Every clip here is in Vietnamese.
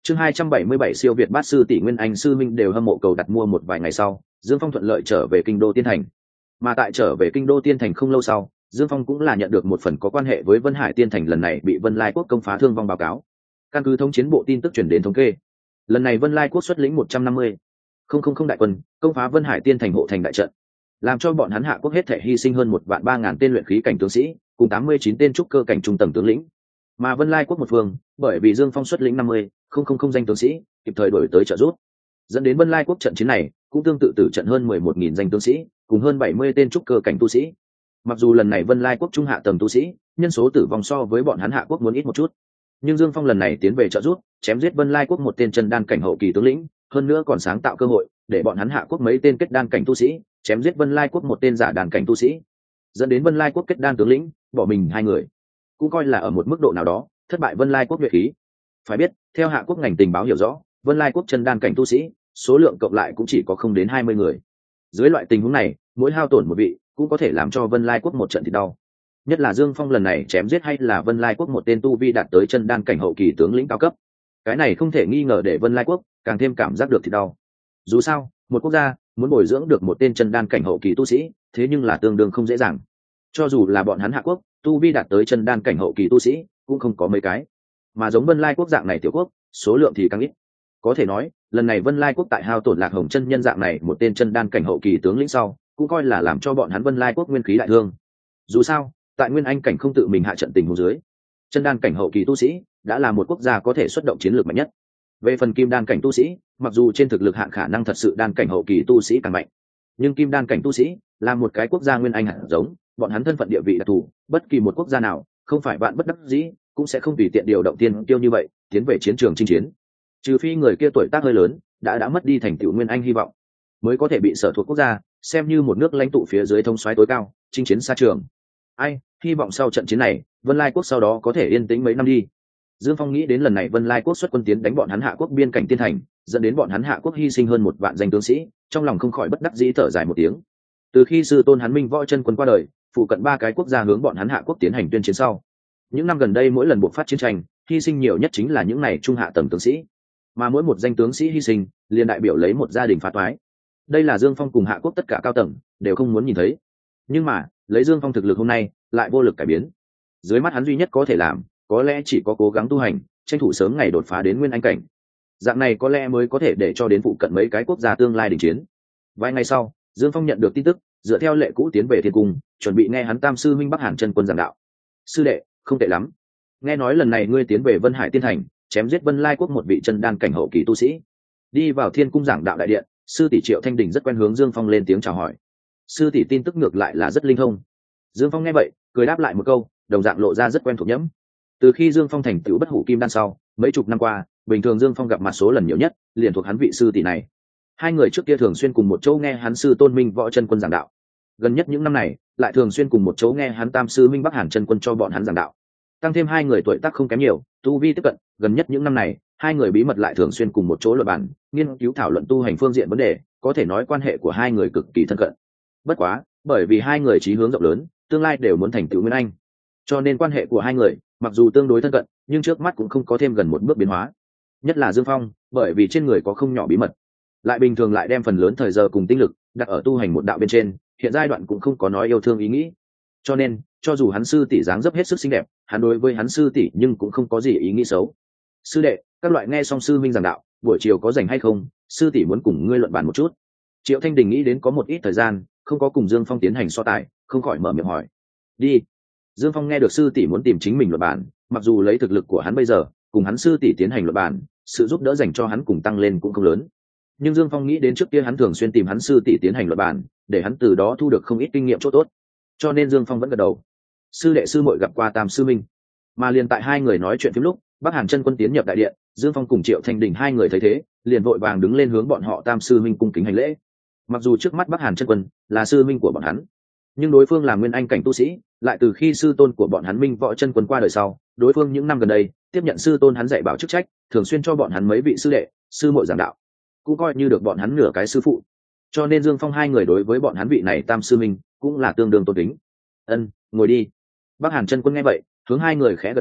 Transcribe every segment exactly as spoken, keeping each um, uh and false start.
Chương hai trăm bảy mươi bảy siêu việt bát sư tỷ Nguyên Anh sư minh đều hâm mộ cầu đặt mua một vài ngày sau, Dương Phong thuận lợi trở về kinh đô Tiên Thành. Mà tại trở về kinh đô Tiên Thành không lâu sau, Dương Phong cũng là nhận được một phần có quan hệ với Vân Hải Tiên Thành lần này bị Vân Lai quốc công phá thương vong báo cáo. Căn cứ thống chiến bộ tin tức chuyển đến thống kê, lần này Vân Lai quốc xuất lĩnh một trăm năm mươi không không không đại quân, công phá Vân Hải Tiên Thành hộ thành đại trận, làm cho bọn hắn Hạ quốc hết thể hy sinh hơn một vạn ba ngàn tên luyện khí cảnh tướng sĩ, cùng tám mươi chín tên trúc cơ cảnh trung tầng tướng lĩnh. Mà Vân Lai quốc một phương, bởi vì Dương Phong xuất lĩnh năm mươi không không không danh tướng sĩ, kịp thời đổi tới trợ giúp, dẫn đến Vân Lai quốc trận chiến này cũng tương tự tử trận hơn mười một nghìn danh tướng sĩ, cùng hơn bảy mươi tên trúc cơ cảnh tu sĩ. Mặc dù lần này Vân Lai quốc trung hạ tầng tu sĩ, nhân số tử vong so với bọn hắn Hạ quốc muốn ít một chút, nhưng Dương Phong lần này tiến về trợ giúp, chém giết Vân Lai quốc một tên chân đan cảnh hậu kỳ tướng lĩnh, hơn nữa còn sáng tạo cơ hội để bọn hắn Hạ quốc mấy tên kết đan cảnh tu sĩ chém giết Vân Lai quốc một tên giả đan cảnh tu sĩ, dẫn đến Vân Lai quốc kết đan tướng lĩnh bỏ mình hai người, cũng coi là ở một mức độ nào đó thất bại Vân Lai quốc nhuệ khí. Phải biết, theo Hạ quốc ngành tình báo hiểu rõ, Vân Lai quốc chân đan cảnh tu sĩ số lượng cộng lại cũng chỉ có không đến hai mươi người. Dưới loại tình huống này, mỗi hao tổn một vị cũng có thể làm cho Vân Lai quốc một trận thì đau. Nhất là Dương Phong lần này chém giết hay là Vân Lai quốc một tên tu vi đạt tới chân đan cảnh hậu kỳ tướng lĩnh cao cấp, cái này không thể nghi ngờ để Vân Lai quốc càng thêm cảm giác được thì đau. Dù sao, một quốc gia muốn bồi dưỡng được một tên chân đan cảnh hậu kỳ tu sĩ, thế nhưng là tương đương không dễ dàng. Cho dù là bọn hắn Hạ quốc, tu vi đạt tới chân đan cảnh hậu kỳ tu sĩ cũng không có mấy cái, mà giống Vân Lai quốc dạng này tiểu quốc, số lượng thì càng ít. Có thể nói, lần này Vân Lai quốc tại hao tổn Lạc Hồng chân nhân dạng này một tên chân đan cảnh hậu kỳ tướng lĩnh sau, cũng coi là làm cho bọn hắn Vân Lai quốc nguyên khí đại thương. Dù sao, tại Nguyên Anh cảnh không tự mình hạ trận tình huống dưới, chân đan cảnh hậu kỳ tu sĩ đã là một quốc gia có thể xuất động chiến lược mạnh nhất. Về phần kim đan cảnh tu sĩ, mặc dù trên thực lực hạn khả năng thật sự đan cảnh hậu kỳ tu sĩ càng mạnh, nhưng kim đan cảnh tu sĩ là một cái quốc gia Nguyên Anh hạt giống, bọn hắn thân phận địa vị đặc thù, bất kỳ một quốc gia nào không phải bạn bất đắc dĩ cũng sẽ không tùy tiện điều động tiên tiêu như vậy tiến về chiến trường chinh chiến, trừ phi người kia tuổi tác hơi lớn, đã đã mất đi thành tựu Nguyên Anh hy vọng, mới có thể bị sở thuộc quốc gia xem như một nước lãnh tụ phía dưới thông soái tối cao chinh chiến xa trường. Ai, hy vọng sau trận chiến này Vân Lai quốc sau đó có thể yên tĩnh mấy năm đi. Dương Phong nghĩ đến lần này Vân Lai quốc xuất quân tiến đánh bọn hắn Hạ quốc biên cảnh Tiên Thành, dẫn đến bọn hắn Hạ quốc hy sinh hơn một vạn danh tướng sĩ, trong lòng không khỏi bất đắc dĩ thở dài một tiếng. Từ khi sư tôn hắn Minh Võ Chân Quân qua đời, phụ cận ba cái quốc gia hướng bọn hắn Hạ quốc tiến hành tuyên chiến sau, những năm gần đây mỗi lần buộc phát chiến tranh, hy sinh nhiều nhất chính là những này trung hạ tầng tướng sĩ, mà mỗi một danh tướng sĩ hy sinh liền đại biểu lấy một gia đình phá toái. Đây là Dương Phong cùng Hạ quốc tất cả cao tầng đều không muốn nhìn thấy, nhưng mà lấy Dương Phong thực lực hôm nay lại vô lực cải biến. Dưới mắt hắn duy nhất có thể làm có lẽ chỉ có cố gắng tu hành, tranh thủ sớm ngày đột phá đến Nguyên Anh cảnh, dạng này có lẽ mới có thể để cho đến phụ cận mấy cái quốc gia tương lai đình chiến. Vài ngày sau, Dương Phong nhận được tin tức, dựa theo lệ cũ tiến về Thiên Cung, chuẩn bị nghe hắn tam sư minh Bắc Hàn chân quân giảng đạo. Sư đệ, không tệ lắm, nghe nói lần này ngươi tiến về Vân Hải Tiên Thành, chém giết Vân Lai quốc một vị chân đan cảnh hậu kỳ tu sĩ. Đi vào Thiên Cung giảng đạo đại điện, sư tỷ Triệu Thanh Đình rất quen hướng Dương Phong lên tiếng chào hỏi. Sư tỷ tin tức ngược lại là rất linh thông. Dương Phong nghe vậy, cười đáp lại một câu, đồng dạng lộ ra rất quen thuộc nhẫm. Từ khi Dương Phong thành tựu bất hủ kim đan sau, mấy chục năm qua, bình thường Dương Phong gặp mặt số lần nhiều nhất liền thuộc hắn vị sư tỷ này. Hai người trước kia thường xuyên cùng một chỗ nghe hắn sư tôn Minh Võ Chân Quân giảng đạo, gần nhất những năm này lại thường xuyên cùng một chỗ nghe hắn tam sư Minh Bắc Hàn Chân Quân cho bọn hắn giảng đạo. Tăng thêm hai người tuổi tác không kém nhiều, tu vi tiếp cận, gần nhất những năm này hai người bí mật lại thường xuyên cùng một chỗ luận bàn, nghiên cứu thảo luận tu hành phương diện vấn đề, có thể nói quan hệ của hai người cực kỳ thân cận. Bất quá, bởi vì hai người chí hướng rộng lớn, tương lai đều muốn thành tựu Nguyên Anh, cho nên quan hệ của hai người mặc dù tương đối thân cận, nhưng trước mắt cũng không có thêm gần một bước biến hóa. Nhất là Dương Phong, bởi vì trên người có không nhỏ bí mật, lại bình thường lại đem phần lớn thời giờ cùng tinh lực đặt ở tu hành một đạo bên trên, hiện giai đoạn cũng không có nói yêu thương ý nghĩ. Cho nên, cho dù hắn sư tỷ dáng dấp hết sức xinh đẹp, hắn đối với hắn sư tỷ nhưng cũng không có gì ý nghĩ xấu. Sư đệ, các loại nghe xong sư minh giảng đạo, buổi chiều có rảnh hay không? Sư tỷ muốn cùng ngươi luận bàn một chút. Triệu Thanh Đình nghĩ đến có một ít thời gian không có cùng Dương Phong tiến hành so tài, không khỏi mở miệng hỏi. Đi. Dương Phong nghe được sư tỷ muốn tìm chính mình luận bàn, mặc dù lấy thực lực của hắn bây giờ cùng hắn sư tỷ tiến hành luận bàn, sự giúp đỡ dành cho hắn cùng tăng lên cũng không lớn, nhưng Dương Phong nghĩ đến trước kia hắn thường xuyên tìm hắn sư tỷ tiến hành luận bàn, để hắn từ đó thu được không ít kinh nghiệm chỗ tốt, cho nên Dương Phong vẫn gật đầu. Sư đệ sư muội gặp qua tam sư minh. Mà liền tại hai người nói chuyện phím lúc, Bắc Hàn Chân Quân tiến nhập đại điện, Dương Phong cùng Triệu Thanh Đình hai người thấy thế, liền vội vàng đứng lên hướng bọn họ tam sư minh cung kính hành lễ. Mặc dù trước mắt Bắc Hàn Chân Quân là sư minh của bọn hắn, nhưng đối phương là Nguyên Anh cảnh tu sĩ, lại từ khi sư tôn của bọn hắn Minh Võ Chân Quân qua đời sau, đối phương những năm gần đây tiếp nhận sư tôn hắn dạy bảo chức trách, thường xuyên cho bọn hắn mấy vị sư đệ sư muội giảng đạo, cũng coi như được bọn hắn nửa cái sư phụ, cho nên Dương Phong hai người đối với bọn hắn vị này tam sư minh cũng là tương đương tôn kính. Ân, ngồi đi. Bắc Hàn Chân Quân nghe vậy, hướng hai người khẽ gật đầu,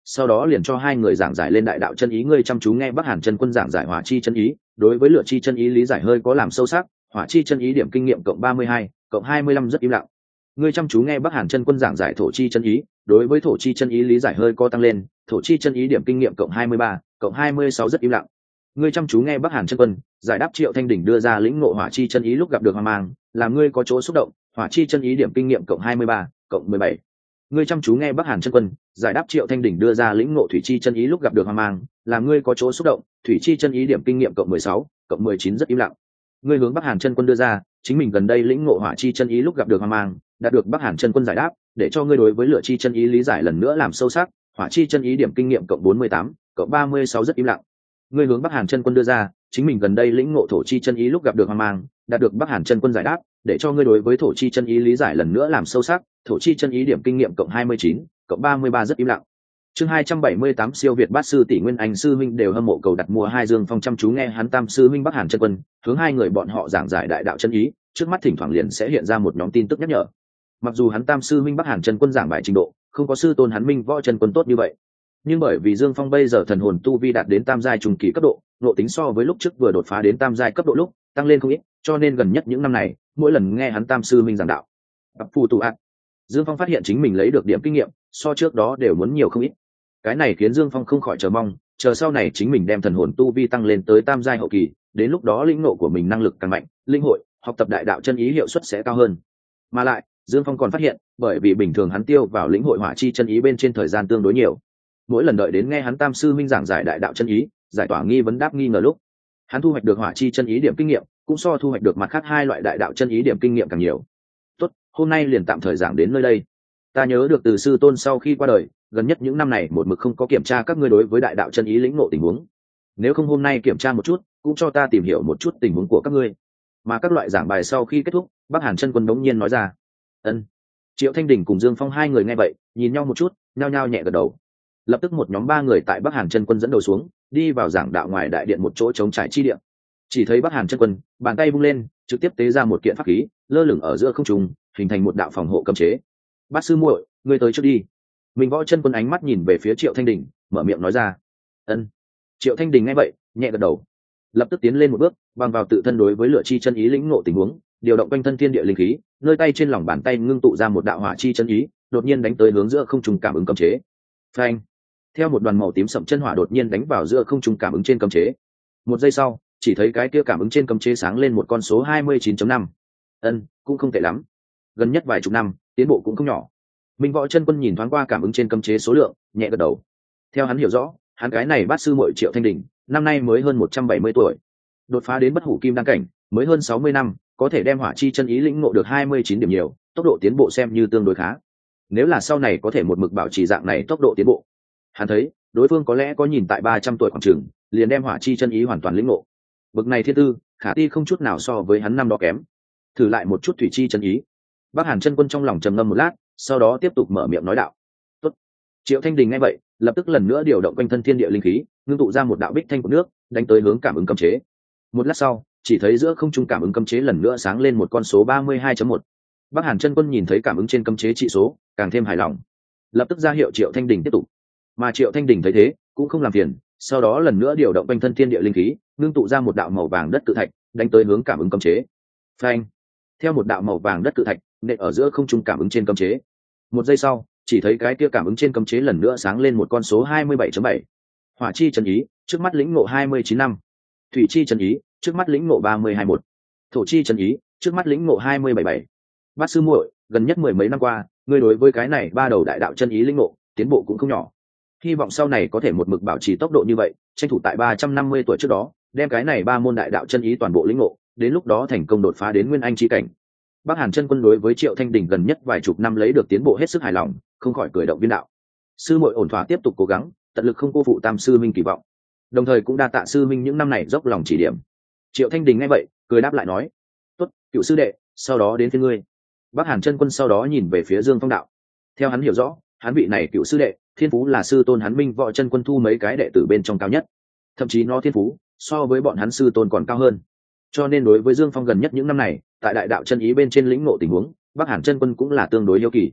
sau đó liền cho hai người giảng giải lên đại đạo chân ý. Ngươi chăm chú nghe Bắc Hàn chân quân giảng giải hỏa chi chân ý, đối với lửa chi chân ý lý giải hơi có làm sâu sắc. Hỏa chi chân ý điểm kinh nghiệm cộng ba mươi hai, cộng hai mươi lăm rất im lặng. Ngươi chăm chú nghe Bắc Hàn chân quân giảng giải thổ chi chân ý, đối với thổ chi chân ý lý giải hơi có tăng lên. Thổ chi chân ý điểm kinh nghiệm cộng hai mươi ba, cộng hai mươi sáu rất im lặng. Ngươi chăm chú nghe Bắc Hàn chân quân giải đáp Triệu Thanh Đỉnh đưa ra lĩnh ngộ hỏa chi chân ý lúc gặp được hoang mang, làm ngươi có chỗ xúc động. Hỏa chi chân ý điểm kinh nghiệm cộng hai mươi ba, cộng mười bảy. Ngươi chăm chú nghe Bắc Hàn chân quân giải đáp Triệu Thanh Đỉnh đưa ra lĩnh ngộ thủy chi chân ý lúc gặp được hoang mang, làm ngươi có chỗ xúc động. Thủy chi chân ý điểm kinh nghiệm cộng mười sáu, cộng mười chín rất im lặng. Ngươi hướng Bắc Hàn chân quân đưa ra chính mình gần đây lĩnh ngộ hỏa chi chân ý lúc gặp được hoang mang, đạt được Bắc Hàn chân quân giải đáp, để cho ngươi đối với lửa chi chân ý lý giải lần nữa làm sâu sắc. Hỏa chi chân ý điểm kinh nghiệm cộng bốn mươi tám, cộng ba mươi sáu rất im lặng. Ngươi hướng Bắc Hàn chân quân đưa ra chính mình gần đây lĩnh ngộ thổ chi chân ý lúc gặp được hoang mang, đạt được Bắc Hàn chân quân giải đáp, để cho ngươi đối với thổ chi chân ý lý giải lần nữa làm sâu sắc. Thổ chi chân ý điểm kinh nghiệm cộng hai mươi chín, cộng ba mươi ba rất im lặng. Chương hai trăm bảy mươi tám siêu việt bát sư tỷ Nguyên Anh sư huynh đều hâm mộ cầu đặt mua. Hai Dương Phong chăm chú nghe hắn tam sư huynh Bắc Hàn chân quân hướng hai người bọn họ giảng giải đại đạo chân ý, trước mắt thỉnh thoảng liền sẽ hiện ra một nhóm tin tức nhắc nhở. Mặc dù hắn tam sư huynh Bắc Hàn chân quân giảng bài trình độ không có sư tôn hắn Minh Võ chân quân tốt như vậy, nhưng bởi vì Dương Phong bây giờ thần hồn tu vi đạt đến tam giai trùng kỳ cấp độ, ngộ tính so với lúc trước vừa đột phá đến tam giai cấp độ lúc tăng lên không ít, cho nên gần nhất những năm này mỗi lần nghe hắn tam sư huynh giảng đạo phù tụ ạt, Dương Phong phát hiện chính mình lấy được điểm kinh nghiệm so trước đó đều muốn nhiều không ít. Cái này khiến Dương Phong không khỏi chờ mong, chờ sau này chính mình đem thần hồn tu vi tăng lên tới tam giai hậu kỳ, đến lúc đó lĩnh ngộ của mình năng lực càng mạnh, linh hội học tập đại đạo chân ý hiệu suất sẽ cao hơn. Mà lại Dương Phong còn phát hiện, bởi vì bình thường hắn tiêu vào lĩnh hội hỏa chi chân ý bên trên thời gian tương đối nhiều, mỗi lần đợi đến nghe hắn tam sư minh giảng giải đại đạo chân ý, giải tỏa nghi vấn đáp nghi ngờ lúc, hắn thu hoạch được hỏa chi chân ý điểm kinh nghiệm cũng so thu hoạch được mặt khác hai loại đại đạo chân ý điểm kinh nghiệm càng nhiều. Tốt, hôm nay liền tạm thời giảng đến nơi đây. Ta nhớ được từ sư tôn sau khi qua đời, gần nhất những năm này một mực không có kiểm tra các ngươi đối với đại đạo chân ý lĩnh ngộ tình huống. Nếu không hôm nay kiểm tra một chút, cũng cho ta tìm hiểu một chút tình huống của các ngươi. Mà các loại giảng bài sau khi kết thúc, Bắc Hàn chân quân đống nhiên nói ra. Ân. Triệu Thanh Đình cùng Dương Phong hai người nghe vậy, nhìn nhau một chút, nhao nhao nhẹ gật đầu. Lập tức một nhóm ba người tại Bắc Hàn chân quân dẫn đầu xuống, đi vào giảng đạo ngoài đại điện một chỗ trống trải chi điện. Chỉ thấy Bắc Hàn chân quân bàn tay vung lên, trực tiếp tế ra một kiện pháp khí, lơ lửng ở giữa không trung, hình thành một đạo phòng hộ cấm chế. Bát sư muội, ngươi tới trước đi. Minh Võ chân quân ánh mắt nhìn về phía Triệu Thanh Đình, mở miệng nói ra. Ân. Triệu Thanh Đình nghe vậy, nhẹ gật đầu, lập tức tiến lên một bước, bằng vào tự thân đối với lửa chi chân ý lĩnh ngộ tình huống, điều động quanh thân thiên địa linh khí, nơi tay trên lòng bàn tay ngưng tụ ra một đạo hỏa chi chân ý, đột nhiên đánh tới hướng giữa không trung cảm ứng cấm chế. Phanh! Theo một đoàn màu tím sậm chân hỏa đột nhiên đánh vào giữa không trung cảm ứng trên cấm chế. Một giây sau, chỉ thấy cái kia cảm ứng trên cấm chế sáng lên một con số hai mươi chín chấm năm. Ân, cũng không tệ lắm. Gần nhất vài chục năm, tiến bộ cũng không nhỏ. Minh Võ chân quân nhìn thoáng qua cảm ứng trên cấm chế số lượng, nhẹ gật đầu. Theo hắn hiểu rõ, hắn cái này bát sư muội Triệu Thanh Đình, năm nay mới hơn một trăm bảy mươi tuổi, đột phá đến bất hủ kim đăng cảnh, mới hơn sáu mươi năm, có thể đem hỏa chi chân ý lĩnh ngộ được hai mươi chín điểm nhiều, tốc độ tiến bộ xem như tương đối khá. Nếu là sau này có thể một mực bảo trì dạng này tốc độ tiến bộ, hắn thấy đối phương có lẽ có nhìn tại ba trăm tuổi khoảng chừng, liền đem hỏa chi chân ý hoàn toàn lĩnh ngộ. Bực này thiên tư, khả ti không chút nào so với hắn năm đó kém. Thử lại một chút thủy chi chân ý. Bắc Hàn chân quân trong lòng trầm ngâm một lát, sau đó tiếp tục mở miệng nói đạo. Tốt. Triệu Thanh Đình nghe vậy, lập tức lần nữa điều động quanh thân thiên địa linh khí, ngưng tụ ra một đạo bích thanh của nước, đánh tới hướng cảm ứng cấm chế. Một lát sau, chỉ thấy giữa không trung cảm ứng cấm chế lần nữa sáng lên một con số ba mươi hai chấm một. Bắc Hàn chân quân nhìn thấy cảm ứng trên cấm chế trị số, càng thêm hài lòng, lập tức ra hiệu Triệu Thanh Đình tiếp tục. Mà Triệu Thanh Đình thấy thế, cũng không làm phiền, sau đó lần nữa điều động quanh thân thiên địa linh khí, ngưng tụ ra một đạo màu vàng đất cự thạch, đánh tới hướng cảm ứng cấm chế. Phanh! Theo một đạo màu vàng đất cự thạch nện ở giữa không trung cảm ứng trên cấm chế. Một giây sau, chỉ thấy cái kia cảm ứng trên cấm chế lần nữa sáng lên một con số hai mươi bảy chấm bảy. Hỏa chi chân ý, trước mắt lĩnh ngộ hai mươi chín năm. Thủy chi chân ý, trước mắt lĩnh ngộ ba mươi hai một. Thổ chi chân ý, trước mắt lĩnh ngộ hai mươi bảy bảy. Bát sư muội, gần nhất mười mấy năm qua, ngươi đối với cái này ba đầu đại đạo chân ý lĩnh ngộ, tiến bộ cũng không nhỏ. Hy vọng sau này có thể một mực bảo trì tốc độ như vậy, tranh thủ tại ba trăm năm mươi tuổi trước đó, đem cái này ba môn đại đạo chân ý toàn bộ lĩnh ngộ, đến lúc đó thành công đột phá đến nguyên anh chi cảnh. Bắc Hàn chân quân đối với Triệu Thanh Đình gần nhất vài chục năm lấy được tiến bộ hết sức hài lòng, không khỏi cười động viên đạo. Sư muội ổn thỏa tiếp tục cố gắng, tận lực không cô phụ tam sư minh kỳ vọng. Đồng thời cũng đa tạ sư minh những năm này dốc lòng chỉ điểm. Triệu Thanh Đình nghe vậy, cười đáp lại nói: "Tốt, cựu sư đệ, sau đó đến phía ngươi." Bắc Hàn chân quân sau đó nhìn về phía Dương Phong đạo. Theo hắn hiểu rõ, hắn vị này cựu sư đệ, thiên phú là sư tôn hắn Minh Võ chân quân thu mấy cái đệ tử bên trong cao nhất, thậm chí nó thiên phú so với bọn hắn sư tôn còn cao hơn. Cho nên đối với Dương Phong gần nhất những năm này, tại đại đạo chân ý bên trên lĩnh ngộ tình huống, Bắc Hàn chân quân cũng là tương đối yêu kỳ.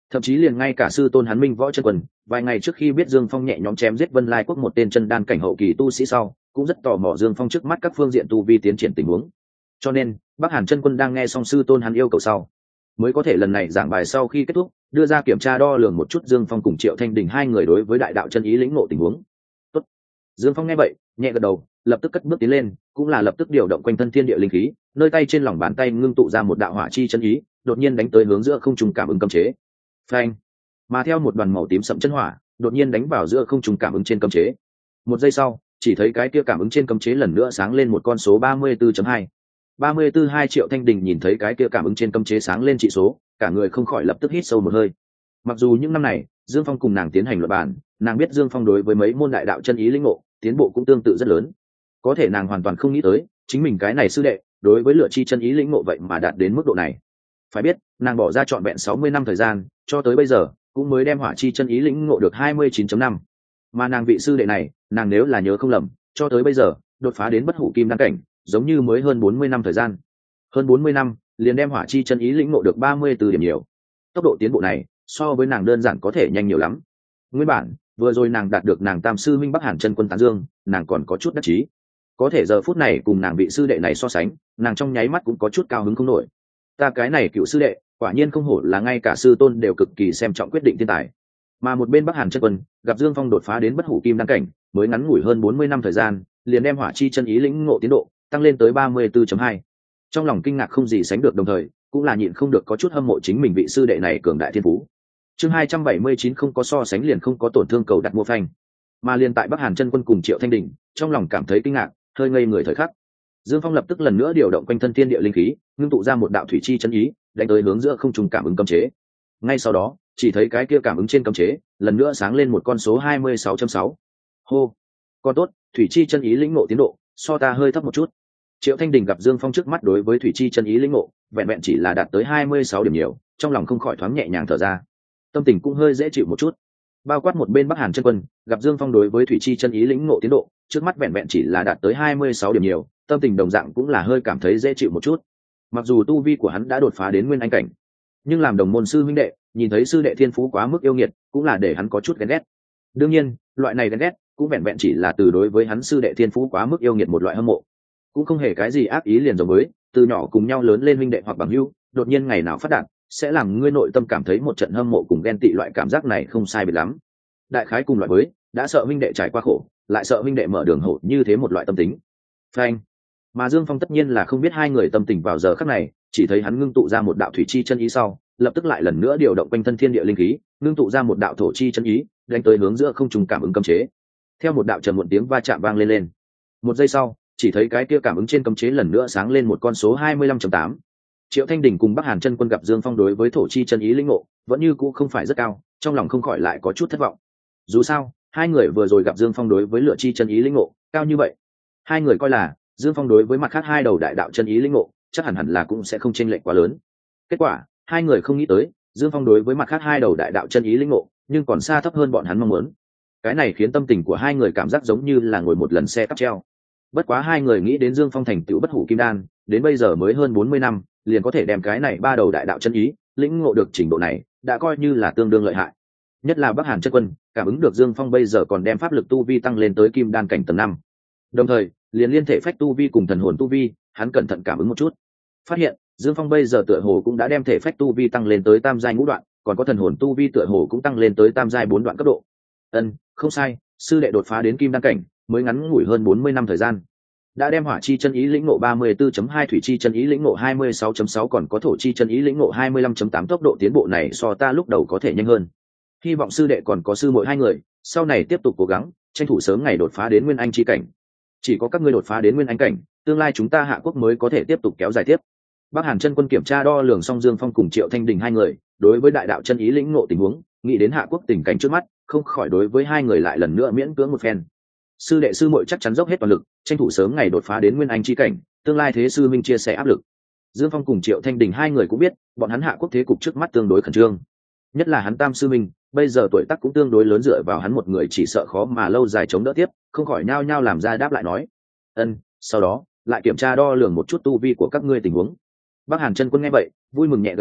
thậm chí liền ngay cả sư tôn hắn Minh Võ Chân Quân vài ngày trước khi biết Dương Phong nhẹ nhõm chém giết Vân Lai Quốc một tên chân đan cảnh hậu kỳ tu sĩ sau, cũng rất tò mò Dương Phong trước mắt các phương diện tu vi tiến triển tình huống. Cho nên Bắc Hàn Chân Quân đang nghe xong sư tôn hắn yêu cầu sau, mới có thể lần này giảng bài sau khi kết thúc đưa ra kiểm tra đo lường một chút Dương Phong cùng Triệu Thanh Đình hai người đối với đại đạo chân ý lĩnh ngộ tình huống. Tốt. Dương Phong nghe vậy nhẹ gật đầu, lập tức cất bước tiến lên, cũng là lập tức điều động quanh thân thiên địa linh khí, nơi tay trên lòng bàn tay ngưng tụ ra một đạo hỏa chi chân ý, đột nhiên đánh tới hướng giữa không trung cảm ứng cấm chế. Phanh. Mà theo một đoàn màu tím sẫm chân hỏa, đột nhiên đánh vào giữa không trung cảm ứng trên cấm chế. Một giây sau, chỉ thấy cái kia cảm ứng trên cấm chế lần nữa sáng lên một con số ba mươi tư chấm hai. ba mươi tư hai Triệu Thanh Đình nhìn thấy cái kia cảm ứng trên cấm chế sáng lên trị số, cả người không khỏi lập tức hít sâu một hơi. Mặc dù những năm này Dương Phong cùng nàng tiến hành luận bàn, nàng biết Dương Phong đối với mấy môn đại đạo chân ý lĩnh ngộ tiến bộ cũng tương tự rất lớn, có thể nàng hoàn toàn không nghĩ tới chính mình cái này sư đệ đối với lựa chi chân ý lĩnh ngộ vậy mà đạt đến mức độ này. Phải biết nàng bỏ ra trọn vẹn sáu mươi năm thời gian, cho tới bây giờ cũng mới đem hỏa chi chân ý lĩnh ngộ được hai mươi chín chấm năm, mà nàng vị sư đệ này, nàng nếu là nhớ không lầm, cho tới bây giờ đột phá đến bất hủ kim đan cảnh giống như mới hơn bốn mươi năm thời gian. Hơn bốn mươi năm liền đem hỏa chi chân ý lĩnh ngộ được ba mươi tư điểm nhiều. Tốc độ tiến bộ này so với nàng đơn giản có thể nhanh nhiều lắm. Nguyên bản vừa rồi nàng đạt được nàng tam sư minh Bắc Hàn Chân Quân tán dương, nàng còn có chút đắc chí, có thể giờ phút này cùng nàng vị sư đệ này so sánh, nàng trong nháy mắt cũng có chút cao hứng không nổi. Ta cái này cựu sư đệ quả nhiên không hổ là ngay cả sư tôn đều cực kỳ xem trọng quyết định thiên tài. Mà một bên Bắc Hàn Chân Quân gặp Dương Phong đột phá đến bất hủ kim đan cảnh, mới ngắn ngủi hơn bốn mươi năm thời gian liền đem hỏa chi chân ý lĩnh ngộ tiến độ tăng lên tới ba mươi tư chấm hai. Trong lòng kinh ngạc không gì sánh được, đồng thời cũng là nhịn không được có chút hâm mộ chính mình vị sư đệ này cường đại thiên phú. Chương hai trăm bảy mươi chín không có so sánh liền không có tổn thương, cầu đặt mua phanh. Mà liền tại Bắc Hàn Chân Quân cùng Triệu Thanh Đình trong lòng cảm thấy kinh ngạc, hơi ngây người thời khắc, Dương Phong lập tức lần nữa điều động quanh thân thiên địa linh khí, ngưng tụ ra một đạo thủy chi chân ý, đánh tới hướng giữa không trung cảm ứng cấm chế. Ngay sau đó, chỉ thấy cái kia cảm ứng trên cấm chế lần nữa sáng lên một con số hai mươi sáu chấm sáu. Hô, con tốt, thủy chi chân ý lĩnh ngộ tiến độ so ta hơi thấp một chút. Triệu Thanh Đình gặp Dương Phong trước mắt đối với thủy chi chân ý lĩnh ngộ vẹn vẹn chỉ là đạt tới hai mươi sáu điểm nhiều, trong lòng không khỏi thoáng nhẹ nhàng thở ra, tâm tình cũng hơi dễ chịu một chút. Bao quát một bên Bắc Hàn Chân Quân gặp Dương Phong đối với thủy chi chân ý lĩnh ngộ tiến độ trước mắt vẹn vẹn chỉ là đạt tới hai mươi sáu điểm nhiều, tâm tình đồng dạng cũng là hơi cảm thấy dễ chịu một chút. Mặc dù tu vi của hắn đã đột phá đến nguyên anh cảnh, nhưng làm đồng môn sư huynh đệ, nhìn thấy sư đệ thiên phú quá mức yêu nghiệt, cũng là để hắn có chút ghen ghét. Đương nhiên, loại này ghen ghét cũng vẹn vẹn chỉ là từ đối với hắn sư đệ thiên phú quá mức yêu nghiệt một loại hâm mộ, cũng không hề cái gì ác ý liền giống với từ nhỏ cùng nhau lớn lên huynh đệ hoặc bằng hữu, đột nhiên ngày nào phát đạt sẽ làm ngươi nội tâm cảm thấy một trận hâm mộ cùng ghen tị, loại cảm giác này không sai biệt lắm. Đại khái cùng loại với đã sợ huynh đệ trải qua khổ, lại sợ huynh đệ mở đường hổ như thế một loại tâm tính. Phanh. Mà Dương Phong tất nhiên là không biết hai người tâm tình vào giờ khắc này, chỉ thấy hắn ngưng tụ ra một đạo thủy chi chân ý sau, lập tức lại lần nữa điều động quanh thân thiên địa linh khí, ngưng tụ ra một đạo thổ chi chân ý, đánh tới hướng giữa không trung cảm ứng cấm chế. Theo một đạo trầm muộn tiếng va chạm vang lên lên. Một giây sau, chỉ thấy cái kia cảm ứng trên cấm chế lần nữa sáng lên một con số hai mươi lăm chấm tám. Triệu Thanh Đình cùng Bắc Hàn Chân Quân gặp Dương Phong đối với thổ chi chân ý lĩnh ngộ vẫn như cũ không phải rất cao, trong lòng không khỏi lại có chút thất vọng. Dù sao, hai người vừa rồi gặp Dương Phong đối với lựa chi chân ý lĩnh ngộ cao như vậy, hai người coi là Dương Phong đối với mặt khác hai đầu đại đạo chân ý lĩnh ngộ chắc hẳn hẳn là cũng sẽ không chênh lệch quá lớn. Kết quả, hai người không nghĩ tới, Dương Phong đối với mặt khác hai đầu đại đạo chân ý lĩnh ngộ nhưng còn xa thấp hơn bọn hắn mong muốn. Cái này khiến tâm tình của hai người cảm giác giống như là ngồi một lần xe cáp treo. Bất quá hai người nghĩ đến Dương Phong thành tựu bất hủ kim đan, đến bây giờ mới hơn bốn mươi năm, liền có thể đem cái này ba đầu đại đạo chân ý lĩnh ngộ được trình độ này, đã coi như là tương đương lợi hại. Nhất là Bắc Hàn Chân Quân cảm ứng được Dương Phong bây giờ còn đem pháp lực tu vi tăng lên tới kim đan cảnh tầng năm, đồng thời liền liên thể phách tu vi cùng thần hồn tu vi, hắn cẩn thận cảm ứng một chút, phát hiện Dương Phong bây giờ tựa hồ cũng đã đem thể phách tu vi tăng lên tới tam giai ngũ đoạn, còn có thần hồn tu vi tựa hồ cũng tăng lên tới tam giai bốn đoạn cấp độ. Ân, không sai, sư đệ đột phá đến kim đan cảnh mới ngắn ngủi hơn bốn mươi năm thời gian, đã đem hỏa chi chân ý lĩnh ngộ ba mươi tư chấm hai, thủy chi chân ý lĩnh ngộ hai mươi sáu chấm sáu, còn có thổ chi chân ý lĩnh ngộ hai mươi lăm chấm tám, tốc độ tiến bộ này so ta lúc đầu có thể nhanh hơn. Hy vọng sư đệ còn có sư muội hai người sau này tiếp tục cố gắng, tranh thủ sớm ngày đột phá đến nguyên anh chi cảnh. Chỉ có các ngươi đột phá đến nguyên anh cảnh, tương lai chúng ta Hạ Quốc mới có thể tiếp tục kéo dài tiếp. Bắc Hàn Chân Quân kiểm tra đo lường xong Dương Phong cùng Triệu Thanh Đình hai người đối với đại đạo chân ý lĩnh ngộ tình huống, nghĩ đến Hạ Quốc tình cảnh trước mắt, không khỏi đối với hai người lại lần nữa miễn cưỡng một phen. Sư đệ sư muội chắc chắn dốc hết toàn lực, tranh thủ sớm ngày đột phá đến nguyên anh chi cảnh, tương lai thế sư minh chia sẻ áp lực. Dương Phong cùng Triệu Thanh Đình hai người cũng biết, bọn hắn Hạ Quốc thế cục trước mắt tương đối khẩn trương, nhất là hắn tam sư minh bây giờ tuổi tác cũng tương đối lớn, dựa vào hắn một người chỉ sợ khó mà lâu dài chống đỡ tiếp, không khỏi nhao nhao làm ra đáp lại nói: ân, sau đó lại kiểm tra đo lường một chút tu vi của các ngươi tình huống. Bắc Hàn Chân Quân nghe vậy vui mừng nhẹ gật đầu,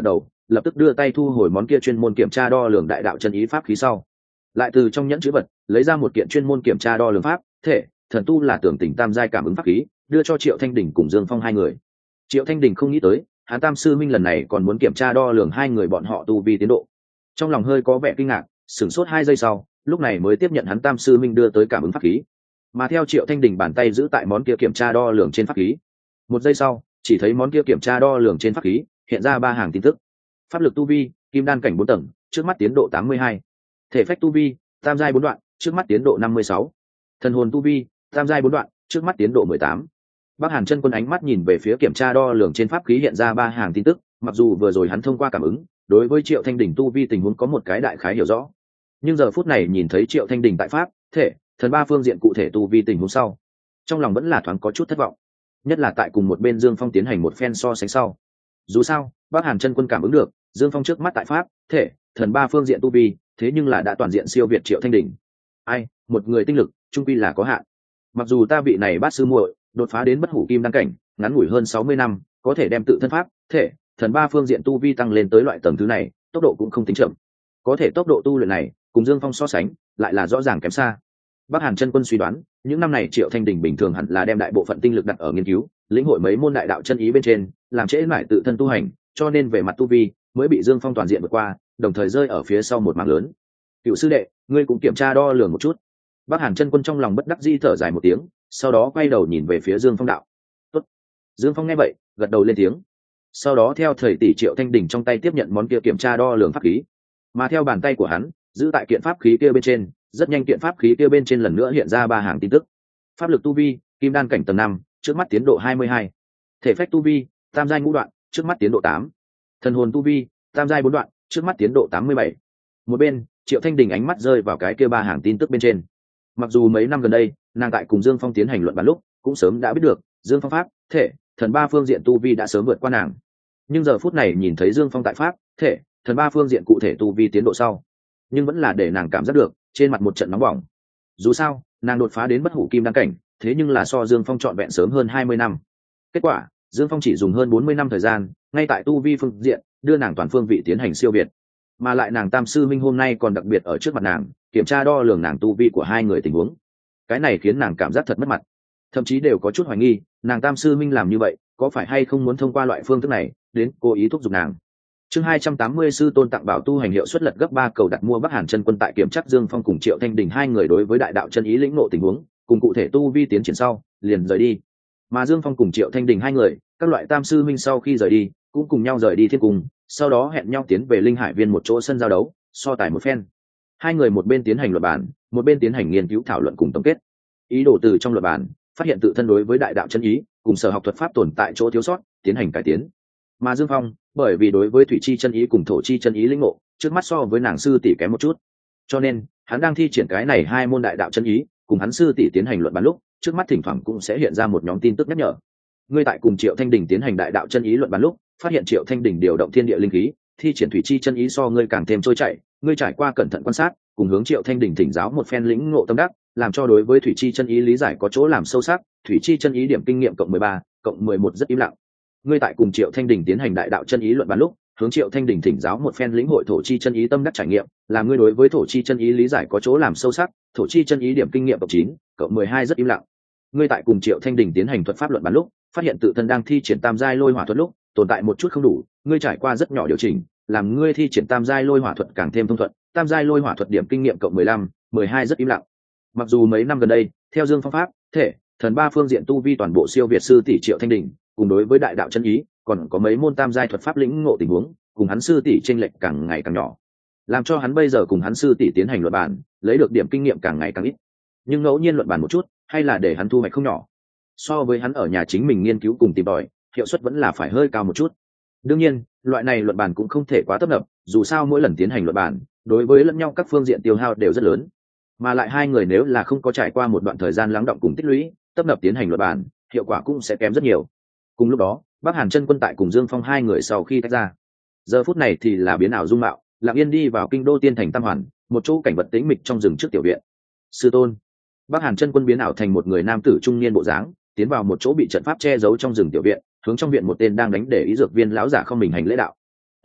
lập tức đưa tay thu hồi món kia chuyên môn kiểm tra đo lường đại đạo chân ý pháp khí sau, lại từ trong nhẫn chữ vật lấy ra một kiện chuyên môn kiểm tra đo lường pháp thể thần tu là tưởng tình tam giai cảm ứng pháp khí, đưa cho Triệu Thanh Đình cùng Dương Phong hai người. Triệu Thanh Đình không nghĩ tới hắn tam sư minh lần này còn muốn kiểm tra đo lường hai người bọn họ tu vi tiến độ, trong lòng hơi có vẻ kinh ngạc, sửng sốt hai giây sau lúc này mới tiếp nhận hắn tam sư minh đưa tới cảm ứng pháp khí. Mà theo Triệu Thanh Đình bàn tay giữ tại món kia kiểm tra đo lường trên pháp khí, một giây sau chỉ thấy món kia kiểm tra đo lường trên pháp khí hiện ra ba hàng tin tức: pháp lực tu vi kim đan cảnh bốn tầng, trước mắt tiến độ tám mươi hai; thể phách tu vi tam giai bốn đoạn, trước mắt tiến độ năm mươi sáu; thần hồn tu vi tam giai bốn đoạn, trước mắt tiến độ mười tám. Bắc Hàn Chân Quân ánh mắt nhìn về phía kiểm tra đo lường trên pháp khí hiện ra ba hàng tin tức, mặc dù vừa rồi hắn thông qua cảm ứng đối với Triệu Thanh Đình tu vi tình huống có một cái đại khái hiểu rõ, nhưng giờ phút này nhìn thấy Triệu Thanh Đình tại pháp thể thần ba phương diện cụ thể tu vi tình huống sau, trong lòng vẫn là thoáng có chút thất vọng, nhất là tại cùng một bên Dương Phong tiến hành một phen so sánh sau. Dù sao Bắc Hàn Chân Quân cảm ứng được Dương Phong trước mắt tại pháp thể thần ba phương diện tu vi thế nhưng là đã toàn diện siêu việt Triệu Thanh Đình. Ai, một người tinh lực trung quy là có hạn. Mặc dù ta vị này bát sư muội đột phá đến bất hủ kim đăng cảnh, ngắn ngủi hơn sáu mươi năm có thể đem tự thân pháp thể thần ba phương diện tu vi tăng lên tới loại tầng thứ này, tốc độ cũng không tính chậm. Có thể tốc độ tu luyện này cùng Dương Phong so sánh lại là rõ ràng kém xa. Bắc Hàn Chân Quân suy đoán những năm này Triệu Thanh Đình bình thường hẳn là đem đại bộ phận tinh lực đặt ở nghiên cứu lĩnh hội mấy môn đại đạo chân ý bên trên, làm trễ mãi tự thân tu hành, cho nên về mặt tu vi mới bị Dương Phong toàn diện vượt qua, đồng thời rơi ở phía sau một mảng lớn. Cựu sư đệ, ngươi cũng kiểm tra đo lường một chút. Bắc Hàn Chân Quân trong lòng bất đắc dĩ thở dài một tiếng, sau đó quay đầu nhìn về phía Dương Phong đạo. Tốt. Dương Phong nghe vậy gật đầu lên tiếng, sau đó theo thầy tỷ Triệu Thanh Đình trong tay tiếp nhận món kia kiểm tra đo lường pháp khí, mà theo bàn tay của hắn giữ tại kiện pháp khí kia bên trên, rất nhanh kiện pháp khí kia bên trên lần nữa hiện ra ba hàng tin tức: pháp lực tu vi kim đan cảnh tầng năm, trước mắt tiến độ hai mươi hai; thể phách tu vi tam giai ngũ đoạn, trước mắt tiến độ tám; thần hồn tu vi tam giai bốn đoạn, trước mắt tiến độ tám mươi bảy. Một bên Triệu Thanh Đình ánh mắt rơi vào cái kia ba hàng tin tức bên trên. Mặc dù mấy năm gần đây nàng tại cùng Dương Phong tiến hành luận bàn lúc cũng sớm đã biết được Dương Phong pháp thể thần ba phương diện tu vi đã sớm vượt qua nàng, nhưng giờ phút này nhìn thấy Dương Phong tại pháp thể thần ba phương diện cụ thể tu vi tiến độ sau, nhưng vẫn là để nàng cảm giác được trên mặt một trận nóng bỏng. Dù sao nàng đột phá đến bất hủ kim đăng cảnh, thế nhưng là so Dương Phong trọn vẹn sớm hơn hai mươi năm. Kết quả Dương Phong chỉ dùng hơn bốn mươi năm thời gian ngay tại tu vi phương diện đưa nàng toàn phương vị tiến hành siêu việt, mà lại nàng tam sư minh hôm nay còn đặc biệt ở trước mặt nàng kiểm tra đo lường nàng tu vi của hai người tình huống. Cái này khiến nàng cảm giác thật mất mặt, thậm chí đều có chút hoài nghi nàng tam sư minh làm như vậy có phải hay không muốn thông qua loại phương thức này đến cố ý thúc giục nàng. Chương hai trăm tám mươi sư tôn tặng bảo tu hành hiệu suất lật gấp ba cầu đặt mua Bắc Hàn Chân Quân tại kiểm chắc Dương Phong cùng Triệu Thanh Đình hai người đối với đại đạo chân ý lĩnh ngộ tình huống cùng cụ thể tu vi tiến triển sau liền rời đi. Mà Dương Phong cùng Triệu Thanh Đình hai người các loại tam sư minh sau khi rời đi cũng cùng nhau rời đi thiên cung, sau đó hẹn nhau tiến về linh hải viên một chỗ sân giao đấu so tài một phen. Hai người một bên tiến hành luận bàn, một bên tiến hành nghiên cứu thảo luận cùng tổng kết, ý đồ từ trong luận bàn phát hiện tự thân đối với đại đạo chân ý cùng sở học thuật pháp tồn tại chỗ thiếu sót tiến hành cải tiến. Mà Dương Phong bởi vì đối với thủy chi chân ý cùng thổ chi chân ý lĩnh ngộ trước mắt so với nàng sư tỷ kém một chút, cho nên hắn đang thi triển cái này hai môn đại đạo chân ý cùng hắn sư tỷ tiến hành luận bàn lúc, trước mắt thỉnh thoảng cũng sẽ hiện ra một nhóm tin tức nhắc nhở. Ngươi tại cùng Triệu Thanh Đình tiến hành đại đạo chân ý luận bàn lúc, phát hiện Triệu Thanh Đình điều động thiên địa linh khí, thi triển thủy chi chân ý so ngươi càng thêm trôi chảy, ngươi trải qua cẩn thận quan sát, cùng hướng Triệu Thanh Đình thỉnh giáo một phen lĩnh ngộ tâm đắc, làm cho đối với thủy chi chân ý lý giải có chỗ làm sâu sắc, thủy chi chân ý điểm kinh nghiệm cộng mười ba, cộng mười một rất im lặng. Ngươi tại cùng Triệu Thanh Đình tiến hành đại đạo chân ý luận bàn lúc, hướng Triệu Thanh Đình thỉnh giáo một phen lĩnh hội thổ chi chân ý tâm đắc trải nghiệm, làm ngươi đối với thổ chi chân ý lý giải có chỗ làm sâu sắc, thổ chi chân ý điểm kinh nghiệm cộng chín, cộng mười hai rất im lặng. Ngươi tại cùng Triệu Thanh Đình tiến hành thuật pháp luận bàn lúc, phát hiện tự thân đang thi triển tam giai lôi hỏa thuật lúc tồn tại một chút không đủ, ngươi trải qua rất nhỏ điều chỉnh, làm ngươi thi triển tam giai lôi hỏa thuật càng thêm thông thuận, tam giai lôi hỏa thuật điểm kinh nghiệm cộng mười lăm, mười hai rất im lặng. Mặc dù mấy năm gần đây theo Dương Phong pháp thể thần ba phương diện tu vi toàn bộ siêu việt sư tỷ Triệu Thanh Đình, cùng đối với đại đạo chân ý còn có mấy môn tam giai thuật pháp lĩnh ngộ tình huống cùng hắn sư tỷ chênh lệch càng ngày càng nhỏ, làm cho hắn bây giờ cùng hắn sư tỷ tiến hành luận bàn lấy được điểm kinh nghiệm càng ngày càng ít, nhưng ngẫu nhiên luận bàn một chút hay là để hắn thu hoạch không nhỏ. So với hắn ở nhà chính mình nghiên cứu cùng tìm tòi, hiệu suất vẫn là phải hơi cao một chút. Đương nhiên loại này luận bàn cũng không thể quá tấp nập, dù sao mỗi lần tiến hành luận bàn đối với lẫn nhau các phương diện tiêu hao đều rất lớn, mà lại hai người nếu là không có trải qua một đoạn thời gian lắng đọng cùng tích lũy, tấp nập tiến hành luận bàn hiệu quả cũng sẽ kém rất nhiều. Cùng lúc đó Bắc Hàn Chân Quân tại cùng Dương Phong hai người sau khi tách ra, giờ phút này thì là biến ảo dung mạo, lặng yên đi vào kinh đô tiên thành Tam Hoàn, một chỗ cảnh vật tĩnh mịch trong rừng trước tiểu viện. Sư tôn. Bắc Hàn Chân Quân biến ảo thành một người nam tử trung niên bộ dáng, tiến vào một chỗ bị trận pháp che giấu trong rừng tiểu viện, hướng trong viện một tên đang đánh để ý dược viên lão giả không mình hành lễ đạo. Ân,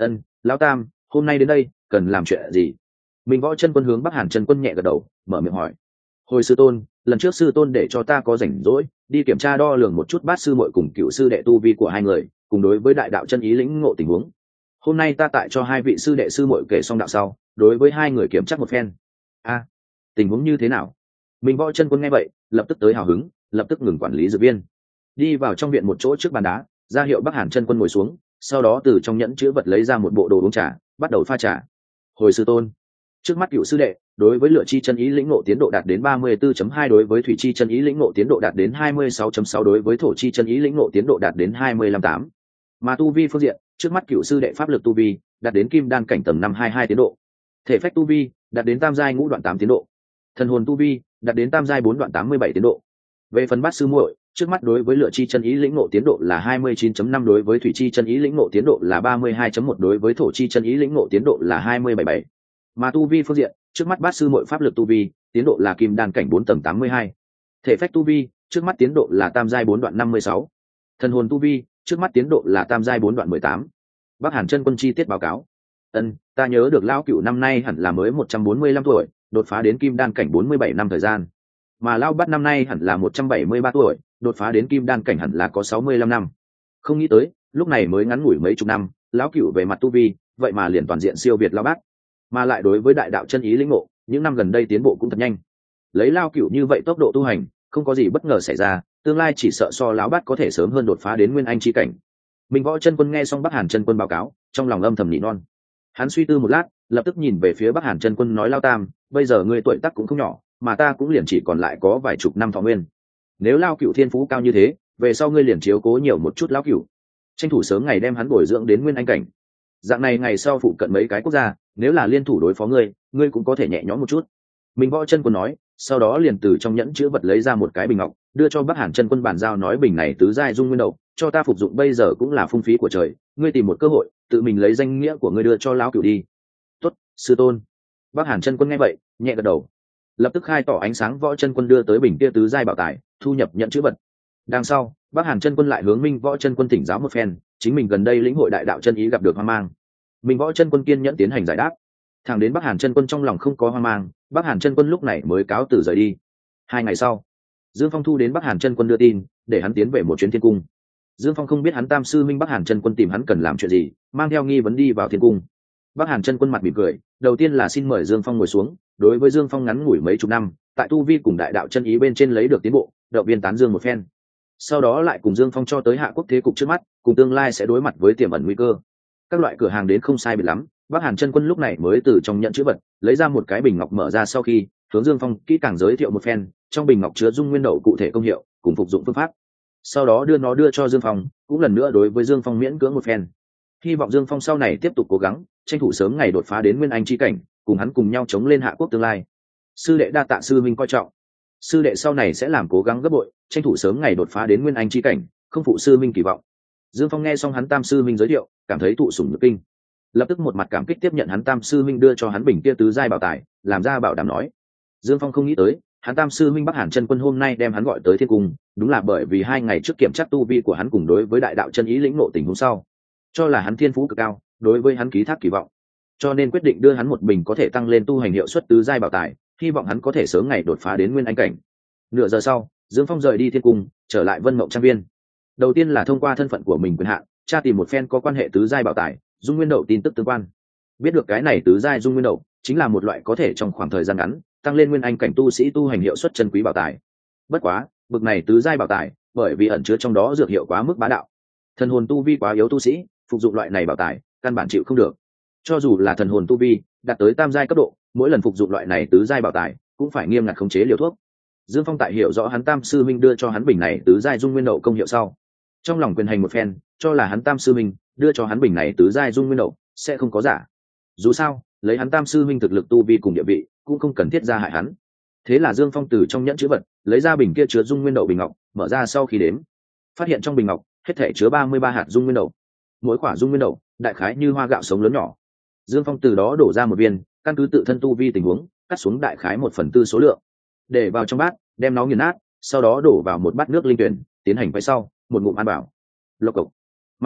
Lão tam, hôm nay đến đây cần làm chuyện gì? Minh Võ chân quân hướng Bắc Hàn chân quân nhẹ gật đầu, mở miệng hỏi. Hồi sư tôn, lần trước sư tôn để cho ta có rảnh rỗi đi kiểm tra đo lường một chút bát sư muội cùng cựu sư đệ tu vi của hai người, cùng đối với đại đạo chân ý lĩnh ngộ tình huống. Hôm nay ta tại cho hai vị sư đệ sư muội kể xong đạo sau, đối với hai người kiểm tra một phen. A, tình huống như thế nào? Minh Võ chân quân nghe vậy, lập tức tới hào hứng, lập tức ngừng quản lý dược viên, đi vào trong viện một chỗ trước bàn đá, ra hiệu Bắc Hàn chân quân ngồi xuống, sau đó từ trong nhẫn chứa vật lấy ra một bộ đồ uống trà, bắt đầu pha trà. Hồi sư tôn, trước mắt cựu sư đệ đối với lựa chi chân ý lĩnh ngộ tiến độ đạt đến ba mươi tư chấm hai, đối với thủy chi chân ý lĩnh ngộ tiến độ đạt đến hai mươi sáu chấm sáu, đối với thổ chi chân ý lĩnh ngộ tiến độ đạt đến hai mươi lăm chấm tám. Mà tu vi phương diện, trước mắt cựu sư đệ pháp lực tu vi đạt đến kim đan cảnh tầng năm hai hai tiến độ, thể phách tu vi đạt đến tam giai ngũ đoạn tám tiến độ, thần hồn tu vi đạt đến tam giai bốn đoạn tám mươi bảy tiến độ. Về phần bát sư muội, trước mắt đối với lựa chi chân ý lĩnh ngộ tiến độ là hai mươi chín chấm năm, đối với thủy chi chân ý lĩnh ngộ tiến độ là ba mươi hai chấm một, đối với thổ chi chân ý lĩnh ngộ tiến độ là hai mươi bảy bảy. Mà tu vi phương diện, trước mắt bát sư muội pháp lực tu vi tiến độ là kim đan cảnh bốn tầng tám mươi hai, thể phách tu vi trước mắt tiến độ là tam giai bốn đoạn năm mươi sáu, thần hồn tu vi trước mắt tiến độ là tam giai bốn đoạn mười tám. Bắc Hàn chân quân chi tiết báo cáo. Ân, ta nhớ được lão cửu năm nay hẳn là mới một trăm bốn mươi lăm tuổi, đột phá đến kim đan cảnh bốn mươi bảy năm thời gian. Mà lão bát năm nay hẳn là một trăm bảy mươi ba tuổi, đột phá đến kim đan cảnh hẳn là có sáu mươi lăm năm. Không nghĩ tới, lúc này mới ngắn ngủi mấy chục năm, lão cửu về mặt tu vi, vậy mà liền toàn diện siêu việt lão bát. Mà lại đối với đại đạo chân ý lĩnh ngộ, những năm gần đây tiến bộ cũng thật nhanh. Lấy lão cửu như vậy tốc độ tu hành, không có gì bất ngờ xảy ra, tương lai chỉ sợ so lão bát có thể sớm hơn đột phá đến nguyên anh chi cảnh. Minh Võ chân quân nghe xong Bắc Hàn chân quân báo cáo, trong lòng âm thầm nỉ non. Hắn suy tư một lát, lập tức nhìn về phía Bắc Hàn chân quân nói, lao tam, bây giờ ngươi tuổi tác cũng không nhỏ, mà ta cũng liền chỉ còn lại có vài chục năm thọ nguyên. Nếu lao cửu thiên phú cao như thế, về sau ngươi liền chiếu cố nhiều một chút lão cửu, tranh thủ sớm ngày đem hắn bồi dưỡng đến nguyên anh cảnh. Dạng này ngày sau phụ cận mấy cái quốc gia, nếu là liên thủ đối phó ngươi, ngươi cũng có thể nhẹ nhõm một chút. Minh Võ chân quân nói, sau đó liền từ trong nhẫn chứa vật lấy ra một cái bình ngọc, đưa cho Bắc Hàn chân quân bàn giao, nói bình này tứ giai dung nguyên đậu, cho ta phục dụng bây giờ cũng là phung phí của trời, ngươi tìm một cơ hội, tự mình lấy danh nghĩa của ngươi đưa cho lão cửu đi. Tốt, sư tôn. Bắc Hàn chân quân nghe vậy, nhẹ gật đầu, lập tức khai tỏ ánh sáng Võ chân quân đưa tới bình kia tứ giai bảo tài, thu nhập nhẫn chứa vật. Đằng sau, Bắc Hàn chân quân lại hướng Minh Võ chân quân thỉnh giáo một phen, chính mình gần đây lĩnh hội đại đạo chân ý gặp được hoang mang. Minh Võ chân quân kiên nhẫn tiến hành giải đáp, thẳng đến Bắc Hàn chân quân trong lòng không có hoang mang, Bắc Hàn chân quân lúc này mới cáo từ rời đi. Hai ngày sau, Dương Phong thu đến Bắc Hàn chân quân đưa tin, để hắn tiến về một chuyến thiên cung. Dương Phong không biết hắn tam sư minh Bắc Hàn chân quân tìm hắn cần làm chuyện gì, mang theo nghi vấn đi vào thiên cung. Bắc Hàn chân quân mặt mỉm cười, đầu tiên là xin mời Dương Phong ngồi xuống, đối với Dương Phong ngắn ngủi mấy chục năm, tại tu vi cùng đại đạo chân ý bên trên lấy được tiến bộ, động viên tán dương một phen. Sau đó lại cùng Dương Phong cho tới hạ quốc thế cục trước mắt, cùng tương lai sẽ đối mặt với tiềm ẩn nguy cơ. Các loại cửa hàng đến không sai biệt lắm, Bắc Hàn chân quân lúc này mới từ trong nhận chữ vật lấy ra một cái bình ngọc, mở ra sau khi hướng Dương Phong kỹ càng giới thiệu một phen, trong bình ngọc chứa dung nguyên đậu cụ thể công hiệu cùng phục dụng phương pháp. Sau đó đưa nó đưa cho Dương Phong, cũng lần nữa đối với Dương Phong miễn cưỡng một phen, hy vọng Dương Phong sau này tiếp tục cố gắng, tranh thủ sớm ngày đột phá đến nguyên anh chi cảnh, cùng hắn cùng nhau chống lên hạ quốc tương lai. Sư đệ đa tạ sư minh coi trọng, sư đệ sau này sẽ làm cố gắng gấp bội, tranh thủ sớm ngày đột phá đến nguyên anh chi cảnh, không phụ sư minh kỳ vọng. Dương Phong nghe xong hắn tam sư minh giới thiệu, cảm thấy thụ sủng nhược kinh, lập tức một mặt cảm kích tiếp nhận hắn tam sư minh đưa cho hắn bình kia tứ giai bảo tài, làm ra bảo đảm nói. Dương Phong không nghĩ tới, hắn tam sư minh Bắc Hàn chân quân hôm nay đem hắn gọi tới thiên cung, đúng là bởi vì hai ngày trước kiểm tra tu vi của hắn cùng đối với đại đạo chân ý lĩnh ngộ tình huống sau, cho là hắn thiên phú cực cao, đối với hắn ký thác kỳ vọng, cho nên quyết định đưa hắn một bình có thể tăng lên tu hành hiệu suất tứ giai bảo tài, hy vọng hắn có thể sớm ngày đột phá đến nguyên anh cảnh. Nửa giờ sau, Dương Phong rời đi thiên cung, trở lại Vân Mộng Trang viên. Đầu tiên là thông qua thân phận của mình quyền hạn, tra tìm một phen có quan hệ tứ giai bảo tài dung nguyên đậu tin tức tương quan. Biết được cái này tứ giai dung nguyên đậu chính là một loại có thể trong khoảng thời gian ngắn tăng lên nguyên anh cảnh tu sĩ tu hành hiệu suất chân quý bảo tài. Bất quá, bực này tứ giai bảo tài, bởi vì ẩn chứa trong đó dược hiệu quá mức bá đạo, thần hồn tu vi quá yếu tu sĩ phục dụng loại này bảo tài căn bản chịu không được. Cho dù là thần hồn tu vi đạt tới tam giai cấp độ, mỗi lần phục dụng loại này tứ giai bảo tài cũng phải nghiêm ngặt khống chế liều thuốc. Dương Phong tại hiểu rõ hắn tam sư minh đưa cho hắn bình này tứ giai dung nguyên đậu công hiệu sau, trong lòng quyền hành một phen, cho là hắn tam sư minh đưa cho hắn bình này tứ giai dung nguyên đậu sẽ không có giả. Dù sao, lấy hắn tam sư minh thực lực tu vi cùng địa vị, cũng không cần thiết ra hại hắn. Thế là Dương Phong từ trong nhẫn chứa vật lấy ra bình kia chứa dung nguyên đậu bình ngọc, mở ra sau khi đếm, phát hiện trong bình ngọc hết thể chứa ba mươi ba hạt dung nguyên đậu, mỗi quả dung nguyên đậu đại khái như hoa gạo sống lớn nhỏ. Dương Phong từ đó đổ ra một viên, căn cứ tự thân tu vi tình huống cắt xuống đại khái một phần tư số lượng, để vào trong bát, đem nó nghiền nát, sau đó đổ vào một bát nước linh tuyển, tiến hành quay sau một ngụm ăn bảo. Lộc cộc. Mà theo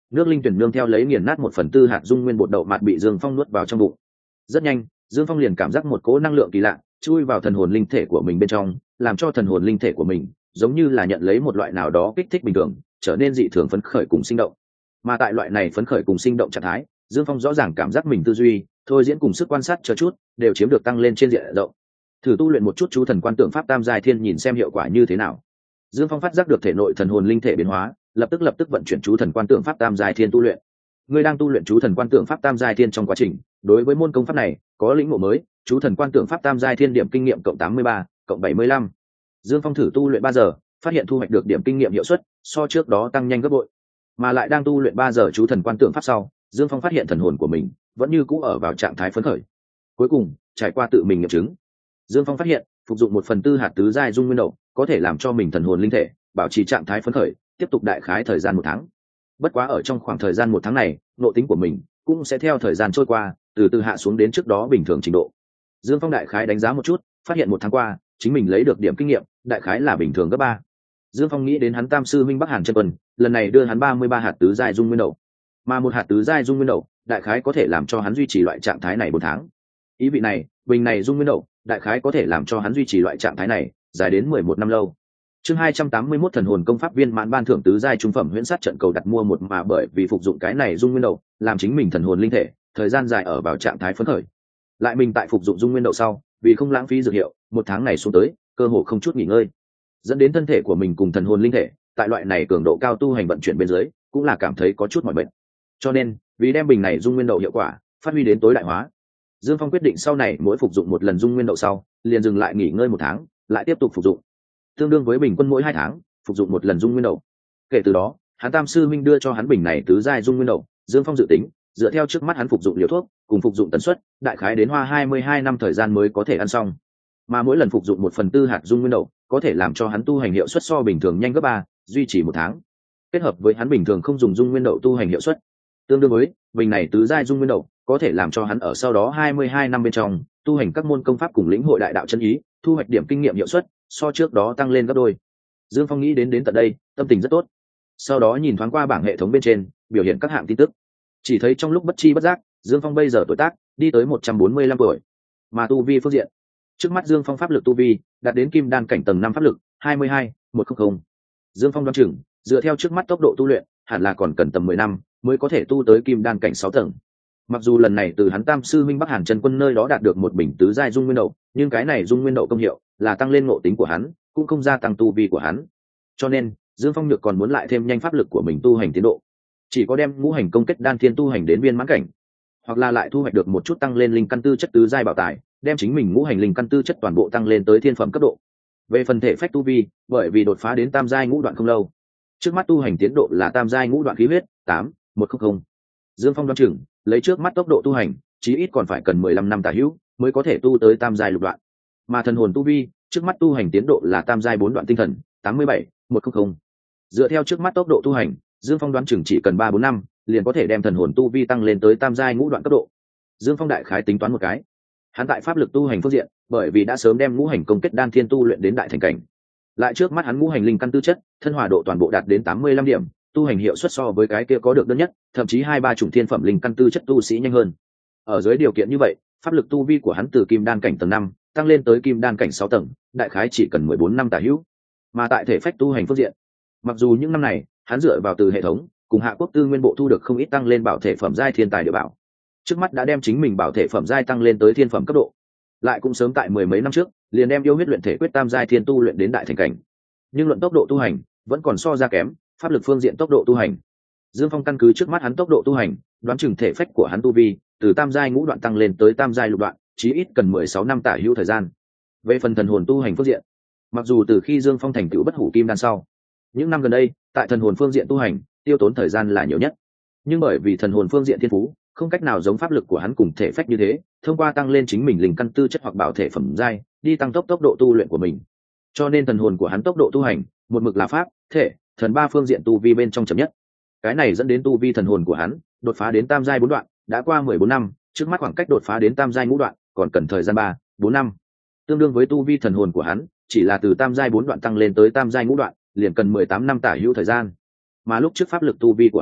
nước linh tuyển nương theo lấy nghiền nát một phần tư hạt dung nguyên bột đậu mạt bị Dương Phong nuốt vào trong bụng. Rất nhanh, Dương Phong liền cảm giác một cỗ năng lượng kỳ lạ chui vào thần hồn linh thể của mình bên trong, làm cho thần hồn linh thể của mình giống như là nhận lấy một loại nào đó kích thích bình thường, trở nên dị thường phấn khởi cùng sinh động. Mà tại loại này phấn khởi cùng sinh động trạng thái, Dương Phong rõ ràng cảm giác mình tư duy, thôi diễn cùng sức quan sát chờ chút đều chiếm được tăng lên trên diện rộng. Thử tu luyện một chút chú thần quan tượng pháp tam giai thiên nhìn xem hiệu quả như thế nào. Dương Phong phát giác được thể nội thần hồn linh thể biến hóa, lập tức lập tức vận chuyển chú thần quan tượng pháp tam giai thiên tu luyện. Ngươi đang tu luyện chú thần quan tượng pháp tam giai thiên trong quá trình, đối với môn công pháp này có lĩnh ngộ mới, chú thần quan tượng pháp tam giai thiên điểm kinh nghiệm cộng tám mươi ba, cộng bảy mươi lăm. Dương Phong thử tu luyện ba giờ, phát hiện thu hoạch được điểm kinh nghiệm hiệu suất so trước đó tăng nhanh gấp bội. Mà lại đang tu luyện ba giờ chú thần quan tượng pháp sau, Dương Phong phát hiện thần hồn của mình vẫn như cũ ở vào trạng thái phấn khởi. Cuối cùng, trải qua tự mình nghiệm chứng, Dương Phong phát hiện phục dụng một phần tư hạt tứ giai dung nguyên đậu có thể làm cho mình thần hồn linh thể bảo trì trạng thái phấn khởi, tiếp tục đại khái thời gian một tháng. Bất quá ở trong khoảng thời gian một tháng này, nội tính của mình cũng sẽ theo thời gian trôi qua từ từ hạ xuống đến trước đó bình thường trình độ. Dương Phong đại khái đánh giá một chút, phát hiện một tháng qua chính mình lấy được điểm kinh nghiệm đại khái là bình thường gấp ba. Dương Phong nghĩ đến hắn tam sư minh Bắc Hàn chân Tuần, lần này đưa hắn ba mươi ba hạt tứ giai dung nguyên đậu, mà một hạt tứ giai dung nguyên đậu đại khái có thể làm cho hắn duy trì loại trạng thái này bốn tháng. Ý vị này, bình này dung nguyên đậu đại khái có thể làm cho hắn duy trì loại trạng thái này dài đến mười một năm lâu. Chương hai trăm tám mươi mốt thần hồn công pháp viên mãn ban thưởng tứ giai trung phẩm huyễn sát trận cầu đặt mua một mà bởi vì phục dụng cái này dung nguyên đậu, làm chính mình thần hồn linh thể thời gian dài ở vào trạng thái phấn khởi. Lại mình tại phục dụng dung nguyên đậu sau, vì không lãng phí dược hiệu, một tháng này xuống tới, cơ hồ không chút nghỉ ngơi, dẫn đến thân thể của mình cùng thần hồn linh thể tại loại này cường độ cao tu hành vận chuyển bên dưới, cũng là cảm thấy có chút mỏi mệt. Cho nên, vì đem bình này dung nguyên đậu hiệu quả phát huy đến tối đại hóa, Dương Phong quyết định sau này mỗi phục dụng một lần dung nguyên đậu sau, liền dừng lại nghỉ ngơi một tháng, lại tiếp tục phục dụng. Tương đương với bình quân mỗi hai tháng phục dụng một lần dung nguyên đậu. Kể từ đó, hắn tam sư minh đưa cho hắn bình này tứ giai dung nguyên đậu, Dương Phong dự tính, dựa theo trước mắt hắn phục dụng liều thuốc, cùng phục dụng tần suất, đại khái đến hoa hai mươi hai năm thời gian mới có thể ăn xong. Mà mỗi lần phục dụng một phần tư hạt dung nguyên đậu, có thể làm cho hắn tu hành hiệu suất so bình thường nhanh gấp ba, duy trì một tháng. Kết hợp với hắn bình thường không dùng dung nguyên đậu tu hành hiệu suất, tương đương với bình này tứ giai dung nguyên đậu có thể làm cho hắn ở sau đó hai mươi hai năm bên trong tu hành các môn công pháp cùng lĩnh hội đại đạo chân ý, thu hoạch điểm kinh nghiệm hiệu suất so trước đó tăng lên gấp đôi. Dương Phong nghĩ đến đến tận đây, tâm tình rất tốt. Sau đó nhìn thoáng qua bảng hệ thống bên trên biểu hiện các hạng tin tức, chỉ thấy trong lúc bất chi bất giác, Dương Phong bây giờ tuổi tác đi tới một trăm bốn mươi lăm tuổi. Mà tu vi phương diện, trước mắt Dương Phong pháp lực tu vi đạt đến kim đan cảnh tầng năm pháp lực hai mươi hai một trăm. Dương Phong đoán chừng dựa theo trước mắt tốc độ tu luyện, hẳn là còn cần tầm mười năm mới có thể tu tới kim đan cảnh sáu tầng. Mặc dù lần này từ hắn tam sư minh Bắc Hàn chân Quân nơi đó đạt được một bình tứ giai dung nguyên đậu, nhưng cái này dung nguyên đậu công hiệu là tăng lên ngộ tính của hắn, cũng không gia tăng tu vi của hắn. Cho nên, Dương Phong nhược còn muốn lại thêm nhanh pháp lực của mình tu hành tiến độ. Chỉ có đem ngũ hành công kết đan thiên tu hành đến viên mãn cảnh, hoặc là lại thu hoạch được một chút tăng lên linh căn tư chất tứ giai bảo tài, đem chính mình ngũ hành linh căn tư chất toàn bộ tăng lên tới thiên phẩm cấp độ. Về phần thể phách tu vi, bởi vì đột phá đến tam giai ngũ đoạn không lâu, trước mắt tu hành tiến độ là tam giai ngũ đoạn khí huyết tám một trăm. Dương Phong đoán chừng lấy trước mắt tốc độ tu hành, chí ít còn phải cần mười lăm năm tả hữu mới có thể tu tới tam giai lục đoạn. Mà thần hồn tu vi, trước mắt tu hành tiến độ là tam giai bốn đoạn tinh thần tám mươi bảy một trăm. Dựa theo trước mắt tốc độ tu hành, Dương Phong đoán chừng chỉ cần ba bốn năm liền có thể đem thần hồn tu vi tăng lên tới tam giai ngũ đoạn cấp độ. Dương Phong đại khái tính toán một cái, hắn tại pháp lực tu hành phương diện, bởi vì đã sớm đem ngũ hành công kết đan thiên tu luyện đến đại thành cảnh, lại trước mắt hắn ngũ hành linh căn tư chất thân hòa độ toàn bộ đạt đến tám mươi lăm điểm, tu hành hiệu suất so với cái kia có được đơn nhất thậm chí hai ba chủng thiên phẩm linh căn tư chất tu sĩ nhanh hơn. Ở dưới điều kiện như vậy, pháp lực tu vi của hắn từ kim đan cảnh tầng năm tăng lên tới kim đan cảnh sáu tầng, đại khái chỉ cần mười bốn năm tả hữu. Mà tại thể phách tu hành phương diện, mặc dù những năm này hắn dựa vào từ hệ thống cùng hạ quốc tư nguyên bộ thu được không ít tăng lên bảo thể phẩm giai thiên tài địa bảo, trước mắt đã đem chính mình bảo thể phẩm giai tăng lên tới thiên phẩm cấp độ, lại cũng sớm tại mười mấy năm trước liền đem yêu huyết luyện thể quyết tam giai thiên tu luyện đến đại thành cảnh. Nhưng luận tốc độ tu hành vẫn còn so ra kém pháp lực phương diện tốc độ tu hành. Dương Phong căn cứ trước mắt hắn tốc độ tu hành, đoán chừng thể phách của hắn tu vi từ tam giai ngũ đoạn tăng lên tới tam giai lục đoạn, chí ít cần mười sáu năm tả hữu thời gian. Về phần thần hồn tu hành phương diện, mặc dù từ khi Dương Phong thành tựu bất hủ kim đan sau, những năm gần đây tại thần hồn phương diện tu hành tiêu tốn thời gian là nhiều nhất, nhưng bởi vì thần hồn phương diện thiên phú không cách nào giống pháp lực của hắn cùng thể phách như thế, thông qua tăng lên chính mình linh căn tư chất hoặc bảo thể phẩm giai đi tăng tốc tốc độ tu luyện của mình, cho nên thần hồn của hắn tốc độ tu hành một mực là pháp thể thần ba phương diện tu vi bên trong chậm nhất. Cái này dẫn đến tu vi thần hồn của hắn đột phá đến tam giai bốn đoạn đã qua mười bốn năm, trước mắt khoảng cách đột phá đến tam giai ngũ đoạn còn cần thời gian ba bốn năm. Tương đương với tu vi thần hồn của hắn chỉ là từ tam giai bốn đoạn tăng lên tới tam giai ngũ đoạn liền cần mười tám năm tả hữu thời gian. Mà lúc trước pháp lực tu vi của hắn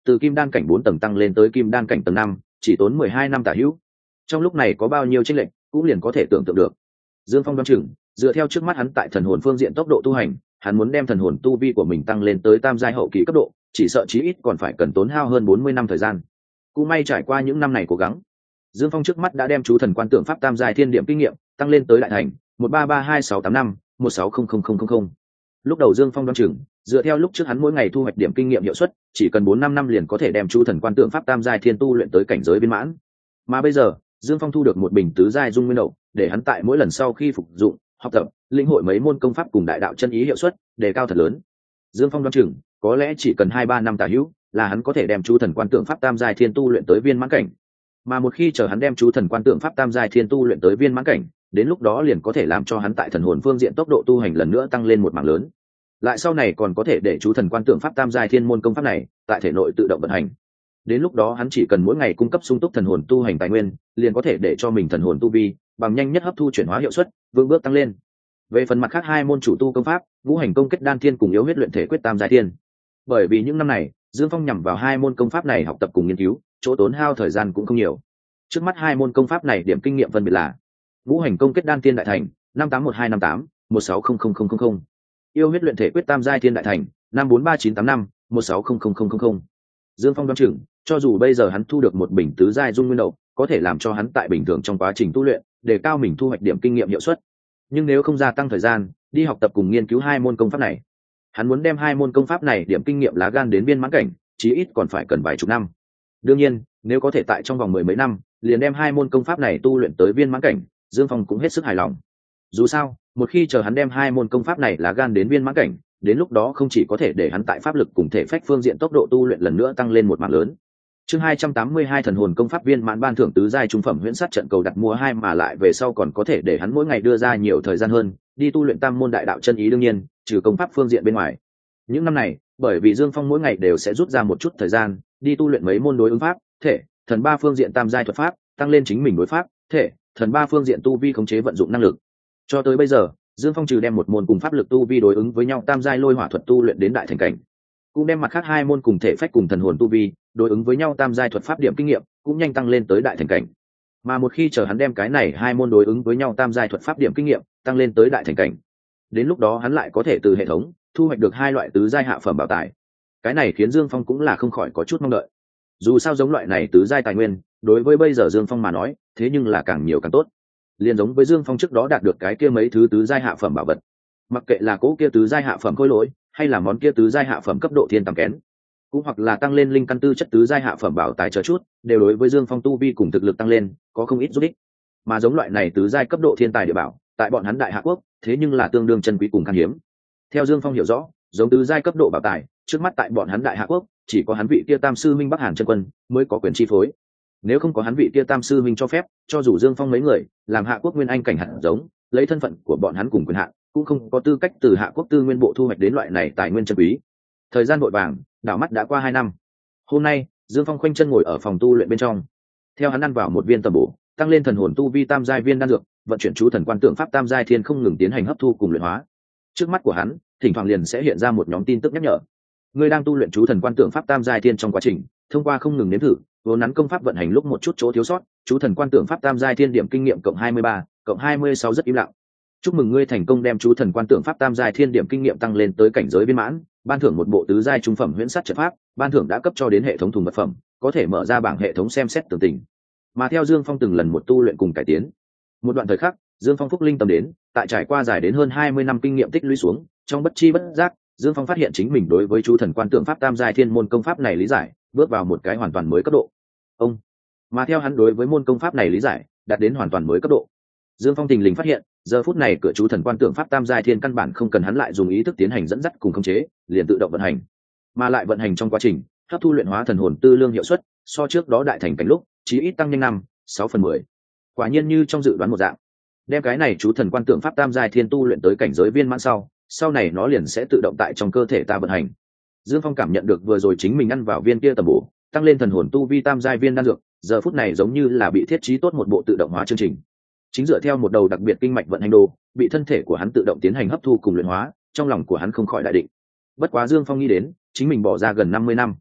từ kim đan cảnh bốn tầng tăng lên tới kim đan cảnh tầng năm chỉ tốn mười hai năm tả hữu. Trong lúc này có bao nhiêu chênh lệch cũng liền có thể tưởng tượng được. Dương Phong đoán chừng dựa theo trước mắt hắn tại thần hồn phương diện tốc độ tu hành, hắn muốn đem thần hồn tu vi của mình tăng lên tới tam giai hậu kỳ cấp độ, chỉ sợ chí ít còn phải cần tốn hao hơn bốn mươi năm thời gian. Cũng may trải qua những năm này cố gắng, Dương Phong trước mắt đã đem chú thần quan tượng pháp tam giai thiên điểm kinh nghiệm tăng lên tới đại thành một ba ba hai sáu tám năm một sáu không không không không không. Lúc đầu Dương Phong đoán chừng dựa theo lúc trước hắn mỗi ngày thu hoạch điểm kinh nghiệm hiệu suất, chỉ cần bốn năm năm liền có thể đem chú thần quan tượng pháp tam giai thiên tu luyện tới cảnh giới viên mãn. Mà bây giờ, Dương Phong thu được một bình tứ giai dung nguyên đậu, để hắn tại mỗi lần sau khi phục dụng, học tập, lĩnh hội mấy môn công pháp cùng đại đạo chân ý hiệu suất, đề cao thật lớn. Dương Phong đoán chừng, có lẽ chỉ cần hai ba năm tả hữu, là hắn có thể đem chú thần quan tượng pháp tam giai thiên tu luyện tới viên mãn cảnh. Mà một khi chờ hắn đem chú thần quan tượng pháp tam giai thiên tu luyện tới viên mãn cảnh, đến lúc đó liền có thể làm cho hắn tại thần hồn phương diện tốc độ tu hành lần nữa tăng lên một mảng lớn. Lại sau này còn có thể để chú thần quan tượng pháp tam giai thiên môn công pháp này tại thể nội tự động vận hành. Đến lúc đó hắn chỉ cần mỗi ngày cung cấp sung túc thần hồn tu hành tài nguyên, liền có thể để cho mình thần hồn tu vi bằng nhanh nhất hấp thu chuyển hóa hiệu suất, vững bước tăng lên. Về phần mặt khác hai môn chủ tu công pháp, ngũ hành công kết đan thiên cùng yếu huyết luyện thể quyết tam giai thiên. Bởi vì những năm này, Dương Phong nhằm vào hai môn công pháp này học tập cùng nghiên cứu, chỗ tốn hao thời gian cũng không nhiều. Trước mắt hai môn công pháp này điểm kinh nghiệm phân biệt là: ngũ hành công kết đan thiên đại thành năm tám một hai năm tám một sáu không không không không, yêu huyết luyện thể quyết tam giai thiên đại thành năm bốn ba chín tám năm một sáu không không không không. Dương Phong đoán chừng, cho dù bây giờ hắn thu được một bình tứ giai dung nguyên đậu, có thể làm cho hắn tại bình thường trong quá trình tu luyện, để cao mình thu hoạch điểm kinh nghiệm hiệu suất. Nhưng nếu không gia tăng thời gian, đi học tập cùng nghiên cứu hai môn công pháp này, hắn muốn đem hai môn công pháp này điểm kinh nghiệm lá gan đến viên mãn cảnh, chí ít còn phải cần vài chục năm. Đương nhiên, nếu có thể tại trong vòng mười mấy năm, liền đem hai môn công pháp này tu luyện tới viên mãn cảnh, Dương Phong cũng hết sức hài lòng. Dù sao, một khi chờ hắn đem hai môn công pháp này lá gan đến viên mãn cảnh, đến lúc đó không chỉ có thể để hắn tại pháp lực cùng thể phách phương diện tốc độ tu luyện lần nữa tăng lên một mảng lớn. Chương hai trăm tám mươi hai thần hồn công pháp viên mãn ban thưởng tứ giai trung phẩm huyễn sát trận cầu đặt mua hai, mà lại về sau còn có thể để hắn mỗi ngày đưa ra nhiều thời gian hơn, đi tu luyện tam môn đại đạo chân ý, đương nhiên, trừ công pháp phương diện bên ngoài. Những năm này, bởi vì Dương Phong mỗi ngày đều sẽ rút ra một chút thời gian, đi tu luyện mấy môn đối ứng pháp, thể, thần ba phương diện tam giai thuật pháp, tăng lên chính mình đối pháp, thể, thần ba phương diện tu vi khống chế vận dụng năng lực. Cho tới bây giờ, Dương Phong trừ đem một môn cùng pháp lực tu vi đối ứng với nhau tam giai lôi hỏa thuật tu luyện đến đại thành cảnh, cũng đem mặt khác hai môn cùng thể phách cùng thần hồn tu vi đối ứng với nhau tam giai thuật pháp điểm kinh nghiệm cũng nhanh tăng lên tới đại thành cảnh. Mà một khi chờ hắn đem cái này hai môn đối ứng với nhau tam giai thuật pháp điểm kinh nghiệm tăng lên tới đại thành cảnh, đến lúc đó hắn lại có thể từ hệ thống thu hoạch được hai loại tứ giai hạ phẩm bảo tài. Cái này khiến Dương Phong cũng là không khỏi có chút mong đợi. Dù sao giống loại này tứ giai tài nguyên, đối với bây giờ Dương Phong mà nói, thế nhưng là càng nhiều càng tốt. Liên giống với Dương Phong trước đó đạt được cái kia mấy thứ tứ giai hạ phẩm bảo vật, mặc kệ là cố kia tứ giai hạ phẩm khôi lỗi, hay là món kia tứ giai hạ phẩm cấp độ thiên tầm kén, cũng hoặc là tăng lên linh căn tư chất tứ giai hạ phẩm bảo tài chờ chút, đều đối với Dương Phong tu vi cùng thực lực tăng lên có không ít giúp ích. Mà giống loại này tứ giai cấp độ thiên tài địa bảo, tại bọn hắn Đại Hạ Quốc, thế nhưng là tương đương chân quý cùng khan hiếm. Theo Dương Phong hiểu rõ, giống tứ giai cấp độ bảo tài, trước mắt tại bọn hắn Đại Hạ Quốc, chỉ có hắn vị kia Tam sư minh Bắc Hàn chân quân mới có quyền chi phối. Nếu không có hắn vị kia Tam sư minh cho phép, cho dù Dương Phong mấy người làm Hạ Quốc nguyên anh cảnh hạt giống, lấy thân phận của bọn hắn cùng quyền hạn, cũng không có tư cách từ Hạ Quốc tư nguyên bộ thu hoạch đến loại này tài nguyên chân quý. Thời gian vội vàng, đảo mắt đã qua hai năm. Hôm nay, Dương Phong khoanh chân ngồi ở phòng tu luyện bên trong, theo hắn ăn vào một viên tầm bổ, tăng lên thần hồn tu vi tam giai viên đan dược, vận chuyển chú thần quan tượng pháp tam giai thiên không ngừng tiến hành hấp thu cùng luyện hóa. Trước mắt của hắn, thỉnh thoảng liền sẽ hiện ra một nhóm tin tức nhắc nhở. Người đang tu luyện chú thần quan tượng pháp tam giai thiên trong quá trình, thông qua không ngừng nếm thử, vốn nắn công pháp vận hành lúc một chút chỗ thiếu sót, chú thần quan tượng pháp tam giai thiên điểm kinh nghiệm cộng hai mươi ba, cộng hai mươi sáu rất im lặng. Chúc mừng ngươi thành công đem chú thần quan tượng pháp tam giai thiên điểm kinh nghiệm tăng lên tới cảnh giới viên mãn, ban thưởng một bộ tứ giai trung phẩm huyễn sát trận pháp, ban thưởng đã cấp cho đến hệ thống thùng vật phẩm, có thể mở ra bảng hệ thống xem xét tường tình. Mà theo Dương Phong từng lần một tu luyện cùng cải tiến, một đoạn thời khắc, Dương Phong phúc linh tâm đến, tại trải qua dài đến hơn hai mươi năm kinh nghiệm tích lũy xuống, trong bất chi bất giác, Dương Phong phát hiện chính mình đối với chú thần quan tượng pháp tam giai thiên môn công pháp này lý giải, bước vào một cái hoàn toàn mới cấp độ. Ông, mà theo hắn đối với môn công pháp này lý giải, đạt đến hoàn toàn mới cấp độ. Dương Phong thình lình phát hiện, giờ phút này cửa chú thần quan tượng pháp tam giai thiên căn bản không cần hắn lại dùng ý thức tiến hành dẫn dắt cùng khống chế, liền tự động vận hành. Mà lại vận hành trong quá trình, hấp thu luyện hóa thần hồn tư lương hiệu suất, so trước đó đại thành cảnh lúc, chí ít tăng nhanh năm, sáu phần mười. Quả nhiên như trong dự đoán một dạng, đem cái này chú thần quan tượng pháp tam giai thiên tu luyện tới cảnh giới viên mãn sau, sau này nó liền sẽ tự động tại trong cơ thể ta vận hành. Dương Phong cảm nhận được vừa rồi chính mình ăn vào viên kia tầm bổ, tăng lên thần hồn tu vi tam giai viên đan dược, giờ phút này giống như là bị thiết trí tốt một bộ tự động hóa chương trình. Chính dựa theo một đầu đặc biệt kinh mạch vận hành đồ, bị thân thể của hắn tự động tiến hành hấp thu cùng luyện hóa, trong lòng của hắn không khỏi đại định. Bất quá Dương Phong nghĩ đến, chính mình bỏ ra gần năm mươi năm,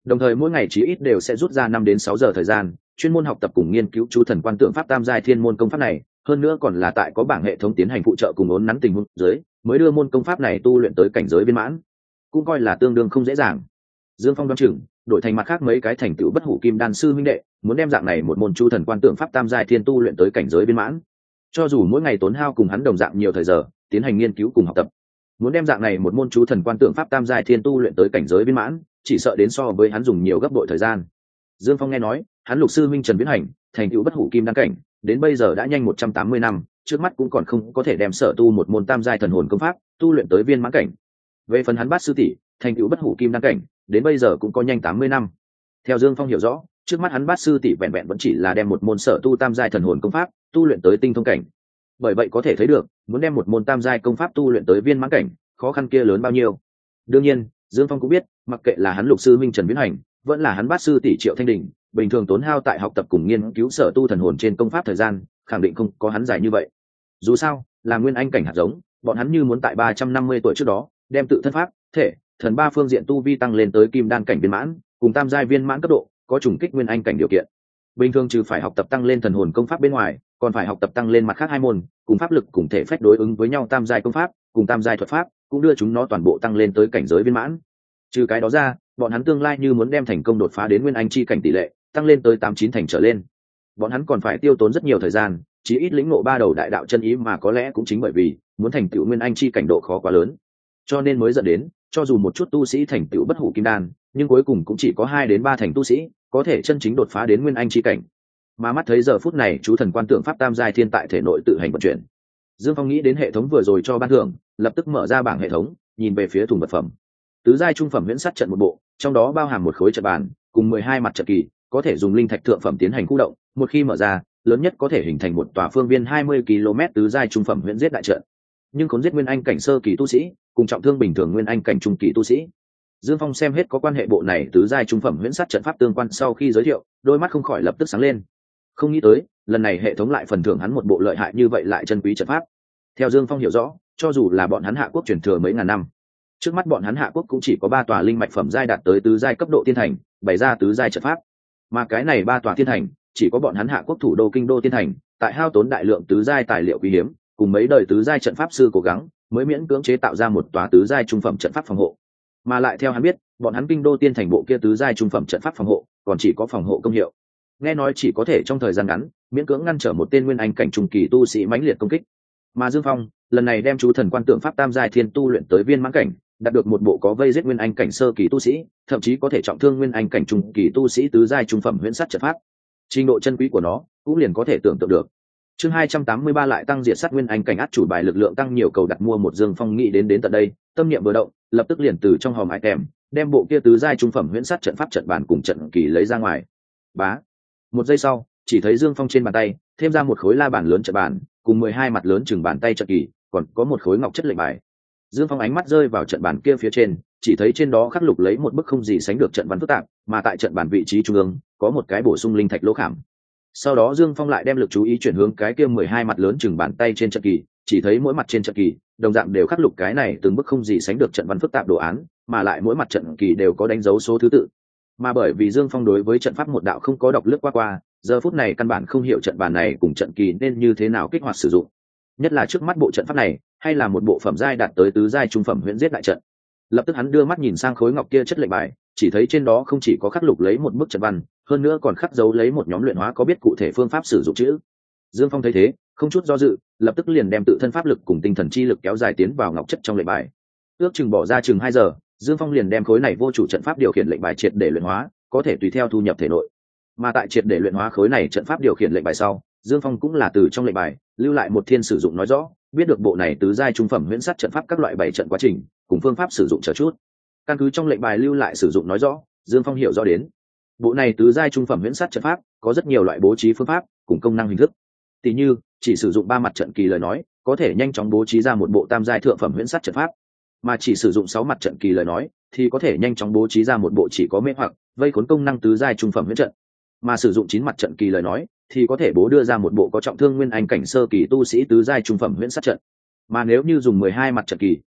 Đồng thời mỗi ngày chí ít đều sẽ rút ra năm đến sáu giờ thời gian chuyên môn học tập cùng nghiên cứu chú thần quan tượng pháp tam giai thiên môn công pháp này, hơn nữa còn là tại có bảng hệ thống tiến hành phụ trợ cùng ốn nắn tình huống dưới mới đưa môn công pháp này tu luyện tới cảnh giới viên mãn, cũng coi là tương đương không dễ dàng. Dương Phong đoán chừng đổi thành mặt khác mấy cái thành tựu bất hủ kim đan sư huynh đệ muốn đem dạng này một môn chu thần quan tượng pháp tam giai thiên tu luyện tới cảnh giới viên mãn, cho dù mỗi ngày tốn hao cùng hắn đồng dạng nhiều thời giờ tiến hành nghiên cứu cùng học tập, muốn đem dạng này một môn chú thần quan tượng pháp tam giai thiên tu luyện tới cảnh giới viên mãn chỉ sợ đến so với hắn dùng nhiều gấp bội thời gian. Dương Phong nghe nói hắn lục sư minh Trần Viễn Hành thành tựu bất hủ kim đan cảnh đến bây giờ đã nhanh một trăm tám mươi năm, trước mắt cũng còn không có thể đem sở tu một môn tam giai thần hồn công pháp tu luyện tới viên mãn cảnh. Về phần hắn bát sư tỷ thành tựu bất hủ kim đan cảnh đến bây giờ cũng có nhanh tám mươi năm. Theo Dương Phong hiểu rõ, trước mắt hắn bát sư tỷ vẹn vẹn vẫn chỉ là đem một môn sở tu tam giai thần hồn công pháp tu luyện tới tinh thông cảnh. Bởi vậy có thể thấy được muốn đem một môn tam giai công pháp tu luyện tới viên mãn cảnh khó khăn kia lớn bao nhiêu. Đương nhiên Dương Phong cũng biết mặc kệ là hắn lục sư minh Trần Viễn Hành vẫn là hắn bát sư tỷ Triệu Thanh Đình bình thường tốn hao tại học tập cùng nghiên cứu sở tu thần hồn trên công pháp thời gian khẳng định không có hắn dài như vậy. Dù sao là nguyên anh cảnh hạt giống, bọn hắn như muốn tại ba trăm năm mươi tuổi trước đó đem tự thân pháp thể thần ba phương diện tu vi tăng lên tới kim đan cảnh viên mãn cùng tam giai viên mãn cấp độ có trùng kích nguyên anh cảnh điều kiện. Bình thường trừ phải học tập tăng lên thần hồn công pháp bên ngoài còn phải học tập tăng lên mặt khác hai môn cùng pháp lực cùng thể phách đối ứng với nhau tam giai công pháp cùng tam giai thuật pháp, cũng đưa chúng nó toàn bộ tăng lên tới cảnh giới viên mãn. Trừ cái đó ra, bọn hắn tương lai như muốn đem thành công đột phá đến nguyên anh chi cảnh tỷ lệ tăng lên tới tám chín thành trở lên, bọn hắn còn phải tiêu tốn rất nhiều thời gian, chí ít lĩnh ngộ ba đầu đại đạo chân ý, mà có lẽ cũng chính bởi vì muốn thành tựu nguyên anh chi cảnh độ khó quá lớn, cho nên mới dẫn đến cho dù một chút tu sĩ thành tựu bất hủ kim đan, nhưng cuối cùng cũng chỉ có hai đến ba thành tu sĩ có thể chân chính đột phá đến nguyên anh chi cảnh. Mà mắt thấy giờ phút này chú thần quan tượng pháp tam giai thiên tại thể nội tự hành vận chuyển, Dương Phong nghĩ đến hệ thống vừa rồi cho ban thưởng, lập tức mở ra bảng hệ thống, nhìn về phía thùng vật phẩm. Tứ giai trung phẩm huyễn sắt trận một bộ, trong đó bao hàm một khối trận bàn cùng mười hai mặt trận kỳ, có thể dùng linh thạch thượng phẩm tiến hành khu động, một khi mở ra, lớn nhất có thể hình thành một tòa phương viên hai mươi ki lô mét tứ giai trung phẩm huyễn giết đại trận. Nhưng khốn giết nguyên anh cảnh sơ kỳ tu sĩ, cùng trọng thương bình thường nguyên anh cảnh trung kỳ tu sĩ. Dương Phong xem hết có quan hệ bộ này tứ giai trung phẩm huyễn sắt trận pháp tương quan sau khi giới thiệu, đôi mắt không khỏi lập tức sáng lên. Không nghĩ tới, lần này hệ thống lại phần thưởng hắn một bộ lợi hại như vậy lại chân quý trận pháp. Theo Dương Phong hiểu rõ, cho dù là bọn hắn Hạ Quốc truyền thừa mấy ngàn năm, trước mắt bọn hắn Hạ Quốc cũng chỉ có ba tòa linh mạch phẩm giai đạt tới tứ giai cấp độ tiên thành, bày ra tứ giai trận pháp. Mà cái này ba tòa tiên thành, chỉ có bọn hắn Hạ Quốc thủ đô kinh đô tiên thành, tại hao tốn đại lượng tứ giai tài liệu quý hiếm, cùng mấy đời tứ giai trận pháp sư cố gắng, mới miễn cưỡng chế tạo ra một tòa tứ giai trung phẩm trận pháp phòng hộ. Mà lại theo hắn biết, bọn hắn kinh đô tiên thành bộ kia tứ giai trung phẩm trận pháp phòng hộ, còn chỉ có phòng hộ công hiệu. Nghe nói chỉ có thể trong thời gian ngắn, miễn cưỡng ngăn trở một tên nguyên anh cảnh trung kỳ tu sĩ mãnh liệt công kích. Mà Dương Phong, lần này đem chú thần quan tượng pháp tam giai thiên tu luyện tới viên mãn cảnh, đạt được một bộ có vây giết nguyên anh cảnh sơ kỳ tu sĩ, thậm chí có thể trọng thương nguyên anh cảnh trung kỳ tu sĩ tứ giai trung phẩm huyễn sắt trận pháp. Trình độ chân quý của nó cũng liền có thể tưởng tượng được. Chương hai trăm tám mươi ba lại tăng diệt sát nguyên anh cảnh át chủ bài lực lượng tăng nhiều cầu đặt mua một. Dương Phong nghĩ đến đến tận đây, tâm niệm vừa động, lập tức liền từ trong hòm item đem bộ kia tứ giai trung phẩm huyễn sắt trận pháp trận bàn cùng trận kỳ lấy ra ngoài. Bá. Một giây sau, chỉ thấy Dương Phong trên bàn tay thêm ra một khối la bàn lớn trận bàn, cùng mười hai mặt lớn chừng bàn tay trận kỳ, còn có một khối ngọc chất lệnh bài. Dương Phong ánh mắt rơi vào trận bàn kia phía trên, chỉ thấy trên đó khắc lục lấy một bức không gì sánh được trận văn phức tạp, mà tại trận bàn vị trí trung ương có một cái bổ sung linh thạch lỗ khảm. Sau đó Dương Phong lại đem lực chú ý chuyển hướng cái kia mười hai mặt lớn chừng bàn tay trên trận kỳ, chỉ thấy mỗi mặt trên trận kỳ đồng dạng đều khắc lục cái này từng bức không gì sánh được trận văn phức tạp đồ án, mà lại mỗi mặt trận kỳ đều có đánh dấu số thứ tự. Mà bởi vì Dương Phong đối với trận pháp một đạo không có đọc lướt qua qua, giờ phút này căn bản không hiểu trận bàn này cùng trận kỳ nên như thế nào kích hoạt sử dụng. Nhất là trước mắt bộ trận pháp này, hay là một bộ phẩm giai đạt tới tứ giai trung phẩm huyễn giết đại trận. Lập tức hắn đưa mắt nhìn sang khối ngọc kia chất lệnh bài, chỉ thấy trên đó không chỉ có khắc lục lấy một bức trận văn, hơn nữa còn khắc dấu lấy một nhóm luyện hóa có biết cụ thể phương pháp sử dụng chữ. Dương Phong thấy thế, không chút do dự, lập tức liền đem tự thân pháp lực cùng tinh thần chi lực kéo dài tiến vào ngọc chất trong lệnh bài. Ước chừng bỏ ra chừng hai giờ, Dương Phong liền đem khối này vô chủ trận pháp điều khiển lệnh bài triệt để luyện hóa, có thể tùy theo thu nhập thể nội. Mà tại triệt để luyện hóa khối này trận pháp điều khiển lệnh bài sau, Dương Phong cũng là từ trong lệnh bài lưu lại một thiên sử dụng nói rõ, biết được bộ này tứ giai trung phẩm huyễn sắt trận pháp các loại bảy trận quá trình cùng phương pháp sử dụng chờ chút. Căn cứ trong lệnh bài lưu lại sử dụng nói rõ, Dương Phong hiểu rõ đến bộ này tứ giai trung phẩm huyễn sắt trận pháp có rất nhiều loại bố trí phương pháp cùng công năng hình thức. Tỷ như chỉ sử dụng ba mặt trận kỳ lời nói, có thể nhanh chóng bố trí ra một bộ tam giai thượng phẩm huyễn sắt trận pháp, mà chỉ sử dụng sáu mặt trận kỳ lời nói thì có thể nhanh chóng bố trí ra một bộ chỉ có mê hoặc vây khốn công năng tứ giai trung phẩm huyễn trận, mà sử dụng chín mặt trận kỳ lời nói thì có thể bố đưa ra một bộ có trọng thương nguyên anh cảnh sơ kỳ tu sĩ tứ giai trung phẩm huyễn sát trận. Mà nếu như dùng mười hai mặt trận kỳ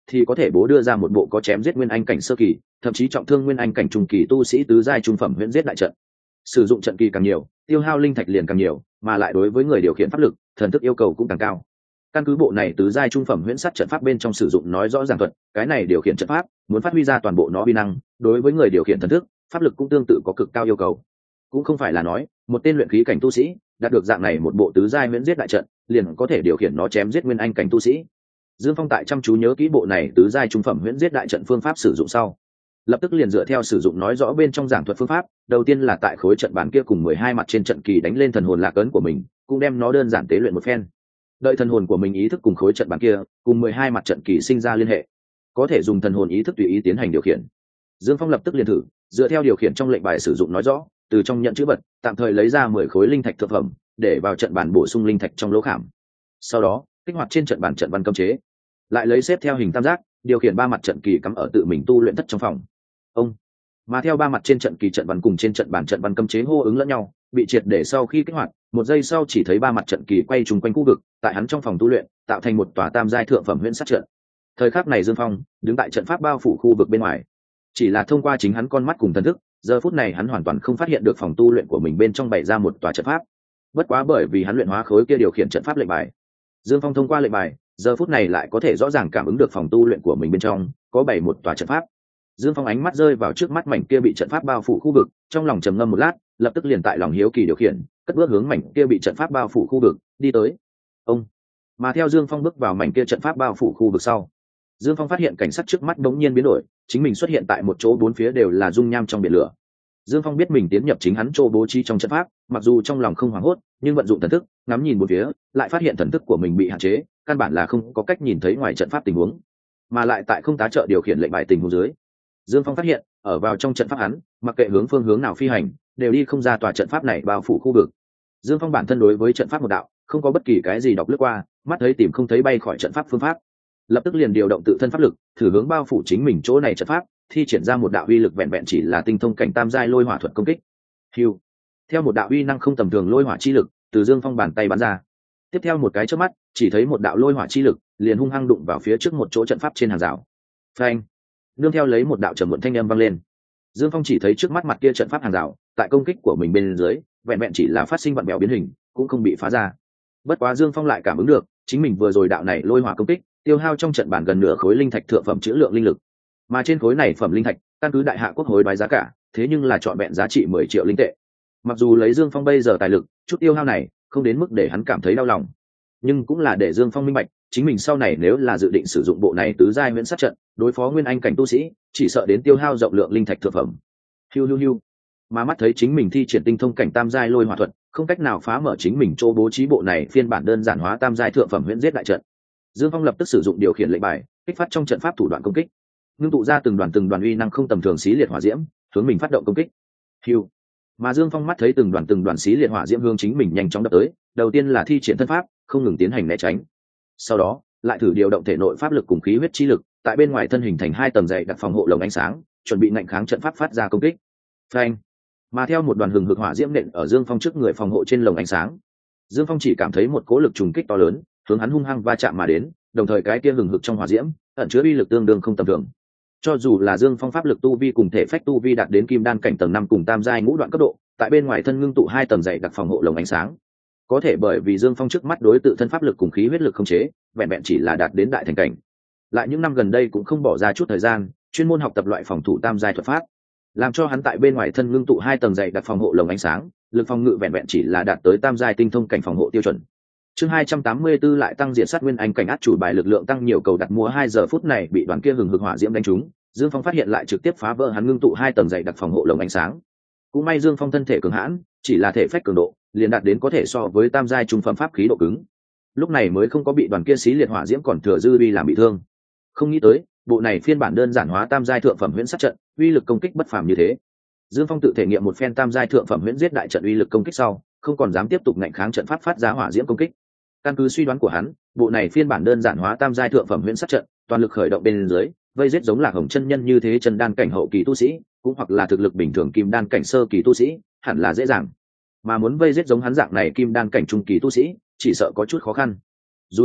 thì có thể bố đưa ra một bộ có chém giết nguyên anh cảnh sơ kỳ, thậm chí trọng thương nguyên anh cảnh trung kỳ tu sĩ tứ giai trung phẩm huyễn giết đại trận. Sử dụng trận kỳ càng nhiều, tiêu hao linh thạch liền càng nhiều, mà lại đối với người điều khiển pháp lực, thần thức yêu cầu cũng càng cao. Căn cứ bộ này tứ giai trung phẩm huyễn sát trận pháp bên trong sử dụng nói rõ ràng thuật, cái này điều khiển trận pháp muốn phát huy ra toàn bộ nó uy năng, đối với người điều khiển thần thức, pháp lực cũng tương tự có cực cao yêu cầu. Cũng không phải là nói một tên luyện khí cảnh tu sĩ đạt được dạng này một bộ tứ giai huyễn giết đại trận, liền có thể điều khiển nó chém giết nguyên anh cảnh tu sĩ. Dương Phong tại chăm chú nhớ kỹ bộ này tứ giai trung phẩm huyễn giết đại trận phương pháp sử dụng sau, lập tức liền dựa theo sử dụng nói rõ bên trong giảng thuật phương pháp, đầu tiên là tại khối trận bàn kia cùng mười hai mặt trên trận kỳ đánh lên thần hồn lạc ấn của mình, cũng đem nó đơn giản tế luyện một phen. Đợi thần hồn của mình ý thức cùng khối trận bàn kia cùng mười hai mặt trận kỳ sinh ra liên hệ, có thể dùng thần hồn ý thức tùy ý tiến hành điều khiển. Dương Phong lập tức liền thử, dựa theo điều khiển trong lệnh bài sử dụng nói rõ, từ trong nhận chữ vật tạm thời lấy ra mười khối linh thạch thực phẩm, để vào trận bàn bổ sung linh thạch trong lỗ khảm. Sau đó kích hoạt trên trận bàn trận văn cấm chế, lại lấy xếp theo hình tam giác điều khiển ba mặt trận kỳ cắm ở tự mình tu luyện thất trong phòng. Ông mà theo ba mặt trên trận kỳ trận văn cùng trên trận bàn trận văn cấm chế hô ứng lẫn nhau, bị triệt để sau khi kích hoạt, một giây sau chỉ thấy ba mặt trận kỳ quay trùng quanh khu vực tại hắn trong phòng tu luyện, tạo thành một tòa tam giai thượng phẩm huyễn sát trận. Thời khắc này Dương Phong đứng tại trận pháp bao phủ khu vực bên ngoài, chỉ là thông qua chính hắn con mắt cùng thần thức, giờ phút này hắn hoàn toàn không phát hiện được phòng tu luyện của mình bên trong bày ra một tòa trận pháp. Bất quá bởi vì hắn luyện hóa khối kia điều khiển trận pháp lệnh bài, Dương Phong thông qua lệnh bài giờ phút này lại có thể rõ ràng cảm ứng được phòng tu luyện của mình bên trong có bày một tòa trận pháp. Dương Phong ánh mắt rơi vào trước mắt mảnh kia bị trận pháp bao phủ khu vực, trong lòng trầm ngâm một lát, lập tức liền tại lòng hiếu kỳ điều khiển, cất bước hướng mảnh kia bị trận pháp bao phủ khu vực đi tới. Ông mà theo Dương Phong bước vào mảnh kia trận pháp bao phủ khu vực sau, Dương Phong phát hiện cảnh sắc trước mắt bỗng nhiên biến đổi, chính mình xuất hiện tại một chỗ bốn phía đều là dung nham trong biển lửa. Dương Phong biết mình tiến nhập chính hắn chỗ bố trí trong trận pháp, mặc dù trong lòng không hoảng hốt, nhưng vận dụng thần thức, ngắm nhìn bốn phía, lại phát hiện thần thức của mình bị hạn chế, căn bản là không có cách nhìn thấy ngoài trận pháp tình huống, mà lại tại không tá trợ điều khiển lệnh bài tình huống dưới, Dương Phong phát hiện, ở vào trong trận pháp hắn, mặc kệ hướng phương hướng nào phi hành, đều đi không ra tòa trận pháp này bao phủ khu vực. Dương Phong bản thân đối với trận pháp một đạo, không có bất kỳ cái gì đọc lướt qua, mắt thấy tìm không thấy bay khỏi trận pháp phương pháp, lập tức liền điều động tự thân pháp lực, thử hướng bao phủ chính mình chỗ này trận pháp, thi triển ra một đạo uy lực vẹn vẹn chỉ là tinh thông cảnh tam giai lôi hỏa thuật công kích. Hưu. Theo một đạo uy năng không tầm thường lôi hỏa chi lực, từ Dương Phong bàn tay bắn ra. Tiếp theo một cái chớp mắt, chỉ thấy một đạo lôi hỏa chi lực liền hung hăng đụng vào phía trước một chỗ trận pháp trên hàng rào. Phanh. Nương theo lấy một đạo trầm muộn thanh âm vang lên, Dương Phong chỉ thấy trước mắt mặt kia trận pháp hàng rào, tại công kích của mình bên dưới, vẹn vẹn chỉ là phát sinh vặn bèo biến hình, cũng không bị phá ra. Bất quá Dương Phong lại cảm ứng được, chính mình vừa rồi đạo này lôi hỏa công kích, tiêu hao trong trận bản gần nửa khối linh thạch thượng phẩm chữ lượng linh lực, mà trên khối này phẩm linh thạch, căn cứ đại hạ quốc hối đoái giá cả, thế nhưng là trọn vẹn giá trị mười triệu linh tệ. Mặc dù lấy Dương Phong bây giờ tài lực, chút tiêu hao này không đến mức để hắn cảm thấy đau lòng, nhưng cũng là để Dương Phong minh bạch, chính mình sau này nếu là dự định sử dụng bộ này tứ giai huyễn sát trận đối phó nguyên anh cảnh tu sĩ, chỉ sợ đến tiêu hao rộng lượng linh thạch thượng phẩm. Hiu hiu hiu. Mà mắt thấy chính mình thi triển tinh thông cảnh tam giai lôi hỏa thuật, không cách nào phá mở chính mình chỗ bố trí bộ này phiên bản đơn giản hóa tam giai thượng phẩm huyễn giết đại trận. Dương Phong lập tức sử dụng điều khiển lệnh bài, kích phát trong trận pháp thủ đoạn công kích, ngưng tụ ra từng đoàn từng đoàn uy năng không tầm thường xí liệt hỏa diễm, hướng mình phát động công kích. Hiu. Mà Dương Phong mắt thấy từng đoàn từng đoàn xí liệt hỏa diễm hướng chính mình nhanh chóng đập tới, đầu tiên là thi triển thân pháp, không ngừng tiến hành né tránh. Sau đó, lại thử điều động thể nội pháp lực cùng khí huyết chi lực, tại bên ngoài thân hình thành hai tầng dày đặt phòng hộ lồng ánh sáng, chuẩn bị ngăn kháng trận pháp phát ra công kích. Phanh. Mà theo một đoàn hừng hực hỏa diễm nện ở Dương Phong trước người phòng hộ trên lồng ánh sáng, Dương Phong chỉ cảm thấy một cỗ lực trùng kích to lớn, hướng hắn hung hăng va chạm mà đến, đồng thời cái kia hừng hực trong hỏa diễm ẩn chứa uy lực tương đương không tầm thường. Cho dù là Dương Phong pháp lực tu vi cùng thể phách tu vi đạt đến kim đan cảnh tầng năm cùng tam giai ngũ đoạn cấp độ, tại bên ngoài thân ngưng tụ hai tầng dày đặc phòng hộ lồng ánh sáng, có thể bởi vì Dương Phong trước mắt đối tự thân pháp lực cùng khí huyết lực không chế, vẹn vẹn chỉ là đạt đến đại thành cảnh. Lại những năm gần đây cũng không bỏ ra chút thời gian, chuyên môn học tập loại phòng thủ tam giai thuật pháp, làm cho hắn tại bên ngoài thân ngưng tụ hai tầng dày đặc phòng hộ lồng ánh sáng, lực phòng ngự vẹn vẹn chỉ là đạt tới tam giai tinh thông cảnh phòng hộ tiêu chuẩn. Chương hai trăm tám mươi tư lại tăng diện sát nguyên anh cảnh át chủ bài lực lượng tăng nhiều cầu đặt mua hai giờ phút này bị đoàn kia hừng hực hỏa diễm đánh trúng, Dương Phong phát hiện lại trực tiếp phá vỡ hắn ngưng tụ hai tầng dày đặc phòng hộ lồng ánh sáng. Cũng may Dương Phong thân thể cường hãn, chỉ là thể phách cường độ, liền đạt đến có thể so với tam giai trung phẩm pháp khí độ cứng. Lúc này mới không có bị đoàn kia xí liệt hỏa diễm còn thừa dư uy làm bị thương. Không nghĩ tới, bộ này phiên bản đơn giản hóa tam giai thượng phẩm huyễn sát trận, uy lực công kích bất phàm như thế. Dương Phong tự thể nghiệm một phen tam giai thượng phẩm huyễn giết đại trận uy lực công kích sau, không còn dám tiếp tục ngạnh kháng trận pháp phát ra hỏa diễm công kích. Căn cứ suy đoán của hắn, bộ này phiên bản đơn giản hóa tam giai thượng phẩm huyễn sát trận, toàn lực khởi động bên dưới, vây giết giống Lạc Hồng chân nhân như thế chân đan cảnh hậu kỳ tu sĩ, cũng hoặc là thực lực bình thường kim đan cảnh sơ kỳ tu sĩ, hẳn là dễ dàng. Mà muốn vây giết giống hắn dạng này kim đan cảnh trung kỳ tu sĩ, chỉ sợ có chút khó khăn. Dù sao,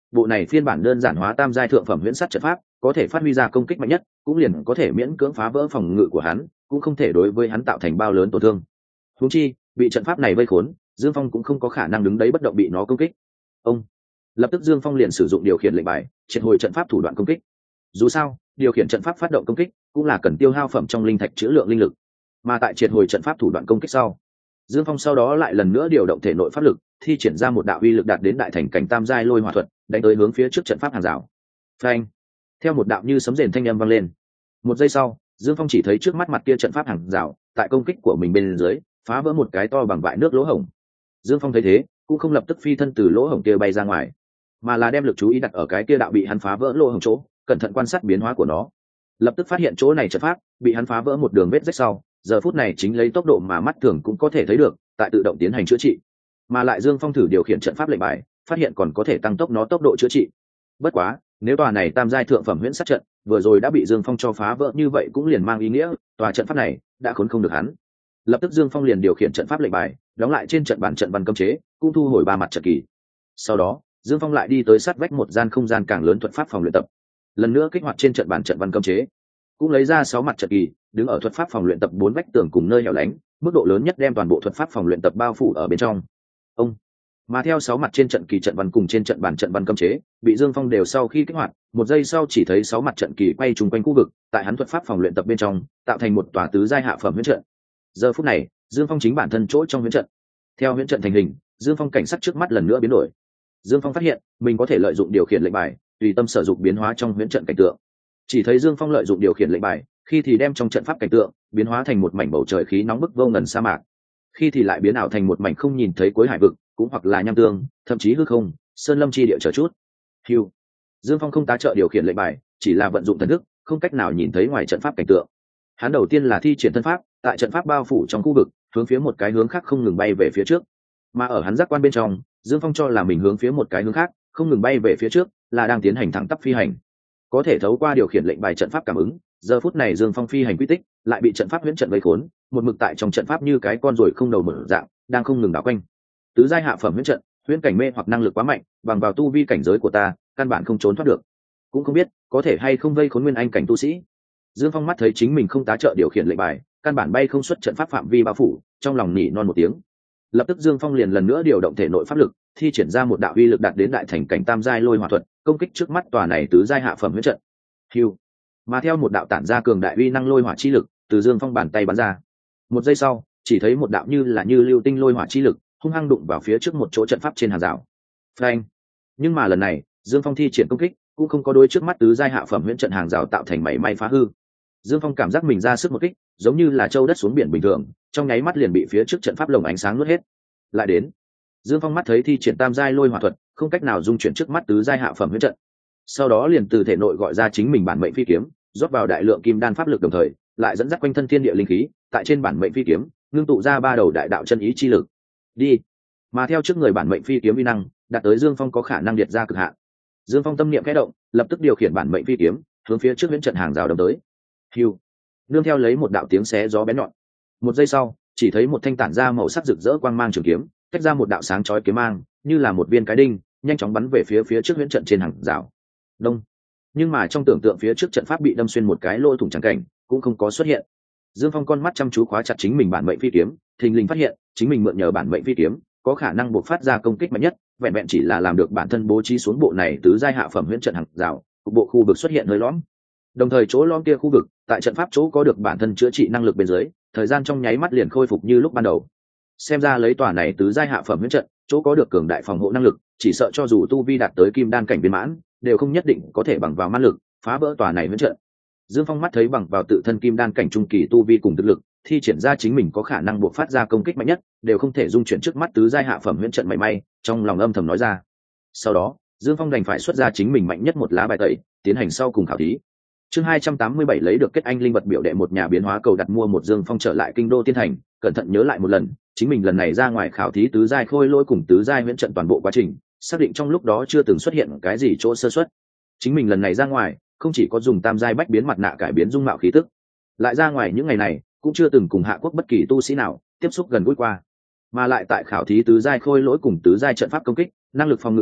bộ này phiên bản đơn giản hóa tam giai thượng phẩm huyễn sắt trận pháp có thể phát huy ra công kích mạnh nhất, cũng liền có thể miễn cưỡng phá vỡ phòng ngự của hắn, cũng không thể đối với hắn tạo thành bao lớn tổn thương. Huống chi bị trận pháp này vây khốn, Dương Phong cũng không có khả năng đứng đấy bất động bị nó công kích. Ông lập tức Dương Phong liền sử dụng điều khiển lệnh bài triệt hồi trận pháp thủ đoạn công kích. Dù sao điều khiển trận pháp phát động công kích cũng là cần tiêu hao phẩm trong linh thạch chữ lượng linh lực, mà tại triệt hồi trận pháp thủ đoạn công kích sau, Dương Phong sau đó lại lần nữa điều động thể nội pháp lực, thi triển ra một đạo uy lực đạt đến đại thành cảnh tam giai lôi hỏa thuật, đánh tới hướng phía trước trận pháp hàng rào. Phanh! Theo một đạo như sấm rền thanh âm vang lên. Một giây sau, Dương Phong chỉ thấy trước mắt mặt kia trận pháp hàng rào, tại công kích của mình bên dưới, phá vỡ một cái to bằng vại nước lỗ hổng. Dương Phong thấy thế, cũng không lập tức phi thân từ lỗ hổng kia bay ra ngoài, mà là đem lực chú ý đặt ở cái kia đạo bị hắn phá vỡ lỗ hổng chỗ, cẩn thận quan sát biến hóa của nó. Lập tức phát hiện chỗ này trận pháp bị hắn phá vỡ một đường vết rách sau, giờ phút này chính lấy tốc độ mà mắt thường cũng có thể thấy được, tại tự động tiến hành chữa trị. Mà lại Dương Phong thử điều khiển trận pháp lệnh bài, phát hiện còn có thể tăng tốc nó tốc độ chữa trị. Bất quá, nếu tòa này tam giai thượng phẩm huyễn sát trận vừa rồi đã bị Dương Phong cho phá vỡ, như vậy cũng liền mang ý nghĩa tòa trận pháp này đã khốn không được hắn. Lập tức Dương Phong liền điều khiển trận pháp lệnh bài, đóng lại trên trận bản trận văn cấm chế, cũng thu hồi ba mặt trận kỳ. Sau đó, Dương Phong lại đi tới sát vách một gian không gian càng lớn thuật pháp phòng luyện tập, lần nữa kích hoạt trên trận bản trận văn cấm chế, cũng lấy ra sáu mặt trận kỳ, đứng ở thuật pháp phòng luyện tập bốn vách tường cùng nơi hẻo lánh, mức độ lớn nhất đem toàn bộ thuật pháp phòng luyện tập bao phủ ở bên trong. Ông mà theo sáu mặt trên trận kỳ trận văn cùng trên trận bản trận văn cấm chế bị Dương Phong đều sau khi kích hoạt, một giây sau chỉ thấy sáu mặt trận kỳ quay trùng quanh khu vực, tại hắn thuật pháp phòng luyện tập bên trong tạo thành một tòa tứ giai hạ phẩm huyễn trận. Giờ phút này, Dương Phong chính bản thân chỗ trong huyễn trận. Theo huyễn trận thành hình, Dương Phong cảnh sắc trước mắt lần nữa biến đổi. Dương Phong phát hiện mình có thể lợi dụng điều khiển lệnh bài, tùy tâm sử dụng biến hóa trong huyễn trận cảnh tượng. Chỉ thấy Dương Phong lợi dụng điều khiển lệnh bài, khi thì đem trong trận pháp cảnh tượng biến hóa thành một mảnh bầu trời khí nóng bức vô ngần sa mạc, khi thì lại biến ảo thành một mảnh không nhìn thấy cuối hải vực, cũng hoặc là nham tương, thậm chí hư không, sơn lâm chi địa chờ chút. Hưu. Dương Phong không tá trợ điều khiển lệnh bài, chỉ là vận dụng thần thức, không cách nào nhìn thấy ngoài trận pháp cảnh tượng. Hắn đầu tiên là thi triển thân pháp, tại trận pháp bao phủ trong khu vực, hướng phía một cái hướng khác không ngừng bay về phía trước. Mà ở hắn giác quan bên trong, Dương Phong cho là mình hướng phía một cái hướng khác, không ngừng bay về phía trước, là đang tiến hành thẳng tắp phi hành. Có thể thấu qua điều khiển lệnh bài trận pháp cảm ứng, giờ phút này Dương Phong phi hành quy tích lại bị trận pháp huyễn trận vây khốn, một mực tại trong trận pháp như cái con ruồi không đầu mở dạng, đang không ngừng đảo quanh. Tứ giai hạ phẩm huyễn trận, huyễn cảnh mê hoặc năng lực quá mạnh, bằng vào tu vi cảnh giới của ta, căn bản không trốn thoát được. Cũng không biết có thể hay không vây khốn nguyên anh cảnh tu sĩ. Dương Phong mắt thấy chính mình không tá trợ điều khiển lệnh bài, căn bản bay không xuất trận pháp phạm vi bao phủ, trong lòng nỉ non một tiếng. Lập tức Dương Phong liền lần nữa điều động thể nội pháp lực, thi triển ra một đạo uy lực đạt đến đại thành cảnh tam giai lôi hỏa thuật, công kích trước mắt tòa này tứ giai hạ phẩm huyễn trận. Hưu. Mà theo một đạo tản ra cường đại uy năng lôi hỏa chi lực từ Dương Phong bàn tay bắn ra. Một giây sau, chỉ thấy một đạo như là như lưu tinh lôi hỏa chi lực hung hăng đụng vào phía trước một chỗ trận pháp trên hàng rào. Phanh. Nhưng mà lần này, Dương Phong thi triển công kích cũng không có đối trước mắt tứ giai hạ phẩm huyễn trận hàng rào tạo thành mảy may phá hư. Dương Phong cảm giác mình ra sức một kích, giống như là châu đất xuống biển bình thường, trong nháy mắt liền bị phía trước trận pháp lồng ánh sáng nuốt hết. Lại đến, Dương Phong mắt thấy thi triển tam giai lôi hỏa thuật, không cách nào dung chuyển trước mắt tứ giai hạ phẩm huyễn trận. Sau đó liền từ thể nội gọi ra chính mình bản mệnh phi kiếm, rót vào đại lượng kim đan pháp lực, đồng thời lại dẫn dắt quanh thân thiên địa linh khí, tại trên bản mệnh phi kiếm ngưng tụ ra ba đầu đại đạo chân ý chi lực. Đi. Mà theo trước người bản mệnh phi kiếm uy năng đạt tới Dương Phong có khả năng liệt ra cực hạn. Dương Phong tâm niệm khẽ động, lập tức điều khiển bản mệnh phi kiếm hướng phía trước huyễn trận hàng rào đâm tới. Hưu. Nương theo lấy một đạo tiếng xé gió bén nhọn. Một giây sau, chỉ thấy một thanh tản ra màu sắc rực rỡ quang mang trường kiếm, tách ra một đạo sáng chói kiếm mang, như là một viên cái đinh, nhanh chóng bắn về phía phía trước huyễn trận trên hàng rào. Đông. Nhưng mà trong tưởng tượng phía trước trận pháp bị đâm xuyên một cái lỗ thủng trắng cảnh cũng không có xuất hiện. Dương Phong con mắt chăm chú khóa chặt chính mình bản mệnh phi kiếm, thình lình phát hiện chính mình mượn nhờ bản mệnh phi kiếm có khả năng buộc phát ra công kích mạnh nhất, vẹn vẹn chỉ là làm được bản thân bố trí xuống bộ này tứ giai hạ phẩm huyễn trận hàng rào, bộ khu vực xuất hiện hơi lõm. Đồng thời chỗ lõm kia khu vực, tại trận pháp chỗ có được bản thân chữa trị năng lực bên dưới, thời gian trong nháy mắt liền khôi phục như lúc ban đầu. Xem ra lấy tòa này tứ giai hạ phẩm huyễn trận, chỗ có được cường đại phòng hộ năng lực, chỉ sợ cho dù tu vi đạt tới kim đan cảnh viên mãn, đều không nhất định có thể bằng vào man lực phá vỡ tòa này huyễn trận. Dương Phong mắt thấy bằng vào tự thân kim đan cảnh trung kỳ tu vi cùng thực lực, thi triển ra chính mình có khả năng buộc phát ra công kích mạnh nhất, đều không thể dung chuyển trước mắt tứ giai hạ phẩm huyễn trận mảy may, trong lòng âm thầm nói ra. Sau đó, Dương Phong đành phải xuất ra chính mình mạnh nhất một lá bài tẩy, tiến hành sau cùng khảo thí. Chương hai trăm tám mươi bảy lấy được kết anh linh vật biểu đệ một nhà biến hóa cầu đặt mua một. Dương Phong trở lại kinh đô tiên thành, cẩn thận nhớ lại một lần, chính mình lần này ra ngoài khảo thí tứ giai khôi lỗi cùng tứ giai huyễn trận toàn bộ quá trình, xác định trong lúc đó chưa từng xuất hiện cái gì chỗ sơ suất. Chính mình lần này ra ngoài, không chỉ có dùng tam giai bách biến mặt nạ cải biến dung mạo khí tức, lại ra ngoài những ngày này cũng chưa từng cùng hạ quốc bất kỳ tu sĩ nào tiếp xúc gần gũi qua, mà lại tại khảo thí tứ giai khôi lỗi cùng tứ giai trận pháp công kích, năng lực phòng ngự lúc,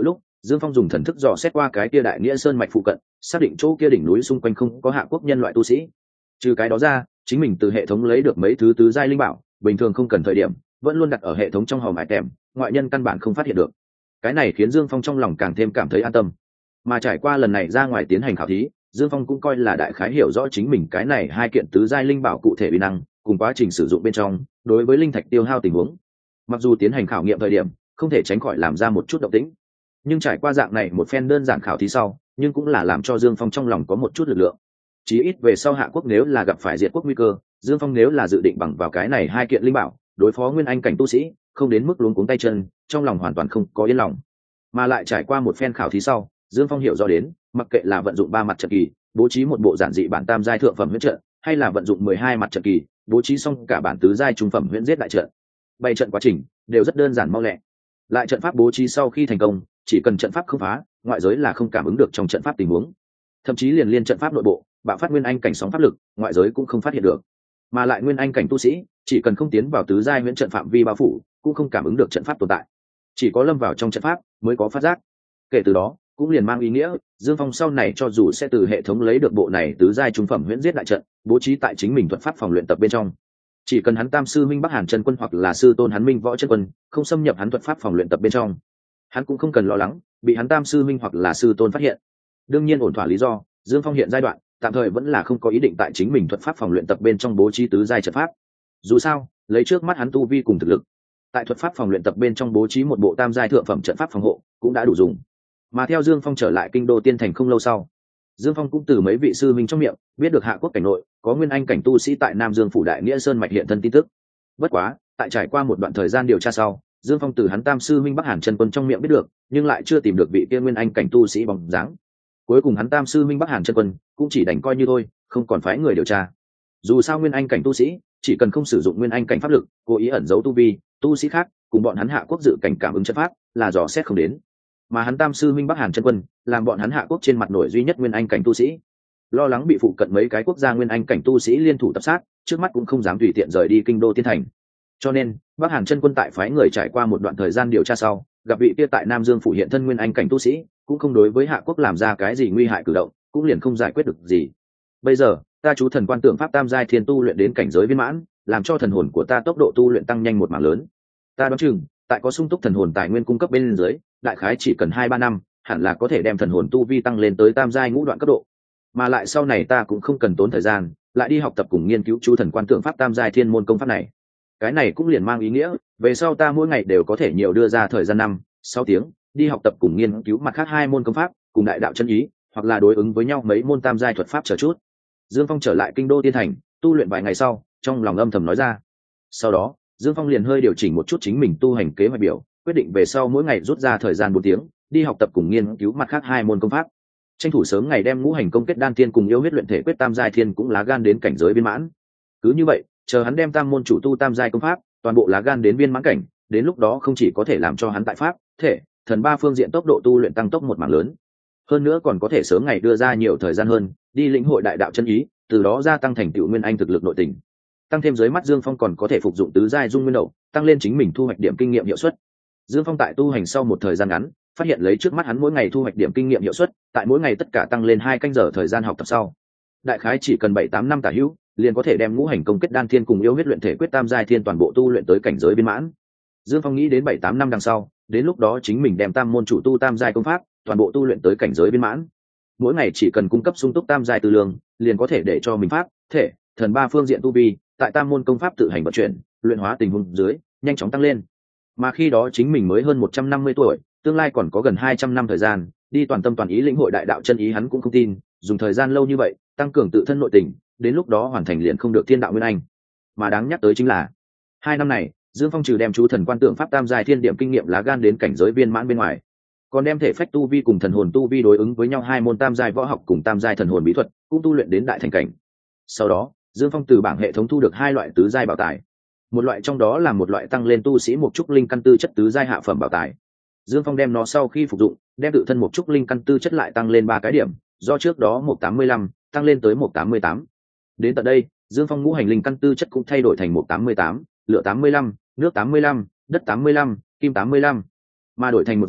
Dương Phong dùng thần thức dò xét qua cái kia đại nghĩa sơn mạch phụ cận, xác định chỗ kia đỉnh núi xung quanh không có hạ quốc nhân loại tu sĩ. Trừ cái đó ra, chính mình từ hệ thống lấy được mấy thứ tứ giai linh bảo, bình thường không cần thời điểm, vẫn luôn đặt ở hệ thống trong hòm hải tèm, ngoại nhân căn bản không phát hiện được. Cái này khiến Dương Phong trong lòng càng thêm cảm thấy an tâm. Mà trải qua lần này ra ngoài tiến hành khảo thí, Dương Phong cũng coi là đại khái hiểu rõ chính mình cái này hai kiện tứ giai linh bảo cụ thể uy năng, cùng quá trình sử dụng bên trong, đối với linh thạch tiêu hao tình huống. Mặc dù tiến hành khảo nghiệm thời điểm, không thể tránh khỏi làm ra một chút động tĩnh, nhưng trải qua dạng này một phen đơn giản khảo thí sau, nhưng cũng là làm cho Dương Phong trong lòng có một chút lực lượng. Chí ít về sau hạ quốc nếu là gặp phải diệt quốc nguy cơ, Dương Phong nếu là dự định bằng vào cái này hai kiện linh bảo đối phó nguyên anh cảnh tu sĩ, không đến mức luống cuống tay chân, trong lòng hoàn toàn không có yên lòng. Mà lại trải qua một phen khảo thí sau, Dương Phong hiểu rõ đến, mặc kệ là vận dụng ba mặt trận kỳ, bố trí một bộ giản dị bản tam giai thượng phẩm huyễn trận, hay là vận dụng mười hai mặt trận kỳ, bố trí xong cả bản tứ giai trung phẩm huyễn giết đại trận, bày trận quá trình đều rất đơn giản mau lẹ. Lại trận pháp bố trí sau khi thành công, chỉ cần trận pháp không phá, ngoại giới là không cảm ứng được trong trận pháp tình huống. Thậm chí liền liên trận pháp nội bộ, bạo phát nguyên anh cảnh sóng pháp lực, ngoại giới cũng không phát hiện được. Mà lại nguyên anh cảnh tu sĩ, chỉ cần không tiến vào tứ giai huyễn trận phạm vi bao phủ, cũng không cảm ứng được trận pháp tồn tại. Chỉ có lâm vào trong trận pháp mới có phát giác. Kể từ đó, cũng liền mang ý nghĩa, Dương Phong sau này cho dù sẽ từ hệ thống lấy được bộ này tứ giai trung phẩm huyễn giết đại trận, bố trí tại chính mình thuật pháp phòng luyện tập bên trong. Chỉ cần hắn Tam sư Minh Bắc Hàn chân quân hoặc là sư tôn hắn Minh Võ chân quân, không xâm nhập hắn thuật pháp phòng luyện tập bên trong, hắn cũng không cần lo lắng bị hắn Tam sư Minh hoặc là sư tôn phát hiện. Đương nhiên ổn thỏa lý do, Dương Phong hiện giai đoạn tạm thời vẫn là không có ý định tại chính mình thuật pháp phòng luyện tập bên trong bố trí tứ giai trận pháp. Dù sao, lấy trước mắt hắn tu vi cùng thực lực, tại thuật pháp phòng luyện tập bên trong bố trí một bộ tam giai thượng phẩm trận pháp phòng hộ cũng đã đủ dùng. Mà theo Dương Phong trở lại kinh đô tiên thành không lâu sau, Dương Phong cũng từ mấy vị sư minh trong miệng biết được hạ quốc cảnh nội có nguyên anh cảnh tu sĩ tại Nam Dương phủ đại nghĩa sơn mạch hiện thân tin tức. Bất quá, tại trải qua một đoạn thời gian điều tra sau, Dương Phong từ hắn Tam sư minh Bắc Hàn chân quân trong miệng biết được, nhưng lại chưa tìm được vị kia nguyên anh cảnh tu sĩ bóng dáng. Cuối cùng hắn Tam sư minh Bắc Hàn chân quân cũng chỉ đành coi như thôi, không còn phái người điều tra. Dù sao nguyên anh cảnh tu sĩ, chỉ cần không sử dụng nguyên anh cảnh pháp lực, cố ý ẩn giấu tu vi, tu sĩ khác cùng bọn hắn hạ quốc dự cảnh cảm ứng chất pháp, là dò xét không đến. Mà hắn Tam sư minh Bắc Hàn chân quân, làm bọn hắn hạ quốc trên mặt nổi duy nhất nguyên anh cảnh tu sĩ. Lo lắng bị phụ cận mấy cái quốc gia nguyên anh cảnh tu sĩ liên thủ tập sát, trước mắt cũng không dám tùy tiện rời đi kinh đô tiên thành. Cho nên, Bắc Hàn chân quân tại phái người trải qua một đoạn thời gian điều tra sau, gặp vị kia tại Nam Dương phủ hiện thân nguyên anh cảnh tu sĩ, cũng không đối với hạ quốc làm ra cái gì nguy hại cử động, cũng liền không giải quyết được gì. Bây giờ, ta chú thần quan tượng pháp tam giai thiên tu luyện đến cảnh giới viên mãn, làm cho thần hồn của ta tốc độ tu luyện tăng nhanh một mảng lớn. Ta đoán chừng, tại có sung túc thần hồn tài nguyên cung cấp bên dưới, đại khái chỉ cần hai ba năm, hẳn là có thể đem thần hồn tu vi tăng lên tới tam giai ngũ đoạn cấp độ. Mà lại sau này ta cũng không cần tốn thời gian, lại đi học tập cùng nghiên cứu chú thần quan tượng pháp tam giai thiên môn công pháp này. Cái này cũng liền mang ý nghĩa, về sau ta mỗi ngày đều có thể nhiều đưa ra thời gian năm, sáu tiếng, đi học tập cùng nghiên cứu mặt khác hai môn công pháp, cùng đại đạo chân ý, hoặc là đối ứng với nhau mấy môn tam giai thuật pháp chờ chút. Dương Phong trở lại kinh đô tiên thành, tu luyện vài ngày sau, trong lòng âm thầm nói ra. Sau đó, Dương Phong liền hơi điều chỉnh một chút chính mình tu hành kế hoạch biểu, quyết định về sau mỗi ngày rút ra thời gian bốn tiếng, đi học tập cùng nghiên cứu mặt khác hai môn công pháp. Tranh thủ sớm ngày đem ngũ hành công kết đan thiên cùng yêu huyết luyện thể quyết tam giai thiên cũng lá gan đến cảnh giới viên mãn. Cứ như vậy, chờ hắn đem tam môn chủ tu tam giai công pháp, toàn bộ lá gan đến viên mãn cảnh, đến lúc đó không chỉ có thể làm cho hắn tại pháp, thể, thần ba phương diện tốc độ tu luyện tăng tốc một mảng lớn, hơn nữa còn có thể sớm ngày đưa ra nhiều thời gian hơn, đi lĩnh hội đại đạo chân ý, từ đó gia tăng thành tựu nguyên anh thực lực nội tình. Tăng thêm dưới mắt Dương Phong còn có thể phục dụng tứ giai dung nguyên đậu, tăng lên chính mình thu hoạch điểm kinh nghiệm hiệu suất. Dương Phong tại tu hành sau một thời gian ngắn, phát hiện lấy trước mắt hắn mỗi ngày thu hoạch điểm kinh nghiệm hiệu suất, tại mỗi ngày tất cả tăng lên hai canh giờ thời gian học tập sau, đại khái chỉ cần bảy tám năm tả hữu, liền có thể đem ngũ hành công kết đan thiên cùng yêu huyết luyện thể quyết tam giai thiên toàn bộ tu luyện tới cảnh giới viên mãn. Dương Phong nghĩ đến bảy tám năm đằng sau, đến lúc đó chính mình đem tam môn chủ tu tam giai công pháp toàn bộ tu luyện tới cảnh giới viên mãn. Mỗi ngày chỉ cần cung cấp sung túc tam giai tư lương, liền có thể để cho mình pháp, thể, thần ba phương diện tu vi, tại tam môn công pháp tự hành vận chuyển, luyện hóa tình huống dưới, nhanh chóng tăng lên. Mà khi đó chính mình mới hơn một trăm năm mươi tuổi, tương lai còn có gần hai trăm năm thời gian, đi toàn tâm toàn ý lĩnh hội đại đạo chân ý hắn cũng không tin, dùng thời gian lâu như vậy, tăng cường tự thân nội tình, đến lúc đó hoàn thành liền không được thiên đạo nguyên anh. Mà đáng nhắc tới chính là, hai năm này, Dương Phong trừ đem chú thần quan tượng pháp tam giai thiên điểm kinh nghiệm lá gan đến cảnh giới viên mãn bên ngoài, còn đem thể phách tu vi cùng thần hồn tu vi đối ứng với nhau hai môn tam giai võ học cùng tam giai thần hồn bí thuật, cũng tu luyện đến đại thành cảnh. Sau đó, Dương Phong từ bảng hệ thống thu được hai loại tứ giai bảo tài. Một loại trong đó là một loại tăng lên tu sĩ một trúc linh căn tư chất tứ giai hạ phẩm bảo tài. Dương Phong đem nó sau khi phục dụng, đem tự thân một trúc linh căn tư chất lại tăng lên ba cái điểm, do trước đó một tám mươi lăm tăng lên tới một tám mươi tám. Đến tận đây, Dương Phong ngũ hành linh căn tư chất cũng thay đổi thành một tám mươi tám, lửa tám mươi lăm, nước tám mươi lăm, đất tám mươi lăm, kim tám mươi lăm. Mà đổi thành một dạng,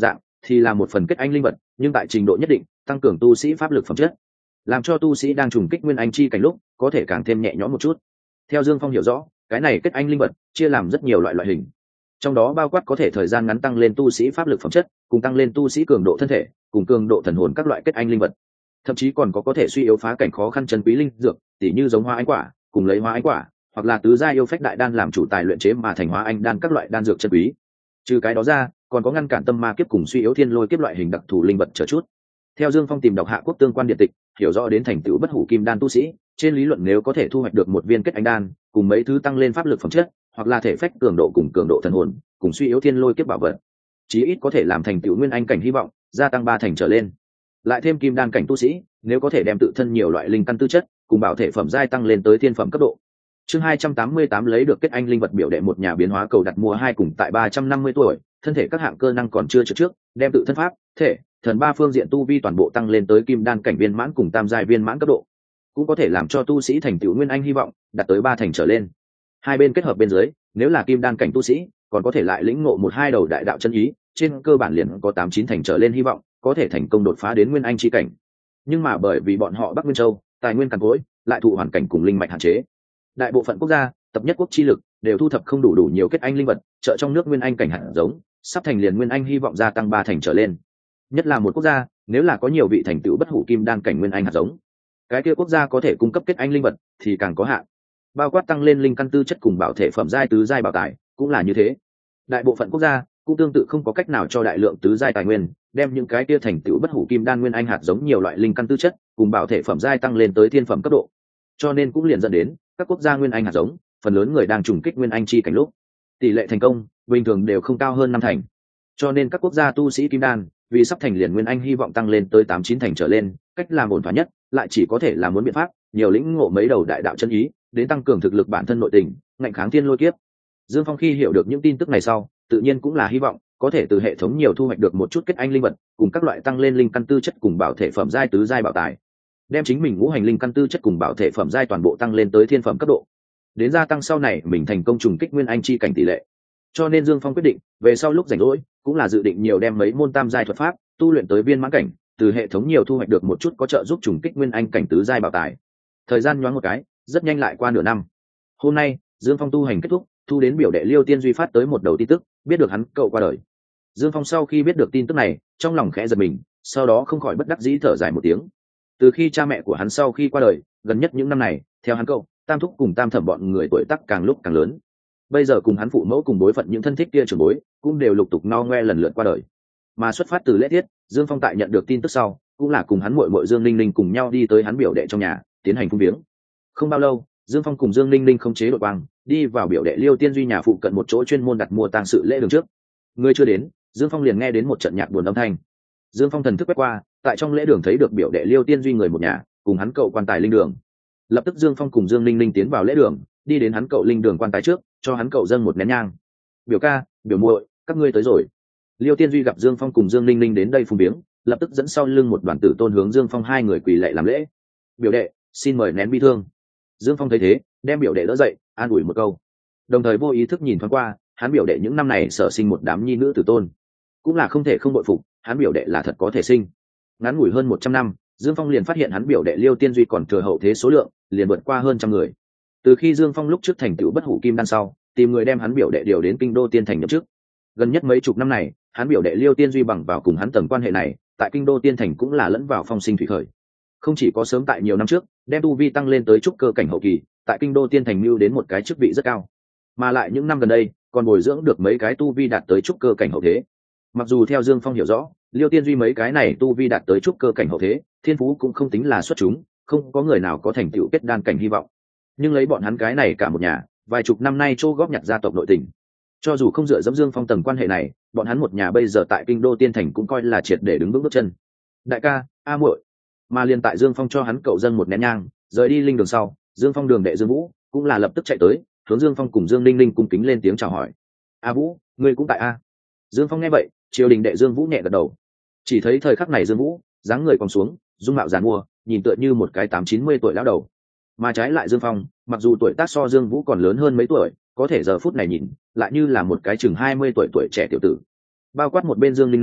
thì là một phần kết anh linh vật, nhưng tại trình độ nhất định tăng cường tu sĩ pháp lực phẩm chất, làm cho tu sĩ đang trùng kích nguyên anh chi cảnh lúc có thể càng thêm nhẹ nhõm một chút. Theo Dương Phong hiểu rõ, cái này kết anh linh vật chia làm rất nhiều loại loại hình, trong đó bao quát có thể thời gian ngắn tăng lên tu sĩ pháp lực phẩm chất, cùng tăng lên tu sĩ cường độ thân thể, cùng cường độ thần hồn các loại kết anh linh vật, thậm chí còn có có thể suy yếu phá cảnh khó khăn chân quý linh dược, tỉ như giống hoa anh quả, cùng lấy hoa anh quả hoặc là tứ gia yêu phách đại đan làm chủ tài luyện chế mà thành hóa anh đan các loại đan dược chân quý. Trừ cái đó ra, còn có ngăn cản tâm ma kiếp cùng suy yếu thiên lôi kiếp loại hình đặc thù linh vật chờ chút. Theo Dương Phong tìm đọc Hạ Quốc tương quan điện tịch, hiểu rõ đến thành tựu bất hủ kim đan tu sĩ, trên lý luận nếu có thể thu hoạch được một viên kết anh đan, cùng mấy thứ tăng lên pháp lực phẩm chất, hoặc là thể phách cường độ cùng cường độ thần hồn, cùng suy yếu thiên lôi kiếp bảo vật, chí ít có thể làm thành tựu nguyên anh cảnh hy vọng gia tăng ba thành trở lên. Lại thêm kim đan cảnh tu sĩ, nếu có thể đem tự thân nhiều loại linh căn tư chất cùng bảo thể phẩm giai tăng lên tới thiên phẩm cấp độ. Chương hai trăm tám mươi tám lấy được kết anh linh vật biểu đệ một nhà biến hóa cầu đặt mua hai cùng tại ba trăm năm mươi tuổi, thân thể các hạng cơ năng còn chưa trước trước, đem tự thân pháp, thể, thần ba phương diện tu vi toàn bộ tăng lên tới kim đan cảnh viên mãn cùng tam giai viên mãn cấp độ, cũng có thể làm cho tu sĩ thành tựu nguyên anh hy vọng đạt tới ba thành trở lên. Hai bên kết hợp bên dưới, nếu là kim đan cảnh tu sĩ, còn có thể lại lĩnh ngộ một hai đầu đại đạo chân ý, trên cơ bản liền có tám chín thành trở lên hy vọng có thể thành công đột phá đến nguyên anh chi cảnh. Nhưng mà bởi vì bọn họ Bắc Nguyên Châu tài nguyên cằn cỗi, lại thụ hoàn cảnh cùng linh mạch hạn chế, đại bộ phận quốc gia tập nhất quốc chi lực đều thu thập không đủ đủ nhiều kết anh linh vật trợ trong nước nguyên anh cảnh hạt giống, sắp thành liền nguyên anh hy vọng gia tăng ba thành trở lên. Nhất là một quốc gia nếu là có nhiều vị thành tựu bất hủ kim đan cảnh nguyên anh hạt giống, cái kia quốc gia có thể cung cấp kết anh linh vật thì càng có hạn, bao quát tăng lên linh căn tư chất cùng bảo thể phẩm giai tứ giai bảo tài cũng là như thế. Đại bộ phận quốc gia cũng tương tự không có cách nào cho đại lượng tứ giai tài nguyên đem những cái kia thành tựu bất hủ kim đan nguyên anh hạt giống nhiều loại linh căn tư chất cùng bảo thể phẩm giai tăng lên tới thiên phẩm cấp độ, cho nên cũng liền dẫn đến các quốc gia nguyên anh hạt giống phần lớn người đang trùng kích nguyên anh chi cảnh lúc tỷ lệ thành công bình thường đều không cao hơn năm thành. Cho nên các quốc gia tu sĩ kim đan vì sắp thành liền nguyên anh hy vọng tăng lên tới tám chín thành trở lên, cách làm ổn thỏa nhất lại chỉ có thể là muốn biện pháp nhiều lĩnh ngộ mấy đầu đại đạo chân ý đến tăng cường thực lực bản thân nội tình, ngạnh kháng thiên lôi kiếp. Dương Phong khi hiểu được những tin tức này sau, tự nhiên cũng là hy vọng có thể từ hệ thống nhiều thu hoạch được một chút kết anh linh vật cùng các loại tăng lên linh căn tư chất cùng bảo thể phẩm giai tứ giai bảo tài, đem chính mình ngũ hành linh căn tư chất cùng bảo thể phẩm giai toàn bộ tăng lên tới thiên phẩm cấp độ, đến gia tăng sau này mình thành công trùng kích nguyên anh chi cảnh tỷ lệ. Cho nên Dương Phong quyết định về sau lúc rảnh rỗi cũng là dự định nhiều đem mấy môn tam giai thuật pháp tu luyện tới viên mãn cảnh, từ hệ thống nhiều thu hoạch được một chút có trợ giúp trùng kích nguyên anh cảnh tứ giai bảo tài. Thời gian nhoáng một cái rất nhanh lại qua nửa năm. Hôm nay Dương Phong tu hành kết thúc, thu đến biểu đệ Liêu Tiên Duy phát tới một đầu tin tức, biết được hắn cậu qua đời. Dương Phong sau khi biết được tin tức này, trong lòng khẽ giật mình, sau đó không khỏi bất đắc dĩ thở dài một tiếng. Từ khi cha mẹ của hắn sau khi qua đời, gần nhất những năm này, theo hắn cậu, tam thúc cùng tam thẩm bọn người tuổi tác càng lúc càng lớn. Bây giờ cùng hắn phụ mẫu cùng đối phận những thân thích kia trưởng bối, cũng đều lục tục no ngoe lần lượt qua đời. Mà xuất phát từ lễ tiết, Dương Phong tại nhận được tin tức sau, cũng là cùng hắn muội muội Dương Linh Linh cùng nhau đi tới hắn biểu đệ trong nhà, tiến hành phúng viếng. Không bao lâu, Dương Phong cùng Dương Linh Linh không chế đội quang, đi vào biểu đệ Liêu Tiên Duy nhà phụ cận một chỗ chuyên môn đặt mua tang sự lễ đường trước. Người chưa đến, Dương Phong liền nghe đến một trận nhạc buồn âm thanh. Dương Phong thần thức quét qua, tại trong lễ đường thấy được biểu đệ Liêu Tiên Duy người một nhà, cùng hắn cậu quan tài linh đường. Lập tức Dương Phong cùng Dương Linh Linh tiến vào lễ đường, đi đến hắn cậu linh đường quan tài trước, cho hắn cậu dâng một nén nhang. Biểu ca, biểu muội, các ngươi tới rồi. Liêu Tiên Duy gặp Dương Phong cùng Dương Linh Linh đến đây phùng viếng, lập tức dẫn sau lưng một đoàn tử tôn hướng Dương Phong hai người quỳ lạy làm lễ. Biểu đệ, xin mời nén bi thương. Dương Phong thấy thế, đem biểu đệ đỡ dậy, an ủi một câu, đồng thời vô ý thức nhìn thoáng qua hắn biểu đệ những năm này sở sinh một đám nhi nữ tử tôn, cũng là không thể không bội phục, hắn biểu đệ là thật có thể sinh. Ngắn ngủi hơn một trăm năm, Dương Phong liền phát hiện hắn biểu đệ Liêu Tiên Duy còn thừa hậu thế số lượng liền vượt qua hơn trăm người. Từ khi Dương Phong lúc trước thành tựu bất hủ kim đan sau, tìm người đem hắn biểu đệ điều đến kinh đô tiên thành nhậm chức. Gần nhất mấy chục năm này, hắn biểu đệ Liêu Tiên Duy bằng vào cùng hắn tầng quan hệ này, tại kinh đô tiên thành cũng là lẫn vào phong sinh thủy khởi. Không chỉ có sớm tại nhiều năm trước đem tu vi tăng lên tới trúc cơ cảnh hậu kỳ, tại kinh đô tiên thành mưu đến một cái chức vị rất cao, mà lại những năm gần đây còn bồi dưỡng được mấy cái tu vi đạt tới trúc cơ cảnh hậu thế. Mặc dù theo Dương Phong hiểu rõ, Liêu Tiên Duy mấy cái này tu vi đạt tới trúc cơ cảnh hậu thế, thiên phú cũng không tính là xuất chúng, không có người nào có thành tựu kết đan cảnh hy vọng. Nhưng lấy bọn hắn cái này cả một nhà, vài chục năm nay chỗ góp nhặt gia tộc nội tình, cho dù không dựa dẫm Dương Phong tầng quan hệ này, bọn hắn một nhà bây giờ tại kinh đô tiên thành cũng coi là triệt để đứng vững bước chân. Đại ca, a muội. Mà liền tại Dương Phong cho hắn cậu dâng một nén nhang, rời đi linh đường sau, Dương Phong đường đệ Dương Vũ cũng là lập tức chạy tới, hướng Dương Phong cùng Dương Linh Linh cung kính lên tiếng chào hỏi. A Vũ, ngươi cũng tại a? Dương Phong nghe vậy, triều đình đệ Dương Vũ nhẹ gật đầu. Chỉ thấy thời khắc này Dương Vũ dáng người cong xuống, dung mạo giàn mua, nhìn tựa như một cái tám chín mươi tuổi lão đầu. Mà trái lại Dương Phong, mặc dù tuổi tác so Dương Vũ còn lớn hơn mấy tuổi, có thể giờ phút này nhìn lại như là một cái chừng hai mươi tuổi tuổi trẻ tiểu tử. Bao quát một bên Dương Linh Linh,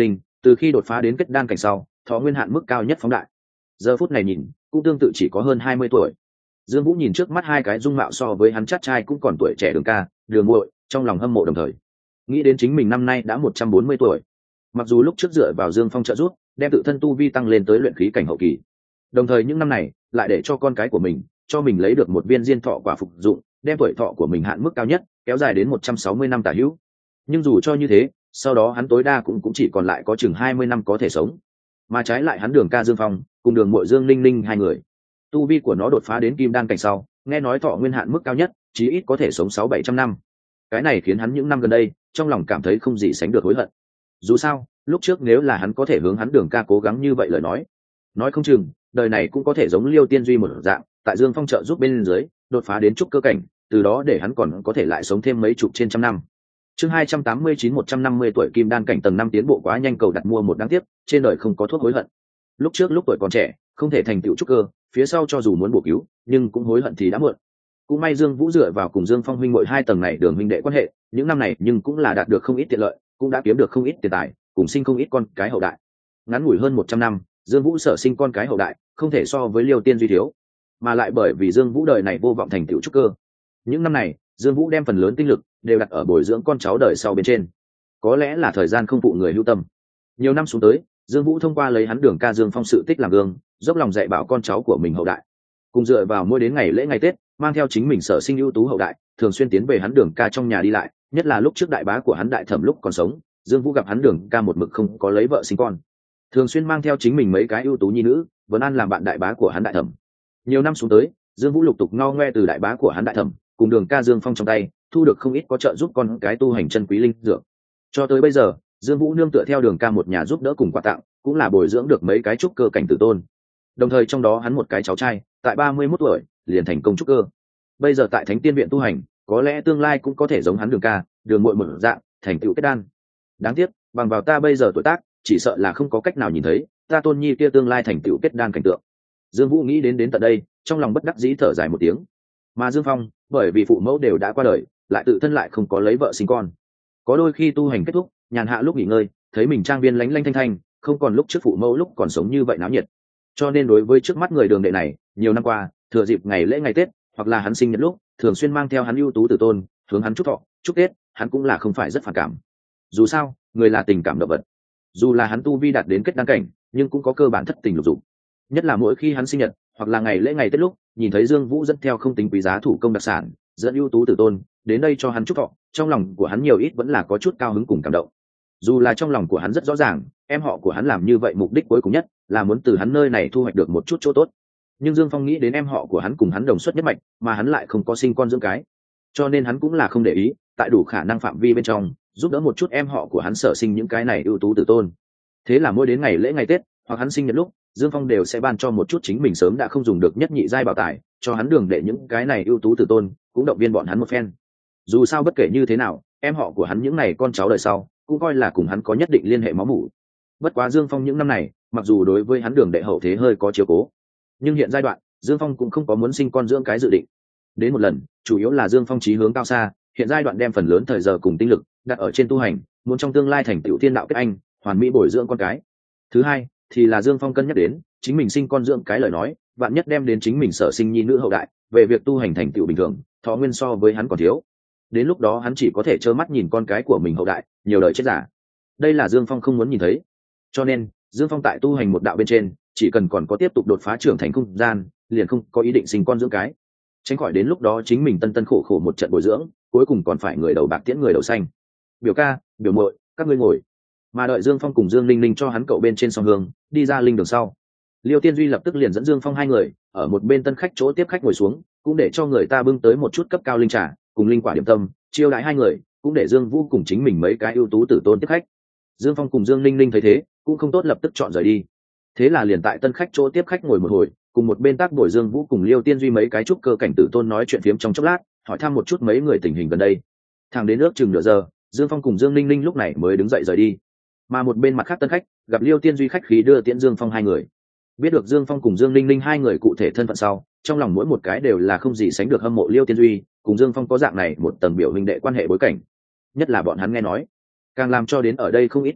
từ khi đột phá đến kết đan cảnh sau thọ nguyên hạn mức cao nhất phóng đại. Giờ phút này nhìn cũng tương tự chỉ có hơn hai mươi tuổi. Dương Vũ nhìn trước mắt hai cái dung mạo so với hắn chát trai cũng còn tuổi trẻ Đường ca, Đường muội, trong lòng hâm mộ đồng thời nghĩ đến chính mình năm nay đã một trăm bốn mươi tuổi. Mặc dù lúc trước dựa vào Dương Phong trợ giúp đem tự thân tu vi tăng lên tới luyện khí cảnh hậu kỳ, đồng thời những năm này lại để cho con cái của mình cho mình lấy được một viên diên thọ quả phục dụng, đem tuổi thọ của mình hạn mức cao nhất kéo dài đến một trăm sáu mươi năm tả hữu. Nhưng dù cho như thế, sau đó hắn tối đa cũng cũng chỉ còn lại có chừng hai mươi năm có thể sống. Mà trái lại hắn Đường ca Dương Phong cùng Đường muội Dương Linh Linh hai người, tu vi của nó đột phá đến kim đan cảnh sau, nghe nói thọ nguyên hạn mức cao nhất chí ít có thể sống sáu bảy trăm năm. Cái này khiến hắn những năm gần đây trong lòng cảm thấy không gì sánh được hối hận. Dù sao lúc trước nếu là hắn có thể hướng hắn Đường ca cố gắng như vậy lời nói nói không chừng đời này cũng có thể giống Liêu Tiên Duy một dạng, tại Dương Phong trợ giúp bên dưới đột phá đến trúc cơ cảnh, từ đó để hắn còn có thể lại sống thêm mấy chục trên trăm năm. Chương hai trăm tám mươi chín, một trăm năm mươi tuổi kim đan cảnh tầng năm tiến bộ quá nhanh, cầu đặt mua một đáng tiếc, trên đời không có thuốc hối hận. Lúc trước lúc tuổi còn trẻ không thể thành tựu trúc cơ, phía sau cho dù muốn bổ cứu nhưng cũng hối hận thì đã muộn. Cũng may Dương Vũ dựa vào cùng Dương Phong huynh muội hai tầng này đường huynh đệ quan hệ, những năm này nhưng cũng là đạt được không ít tiện lợi, cũng đã kiếm được không ít tiền tài, cùng sinh không ít con cái hậu đại. Ngắn ngủi hơn một trăm năm, Dương Vũ sở sinh con cái hậu đại không thể so với Liêu Tiên Duy thiếu, mà lại bởi vì Dương Vũ đời này vô vọng thành tựu trúc cơ. Những năm này, Dương Vũ đem phần lớn tinh lực đều đặt ở bồi dưỡng con cháu đời sau bên trên. Có lẽ là thời gian không phụ người hữu tâm. Nhiều năm xuống tới, Dương Vũ thông qua lấy hắn Đường ca Dương Phong sự tích làm gương, dốc lòng dạy bảo con cháu của mình hậu đại. Cùng dựa vào mỗi đến ngày lễ ngày Tết, mang theo chính mình sở sinh ưu tú hậu đại, thường xuyên tiến về hắn Đường ca trong nhà đi lại, nhất là lúc trước đại bá của hắn Đại Thẩm lúc còn sống, Dương Vũ gặp hắn Đường ca một mực không có lấy vợ sinh con, thường xuyên mang theo chính mình mấy cái ưu tú nhi nữ, vẫn an làm bạn đại bá của hắn Đại Thẩm. Nhiều năm xuống tới, Dương Vũ lục tục ngao ngoe từ đại bá của hắn Đại Thẩm cùng Đường ca Dương Phong trong tay thu được không ít có trợ giúp con cái tu hành chân quý linh dược. Cho tới bây giờ, Dương Vũ nương tựa theo Đường ca một nhà giúp đỡ cùng quà tặng, cũng là bồi dưỡng được mấy cái trúc cơ cảnh tử tôn. Đồng thời trong đó hắn một cái cháu trai, tại ba mươi mốt tuổi, liền thành công trúc cơ. Bây giờ tại Thánh Tiên viện tu hành, có lẽ tương lai cũng có thể giống hắn Đường ca, Đường muội mở dạng, thành tựu kết đan. Đáng tiếc, bằng vào ta bây giờ tuổi tác, chỉ sợ là không có cách nào nhìn thấy ta tôn nhi kia tương lai thành tựu kết đan cảnh tượng. Dương Vũ nghĩ đến đến tận đây, trong lòng bất đắc dĩ thở dài một tiếng. Mà Dương Phong, bởi vì phụ mẫu đều đã qua đời, lại tự thân lại không có lấy vợ sinh con. Có đôi khi tu hành kết thúc, nhàn hạ lúc nghỉ ngơi, thấy mình trang viên lánh lánh thanh thanh, không còn lúc trước phụ mẫu lúc còn sống như vậy náo nhiệt. Cho nên đối với trước mắt người Đường đệ này, nhiều năm qua, thừa dịp ngày lễ ngày Tết, hoặc là hắn sinh nhật lúc, thường xuyên mang theo hắn ưu tú tử tôn, hướng hắn chúc thọ, chúc Tết, hắn cũng là không phải rất phản cảm. Dù sao, người là tình cảm động vật. Dù là hắn tu vi đạt đến kết đan cảnh, nhưng cũng có cơ bản thất tình lục dục. Nhất là mỗi khi hắn sinh nhật, hoặc là ngày lễ ngày Tết lúc, nhìn thấy Dương Vũ dẫn theo không tính quý giá thủ công đặc sản, dẫn ưu tú tử tôn đến đây cho hắn chúc thọ, trong lòng của hắn nhiều ít vẫn là có chút cao hứng cùng cảm động. Dù là trong lòng của hắn rất rõ ràng, em họ của hắn làm như vậy mục đích cuối cùng nhất là muốn từ hắn nơi này thu hoạch được một chút chỗ tốt. Nhưng Dương Phong nghĩ đến em họ của hắn cùng hắn đồng xuất nhất mạch, mà hắn lại không có sinh con dưỡng cái, cho nên hắn cũng là không để ý, tại đủ khả năng phạm vi bên trong, giúp đỡ một chút em họ của hắn sở sinh những cái này ưu tú tử tôn. Thế là mỗi đến ngày lễ ngày Tết, hoặc hắn sinh nhật lúc, Dương Phong đều sẽ ban cho một chút chính mình sớm đã không dùng được nhất nhị giai bảo tài, cho hắn Đường đệ những cái này ưu tú tử tôn, cũng động viên bọn hắn một phen. Dù sao bất kể như thế nào, em họ của hắn những này con cháu đời sau, cũng coi là cùng hắn có nhất định liên hệ máu mủ. Bất quá Dương Phong những năm này, mặc dù đối với hắn Đường đệ hậu thế hơi có chiếu cố, nhưng hiện giai đoạn, Dương Phong cũng không có muốn sinh con dưỡng cái dự định. Đến một lần, chủ yếu là Dương Phong chí hướng cao xa, hiện giai đoạn đem phần lớn thời giờ cùng tinh lực đặt ở trên tu hành, muốn trong tương lai thành tựu thiên đạo kết anh, hoàn mỹ bồi dưỡng con cái. Thứ hai, thì là Dương Phong cân nhắc đến, chính mình sinh con dưỡng cái lời nói, vạn nhất đem đến chính mình sở sinh nhi nữ hậu đại, về việc tu hành thành tựu bình thường, thọ nguyên so với hắn còn thiếu. Đến lúc đó hắn chỉ có thể trơ mắt nhìn con cái của mình hậu đại nhiều đời chết giả. Đây là Dương Phong không muốn nhìn thấy. Cho nên, Dương Phong tại tu hành một đạo bên trên, chỉ cần còn có tiếp tục đột phá trưởng thành không gian, liền không có ý định sinh con dưỡng cái. Tránh khỏi đến lúc đó chính mình tân tân khổ khổ một trận bồi dưỡng, cuối cùng còn phải người đầu bạc tiễn người đầu xanh. Biểu ca, biểu muội, các ngươi ngồi. Mà đợi Dương Phong cùng Dương Linh Linh cho hắn cậu bên trên song hương, đi ra linh đường sau, Liêu Tiên Duy lập tức liền dẫn Dương Phong hai người ở một bên tân khách chỗ tiếp khách ngồi xuống, cũng để cho người ta bưng tới một chút cấp cao linh trà cùng linh quả điểm tâm, chiêu đãi hai người, cũng để Dương Vũ cùng chính mình mấy cái ưu tú tử tôn tiếp khách. Dương Phong cùng Dương Linh Linh thấy thế, cũng không tốt lập tức chọn rời đi. Thế là liền tại tân khách chỗ tiếp khách ngồi một hồi, cùng một bên tác bồi Dương Vũ cùng Liêu Tiên Duy mấy cái trúc cơ cảnh tử tôn nói chuyện phiếm trong chốc lát, hỏi thăm một chút mấy người tình hình gần đây. Thẳng đến ước chừng nửa giờ, Dương Phong cùng Dương Linh Linh lúc này mới đứng dậy rời đi. Mà một bên mặt khác tân khách gặp Liêu Tiên Duy khách khí đưa tiễn Dương Phong hai người, biết được Dương Phong cùng Dương Linh Linh hai người cụ thể thân phận sau, trong lòng mỗi một cái đều là không gì sánh được hâm mộ Liêu Tiên Duy cùng Dương Phong có dạng này một tầng biểu huynh đệ quan hệ bối cảnh. Nhất là bọn hắn nghe nói, càng làm cho đến ở đây không ít tân khách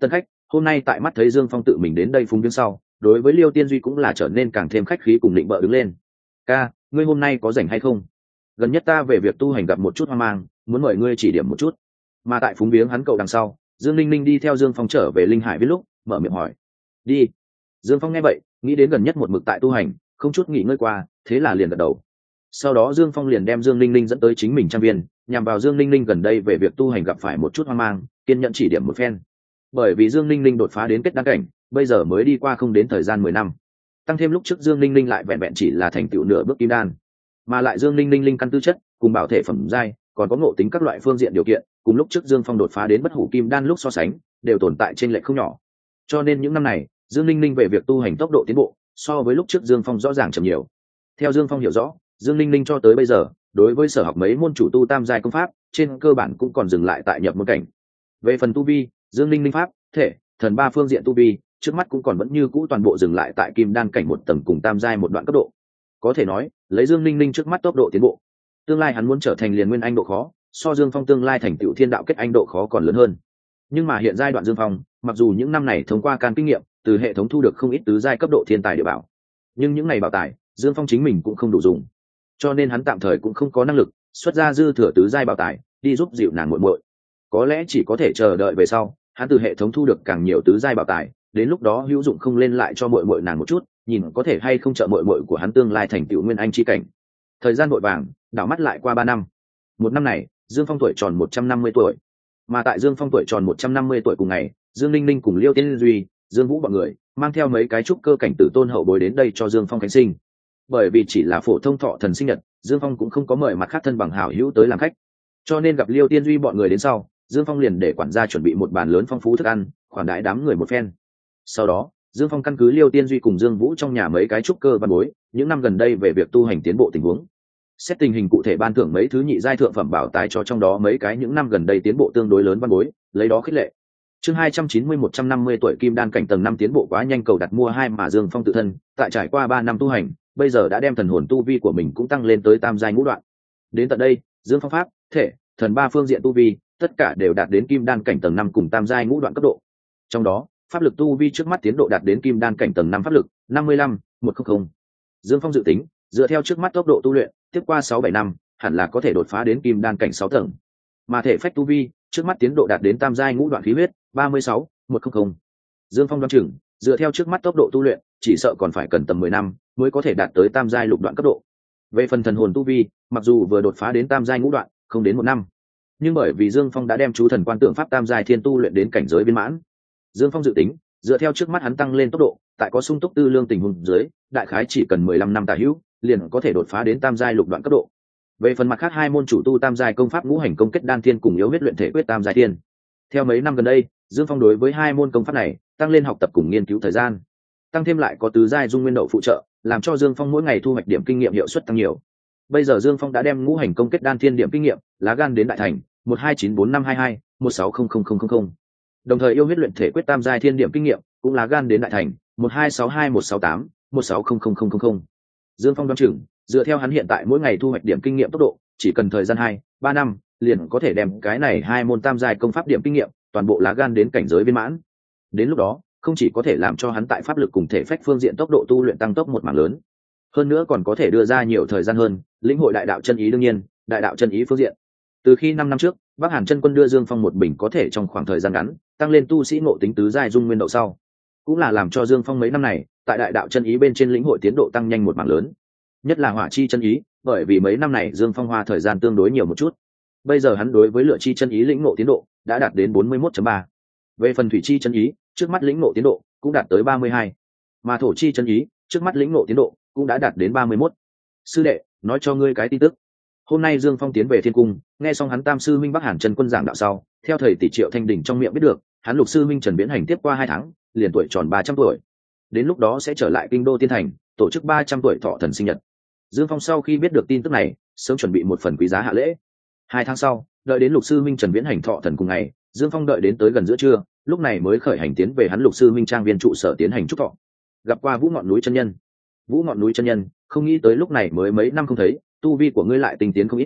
hôm nay tại mắt thấy Dương Phong tự mình đến đây phúng viếng sau, đối với Liêu Tiên Duy cũng là trở nên càng thêm khách khí cùng định bợ đứng lên. Ca, ngươi hôm nay có rảnh hay không? Gần nhất ta về việc tu hành gặp một chút hoang mang, muốn mời ngươi chỉ điểm một chút. Mà tại phúng viếng hắn cậu đằng sau, Dương Linh Linh đi theo Dương Phong trở về Linh Hải Viết lúc, mở miệng hỏi. Đi. Dương Phong nghe vậy, nghĩ đến gần nhất một mực tại tu hành, không chút nghỉ ngơi qua, thế là liền gật đầu. Sau đó Dương Phong liền đem Dương Linh Linh dẫn tới chính mình trang viên, nhằm vào Dương Linh Linh gần đây về việc tu hành gặp phải một chút hoang mang, kiên nhẫn chỉ điểm một phen. Bởi vì Dương Linh Linh đột phá đến kết đăng cảnh, bây giờ mới đi qua không đến thời gian mười năm, tăng thêm lúc trước Dương Linh Linh lại vẹn vẹn chỉ là thành tựu nửa bước kim đan, mà lại Dương Linh Linh linh căn tư chất cùng bảo thể phẩm giai, còn có ngộ tính các loại phương diện điều kiện, cùng lúc trước Dương Phong đột phá đến bất hủ kim đan lúc so sánh, đều tồn tại trên lệch không nhỏ. Cho nên những năm này, Dương Linh Linh về việc tu hành tốc độ tiến bộ, so với lúc trước Dương Phong rõ ràng chậm nhiều. Theo Dương Phong hiểu rõ, Dương Linh Linh cho tới bây giờ, đối với sở học mấy môn chủ tu tam giai công pháp, trên cơ bản cũng còn dừng lại tại nhập môn cảnh. Về phần tu vi, Dương Linh Linh pháp, thể, thần ba phương diện tu vi, trước mắt cũng còn vẫn như cũ toàn bộ dừng lại tại kim đan cảnh một tầng cùng tam giai một đoạn cấp độ. Có thể nói, lấy Dương Linh Linh trước mắt tốc độ tiến bộ, tương lai hắn muốn trở thành liền nguyên anh độ khó, so Dương Phong tương lai thành tựu thiên đạo kết anh độ khó còn lớn hơn. Nhưng mà hiện giai đoạn Dương Phong, mặc dù những năm này thông qua can kinh nghiệm, từ hệ thống thu được không ít tứ giai cấp độ thiên tài địa bảo, nhưng những này bảo tài, Dương Phong chính mình cũng không đủ dùng, cho nên hắn tạm thời cũng không có năng lực xuất ra dư thừa tứ giai bảo tài đi giúp dịu nàng muội muội. Có lẽ chỉ có thể chờ đợi về sau, hắn từ hệ thống thu được càng nhiều tứ giai bảo tài, đến lúc đó hữu dụng không lên lại cho muội muội nàng một chút, nhìn có thể hay không trợ muội muội của hắn tương lai thành tựu nguyên anh chi cảnh. Thời gian vội vàng, đảo mắt lại qua ba năm. Một năm này, Dương Phong tuổi tròn một trăm năm mươi tuổi. Mà tại Dương Phong tuổi tròn một trăm năm mươi tuổi cùng ngày, Dương Linh Linh cùng Liêu Tiên Duy, Dương Vũ bọn người mang theo mấy cái trúc cơ cảnh tử tôn hậu bối đến đây cho Dương Phong khánh sinh. Bởi vì chỉ là phổ thông thọ thần sinh nhật, Dương Phong cũng không có mời mặt khác thân bằng hảo hữu tới làm khách. Cho nên gặp Liêu Tiên Duy bọn người đến sau, Dương Phong liền để quản gia chuẩn bị một bàn lớn phong phú thức ăn, khoản đãi đám người một phen. Sau đó, Dương Phong căn cứ Liêu Tiên Duy cùng Dương Vũ trong nhà mấy cái trúc cơ văn bối, những năm gần đây về việc tu hành tiến bộ tình huống, xét tình hình cụ thể ban thưởng mấy thứ nhị giai thượng phẩm bảo tài cho trong đó mấy cái những năm gần đây tiến bộ tương đối lớn văn bối, lấy đó khích lệ. Chương hai trăm chín mươi một trăm năm mươi tuổi kim đan cảnh tầng năm tiến bộ quá nhanh cầu đặt mua hai mà Dương Phong tự thân, tại trải qua ba năm tu hành, bây giờ đã đem thần hồn tu vi của mình cũng tăng lên tới tam giai ngũ đoạn. Đến tận đây, Dương Phong pháp, thể, thần ba phương diện tu vi, tất cả đều đạt đến kim đan cảnh tầng năm cùng tam giai ngũ đoạn cấp độ. Trong đó, pháp lực tu vi trước mắt tiến độ đạt đến kim đan cảnh tầng năm pháp lực năm mươi lăm một trăm. Dương Phong dự tính, dựa theo trước mắt tốc độ tu luyện, tiếp qua sáu bảy năm, hẳn là có thể đột phá đến kim đan cảnh sáu tầng. Mà thể phách tu vi, trước mắt tiến độ đạt đến tam giai ngũ đoạn khí huyết ba mươi sáu một trăm. Dương Phong đoán chừng, dựa theo trước mắt tốc độ tu luyện, chỉ sợ còn phải cần tầm mười năm mới có thể đạt tới tam giai lục đoạn cấp độ. Về phần thần hồn tu vi, mặc dù vừa đột phá đến tam giai ngũ đoạn, không đến một năm, nhưng bởi vì Dương Phong đã đem chú thần quan tượng pháp tam giai thiên tu luyện đến cảnh giới viên mãn, Dương Phong dự tính, dựa theo trước mắt hắn tăng lên tốc độ, tại có sung túc tư lương tình huống dưới, đại khái chỉ cần mười lăm năm tả hữu, liền có thể đột phá đến tam giai lục đoạn cấp độ. Về phần mặt khác hai môn chủ tu tam giai công pháp ngũ hành công kết đan thiên cùng yếu huyết luyện thể quyết tam giai thiên. Theo mấy năm gần đây, Dương Phong đối với hai môn công pháp này tăng lên học tập cùng nghiên cứu thời gian, tăng thêm lại có tứ giai dung nguyên đậu phụ trợ, làm cho Dương Phong mỗi ngày thu hoạch điểm kinh nghiệm hiệu suất tăng nhiều. Bây giờ Dương Phong đã đem ngũ hành công kết đan thiên điểm kinh nghiệm lá gan đến đại thành một hai chín bốn năm hai hai một sáu không không không không. Đồng thời yêu huyết luyện thể quyết tam giai thiên điểm kinh nghiệm cũng lá gan đến đại thành một hai sáu hai một sáu tám một sáu không không không không. Dương Phong đoán chừng, dựa theo hắn hiện tại mỗi ngày thu hoạch điểm kinh nghiệm tốc độ, chỉ cần thời gian hai ba năm, liền có thể đem cái này hai môn tam giai công pháp điểm kinh nghiệm toàn bộ lá gan đến cảnh giới viên mãn. Đến lúc đó, không chỉ có thể làm cho hắn tại pháp lực cùng thể phách phương diện tốc độ tu luyện tăng tốc một mảng lớn, hơn nữa còn có thể đưa ra nhiều thời gian hơn, lĩnh hội đại đạo chân ý. Đương nhiên, đại đạo chân ý phương diện, từ khi năm năm trước, Bắc Hàn Chân Quân đưa Dương Phong một bình có thể trong khoảng thời gian ngắn tăng lên tu sĩ ngộ tính tứ giai dung nguyên đậu sau, cũng là làm cho Dương Phong mấy năm này tại đại đạo chân ý bên trên lĩnh hội tiến độ tăng nhanh một mảng lớn. Nhất là hỏa chi chân ý, bởi vì mấy năm này Dương Phong hoa thời gian tương đối nhiều một chút, bây giờ hắn đối với lửa chi chân ý lĩnh ngộ tiến độ đã đạt đến bốn mươi mốt chấm ba. Về phần thủy chi chân ý, trước mắt lĩnh ngộ tiến độ cũng đạt tới ba mươi hai, mà thổ chi chân ý, trước mắt lĩnh ngộ tiến độ cũng đã đạt đến ba mươi mốt. Sư đệ, nói cho ngươi cái tin tức. Hôm nay Dương Phong tiến về Thiên Cung, nghe xong hắn Tam sư minh Bắc Hàn Chân Quân giảng đạo sau, theo thầy tỷ Triệu Thanh Đình trong miệng biết được, hắn Lục sư minh Trần Viễn Hành tiếp qua hai tháng, liền tuổi tròn ba trăm tuổi. Đến lúc đó sẽ trở lại Kinh Đô Tiên Thành, tổ chức ba trăm tuổi thọ thần sinh nhật. Dương Phong sau khi biết được tin tức này, sớm chuẩn bị một phần quý giá hạ lễ. Hai tháng sau, đợi đến Lục sư minh Trần Viễn Hành thọ thần cùng ngày, Dương Phong đợi đến tới gần giữa trưa, lúc này mới khởi hành tiến về hắn Lục sư minh trang viên trụ sở tiến hành chúc thọ. Gặp qua Vũ Ngọn núi chân nhân. Vũ Ngọn núi chân nhân, không nghĩ tới lúc này mới mấy năm không thấy, tu vi của ngươi lại tinh tiến không ít.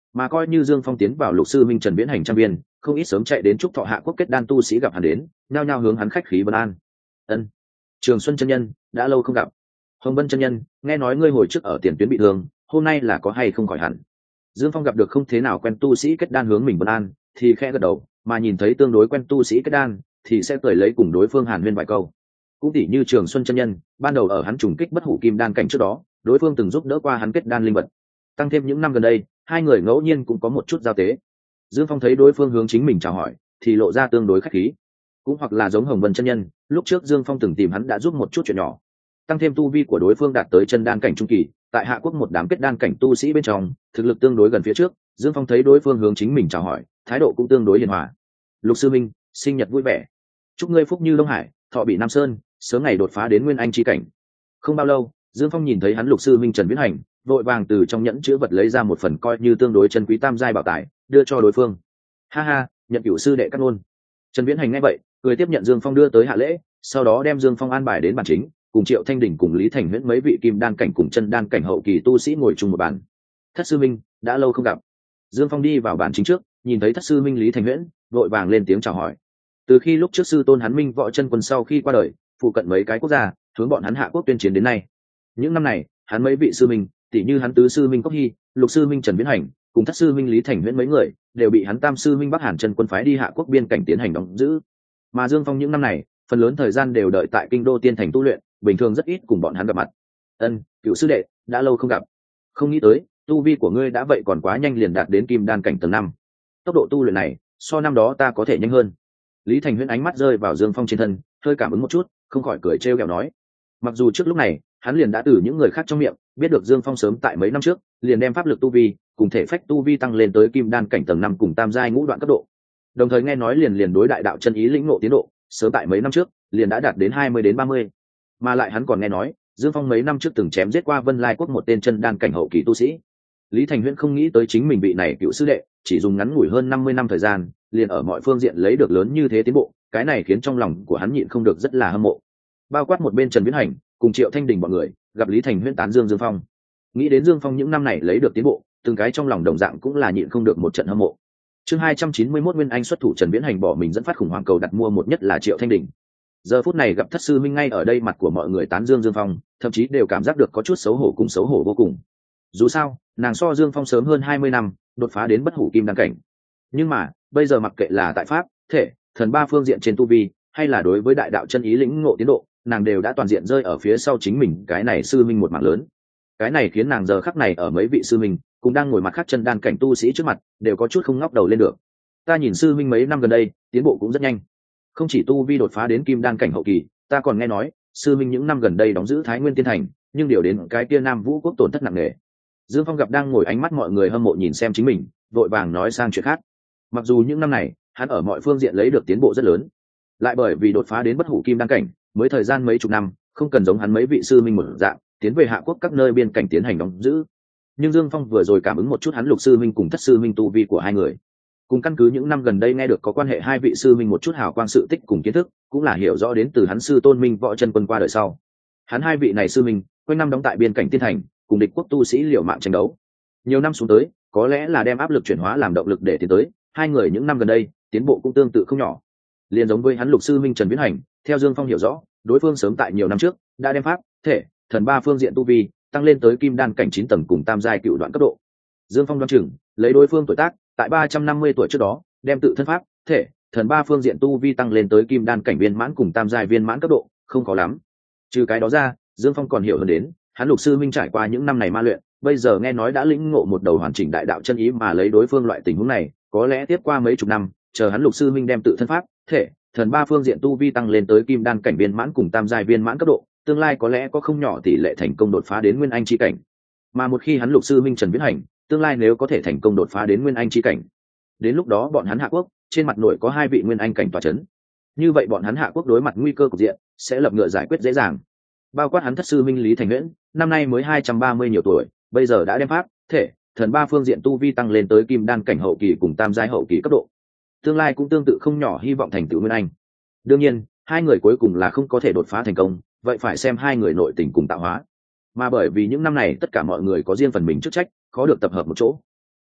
Mà coi như Dương Phong tiến vào Lục sư minh Trần Viễn Hành trang viên, không ít sớm chạy đến chúc thọ Hạ Quốc kết đan tu sĩ gặp hắn đến, nhao nhao hướng hắn khách khí vân an. Ân, Trường Xuân chân nhân, đã lâu không gặp. Hồng Vân chân nhân, nghe nói ngươi hồi trước ở tiền tuyến bị thương, hôm nay là có hay không khỏi hẳn? Dương Phong gặp được không thế nào quen tu sĩ kết đan hướng mình vân an, thì khẽ gật đầu, mà nhìn thấy tương đối quen tu sĩ kết đan, thì sẽ cười lấy cùng đối phương hàn huyên vài câu. Cũng tỉ như Trường Xuân chân nhân, ban đầu ở hắn trùng kích bất hủ kim đan cảnh trước đó, đối phương từng giúp đỡ qua hắn kết đan linh vật. Tăng thêm những năm gần đây, hai người ngẫu nhiên cũng có một chút giao tế. Dương Phong thấy đối phương hướng chính mình chào hỏi, thì lộ ra tương đối khách khí. Cũng hoặc là giống Hồng Vân chân nhân, lúc trước Dương Phong từng tìm hắn đã giúp một chút chuyện nhỏ. Tăng thêm tu vi của đối phương đạt tới chân đan cảnh trung kỳ, tại Hạ Quốc một đám kết đan cảnh tu sĩ bên trong, thực lực tương đối gần phía trước, Dương Phong thấy đối phương hướng chính mình chào hỏi, thái độ cũng tương đối hiền hòa. Lục sư minh, sinh nhật vui vẻ. Chúc ngươi phúc như Đông Hải, thọ bị Nam Sơn, sớm ngày đột phá đến nguyên anh chi cảnh. Không bao lâu, Dương Phong nhìn thấy hắn Lục sư minh Trần Viễn Hành, vội vàng từ trong nhẫn chứa vật lấy ra một phần coi như tương đối chân quý tam giai bảo tài, đưa cho đối phương. Ha ha, nhận cửu sư đệ cắt ngôn. Trần Viễn Hành nghe vậy, cười tiếp nhận Dương Phong đưa tới hạ lễ, sau đó đem Dương Phong an bài đến bàn chính, cùng Triệu Thanh Đình cùng Lý Thành Huyễn mấy vị kim đan cảnh cùng chân đan cảnh hậu kỳ tu sĩ ngồi chung một bàn. Thất sư minh, đã lâu không gặp. Dương Phong đi vào bàn chính trước, nhìn thấy thất sư minh Lý Thành Huyễn, vội vàng lên tiếng chào hỏi. Từ khi lúc trước sư tôn hắn Minh Võ Chân Quân sau khi qua đời, phụ cận mấy cái quốc gia, hướng bọn hắn Hạ Quốc tuyên chiến đến nay. Những năm này, hắn mấy vị sư minh, tỷ như hắn tứ sư minh Cốc Hy, lục sư minh Trần Viễn Hành, cùng thất sư minh Lý Thành Huyễn mấy người, đều bị hắn tam sư minh Bắc Hàn Chân Quân phái đi Hạ Quốc biên cảnh tiến hành đóng giữ. Mà Dương Phong những năm này, phần lớn thời gian đều đợi tại kinh đô tiên thành tu luyện, bình thường rất ít cùng bọn hắn gặp mặt. Ân, cựu sư đệ, đã lâu không gặp. Không nghĩ tới, tu vi của ngươi đã vậy còn quá nhanh liền đạt đến kim đan cảnh tầng năm. Tốc độ tu luyện này, so năm đó ta có thể nhanh hơn. Lý Thành Huyễn ánh mắt rơi vào Dương Phong trên thân, hơi cảm ứng một chút, không khỏi cười trêu ghẹo nói. Mặc dù trước lúc này, hắn liền đã từ những người khác trong miệng biết được Dương Phong sớm tại mấy năm trước, liền đem pháp lực tu vi, cùng thể phách tu vi tăng lên tới kim đan cảnh tầng năm cùng tam giai ngũ đoạn cấp độ. Đồng thời nghe nói liền liền đối đại đạo chân ý lĩnh ngộ tiến độ, sớm tại mấy năm trước, liền đã đạt đến hai mươi đến ba mươi. Mà lại hắn còn nghe nói, Dương Phong mấy năm trước từng chém giết qua Vân Lai quốc một tên chân đan cảnh hậu kỳ tu sĩ. Lý Thành Huyễn không nghĩ tới chính mình vị này cựu sư đệ, chỉ dùng ngắn ngủi hơn năm mươi năm thời gian, liền ở mọi phương diện lấy được lớn như thế tiến bộ, cái này khiến trong lòng của hắn nhịn không được rất là hâm mộ. Bao quát một bên Trần Viễn Hành, cùng Triệu Thanh Đình bọn người, gặp Lý Thành Huyễn tán dương Dương Phong. Nghĩ đến Dương Phong những năm này lấy được tiến bộ, từng cái trong lòng đồng dạng cũng là nhịn không được một trận hâm mộ. Chương hai trăm chín mươi mốt Nguyên Anh xuất thủ Trần Viễn Hành bỏ mình dẫn phát khủng hoảng cầu đặt mua một nhất là Triệu Thanh Đình. Giờ phút này gặp thất sư minh ngay ở đây, mặt của mọi người tán dương Dương Phong, thậm chí đều cảm giác được có chút xấu hổ cùng xấu hổ vô cùng. Dù sao, nàng so Dương Phong sớm hơn hai mươi năm, đột phá đến bất hủ kim đan cảnh. Nhưng mà, bây giờ mặc kệ là tại pháp, thể, thần ba phương diện trên tu vi, hay là đối với đại đạo chân ý lĩnh ngộ tiến độ, nàng đều đã toàn diện rơi ở phía sau chính mình, cái này sư minh một mảng lớn. Cái này khiến nàng giờ khắc này ở mấy vị sư minh cũng đang ngồi mặt khác chân đan cảnh tu sĩ trước mặt, đều có chút không ngóc đầu lên được. Ta nhìn sư minh mấy năm gần đây, tiến bộ cũng rất nhanh. Không chỉ tu vi đột phá đến kim đan cảnh hậu kỳ, ta còn nghe nói, sư minh những năm gần đây đóng giữ Thái Nguyên Tiên Thành, nhưng điều đến cái kia Nam Vũ quốc tổn thất nặng nề. Dương Phong gặp đang ngồi ánh mắt mọi người hâm mộ nhìn xem chính mình, vội vàng nói sang chuyện khác. Mặc dù những năm này, hắn ở mọi phương diện lấy được tiến bộ rất lớn, lại bởi vì đột phá đến bất hủ kim đan cảnh, mới thời gian mấy chục năm, không cần giống hắn mấy vị sư minh một dạng, tiến về Hạ Quốc các nơi biên cảnh tiến hành đóng giữ. Nhưng Dương Phong vừa rồi cảm ứng một chút hắn lục sư minh cùng thất sư minh tu vi của hai người, cùng căn cứ những năm gần đây nghe được có quan hệ hai vị sư minh một chút hào quang sự tích cùng kiến thức, cũng là hiểu rõ đến từ hắn sư tôn Minh Võ Chân Quân qua đời sau. Hắn hai vị này sư minh, quanh năm đóng tại biên cảnh tiên thành, cùng địch quốc tu sĩ liều mạng tranh đấu. Nhiều năm xuống tới, có lẽ là đem áp lực chuyển hóa làm động lực để tiến tới, hai người những năm gần đây, tiến bộ cũng tương tự không nhỏ. Liên giống với hắn lục sư minh Trần Viễn Hành, theo Dương Phong hiểu rõ, đối phương sớm tại nhiều năm trước, đã đem pháp, thể, thần ba phương diện tu vi, tăng lên tới kim đan cảnh chín tầng cùng tam giai cựu đoạn cấp độ. Dương Phong đoán chừng, lấy đối phương tuổi tác, tại ba trăm năm mươi tuổi trước đó, đem tự thân pháp, thể, thần ba phương diện tu vi tăng lên tới kim đan cảnh viên mãn cùng tam giai viên mãn cấp độ, không khó lắm. Trừ cái đó ra, Dương Phong còn hiểu hơn đến, hắn lục sư minh trải qua những năm này ma luyện, bây giờ nghe nói đã lĩnh ngộ một đầu hoàn chỉnh đại đạo chân ý, mà lấy đối phương loại tình huống này, có lẽ tiếp qua mấy chục năm, chờ hắn lục sư minh đem tự thân pháp, thể, thần ba phương diện tu vi tăng lên tới kim đan cảnh viên mãn cùng tam giai viên mãn cấp độ, tương lai có lẽ có không nhỏ tỷ lệ thành công đột phá đến nguyên anh chi cảnh. Mà một khi hắn lục sư minh Trần Viễn Hành, tương lai nếu có thể thành công đột phá đến nguyên anh chi cảnh, đến lúc đó bọn hắn Hạ Quốc trên mặt nội có hai vị nguyên anh cảnh tọa chấn, như vậy bọn hắn Hạ Quốc đối mặt nguy cơ cục diện sẽ lập ngựa giải quyết dễ dàng. Bao quát hắn thất sư minh Lý Thành Huyễn, năm nay mới hai trăm ba mươi nhiều tuổi, bây giờ đã đem pháp, thể, thần ba phương diện tu vi tăng lên tới kim đan cảnh hậu kỳ cùng tam giai hậu kỳ cấp độ, tương lai cũng tương tự không nhỏ hy vọng thành tựu nguyên anh. Đương nhiên, hai người cuối cùng là không có thể đột phá thành công, vậy phải xem hai người nội tình cùng tạo hóa. Mà bởi vì những năm này tất cả mọi người có riêng phần mình chức trách, khó được tập hợp một chỗ.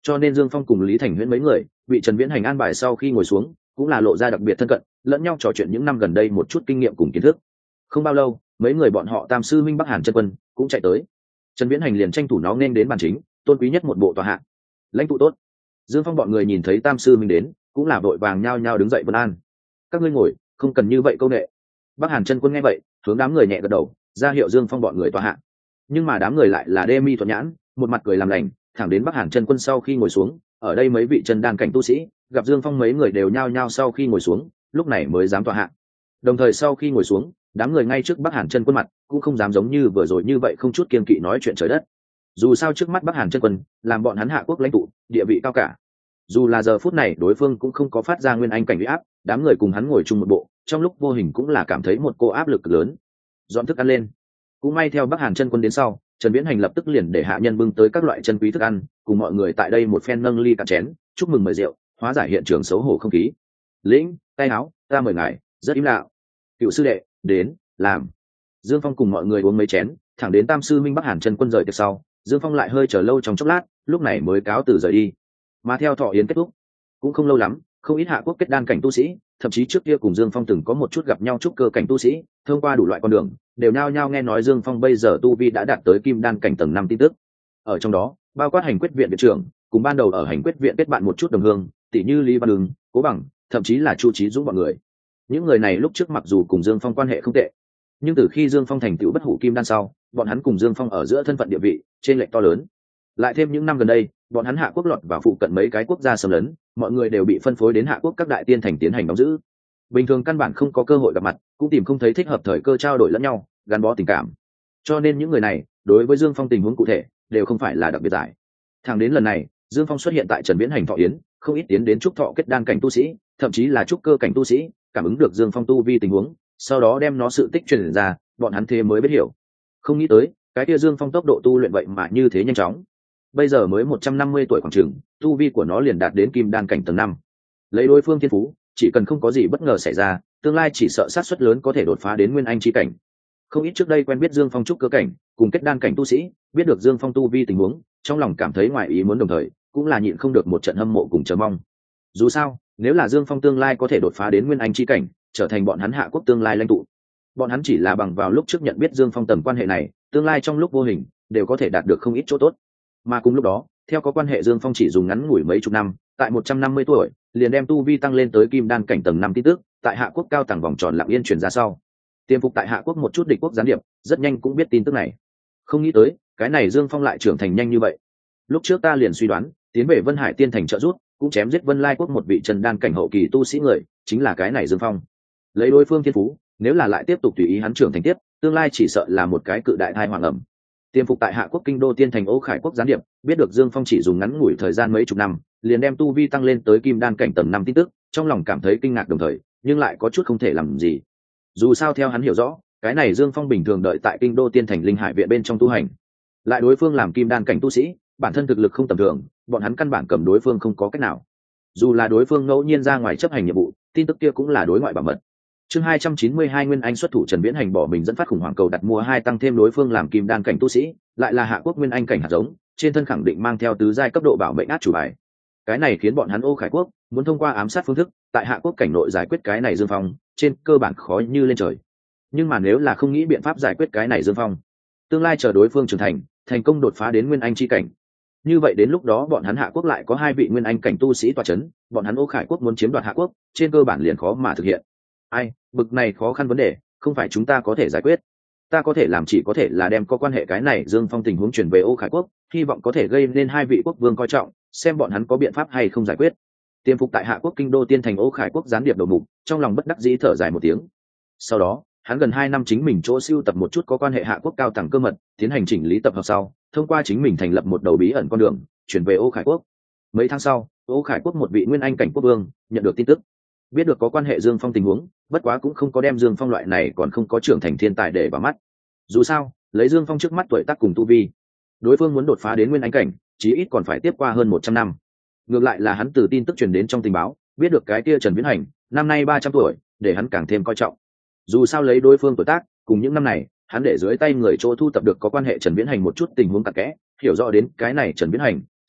cho nên Dương Phong cùng Lý Thành Huyễn mấy người bị Trần Viễn Hành an bài sau khi ngồi xuống cũng là lộ ra đặc biệt thân cận, lẫn nhau trò chuyện những năm gần đây một chút kinh nghiệm cùng kiến thức. Không bao lâu, mấy người bọn họ Tam sư minh Bắc Hàn chân quân cũng chạy tới. Trần Viễn Hành liền tranh thủ nó nên đến bàn chính, tôn quý nhất một bộ tòa hạ. Lãnh tụ tốt. Dương Phong bọn người nhìn thấy Tam sư minh đến, cũng là vội vàng nhao nhao đứng dậy vân an. Các ngươi ngồi, không cần như vậy câu nệ. Bắc Hàn chân quân nghe vậy, hướng đám người nhẹ gật đầu, ra hiệu Dương Phong bọn người tòa hạ. Nhưng mà đám người lại là đê mi thuận nhãn, một mặt cười làm lành, thẳng đến Bắc Hàn chân quân sau khi ngồi xuống, ở đây mấy vị chân đan cảnh tu sĩ gặp Dương Phong mấy người đều nhao nhao sau khi ngồi xuống, lúc này mới dám tòa hạ. Đồng thời sau khi ngồi xuống, đám người ngay trước Bắc Hàn chân quân mặt cũng không dám giống như vừa rồi như vậy không chút kiêng kỵ nói chuyện trời đất. Dù sao trước mắt Bắc Hàn chân quân làm bọn hắn hạ quốc lãnh tụ, địa vị cao cả. Dù là giờ phút này đối phương cũng không có phát ra nguyên anh cảnh uy áp, đám người cùng hắn ngồi chung một bộ, trong lúc vô hình cũng là cảm thấy một cô áp lực lớn. Dọn thức ăn lên. Cũng may theo Bắc Hàn chân quân đến sau, Trần Viễn Hành lập tức liền để hạ nhân bưng tới các loại chân quý thức ăn, cùng mọi người tại đây một phen nâng ly cạn chén, chúc mừng mời rượu, hóa giải hiện trường xấu hổ không khí. Lĩnh, tay áo, ta mời ngài, rất im lặng. Cựu sư đệ, đến, làm. Dương Phong cùng mọi người uống mấy chén, thẳng đến Tam sư minh Bắc Hàn chân quân rời tiệc sau, Dương Phong lại hơi chờ lâu trong chốc lát, lúc này mới cáo từ rời đi. Mà theo thọ yến kết thúc, cũng không lâu lắm, không ít hạ quốc kết đan cảnh tu sĩ, thậm chí trước kia cùng Dương Phong từng có một chút gặp nhau trúc cơ cảnh tu sĩ, thông qua đủ loại con đường, đều nhao nhao nghe nói Dương Phong bây giờ tu vi đã đạt tới kim đan cảnh tầng năm tin tức. Ở trong đó, bao quát hành quyết viện viện trưởng, cùng ban đầu ở hành quyết viện kết bạn một chút đồng hương, tỷ như Lý Văn Đường, Cố Bằng, thậm chí là Chu Chí Dũng bọn người. Những người này lúc trước mặc dù cùng Dương Phong quan hệ không tệ, nhưng từ khi Dương Phong thành tựu bất hủ kim đan sau, bọn hắn cùng Dương Phong ở giữa thân phận địa vị trên lệch to lớn. Lại thêm những năm gần đây, bọn hắn hạ quốc lọt vào phụ cận mấy cái quốc gia xâm lấn, mọi người đều bị phân phối đến hạ quốc các đại tiên thành tiến hành đóng giữ. Bình thường căn bản không có cơ hội gặp mặt, cũng tìm không thấy thích hợp thời cơ trao đổi lẫn nhau, gắn bó tình cảm. Cho nên những người này, đối với Dương Phong tình huống cụ thể, đều không phải là đặc biệt giải. Thẳng đến lần này, Dương Phong xuất hiện tại Trần Viễn Hành thọ yến, không ít tiến đến trúc thọ kết đan cảnh tu sĩ, thậm chí là trúc cơ cảnh tu sĩ, cảm ứng được Dương Phong tu vi tình huống, sau đó đem nó sự tích truyền ra, bọn hắn thế mới biết hiểu. Không nghĩ tới, cái kia Dương Phong tốc độ tu luyện vậy mà như thế nhanh chóng. Bây giờ mới một trăm năm mươi tuổi khoảng chừng, tu vi của nó liền đạt đến kim đan cảnh tầng năm. Lấy đối phương thiên phú, chỉ cần không có gì bất ngờ xảy ra, tương lai chỉ sợ sát suất lớn có thể đột phá đến nguyên anh chi cảnh. Không ít trước đây quen biết Dương Phong trúc cơ cảnh, cùng kết đan cảnh tu sĩ, biết được Dương Phong tu vi tình huống, trong lòng cảm thấy ngoài ý muốn đồng thời, cũng là nhịn không được một trận hâm mộ cùng chờ mong. Dù sao, nếu là Dương Phong tương lai có thể đột phá đến nguyên anh chi cảnh, trở thành bọn hắn hạ quốc tương lai lãnh tụ, bọn hắn chỉ là bằng vào lúc trước nhận biết Dương Phong tầm quan hệ này, tương lai trong lúc vô hình đều có thể đạt được không ít chỗ tốt. Mà cùng lúc đó, theo có quan hệ Dương Phong chỉ dùng ngắn ngủi mấy chục năm, tại một trăm năm mươi tuổi, liền đem tu vi tăng lên tới kim đan cảnh tầng năm tin tức, tại hạ quốc cao tầng vòng tròn lặng yên truyền ra sau. Tiềm phục tại hạ quốc một chút địch quốc gián điệp, rất nhanh cũng biết tin tức này. Không nghĩ tới, cái này Dương Phong lại trưởng thành nhanh như vậy. Lúc trước ta liền suy đoán, tiến về Vân Hải Tiên thành trợ giúp, cũng chém giết Vân Lai quốc một vị trần đan cảnh hậu kỳ tu sĩ người, chính là cái này Dương Phong. Lấy đối phương thiên phú, nếu là lại tiếp tục tùy ý hắn trưởng thành tiếp, tương lai chỉ sợ là một cái cự đại thai hoàng ẩm. Tiềm phục tại hạ quốc kinh đô tiên thành Ô Khải quốc gián điệp, biết được Dương Phong chỉ dùng ngắn ngủi thời gian mấy chục năm, liền đem tu vi tăng lên tới kim đan cảnh tầng năm tin tức, trong lòng cảm thấy kinh ngạc đồng thời, nhưng lại có chút không thể làm gì. Dù sao theo hắn hiểu rõ, cái này Dương Phong bình thường đợi tại kinh đô tiên thành Linh Hải viện bên trong tu hành, lại đối phương làm kim đan cảnh tu sĩ, bản thân thực lực không tầm thường, bọn hắn căn bản cầm đối phương không có cách nào. Dù là đối phương ngẫu nhiên ra ngoài chấp hành nhiệm vụ, tin tức kia cũng là đối ngoại bảo mật. Chương hai trăm chín mươi hai Nguyên Anh xuất thủ Trần Viễn Hành bỏ mình dẫn phát khủng hoảng cầu đặt mua hai tăng thêm đối phương làm kim đan cảnh tu sĩ, lại là hạ quốc Nguyên Anh cảnh hạt giống, trên thân khẳng định mang theo tứ giai cấp độ bảo mệnh át chủ bài. Cái này khiến bọn hắn Ô Khải quốc muốn thông qua ám sát phương thức, tại hạ quốc cảnh nội giải quyết cái này Dương Phong, trên cơ bản khó như lên trời. Nhưng mà nếu là không nghĩ biện pháp giải quyết cái này Dương Phong, tương lai chờ đối phương trưởng thành, thành công đột phá đến Nguyên Anh chi cảnh, như vậy đến lúc đó bọn hắn hạ quốc lại có hai vị Nguyên Anh cảnh tu sĩ tọa chấn, bọn hắn Ô Khải quốc muốn chiếm đoạt hạ quốc, trên cơ bản liền khó mà thực hiện. Ai, bực này khó khăn vấn đề, không phải chúng ta có thể giải quyết. Ta có thể làm chỉ có thể là đem có quan hệ cái này Dương Phong tình huống chuyển về Ô Khải quốc, hy vọng có thể gây nên hai vị quốc vương coi trọng, xem bọn hắn có biện pháp hay không giải quyết. Tiềm phục tại hạ quốc kinh đô tiên thành Ô Khải quốc gián điệp đầu mục, trong lòng bất đắc dĩ thở dài một tiếng. Sau đó, hắn gần hai năm chính mình chỗ siêu tập một chút có quan hệ hạ quốc cao tầng cơ mật, tiến hành chỉnh lý tập hợp sau, thông qua chính mình thành lập một đầu bí ẩn con đường, chuyển về Ô Khải quốc. Mấy tháng sau, Ô Khải quốc một vị nguyên anh cảnh quốc vương nhận được tin tức, biết được có quan hệ Dương Phong tình huống, bất quá cũng không có đem Dương Phong loại này còn không có trưởng thành thiên tài để vào mắt. Dù sao, lấy Dương Phong trước mắt tuổi tác cùng tu vi, đối phương muốn đột phá đến nguyên anh cảnh, chí ít còn phải tiếp qua hơn một trăm năm. Ngược lại là hắn từ tin tức truyền đến trong tình báo, biết được cái kia Trần Viễn Hành, năm nay ba trăm tuổi, để hắn càng thêm coi trọng. Dù sao lấy đối phương tuổi tác, cùng những năm này, hắn để dưới tay người chỗ thu tập được có quan hệ Trần Viễn Hành một chút tình huống tặc kẽ, hiểu rõ đến cái này Trần Viễn Hành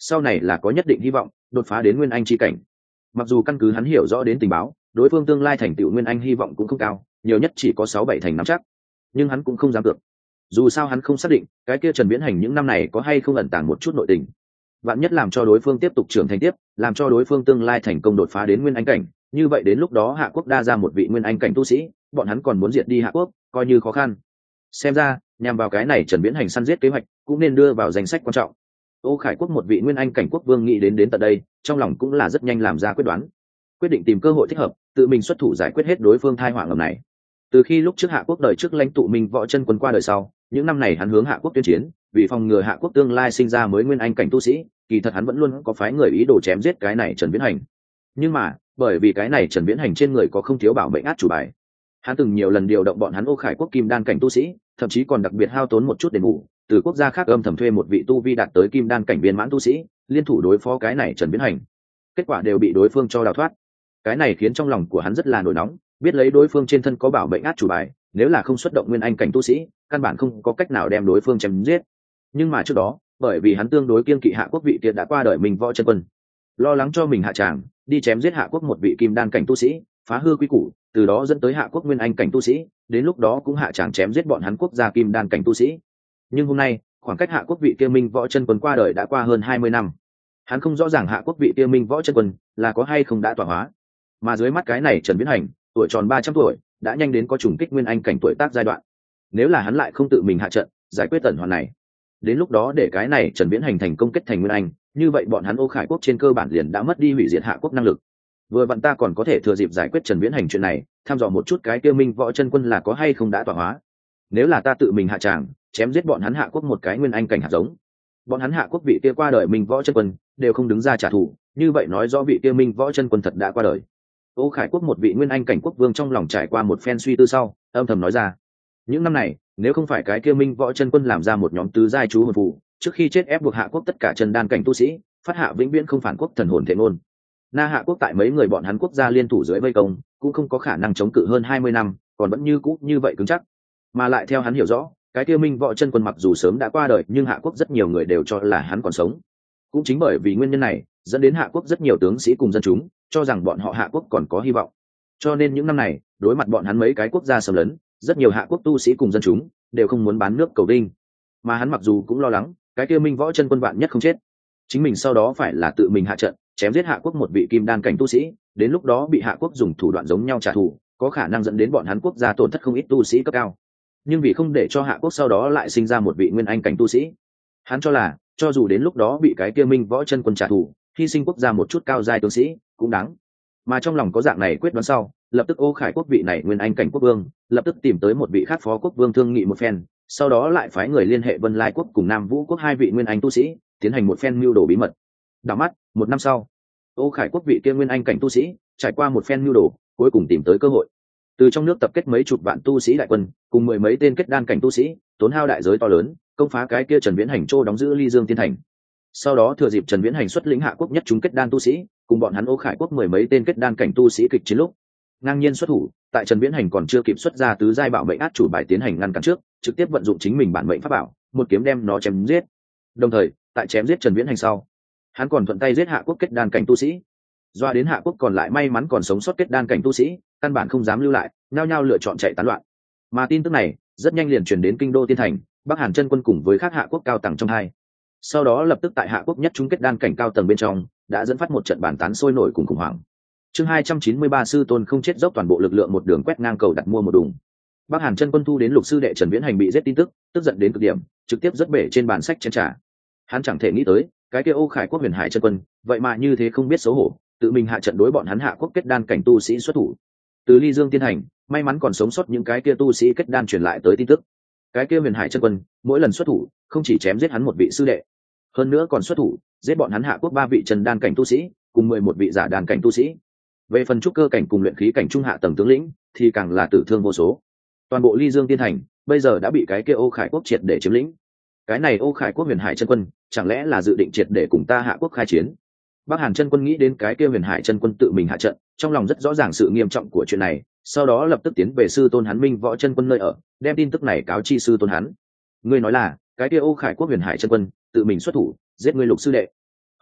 sau này là có nhất định hy vọng đột phá đến nguyên anh chi cảnh. Mặc dù căn cứ hắn hiểu rõ đến tình báo, đối phương tương lai thành tựu nguyên anh hy vọng cũng không cao, nhiều nhất chỉ có sáu bảy thành nắm chắc, nhưng hắn cũng không dám cược. Dù sao hắn không xác định cái kia Trần Viễn Hành những năm này có hay không ẩn tàng một chút nội tình. Vạn nhất làm cho đối phương tiếp tục trưởng thành tiếp, làm cho đối phương tương lai thành công đột phá đến nguyên anh cảnh, như vậy đến lúc đó Hạ Quốc đa ra một vị nguyên anh cảnh tu sĩ, bọn hắn còn muốn diệt đi Hạ Quốc, coi như khó khăn. Xem ra, nhằm vào cái này Trần Viễn Hành săn giết kế hoạch, cũng nên đưa vào danh sách quan trọng. Ô Khải Quốc một vị nguyên anh cảnh quốc vương nghĩ đến đến tận đây, trong lòng cũng là rất nhanh làm ra quyết đoán, quyết định tìm cơ hội thích hợp, tự mình xuất thủ giải quyết hết đối phương thai họa ngầm này. Từ khi lúc trước Hạ Quốc đời trước lãnh tụ Minh Võ Chân Quân qua đời sau, những năm này hắn hướng Hạ Quốc tuyên chiến, vì phòng ngừa Hạ Quốc tương lai sinh ra mới nguyên anh cảnh tu sĩ, kỳ thật hắn vẫn luôn có phái người ý đồ chém giết cái này Trần Viễn Hành. Nhưng mà, bởi vì cái này Trần Viễn Hành trên người có không thiếu bảo mệnh át chủ bài, hắn từng nhiều lần điều động bọn hắn Ô Khải Quốc kim đan cảnh tu sĩ, thậm chí còn đặc biệt hao tốn một chút đền bù, từ quốc gia khác âm thầm thuê một vị tu vi đạt tới kim đan cảnh viên mãn tu sĩ, liên thủ đối phó cái này Trần Viễn Hành. Kết quả đều bị đối phương cho đào thoát. Cái này khiến trong lòng của hắn rất là nổi nóng, biết lấy đối phương trên thân có bảo mệnh át chủ bài, nếu là không xuất động nguyên anh cảnh tu sĩ, căn bản không có cách nào đem đối phương chém giết. Nhưng mà trước đó, bởi vì hắn tương đối kiên kỵ Hạ Quốc vị kia đã qua đời mình Võ Chân Quân, lo lắng cho mình hạ tràng, đi chém giết Hạ Quốc một vị kim đan cảnh tu sĩ, phá hư quy củ, từ đó dẫn tới Hạ Quốc nguyên anh cảnh tu sĩ, đến lúc đó cũng hạ tràng chém giết bọn hắn quốc gia kim đan cảnh tu sĩ. Nhưng hôm nay, khoảng cách Hạ Quốc vị kia Minh Võ Chân Quân qua đời đã qua hơn hai mươi năm. Hắn không rõ ràng Hạ Quốc vị kia Minh Võ Chân Quân là có hay không đã tọa hóa, mà dưới mắt cái này Trần Viễn Hành, tuổi tròn ba trăm tuổi, đã nhanh đến có trùng kích nguyên anh cảnh tuổi tác giai đoạn. Nếu là hắn lại không tự mình hạ trận, giải quyết tẩn hoàn này, đến lúc đó để cái này Trần Viễn Hành thành công kết thành nguyên anh, như vậy bọn hắn Ô Khải Quốc trên cơ bản liền đã mất đi hủy diệt Hạ Quốc năng lực. Vừa vặn ta còn có thể thừa dịp giải quyết Trần Viễn Hành chuyện này, thăm dò một chút cái kia Minh Võ Chân Quân là có hay không đã tọa hóa. Nếu là ta tự mình hạ tràng, chém giết bọn hắn Hạ Quốc một cái nguyên anh cảnh hạt giống, bọn hắn Hạ Quốc vị kia qua đời Minh Võ Chân Quân đều không đứng ra trả thù, như vậy nói rõ vị kia Minh Võ Chân Quân thật đã qua đời. Ô Khải Quốc một vị nguyên anh cảnh quốc vương trong lòng trải qua một phen suy tư sau, âm thầm nói ra: những năm này, nếu không phải cái kia Minh Võ Chân Quân làm ra một nhóm tứ giai chú hồn phù, trước khi chết ép buộc Hạ Quốc tất cả chân đan cảnh tu sĩ, phát hạ vĩnh viễn không phản quốc thần hồn thể ngôn, Na Hạ Quốc tại mấy người bọn hắn quốc gia liên thủ dưới vây công, cũng không có khả năng chống cự hơn hai mươi năm, còn vẫn như cũ như vậy cứng chắc. Mà lại theo hắn hiểu rõ, cái kia Minh Võ Chân Quân mặc dù sớm đã qua đời, nhưng Hạ Quốc rất nhiều người đều cho là hắn còn sống. Cũng chính bởi vì nguyên nhân này, dẫn đến Hạ Quốc rất nhiều tướng sĩ cùng dân chúng cho rằng bọn họ Hạ Quốc còn có hy vọng. Cho nên những năm này, đối mặt bọn hắn mấy cái quốc gia xâm lấn, rất nhiều Hạ Quốc tu sĩ cùng dân chúng đều không muốn bán nước cầu đinh. Mà hắn mặc dù cũng lo lắng, cái kia Minh Võ Chân Quân vạn nhất không chết, chính mình sau đó phải là tự mình hạ trận, chém giết Hạ Quốc một vị kim đan cảnh tu sĩ, đến lúc đó bị Hạ Quốc dùng thủ đoạn giống nhau trả thù, có khả năng dẫn đến bọn hắn quốc gia tổn thất không ít tu sĩ cấp cao. Nhưng vì không để cho Hạ Quốc sau đó lại sinh ra một vị nguyên anh cảnh tu sĩ, hắn cho là cho dù đến lúc đó bị cái kia Minh Võ Chân Quân trả thù, hy sinh quốc gia một chút cao giai tướng sĩ cũng đáng. Mà trong lòng có dạng này quyết đoán sau, lập tức Ô Khải Quốc vị này nguyên anh cảnh quốc vương lập tức tìm tới một vị khác phó quốc vương thương nghị một phen, sau đó lại phái người liên hệ Vân Lai Quốc cùng Nam Vũ Quốc hai vị nguyên anh tu sĩ, tiến hành một phen mưu đồ bí mật. Đảo mắt một năm sau, Ô Khải Quốc vị kia nguyên anh cảnh tu sĩ trải qua một phen mưu đồ, cuối cùng tìm tới cơ hội, từ trong nước tập kết mấy chục vạn tu sĩ đại quân, cùng mười mấy tên kết đan cảnh tu sĩ, tốn hao đại giới to lớn, công phá cái kia Trần Viễn Hành châu đóng giữ Ly Dương Tiên Thành. Sau đó thừa dịp Trần Viễn Hành xuất lĩnh Hạ Quốc nhất chúng kết đan tu sĩ, cùng bọn hắn Ô Khải Quốc mười mấy tên kết đan cảnh tu sĩ kịch chiến lúc, ngang nhiên xuất thủ, tại Trần Viễn Hành còn chưa kịp xuất ra tứ giai bảo mệnh át chủ bài tiến hành ngăn cản trước, trực tiếp vận dụng chính mình bản mệnh pháp bảo, một kiếm đem nó chém giết. Đồng thời, tại chém giết Trần Viễn Hành sau, hắn còn thuận tay giết Hạ Quốc kết đan cảnh tu sĩ. Doa đến Hạ Quốc còn lại may mắn còn sống sót kết đan cảnh tu sĩ, căn bản không dám lưu lại, nhao nhao lựa chọn chạy tán loạn. Mà tin tức này rất nhanh liền truyền đến kinh đô Tiên Thành, Bắc Hàn Chân Quân cùng với các Hạ Quốc cao tầng trong hai. Sau đó lập tức tại Hạ Quốc nhất chúng kết đan cảnh cao tầng bên trong, đã dẫn phát một trận bàn tán sôi nổi cùng khủng hoảng. Chương hai trăm chín mươi ba sư tôn không chết dốc toàn bộ lực lượng một đường quét ngang cầu đặt mua một đùng. Bắc Hàn Chân Quân thu đến lục sư đệ Trần Viễn Hành bị giết tin tức, tức giận đến cực điểm, trực tiếp rất bể trên bàn sách chén trà. Hắn chẳng thể nghĩ tới, cái kia Ô Khải Quốc Huyền Hải Chân Quân, vậy mà như thế không biết xấu hổ, tự mình hạ trận đối bọn hắn Hạ Quốc kết đan cảnh tu sĩ xuất thủ. Từ Ly Dương Tiên Hành, may mắn còn sống sót những cái kia tu sĩ kết đan truyền lại tới tin tức. Cái kia Huyền Hải Chân Quân, mỗi lần xuất thủ, không chỉ chém giết hắn một vị sư đệ, hơn nữa còn xuất thủ giết bọn hắn Hạ Quốc ba vị trần đan cảnh tu sĩ, cùng mười một vị giả đan cảnh tu sĩ. Về phần trúc cơ cảnh cùng luyện khí cảnh trung hạ tầng tướng lĩnh, thì càng là tử thương vô số. Toàn bộ Ly Dương Tiên Thành bây giờ đã bị cái kia Ô Khải Quốc triệt để chiếm lĩnh. Cái này Ô Khải Quốc Huyền Hải Chân Quân, chẳng lẽ là dự định triệt để cùng ta Hạ Quốc khai chiến? Bắc Hàn Chân Quân nghĩ đến cái kia Huyền Hải Chân Quân tự mình hạ trận, trong lòng rất rõ ràng sự nghiêm trọng của chuyện này, sau đó lập tức tiến về sư tôn hắn Minh Võ Chân Quân nơi ở, đem tin tức này cáo chi sư tôn hắn. Ngươi nói là, cái kia Ô Khải Quốc Huyền Hải Chân Quân tự mình xuất thủ, giết ngươi lục sư đệ.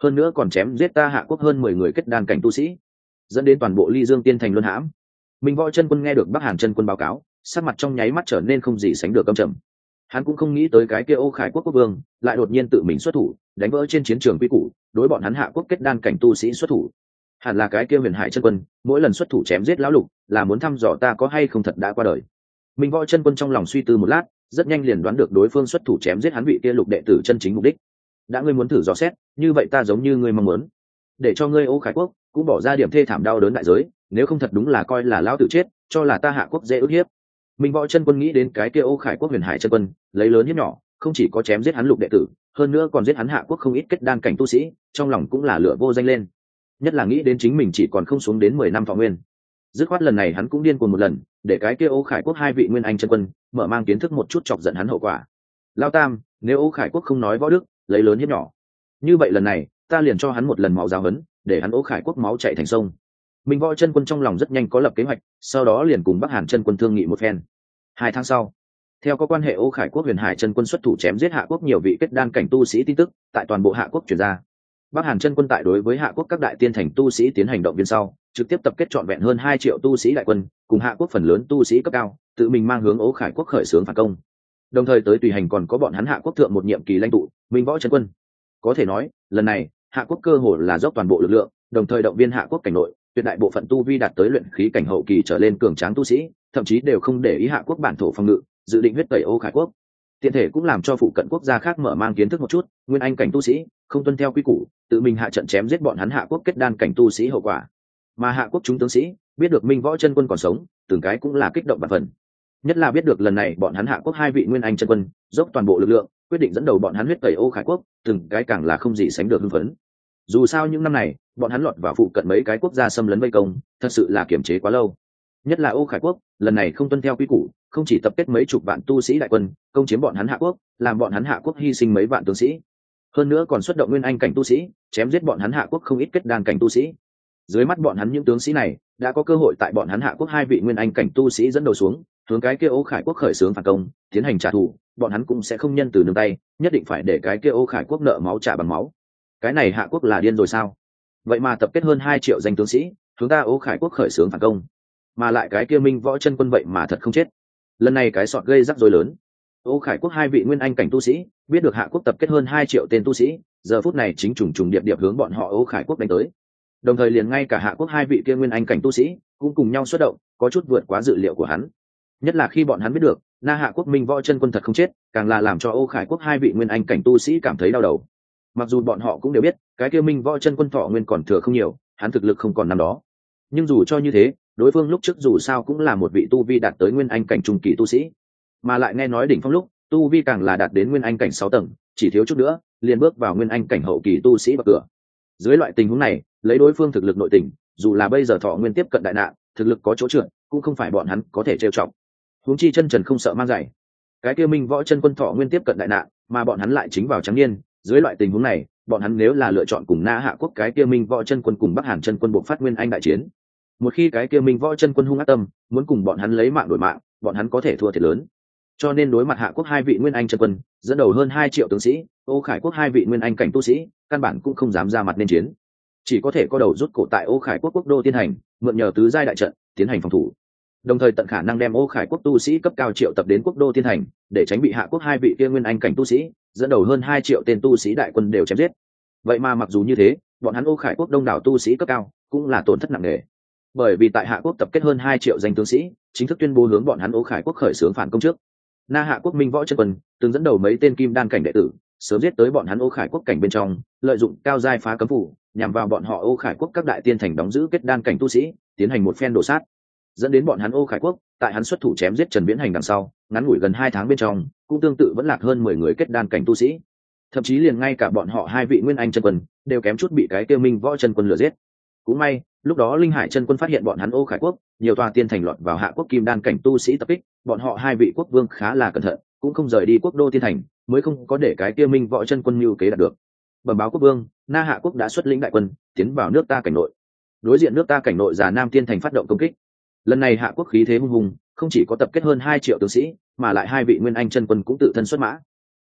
hơn nữa còn chém giết ta hạ quốc hơn mười người kết đan cảnh tu sĩ, dẫn đến toàn bộ Ly Dương Tiên thành luân hãm. Minh Võ chân quân nghe được Bắc Hàn chân quân báo cáo, sắc mặt trong nháy mắt trở nên không gì sánh được căm trầm. Hắn cũng không nghĩ tới cái kia Ô Khải quốc quốc vương lại đột nhiên tự mình xuất thủ, đánh vỡ trên chiến trường quy củ, đối bọn hắn hạ quốc kết đan cảnh tu sĩ xuất thủ. Hẳn là cái kia Huyền Hải chân quân, mỗi lần xuất thủ chém giết lão lục, là muốn thăm dò ta có hay không thật đã qua đời. Minh Võ chân quân trong lòng suy tư một lát, rất nhanh liền đoán được đối phương xuất thủ chém giết hắn vị kia lục đệ tử chân chính mục đích. Đã ngươi muốn thử dò xét, như vậy ta giống như ngươi mong muốn, để cho ngươi Ô Khải quốc cũng bỏ ra điểm thê thảm đau đớn đại giới, nếu không thật đúng là coi là lão tử chết, cho là ta hạ quốc dễ ức hiếp. Minh Võ chân quân nghĩ đến cái kia Ô Khải quốc Huyền Hải chân quân, lấy lớn hiếp nhỏ, không chỉ có chém giết hắn lục đệ tử, hơn nữa còn giết hắn hạ quốc không ít kết đan cảnh tu sĩ, trong lòng cũng là lửa vô danh lên. Nhất là nghĩ đến chính mình chỉ còn không xuống đến mười năm thọ nguyên. Dứt khoát lần này hắn cũng điên cuồng một lần, để cái kia Ô Khải quốc hai vị nguyên anh chân quân mở mang kiến thức một chút chọc giận hắn hậu quả. Lao Tam, nếu Ô Khải quốc không nói võ đức, lấy lớn hiếp nhỏ, như vậy lần này ta liền cho hắn một lần máu giáo hấn, để hắn Ô Khải quốc máu chảy thành sông. Minh Võ chân quân trong lòng rất nhanh có lập kế hoạch, sau đó liền cùng Bắc Hàn chân quân thương nghị một phen. Hai tháng sau, theo có quan hệ Ô Khải quốc Huyền Hải chân quân xuất thủ chém giết hạ quốc nhiều vị kết đan cảnh tu sĩ tin tức tại toàn bộ hạ quốc truyền ra. Bắc Hàn chân quân tại đối với hạ quốc các đại tiên thành tu sĩ tiến hành động viên sau, trực tiếp tập kết trọn vẹn hơn hai triệu tu sĩ đại quân, cùng hạ quốc phần lớn tu sĩ cấp cao, tự mình mang hướng Ô Khải quốc khởi xướng phản công. Đồng thời tới tùy hành còn có bọn hắn hạ quốc thượng một nhiệm kỳ lãnh tụ, Minh Võ chân quân. Có thể nói, lần này, hạ quốc cơ hồ là dốc toàn bộ lực lượng, đồng thời động viên hạ quốc cảnh nội, tuyệt đại bộ phận tu vi đạt tới luyện khí cảnh hậu kỳ trở lên cường tráng tu sĩ, thậm chí đều không để ý hạ quốc bản thổ phòng ngự, dự định huyết tẩy Ô Khải quốc. Tiện thể cũng làm cho phụ cận quốc gia khác mở mang kiến thức một chút, nguyên anh cảnh tu sĩ không tuân theo quy củ, tự mình hạ trận chém giết bọn hắn hạ quốc kết đan cảnh tu sĩ hậu quả. Mà hạ quốc chúng tướng sĩ biết được Minh Võ chân quân còn sống, từng cái cũng là kích động bạt phần. Nhất là biết được lần này bọn hắn hạ quốc hai vị nguyên anh chân quân dốc toàn bộ lực lượng, quyết định dẫn đầu bọn hắn huyết tẩy Ô Khải quốc, từng cái càng là không gì sánh được hưng phấn. Dù sao những năm này, bọn hắn lọt vào phụ cận mấy cái quốc gia xâm lấn vây công, thật sự là kiềm chế quá lâu. Nhất là Ô Khải quốc, lần này không tuân theo quy củ, không chỉ tập kết mấy chục vạn tu sĩ đại quân, công chiếm bọn hắn hạ quốc, làm bọn hắn hạ quốc hy sinh mấy vạn tướng sĩ. Hơn nữa còn xuất động nguyên anh cảnh tu sĩ, chém giết bọn hắn hạ quốc không ít kết đan cảnh tu sĩ. Dưới mắt bọn hắn những tướng sĩ này, đã có cơ hội tại bọn hắn hạ quốc hai vị nguyên anh cảnh tu sĩ dẫn đầu xuống, hướng cái kia Ô Khải quốc khởi xướng phản công, tiến hành trả thù, bọn hắn cũng sẽ không nhân từ nương tay, nhất định phải để cái kia Ô Khải quốc nợ máu trả bằng máu. Cái này hạ quốc là điên rồi sao? Vậy mà tập kết hơn hai triệu danh tướng sĩ, chúng ta Ô Khải quốc khởi xướng phản công, mà lại cái kia Minh Võ chân quân vậy mà thật không chết. Lần này cái sọt gây rắc rối lớn. Ô Khải quốc hai vị nguyên anh cảnh tu sĩ biết được hạ quốc tập kết hơn hai triệu tên tu sĩ, giờ phút này chính trùng trùng điệp điệp hướng bọn họ Ô Khải quốc đánh tới. Đồng thời liền ngay cả hạ quốc hai vị kia nguyên anh cảnh tu sĩ cũng cùng nhau xuất động, có chút vượt quá dự liệu của hắn. Nhất là khi bọn hắn biết được na hạ quốc Minh Võ chân quân thật không chết, càng là làm cho Ô Khải quốc hai vị nguyên anh cảnh tu sĩ cảm thấy đau đầu. Mặc dù bọn họ cũng đều biết cái kia Minh Võ chân quân thọ nguyên còn thừa không nhiều, hắn thực lực không còn năm đó, nhưng dù cho như thế, đối phương lúc trước dù sao cũng là một vị tu vi đạt tới nguyên anh cảnh trung kỳ tu sĩ, mà lại nghe nói đỉnh phong lúc tu vi càng là đạt đến nguyên anh cảnh sáu tầng, chỉ thiếu chút nữa liền bước vào nguyên anh cảnh hậu kỳ tu sĩ bậc cửa. Dưới loại tình huống này, lấy đối phương thực lực nội tình, dù là bây giờ thọ nguyên tiếp cận đại nạn, thực lực có chỗ trượt, cũng không phải bọn hắn có thể trêu chọc. Huống chi chân trần không sợ mang giày, cái kia Minh Võ chân quân thọ nguyên tiếp cận đại nạn, mà bọn hắn lại chính vào trắng niên, dưới loại tình huống này, bọn hắn nếu là lựa chọn cùng na hạ quốc cái kia Minh Võ chân quân cùng Bắc Hàn chân quân buộc phát nguyên anh đại chiến, một khi cái kia Minh Võ chân quân hung ác tâm muốn cùng bọn hắn lấy mạng đổi mạng, bọn hắn có thể thua thiệt lớn. Cho nên đối mặt hạ quốc hai vị nguyên anh chân quân dẫn đầu hơn hai triệu tướng sĩ, Ô Khải quốc hai vị nguyên anh cảnh tu sĩ căn bản cũng không dám ra mặt nên chiến, chỉ có thể co đầu rút cổ tại Ô Khải quốc quốc đô Tiên Hành, mượn nhờ tứ giai đại trận tiến hành phòng thủ, đồng thời tận khả năng đem Ô Khải quốc tu sĩ cấp cao triệu tập đến quốc đô Tiên Hành, để tránh bị hạ quốc hai vị kia nguyên anh cảnh tu sĩ dẫn đầu hơn hai triệu tên tu sĩ đại quân đều chém giết. Vậy mà mặc dù như thế, bọn hắn Ô Khải quốc đông đảo tu sĩ cấp cao cũng là tổn thất nặng nề, bởi vì tại hạ quốc tập kết hơn hai triệu danh tướng sĩ chính thức tuyên bố hướng bọn hắn Ô Khải quốc khởi xướng phản công trước. Na hạ quốc Minh Võ chân quân từng dẫn đầu mấy tên kim đan cảnh đệ tử sớm giết tới bọn hắn Ô Khải quốc cảnh bên trong, lợi dụng cao giai phá cấm phủ nhằm vào bọn họ Ô Khải quốc các đại tiên thành đóng giữ kết đan cảnh tu sĩ, tiến hành một phen đổ sát, dẫn đến bọn hắn Ô Khải quốc tại hắn xuất thủ chém giết Trần Viễn Hành đằng sau, ngắn ngủi gần hai tháng bên trong cũng tương tự vẫn lạc hơn mười người kết đan cảnh tu sĩ, thậm chí liền ngay cả bọn họ hai vị nguyên anh chân quân đều kém chút bị cái kia Minh Võ chân quân lừa giết. Cũng may lúc đó Linh Hải chân quân phát hiện bọn hắn Ô Khải quốc nhiều tòa tiên thành lọt vào hạ quốc kim đan cảnh tu sĩ tập kích, bọn họ hai vị quốc vương khá là cẩn thận, cũng không rời đi quốc đô Tiên Thành, mới không có để cái kia Minh Võ chân quân mưu kế đạt được. Bẩm báo quốc vương, na hạ quốc đã xuất lĩnh đại quân tiến vào nước ta cảnh nội, đối diện nước ta cảnh nội già Nam Tiên Thành phát động công kích. Lần này hạ quốc khí thế hung hùng, không chỉ có tập kết hơn hai triệu tướng sĩ, mà lại hai vị nguyên anh chân quân cũng tự thân xuất mã.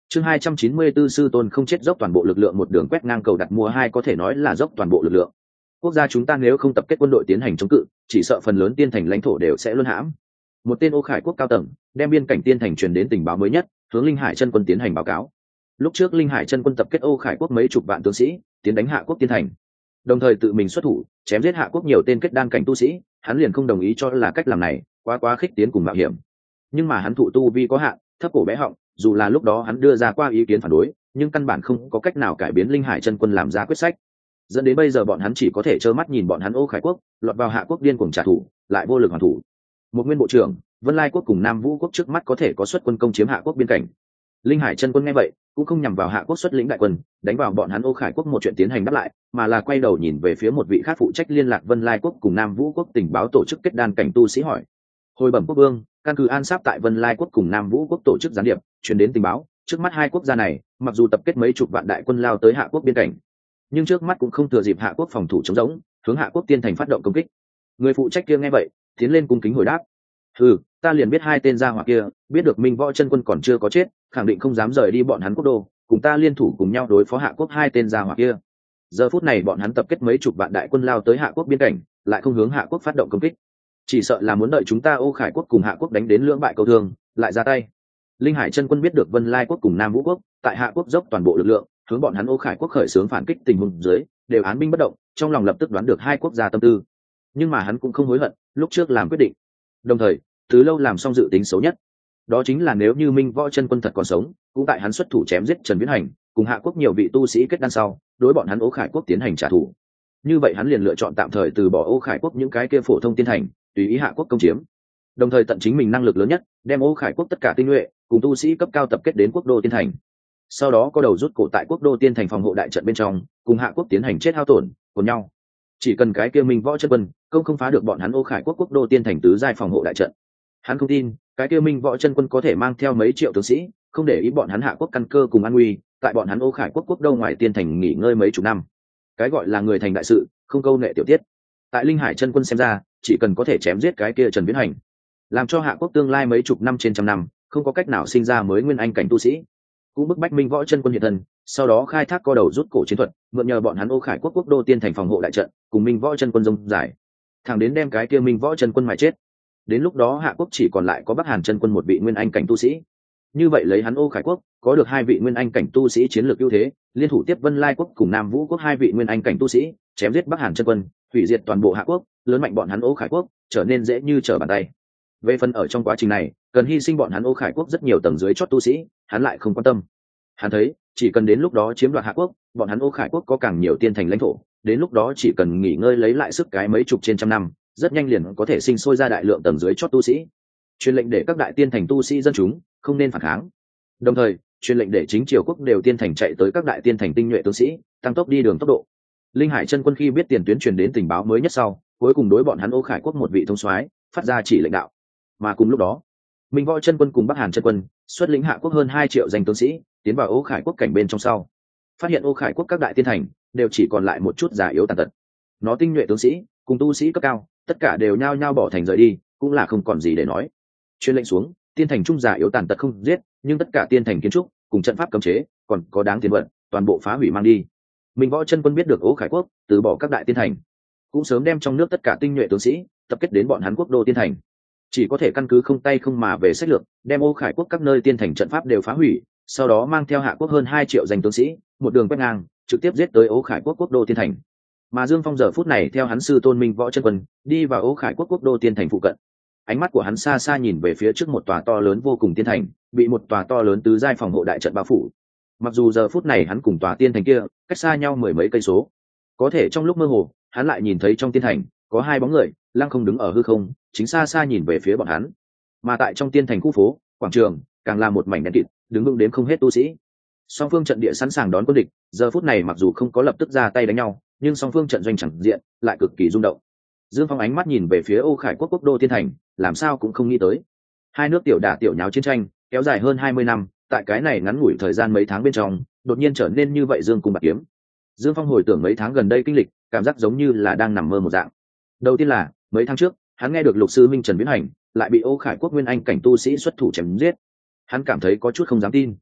chương hai trăm chín mươi 4 sư tôn không chết dốc toàn bộ lực lượng một đường quét ngang cầu đặt mua hai có thể nói là dốc toàn bộ lực lượng. Quốc gia chúng ta nếu không tập kết quân đội tiến hành chống cự, chỉ sợ phần lớn tiên thành lãnh thổ đều sẽ luân hãm. Một tên Ô Khải quốc cao tầng đem biên cảnh tiên thành truyền đến tình báo mới nhất, hướng Linh Hải chân quân tiến hành báo cáo. Lúc trước Linh Hải chân quân tập kết Ô Khải quốc mấy chục vạn tướng sĩ, tiến đánh Hạ quốc tiên thành, đồng thời tự mình xuất thủ chém giết Hạ quốc nhiều tên kết đan cảnh tu sĩ, hắn liền không đồng ý cho là cách làm này quá quá khích tiến cùng mạo hiểm. Nhưng mà hắn thụ tu vi có hạn, thấp cổ bé họng, dù là lúc đó hắn đưa ra qua ý kiến phản đối, nhưng căn bản không có cách nào cải biến Linh Hải chân quân làm ra quyết sách, dẫn đến bây giờ bọn hắn chỉ có thể trơ mắt nhìn bọn hắn Ô Khải quốc lọt vào Hạ quốc điên cuồng trả thù, lại vô lực hoàn thủ. Một nguyên bộ trưởng Vân Lai quốc cùng Nam Vũ quốc trước mắt có thể có xuất quân công chiếm Hạ quốc biên cảnh. Linh Hải chân quân nghe vậy cũng không nhằm vào Hạ quốc xuất lĩnh đại quân đánh vào bọn hắn Ô Khải quốc một chuyện tiến hành đáp lại, mà là quay đầu nhìn về phía một vị khác phụ trách liên lạc Vân Lai quốc cùng Nam Vũ quốc tình báo tổ chức kết đan cảnh tu sĩ hỏi: hồi bẩm quốc vương, căn cứ an sáp tại Vân Lai quốc cùng Nam Vũ quốc tổ chức gián điệp truyền đến tình báo, trước mắt hai quốc gia này mặc dù tập kết mấy chục vạn đại quân lao tới Hạ quốc biên cảnh, nhưng trước mắt cũng không thừa dịp Hạ quốc phòng thủ chống rỗng, hướng Hạ quốc tiên thành phát động công kích. Người phụ trách kia nghe vậy tiến lên cung kính hồi đáp: ừ, ta liền biết hai tên gia hỏa kia biết được Minh Võ chân quân còn chưa có chết, khẳng định không dám rời đi bọn hắn quốc đô, cùng ta liên thủ cùng nhau đối phó Hạ quốc hai tên gia hỏa kia. Giờ phút này bọn hắn tập kết mấy chục vạn đại quân lao tới Hạ quốc biên cảnh, lại không hướng Hạ quốc phát động công kích, chỉ sợ là muốn đợi chúng ta Ô Khải quốc cùng Hạ quốc đánh đến lưỡng bại câu thương lại ra tay. Linh Hải chân quân biết được Vân Lai quốc cùng Nam Vũ quốc tại Hạ quốc dốc toàn bộ lực lượng hướng bọn hắn Ô Khải quốc khởi xướng phản kích, tình huống dưới đều án binh bất động, trong lòng lập tức đoán được hai quốc gia tâm tư, nhưng mà hắn cũng không hối hận lúc trước làm quyết định. Đồng thời từ lâu làm xong dự tính xấu nhất, đó chính là nếu như Minh Võ chân quân thật còn sống, cũng tại hắn xuất thủ chém giết Trần Viễn Hành cùng Hạ quốc nhiều vị tu sĩ kết đan sau, đối bọn hắn Ô Khải quốc tiến hành trả thù. Như vậy hắn liền lựa chọn tạm thời từ bỏ Ô Khải quốc những cái kia phổ thông tiên thành, tùy ý Hạ quốc công chiếm, đồng thời tận chính mình năng lực lớn nhất đem Ô Khải quốc tất cả tinh nhuệ cùng tu sĩ cấp cao tập kết đến quốc đô tiên thành, sau đó có đầu rút cổ tại quốc đô tiên thành phòng hộ đại trận bên trong, cùng Hạ quốc tiến hành chết hao tổn của nhau. Chỉ cần cái kia Minh Võ chân quân công không phá được bọn hắn Ô Khải quốc quốc đô tiên thành tứ giai phòng hộ đại trận, hắn không tin cái kia Minh Võ chân quân có thể mang theo mấy triệu tướng sĩ, không để ý bọn hắn Hạ quốc căn cơ cùng an nguy, tại bọn hắn Ô Khải quốc quốc đô ngoài tiên thành nghỉ ngơi mấy chục năm. Cái gọi là người thành đại sự, không câu nệ tiểu tiết. Tại Linh Hải chân quân xem ra, chỉ cần có thể chém giết cái kia Trần Viễn Hành, làm cho Hạ quốc tương lai mấy chục năm trên trăm năm không có cách nào sinh ra mới nguyên anh cảnh tu sĩ, cũng bức bách Minh Võ chân quân hiện thân, sau đó khai thác co đầu rút cổ chiến thuật, mượn nhờ bọn hắn Ô Khải quốc quốc đô tiên thành phòng hộ đại trận cùng Minh Võ chân quân rông giải, thẳng đến đem cái kia Minh Võ chân quân mài chết. Đến lúc đó Hạ quốc chỉ còn lại có Bắc Hàn chân quân một vị nguyên anh cảnh tu sĩ. Như vậy lấy hắn Ô Khải quốc có được hai vị nguyên anh cảnh tu sĩ chiến lược ưu thế, liên thủ tiếp Vân Lai quốc cùng Nam Vũ quốc hai vị nguyên anh cảnh tu sĩ, chém giết Bắc Hàn chân quân, hủy diệt toàn bộ Hạ quốc, lớn mạnh bọn hắn Ô Khải quốc, trở nên dễ như trở bàn tay. Về phần ở trong quá trình này cần hy sinh bọn hắn Ô Khải quốc rất nhiều tầng dưới chót tu sĩ, hắn lại không quan tâm. Hắn thấy chỉ cần đến lúc đó chiếm đoạt Hạ quốc, bọn hắn Ô Khải quốc có càng nhiều tiên thành lãnh thổ, đến lúc đó chỉ cần nghỉ ngơi lấy lại sức cái mấy chục trên trăm năm, rất nhanh liền có thể sinh sôi ra đại lượng tầng dưới chót tu sĩ. Truyền lệnh để các đại tiên thành tu sĩ dân chúng không nên phản kháng, đồng thời truyền lệnh để chính triều quốc đều tiên thành chạy tới các đại tiên thành tinh nhuệ tướng sĩ, tăng tốc đi đường tốc độ. Linh Hải chân quân khi biết tiền tuyến truyền đến tình báo mới nhất sau, cuối cùng đối bọn hắn Ô Khải quốc một vị thông soái phát ra chỉ lệnh đạo. Mà cùng lúc đó, Minh Võ chân quân cùng Bắc Hàn chân quân xuất lĩnh Hạ quốc hơn hai triệu danh tướng sĩ tiến vào Ô Khải quốc cảnh bên trong sau, phát hiện Ô Khải quốc các đại tiên thành đều chỉ còn lại một chút già yếu tàn tật. Nó tinh nhuệ tướng sĩ cùng tu sĩ cấp cao tất cả đều nhao nhao bỏ thành rời đi, cũng là không còn gì để nói. Truyền lệnh xuống, tiên thành trung già yếu tàn tật không giết, nhưng tất cả tiên thành kiến trúc cùng trận pháp cấm chế còn có đáng tiền vận toàn bộ phá hủy mang đi. Minh Võ chân quân biết được Ô Khải quốc từ bỏ các đại tiên thành, cũng sớm đem trong nước tất cả tinh nhuệ tướng sĩ tập kết đến bọn hắn quốc đô tiên thành, chỉ có thể căn cứ không tay không mà về sách lược, đem Ô Khải quốc các nơi tiên thành trận pháp đều phá hủy, sau đó mang theo Hạ quốc hơn hai triệu danh tướng sĩ, một đường quét ngang, trực tiếp giết tới Ô Khải quốc quốc đô tiên thành. Mà Dương Phong giờ phút này theo hắn sư tôn Minh Võ chân quân đi vào Ô Khải quốc quốc đô tiên thành phụ cận, ánh mắt của hắn xa xa nhìn về phía trước một tòa to lớn vô cùng tiên thành, bị một tòa to lớn tứ giai phòng hộ đại trận bao phủ. Mặc dù giờ phút này hắn cùng tòa tiên thành kia cách xa nhau mười mấy cây số, có thể trong lúc mơ hồ hắn lại nhìn thấy trong tiên thành có hai bóng người lăng không đứng ở hư không, chính xa xa nhìn về phía bọn hắn. Mà tại trong tiên thành khu phố, quảng trường càng là một mảnh đen kịt, đứng vững đếm không hết tu sĩ. Song phương trận địa sẵn sàng đón quân địch, giờ phút này mặc dù không có lập tức ra tay đánh nhau, nhưng song phương trận doanh chẳng diện lại cực kỳ rung động. Dương Phong ánh mắt nhìn về phía Ô Khải quốc quốc đô tiên thành, làm sao cũng không nghĩ tới hai nước tiểu đả tiểu nháo chiến tranh kéo dài hơn hai mươi năm, tại cái này ngắn ngủi thời gian mấy tháng bên trong đột nhiên trở nên như vậy dương cung bạc kiếm. Dương Phong hồi tưởng mấy tháng gần đây kinh lịch, cảm giác giống như là đang nằm mơ một dạng. Đầu tiên là mấy tháng trước hắn nghe được lục sư minh Trần Viễn Hành lại bị Ô Khải quốc nguyên anh cảnh tu sĩ xuất thủ chém giết, hắn cảm thấy có chút không dám tin.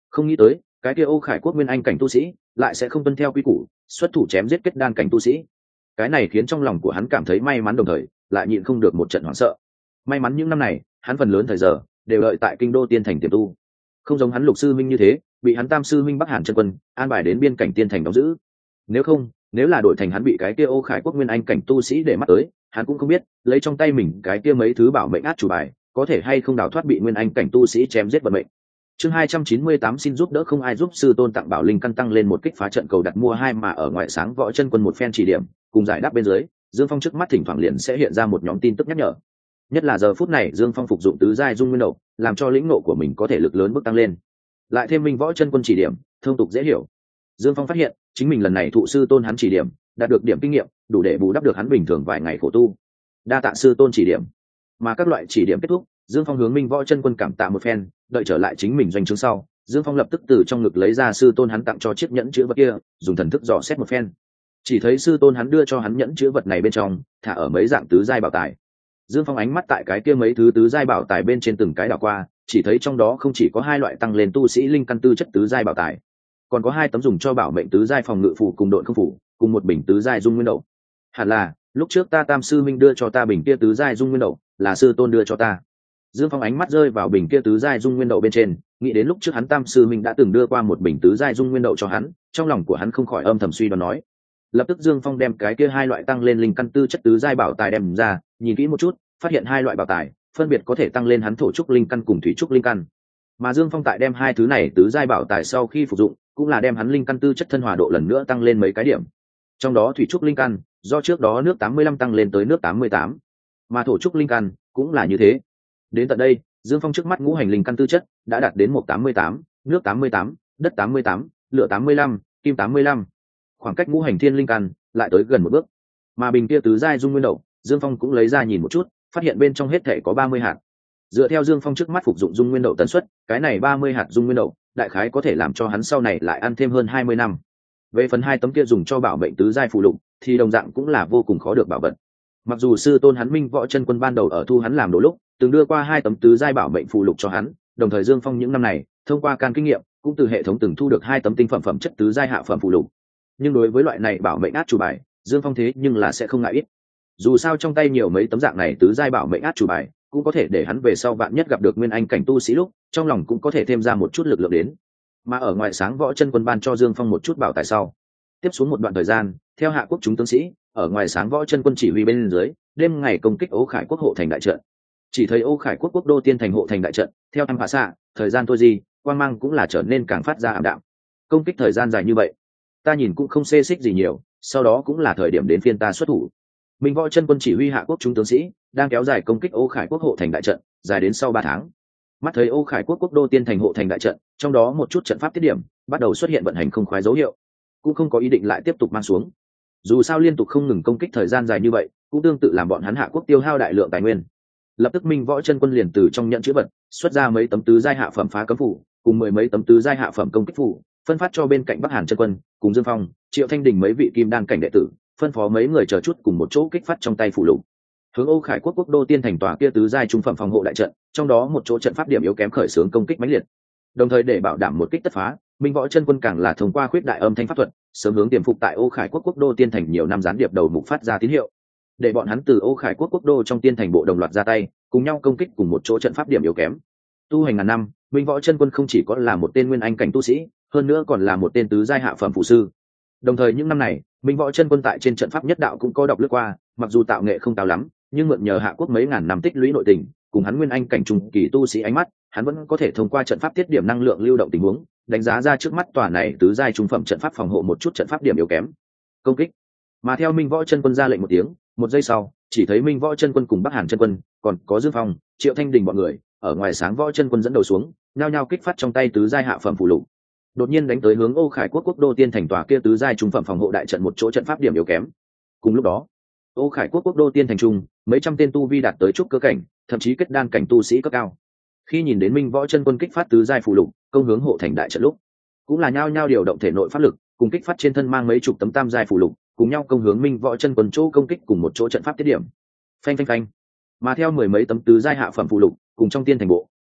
Không nghĩ tới cái kia Ô Khải Quốc nguyên anh cảnh tu sĩ lại sẽ không tuân theo quy củ xuất thủ chém giết kết đan cảnh tu sĩ. Cái này khiến trong lòng của hắn cảm thấy may mắn, đồng thời lại nhịn không được một trận hoảng sợ. May mắn những năm này hắn phần lớn thời giờ đều đợi tại kinh đô tiên thành tiềm tu, không giống hắn Lục sư minh như thế bị hắn Tam sư minh Bắc Hàn chân quân an bài đến biên cảnh tiên thành đóng giữ. Nếu không, nếu là đổi thành hắn bị cái kia Ô Khải Quốc nguyên anh cảnh tu sĩ để mắt tới, hắn cũng không biết lấy trong tay mình cái kia mấy thứ bảo mệnh át chủ bài có thể hay không đào thoát bị nguyên anh cảnh tu sĩ chém giết vận mệnh. Chương hai trăm chín mươi tám xin giúp đỡ không ai giúp, sư tôn tặng bảo linh căn tăng lên một kích phá trận cầu đặt mua hai mà ở ngoại sáng võ chân quân một phen chỉ điểm cùng giải đáp bên dưới, Dương Phong trước mắt thỉnh thoảng liền sẽ hiện ra một nhóm tin tức nhắc nhở. Nhất là giờ phút này Dương Phong phục dụng tứ giai dung nguyên nộ, làm cho lĩnh nộ của mình có thể lực lớn bước tăng lên. Lại thêm minh võ chân quân chỉ điểm, thông tục dễ hiểu. Dương Phong phát hiện, chính mình lần này thụ sư tôn hắn chỉ điểm, đạt được điểm kinh nghiệm, đủ để bù đắp được hắn bình thường vài ngày khổ tu. Đa tạ sư tôn chỉ điểm. Mà các loại chỉ điểm kết thúc, Dương Phong hướng minh võ chân quân cảm tạ một phen, đợi trở lại chính mình doanh trướng sau, Dương Phong lập tức từ trong ngực lấy ra sư tôn hắn tặng cho chiếc nhẫn chữ vật kia, dùng thần thức dò xét một phen. Chỉ thấy sư tôn hắn đưa cho hắn nhẫn chữ vật này bên trong thả ở mấy dạng tứ giai bảo tài. Dương Phong ánh mắt tại cái kia mấy thứ tứ giai bảo tài bên trên từng cái đảo qua, chỉ thấy trong đó không chỉ có hai loại tăng lên tu sĩ linh căn tư chất tứ giai bảo tài, còn có hai tấm dùng cho bảo mệnh tứ giai phòng ngự phù cùng độn không phù, cùng một bình tứ giai dung nguyên đậu. Hẳn là lúc trước ta Tam sư minh đưa cho ta bình kia tứ giai dung nguyên đậu, là sư tôn đưa cho ta. Dương Phong ánh mắt rơi vào bình kia tứ giai dung nguyên đậu bên trên, nghĩ đến lúc trước hắn Tam sư minh đã từng đưa qua một bình tứ giai dung nguyên đậu cho hắn, trong lòng của hắn không khỏi âm thầm suy đoán nói. Lập tức Dương Phong đem cái kia hai loại tăng lên linh căn tư chất tứ giai bảo tài đem ra, nhìn kỹ một chút, phát hiện hai loại bảo tài phân biệt có thể tăng lên hắn thổ trúc linh căn cùng thủy trúc linh căn. Mà Dương Phong tại đem hai thứ này tứ giai bảo tài sau khi phục dụng, cũng là đem hắn linh căn tư chất thân hòa độ lần nữa tăng lên mấy cái điểm. Trong đó thủy trúc linh căn, do trước đó nước tám mươi lăm tăng lên tới nước tám mươi tám, mà thổ trúc linh căn cũng là như thế. Đến tận đây, Dương Phong trước mắt ngũ hành linh căn tư chất đã đạt đến một tám mươi tám, nước tám mươi tám, đất tám mươi tám, lửa tám mươi lăm, kim tám mươi lăm. Khoảng cách ngũ hành thiên linh căn lại tới gần một bước. Mà bình kia tứ giai dung nguyên đậu, Dương Phong cũng lấy ra nhìn một chút, phát hiện bên trong hết thể có ba mươi hạt. Dựa theo Dương Phong trước mắt phục dụng dung nguyên đậu tần suất, cái này ba mươi hạt dung nguyên đậu, đại khái có thể làm cho hắn sau này lại ăn thêm hơn hai mươi năm. Về phần hai tấm kia dùng cho bảo mệnh tứ giai phụ lục, thì đồng dạng cũng là vô cùng khó được bảo vật. Mặc dù sư tôn hắn Minh Võ Chân Quân ban đầu ở thu hắn làm đồ lúc, từng đưa qua hai tấm tứ giai bảo mệnh phụ lục cho hắn, đồng thời Dương Phong những năm này, thông qua can kinh nghiệm, cũng từ hệ thống từng thu được hai tấm tinh phẩm phẩm chất tứ giai hạ phẩm phụ lục. Nhưng đối với loại này bảo mệnh át chủ bài, Dương Phong thế nhưng là sẽ không ngại ít. Dù sao trong tay nhiều mấy tấm dạng này tứ giai bảo mệnh át chủ bài, cũng có thể để hắn về sau bạn nhất gặp được nguyên anh cảnh tu sĩ lúc, trong lòng cũng có thể thêm ra một chút lực lượng đến. Mà ở ngoài sáng Võ Chân Quân ban cho Dương Phong một chút bảo tài sau, tiếp xuống một đoạn thời gian, theo Hạ Quốc chúng tướng sĩ, ở ngoài sáng Võ Chân Quân chỉ huy bên dưới, đêm ngày công kích Ô Khải Quốc hộ thành đại trận. Chỉ thấy Ô Khải Quốc quốc đô tiên thành hộ thành đại trận, theo em phá xạ, thời gian thôi gì, quang mang cũng là trở nên càng phát ra ảm đạm. Công kích thời gian dài như vậy, ta nhìn cũng không xê xích gì nhiều, sau đó cũng là thời điểm đến phiên ta xuất thủ. Minh Võ Chân Quân chỉ huy Hạ Quốc chúng tướng sĩ đang kéo dài công kích Ô Khải Quốc hộ thành đại trận, dài đến sau ba tháng. Mắt thấy Ô Khải Quốc quốc đô tiên thành hộ thành đại trận, trong đó một chút trận pháp tiết điểm bắt đầu xuất hiện vận hành không khoái dấu hiệu, cũng không có ý định lại tiếp tục mang xuống. Dù sao liên tục không ngừng công kích thời gian dài như vậy, cũng tương tự làm bọn hắn Hạ Quốc tiêu hao đại lượng tài nguyên. Lập tức Minh Võ Chân Quân liền từ trong nhận chữ vật xuất ra mấy tấm tứ giai hạ phẩm phá cấm phủ, cùng mười mấy tấm tứ giai hạ phẩm công kích phủ, phân phát cho bên cạnh Bắc Hàn Chân Quân, cùng Dương Phong, Triệu Thanh Đình mấy vị kim đan cảnh đệ tử, phân phó mấy người chờ chút cùng một chỗ kích phát trong tay phủ lục. Hướng Ô Khải Quốc quốc đô tiên thành tòa kia tứ giai trung phẩm phòng hộ đại trận, trong đó một chỗ trận pháp điểm yếu kém khởi xướng công kích mãnh liệt. Đồng thời để bảo đảm một kích tất phá, Minh Võ Chân Quân càng là thông qua khuyết đại âm thanh pháp thuật, sớm hướng tiềm phục tại Ô Khải Quốc quốc đô tiên thành nhiều năm gián điệp đầu mục phát ra tín hiệu, để bọn hắn từ Ô Khải Quốc quốc đô trong tiên thành bộ đồng loạt ra tay, cùng nhau công kích cùng một chỗ trận pháp điểm yếu kém. Tu hành ngàn năm, Minh Võ Chân Quân không chỉ có là một tên nguyên anh cảnh tu sĩ, hơn nữa còn là một tên tứ giai hạ phẩm phụ sư. Đồng thời những năm này, Minh Võ Chân Quân tại trên trận pháp nhất đạo cũng có đọc lướt qua, mặc dù tạo nghệ không cao lắm, nhưng mượn nhờ Hạ Quốc mấy ngàn năm tích lũy nội tình, cùng hắn nguyên anh cảnh trung kỳ tu sĩ ánh mắt, hắn vẫn có thể thông qua trận pháp tiết điểm năng lượng lưu động tình huống, đánh giá ra trước mắt tòa này tứ giai trung phẩm trận pháp phòng hộ một chút trận pháp điểm yếu kém. Công kích. Mà theo Minh Võ Chân Quân ra lệnh một tiếng, một giây sau, chỉ thấy Minh Võ Chân Quân cùng Bắc Hàn Chân Quân, còn có Dương Phong, Triệu Thanh Đình bọn người, ở ngoài sáng Võ Chân Quân dẫn đầu xuống, nhao nhao kích phát trong tay tứ giai hạ phẩm phụ lục, đột nhiên đánh tới hướng Ô Khải Quốc quốc đô tiên thành tòa kia tứ giai trung phẩm phòng hộ đại trận một chỗ trận pháp điểm yếu kém. Cùng lúc đó, Ô Khải Quốc quốc đô tiên thành trung, mấy trăm tên tu vi đạt tới trúc cơ cảnh, thậm chí kết đan cảnh tu sĩ cấp cao. Khi nhìn đến Minh Võ Chân Quân kích phát tứ giai phụ lục, công hướng hộ thành đại trận lúc, cũng là nhao nhao điều động thể nội pháp lực, cùng kích phát trên thân mang mấy chục tấm tam giai phụ lục, cùng nhau công hướng Minh Võ Chân Quân chỗ công kích cùng một chỗ trận pháp tiết điểm. Phanh phanh phanh. Mà theo mười mấy tấm tứ giai hạ phẩm phụ lục, cùng trong tiên thành bộ,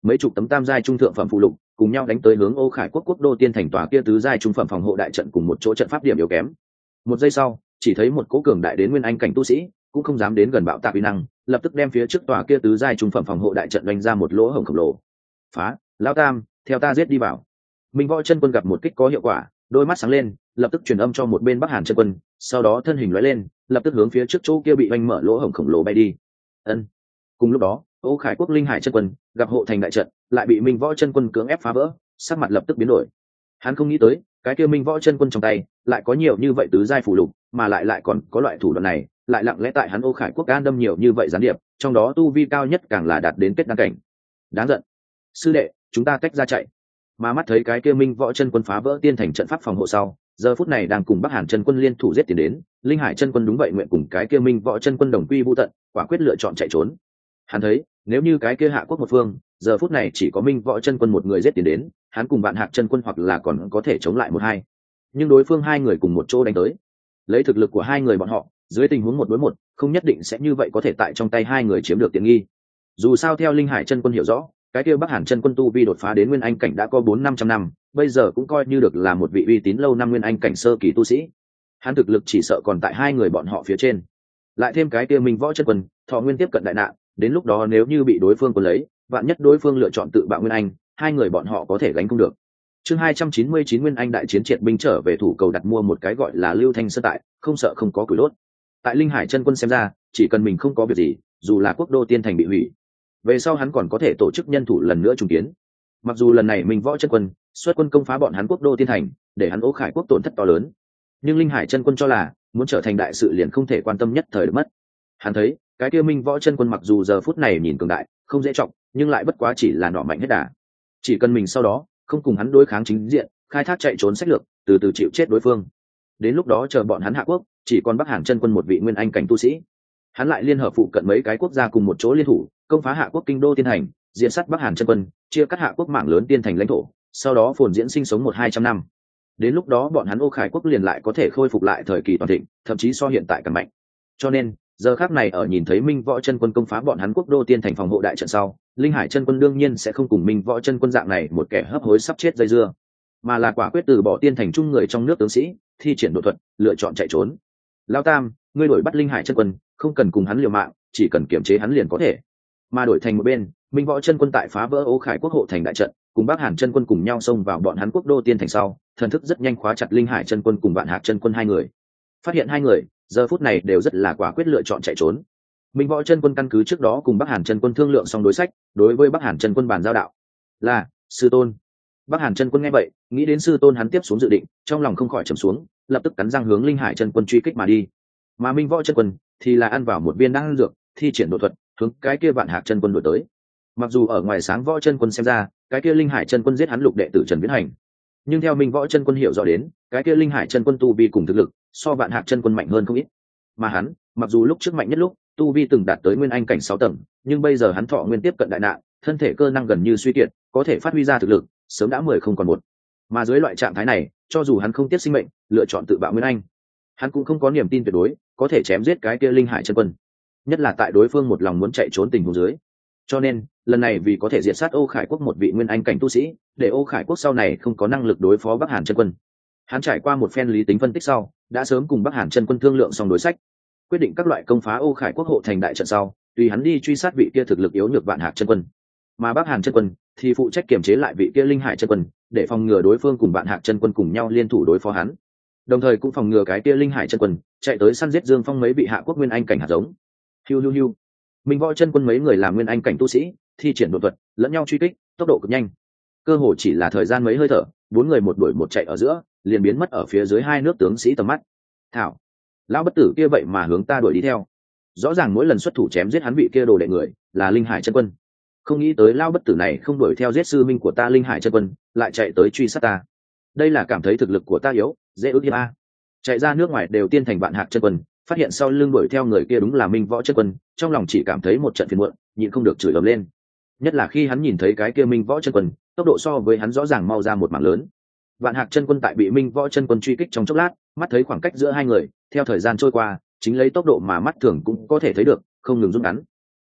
mấy chục tấm tam giai trung thượng phẩm phụ lục cùng nhau đánh tới hướng Ô Khải quốc quốc đô tiên thành tòa kia tứ giai trung phẩm phòng hộ đại trận cùng một chỗ trận pháp điểm yếu kém. Một giây sau, chỉ thấy một cỗ cường đại đến nguyên anh cảnh tu sĩ, cũng không dám đến gần bạo tạc uy năng, lập tức đem phía trước tòa kia tứ giai trung phẩm phòng hộ đại trận đánh ra một lỗ hổng khổng lồ. Phá, lão tam, theo ta giết đi vào. Minh Võ chân quân gặp một kích có hiệu quả, đôi mắt sáng lên, lập tức truyền âm cho một bên Bắc Hàn chân quân, sau đó thân hình lóe lên, lập tức hướng phía trước chỗ kia bị oanh mở lỗ hổng khổng lồ bay đi. Ân. Cùng lúc đó, Ô Khải quốc linh hải chân quân gặp hộ thành đại trận, lại bị Minh Võ chân quân cưỡng ép phá vỡ, sắc mặt lập tức biến đổi. Hắn không nghĩ tới, cái kia Minh Võ chân quân trong tay lại có nhiều như vậy tứ giai phù lục, mà lại lại còn có loại thủ đoạn này, lại lặng lẽ tại hắn Ô Khải quốc an đâm nhiều như vậy gián điệp, trong đó tu vi cao nhất càng là đạt đến kết đăng cảnh. Đáng giận. Sư đệ, chúng ta tách ra chạy. Mà mắt thấy cái kia Minh Võ chân quân phá vỡ tiên thành trận pháp phòng hộ sau, giờ phút này đang cùng Bắc Hàn chân quân liên thủ giết tiền đến, linh hải chân quân đúng vậy nguyện cùng cái kia Minh Võ chân quân đồng quy vu tận, quả quyết lựa chọn chạy trốn. Hắn thấy, nếu như cái kia Hạ quốc một phương, giờ phút này chỉ có Minh Võ chân quân một người giết tiền đến, hắn cùng bạn Hạc chân quân hoặc là còn có thể chống lại một hai. Nhưng đối phương hai người cùng một chỗ đánh tới, lấy thực lực của hai người bọn họ, dưới tình huống một đối một, không nhất định sẽ như vậy có thể tại trong tay hai người chiếm được tiện nghi. Dù sao theo linh hải chân quân hiểu rõ, cái kia Bắc Hàn chân quân tu vi đột phá đến nguyên anh cảnh đã có bốn năm trăm năm, bây giờ cũng coi như được là một vị uy tín lâu năm nguyên anh cảnh sơ kỳ tu sĩ. Hắn thực lực chỉ sợ còn tại hai người bọn họ phía trên. Lại thêm cái kia Minh Võ chân quân, thọ nguyên tiếp cận đại nạn, đến lúc đó nếu như bị đối phương cuốn lấy, vạn nhất đối phương lựa chọn tự bạo nguyên anh, hai người bọn họ có thể gánh không được. Chương hai trăm chín mươi chín Nguyên Anh đại chiến triệt binh trở về thủ cầu đặt mua một cái gọi là Lưu Thanh Sơn tại, không sợ không có củi đốt. Tại linh hải chân quân xem ra, chỉ cần mình không có việc gì, dù là quốc đô tiên thành bị hủy, về sau hắn còn có thể tổ chức nhân thủ lần nữa trùng kiến. Mặc dù lần này mình Võ chân quân xuất quân công phá bọn hắn quốc đô tiên thành, để hắn Ô Khải quốc tổn thất to lớn, nhưng linh hải chân quân cho là muốn trở thành đại sự liền không thể quan tâm nhất thời được mất. Hắn thấy cái kia Minh Võ chân quân mặc dù giờ phút này nhìn cường đại, không dễ trọng, nhưng lại bất quá chỉ là nọ mạnh hết đà. Chỉ cần mình sau đó không cùng hắn đối kháng chính diện, khai thác chạy trốn sách lược, từ từ chịu chết đối phương. Đến lúc đó chờ bọn hắn Hạ quốc, chỉ còn Bắc Hàn chân quân một vị nguyên anh cảnh tu sĩ. Hắn lại liên hợp phụ cận mấy cái quốc gia cùng một chỗ liên thủ, công phá Hạ quốc kinh đô tiên thành, diện sát Bắc Hàn chân quân, chia cắt Hạ quốc mảng lớn tiên thành lãnh thổ, sau đó phồn diễn sinh sống một hai trăm năm. Đến lúc đó bọn hắn Ô Khải quốc liền lại có thể khôi phục lại thời kỳ toàn thịnh, thậm chí so hiện tại càng mạnh. Cho nên, giờ khắc này ở nhìn thấy Minh Võ chân quân công phá bọn hắn quốc đô tiên thành phòng hộ đại trận sau, linh hải chân quân đương nhiên sẽ không cùng Minh Võ chân quân dạng này một kẻ hấp hối sắp chết dây dưa, mà là quả quyết từ bỏ tiên thành chung người trong nước tướng sĩ, thi triển độ thuật, lựa chọn chạy trốn. Lao tam, ngươi đổi bắt linh hải chân quân, không cần cùng hắn liều mạng, chỉ cần kiểm chế hắn liền có thể. Mà đổi thành một bên, Minh Võ chân quân tại phá vỡ Ô Khải quốc hộ thành đại trận, cùng Bắc Hàn chân quân cùng nhau xông vào bọn hắn quốc đô tiên thành sau, thần thức rất nhanh khóa chặt linh hải chân quân cùng Vạn Hạc chân quân hai người. Phát hiện hai người giờ phút này đều rất là quả quyết lựa chọn chạy trốn. Minh Võ chân quân căn cứ trước đó cùng Bắc Hàn chân quân thương lượng xong đối sách, đối với Bắc Hàn chân quân bàn giao đạo là sư tôn. Bắc Hàn chân quân nghe vậy, nghĩ đến sư tôn hắn tiếp xuống dự định, trong lòng không khỏi trầm xuống, lập tức cắn răng hướng linh hải chân quân truy kích mà đi. Mà Minh Võ chân quân thì là ăn vào một viên đan dược, thi triển độ thuật, hướng cái kia Vạn Hạc chân quân đuổi tới. Mặc dù ở ngoài sáng Võ chân quân xem ra, cái kia linh hải chân quân giết hắn lục đệ tử Trần Viễn Hành, nhưng theo Minh Võ chân quân hiểu rõ đến, cái kia linh hải chân quân tu vi cùng thực lực so Vạn Hạc chân quân mạnh hơn không ít. Mà hắn, mặc dù lúc trước mạnh nhất lúc tu vi từng đạt tới nguyên anh cảnh sáu tầng, nhưng bây giờ hắn thọ nguyên tiếp cận đại nạn, thân thể cơ năng gần như suy kiệt, có thể phát huy ra thực lực sớm đã mười không còn một. Mà dưới loại trạng thái này, cho dù hắn không tiếc sinh mệnh lựa chọn tự bạo nguyên anh, hắn cũng không có niềm tin tuyệt đối có thể chém giết cái kia linh hải chân quân, nhất là tại đối phương một lòng muốn chạy trốn tình huống dưới. Cho nên lần này vì có thể diệt sát Ô Khải quốc một vị nguyên anh cảnh tu sĩ, để Ô Khải quốc sau này không có năng lực đối phó Bắc Hàn chân quân, hắn trải qua một phen lý tính phân tích sau, đã sớm cùng Bắc Hàn chân quân thương lượng xong đối sách, quyết định các loại công phá Ô Khải quốc hộ thành đại trận sau, tùy hắn đi truy sát vị kia thực lực yếu nhược Vạn Hạc chân quân, mà Bắc Hàn chân quân thì phụ trách kiểm chế lại vị kia linh hải chân quân, để phòng ngừa đối phương cùng Vạn Hạc chân quân cùng nhau liên thủ đối phó hắn, đồng thời cũng phòng ngừa cái kia linh hải chân quân chạy tới săn giết Dương Phong mấy vị Hạ quốc nguyên anh cảnh hạt giống. Hiu hiu hiu. Minh Võ chân quân mấy người làm nguyên anh cảnh tu sĩ, thi triển độ thuật, lẫn nhau truy kích, tốc độ cực nhanh, cơ hồ chỉ là thời gian mấy hơi thở, bốn người một đuổi một chạy ở giữa, liền biến mất ở phía dưới hai nước tướng sĩ tầm mắt. Thảo, lão bất tử kia vậy mà hướng ta đuổi đi theo, rõ ràng mỗi lần xuất thủ chém giết hắn vị kia đồ đệ người là linh hải chân quân, không nghĩ tới lão bất tử này không đuổi theo giết sư minh của ta linh hải chân quân, lại chạy tới truy sát ta. Đây là cảm thấy thực lực của ta yếu, dễ ước hiếp a. Chạy ra nước ngoài đều tiên thành Vạn Hạc chân quân, phát hiện sau lưng đuổi theo người kia đúng là Minh Võ chân quân, trong lòng chỉ cảm thấy một trận phiền muộn, nhịn không được chửi ầm lên. Nhất là khi hắn nhìn thấy cái kia Minh Võ chân quân, tốc độ so với hắn rõ ràng mau ra một mảng lớn. Vạn Hạc chân quân tại bị Minh Võ chân quân truy kích trong chốc lát, mắt thấy khoảng cách giữa hai người theo thời gian trôi qua chính lấy tốc độ mà mắt thường cũng có thể thấy được không ngừng rút ngắn.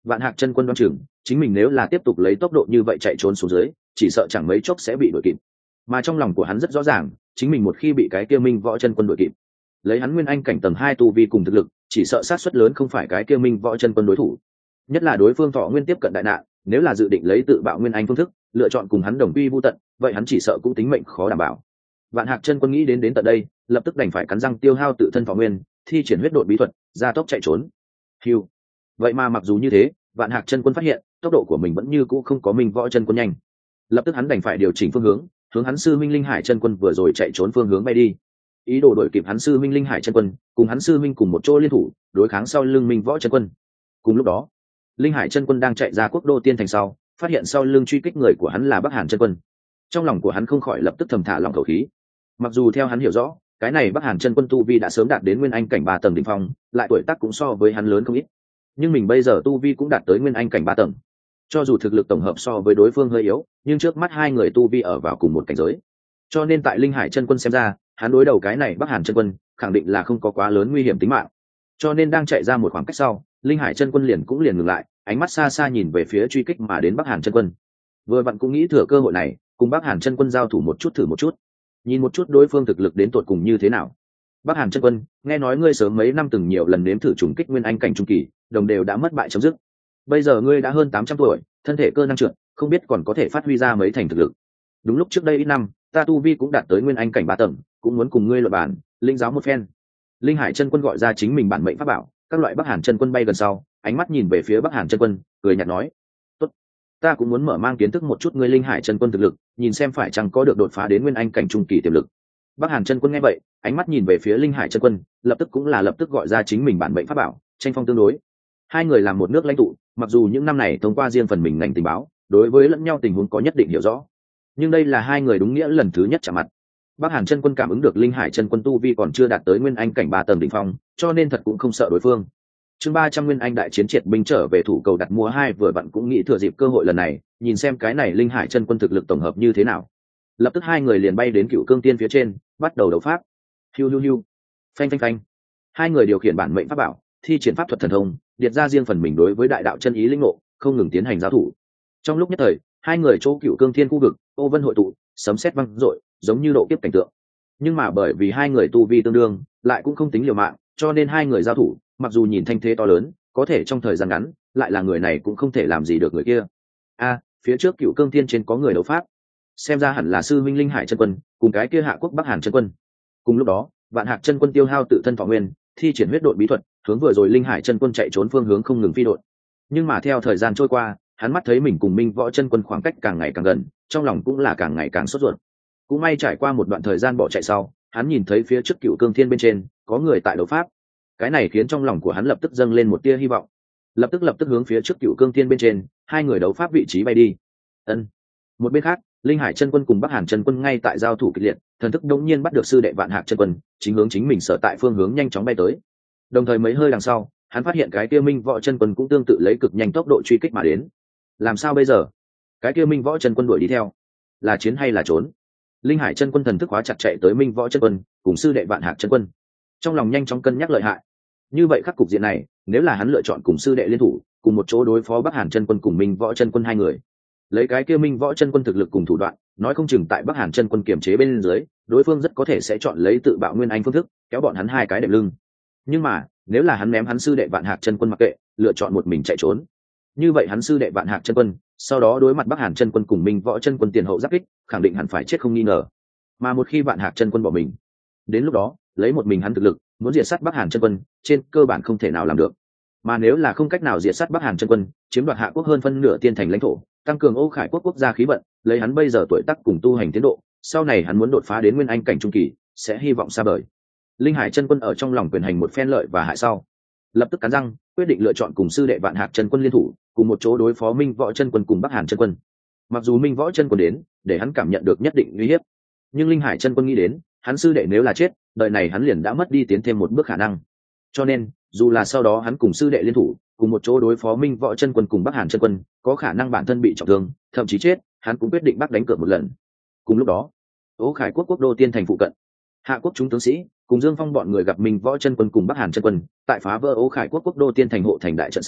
Vạn Hạc chân quân đoán chừng chính mình nếu là tiếp tục lấy tốc độ như vậy chạy trốn xuống dưới, chỉ sợ chẳng mấy chốc sẽ bị đuổi kịp. Mà trong lòng của hắn rất rõ ràng, chính mình một khi bị cái kia Minh Võ chân quân đuổi kịp, lấy hắn nguyên anh cảnh tầng hai tu vi cùng thực lực, chỉ sợ sát suất lớn không phải cái kia Minh Võ chân quân đối thủ. Nhất là đối phương Thọ Nguyên tiếp cận đại nạn, nếu là dự định lấy tự bạo nguyên anh phương thức, lựa chọn cùng hắn đồng quy vu tận, vậy hắn chỉ sợ cũng tính mệnh khó đảm bảo. Vạn Hạc chân quân nghĩ đến đến tận đây, lập tức đành phải cắn răng tiêu hao tự thân Thọ Nguyên, thi triển huyết độn bí thuật, gia tốc chạy trốn. Hiu. Vậy mà mặc dù như thế, Vạn Hạc chân quân phát hiện tốc độ của mình vẫn như cũ không có Minh Võ chân quân nhanh. Lập tức hắn đành phải điều chỉnh phương hướng, hướng hắn sư minh Linh Hải chân quân vừa rồi chạy trốn phương hướng bay đi, ý đồ đuổi kịp hắn sư minh Linh Hải chân quân, cùng hắn sư minh cùng một chỗ liên thủ đối kháng sau lưng Minh Võ chân quân. Cùng lúc đó, Linh Hải chân quân đang chạy ra Quốc Đô Tiên thành sau, phát hiện sau lưng truy kích người của hắn là Bắc Hàn chân quân. Trong lòng của hắn không khỏi lập tức thầm thả lòng khẩu khí. Mặc dù theo hắn hiểu rõ, cái này Bắc Hàn chân quân tu vi đã sớm đạt đến nguyên anh cảnh ba tầng đỉnh phong, lại tuổi tác cũng so với hắn lớn không ít. Nhưng mình bây giờ tu vi cũng đạt tới nguyên anh cảnh ba tầng. Cho dù thực lực tổng hợp so với đối phương hơi yếu, nhưng trước mắt hai người tu vi ở vào cùng một cảnh giới. Cho nên tại Linh Hải chân quân xem ra, hắn đối đầu cái này Bắc Hàn chân quân, khẳng định là không có quá lớn nguy hiểm tính mạng. Cho nên đang chạy ra một khoảng cách sau, Linh Hải chân quân liền cũng liền ngừng lại, ánh mắt xa xa nhìn về phía truy kích mà đến Bắc Hàn chân quân. Vừa vặn cũng nghĩ thừa cơ hội này, cùng Bắc Hàn chân quân giao thủ một chút thử một chút, nhìn một chút đối phương thực lực đến tột cùng như thế nào. Bắc Hàn chân quân, nghe nói ngươi sớm mấy năm từng nhiều lần nếm thử trùng kích nguyên anh cảnh trung kỳ, đồng đều đã mất bại chấm dứt. Bây giờ ngươi đã hơn tám trăm tuổi, thân thể cơ năng trượt, không biết còn có thể phát huy ra mấy thành thực lực. Đúng lúc trước đây ít năm, ta tu vi cũng đạt tới nguyên anh cảnh ba tầng, cũng muốn cùng ngươi luận bàn, linh giáo một phen. Linh Hải chân quân gọi ra chính mình bản mệnh pháp bảo, các loại Bắc Hàn chân quân bay gần sau, ánh mắt nhìn về phía Bắc Hàn chân quân, cười nhạt nói: "Tốt, ta cũng muốn mở mang kiến thức một chút ngươi Linh Hải chân quân thực lực, nhìn xem phải chăng có được đột phá đến nguyên anh cảnh trung kỳ tiềm lực." Bắc Hàn chân quân nghe vậy, ánh mắt nhìn về phía Linh Hải chân quân, lập tức cũng là lập tức gọi ra chính mình bản mệnh pháp bảo, tranh phong tương đối. Hai người làm một nước lãnh tụ, mặc dù những năm này thông qua riêng phần mình ngành tình báo, đối với lẫn nhau tình huống có nhất định hiểu rõ, nhưng đây là hai người đúng nghĩa lần thứ nhất chạm mặt. Bắc Hàn chân quân cảm ứng được Linh Hải chân quân tu vi còn chưa đạt tới nguyên anh cảnh ba tầng đỉnh phong, cho nên thật cũng không sợ đối phương. Chương ba trăm nguyên anh đại chiến triệt binh trở về thủ cầu đặt mua hai vừa vặn cũng nghĩ thừa dịp cơ hội lần này, nhìn xem cái này Linh Hải chân quân thực lực tổng hợp như thế nào. Lập tức hai người liền bay đến Cựu Cương Tiên phía trên, bắt đầu đấu pháp. Hiu hiu hiu, phanh phanh phanh. Hai người điều khiển bản mệnh pháp bảo, thi triển pháp thuật thần thông, điệt ra riêng phần mình đối với đại đạo chân ý linh ngộ, không ngừng tiến hành giao thủ. Trong lúc nhất thời, hai người chỗ Cựu Cương Thiên khu vực, ô vân hội tụ, sấm sét vang dội, giống như độ kiếp cảnh tượng. Nhưng mà bởi vì hai người tu vi tương đương, lại cũng không tính liều mạng, cho nên hai người giao thủ, mặc dù nhìn thanh thế to lớn, có thể trong thời gian ngắn, lại là người này cũng không thể làm gì được người kia. A, phía trước Cựu Cương Thiên trên có người đấu pháp, xem ra hẳn là sư minh Linh Hải chân quân, cùng cái kia Hạ Quốc Bắc Hàn chân quân. Cùng lúc đó, Vạn Hạc chân quân tiêu hao tự thân Thọ Nguyên, thi triển huyết độn bí thuật, hướng vừa rồi Linh Hải chân quân chạy trốn phương hướng không ngừng phi độn. Nhưng mà theo thời gian trôi qua, hắn mắt thấy mình cùng Minh Võ chân quân khoảng cách càng ngày càng gần, trong lòng cũng là càng ngày càng sốt ruột. Cũng may trải qua một đoạn thời gian bỏ chạy sau, hắn nhìn thấy phía trước Cựu Cương Thiên bên trên có người tại đấu pháp. Cái này khiến trong lòng của hắn lập tức dâng lên một tia hy vọng. Lập tức lập tức hướng phía trước Cựu Cương Thiên bên trên, hai người đấu pháp vị trí bay đi. Ân. Một bên khác, Linh Hải chân quân cùng Bắc Hàn chân quân ngay tại giao thủ kịch liệt, thần thức đống nhiên bắt được sư đệ Vạn Hạc chân quân, chính hướng chính mình sở tại phương hướng nhanh chóng bay tới. Đồng thời mấy hơi đằng sau, hắn phát hiện cái kia Minh Võ chân quân cũng tương tự lấy cực nhanh tốc độ truy kích mà đến. Làm sao bây giờ? Cái kia Minh Võ chân quân đuổi đi theo, là chiến hay là trốn? Linh Hải chân quân thần thức hóa chặt chạy tới Minh Võ chân quân, cùng sư đệ Vạn Hạc chân quân. Trong lòng nhanh chóng cân nhắc lợi hại. Như vậy khắc cục diện này, nếu là hắn lựa chọn cùng sư đệ liên thủ, cùng một chỗ đối phó Bắc Hàn chân quân cùng Minh Võ chân quân hai người, lấy cái kia Minh Võ chân quân thực lực cùng thủ đoạn, nói không chừng tại Bắc Hàn chân quân kiềm chế bên dưới, đối phương rất có thể sẽ chọn lấy tự bạo nguyên anh phương thức, kéo bọn hắn hai cái đệm lưng. Nhưng mà, nếu là hắn ném hắn sư đệ Vạn Hạc chân quân mặc kệ, lựa chọn một mình chạy trốn, như vậy hắn sư đệ Vạn Hạc chân quân, sau đó đối mặt Bắc Hàn chân quân cùng Minh Võ chân quân tiền hậu giáp kích, khẳng định hẳn phải chết không nghi ngờ. Mà một khi Vạn Hạc chân quân bỏ mình, đến lúc đó, lấy một mình hắn thực lực, muốn diệt sát Bắc Hàn chân quân, trên cơ bản không thể nào làm được. Mà nếu là không cách nào diệt sát Bắc Hàn chân quân, chiếm đoạt Hạ Quốc hơn phân nửa tiên thành lãnh thổ, tăng cường Ô Khải quốc quốc gia khí vận, lấy hắn bây giờ tuổi tác cùng tu hành tiến độ, sau này hắn muốn đột phá đến nguyên anh cảnh trung kỳ, sẽ hy vọng xa vời. Linh Hải chân quân ở trong lòng quyền hành một phen lợi và hại sau, lập tức cắn răng, quyết định lựa chọn cùng sư đệ Vạn Hạc chân quân liên thủ, cùng một chỗ đối phó Minh Võ chân quân cùng Bắc Hàn chân quân. Mặc dù Minh Võ chân quân đến, để hắn cảm nhận được nhất định uy hiếp, nhưng Linh Hải chân quân nghĩ đến, hắn sư đệ nếu là chết, đời này hắn liền đã mất đi tiến thêm một bước khả năng. Cho nên, dù là sau đó hắn cùng sư đệ liên thủ, cùng một chỗ đối phó Minh Võ chân quân cùng Bắc Hàn chân quân, có khả năng bản thân bị trọng thương, thậm chí chết, hắn cũng quyết định bắt đánh cược một lần. Cùng lúc đó, Ô Khải quốc quốc đô tiên thành phụ cận, Hạ quốc chúng tướng sĩ cùng Dương Phong bọn người gặp Minh Võ chân quân cùng Bắc Hàn chân quân, tại phá vỡ Ô Khải quốc quốc đô tiên thành hộ thành đại trận sau,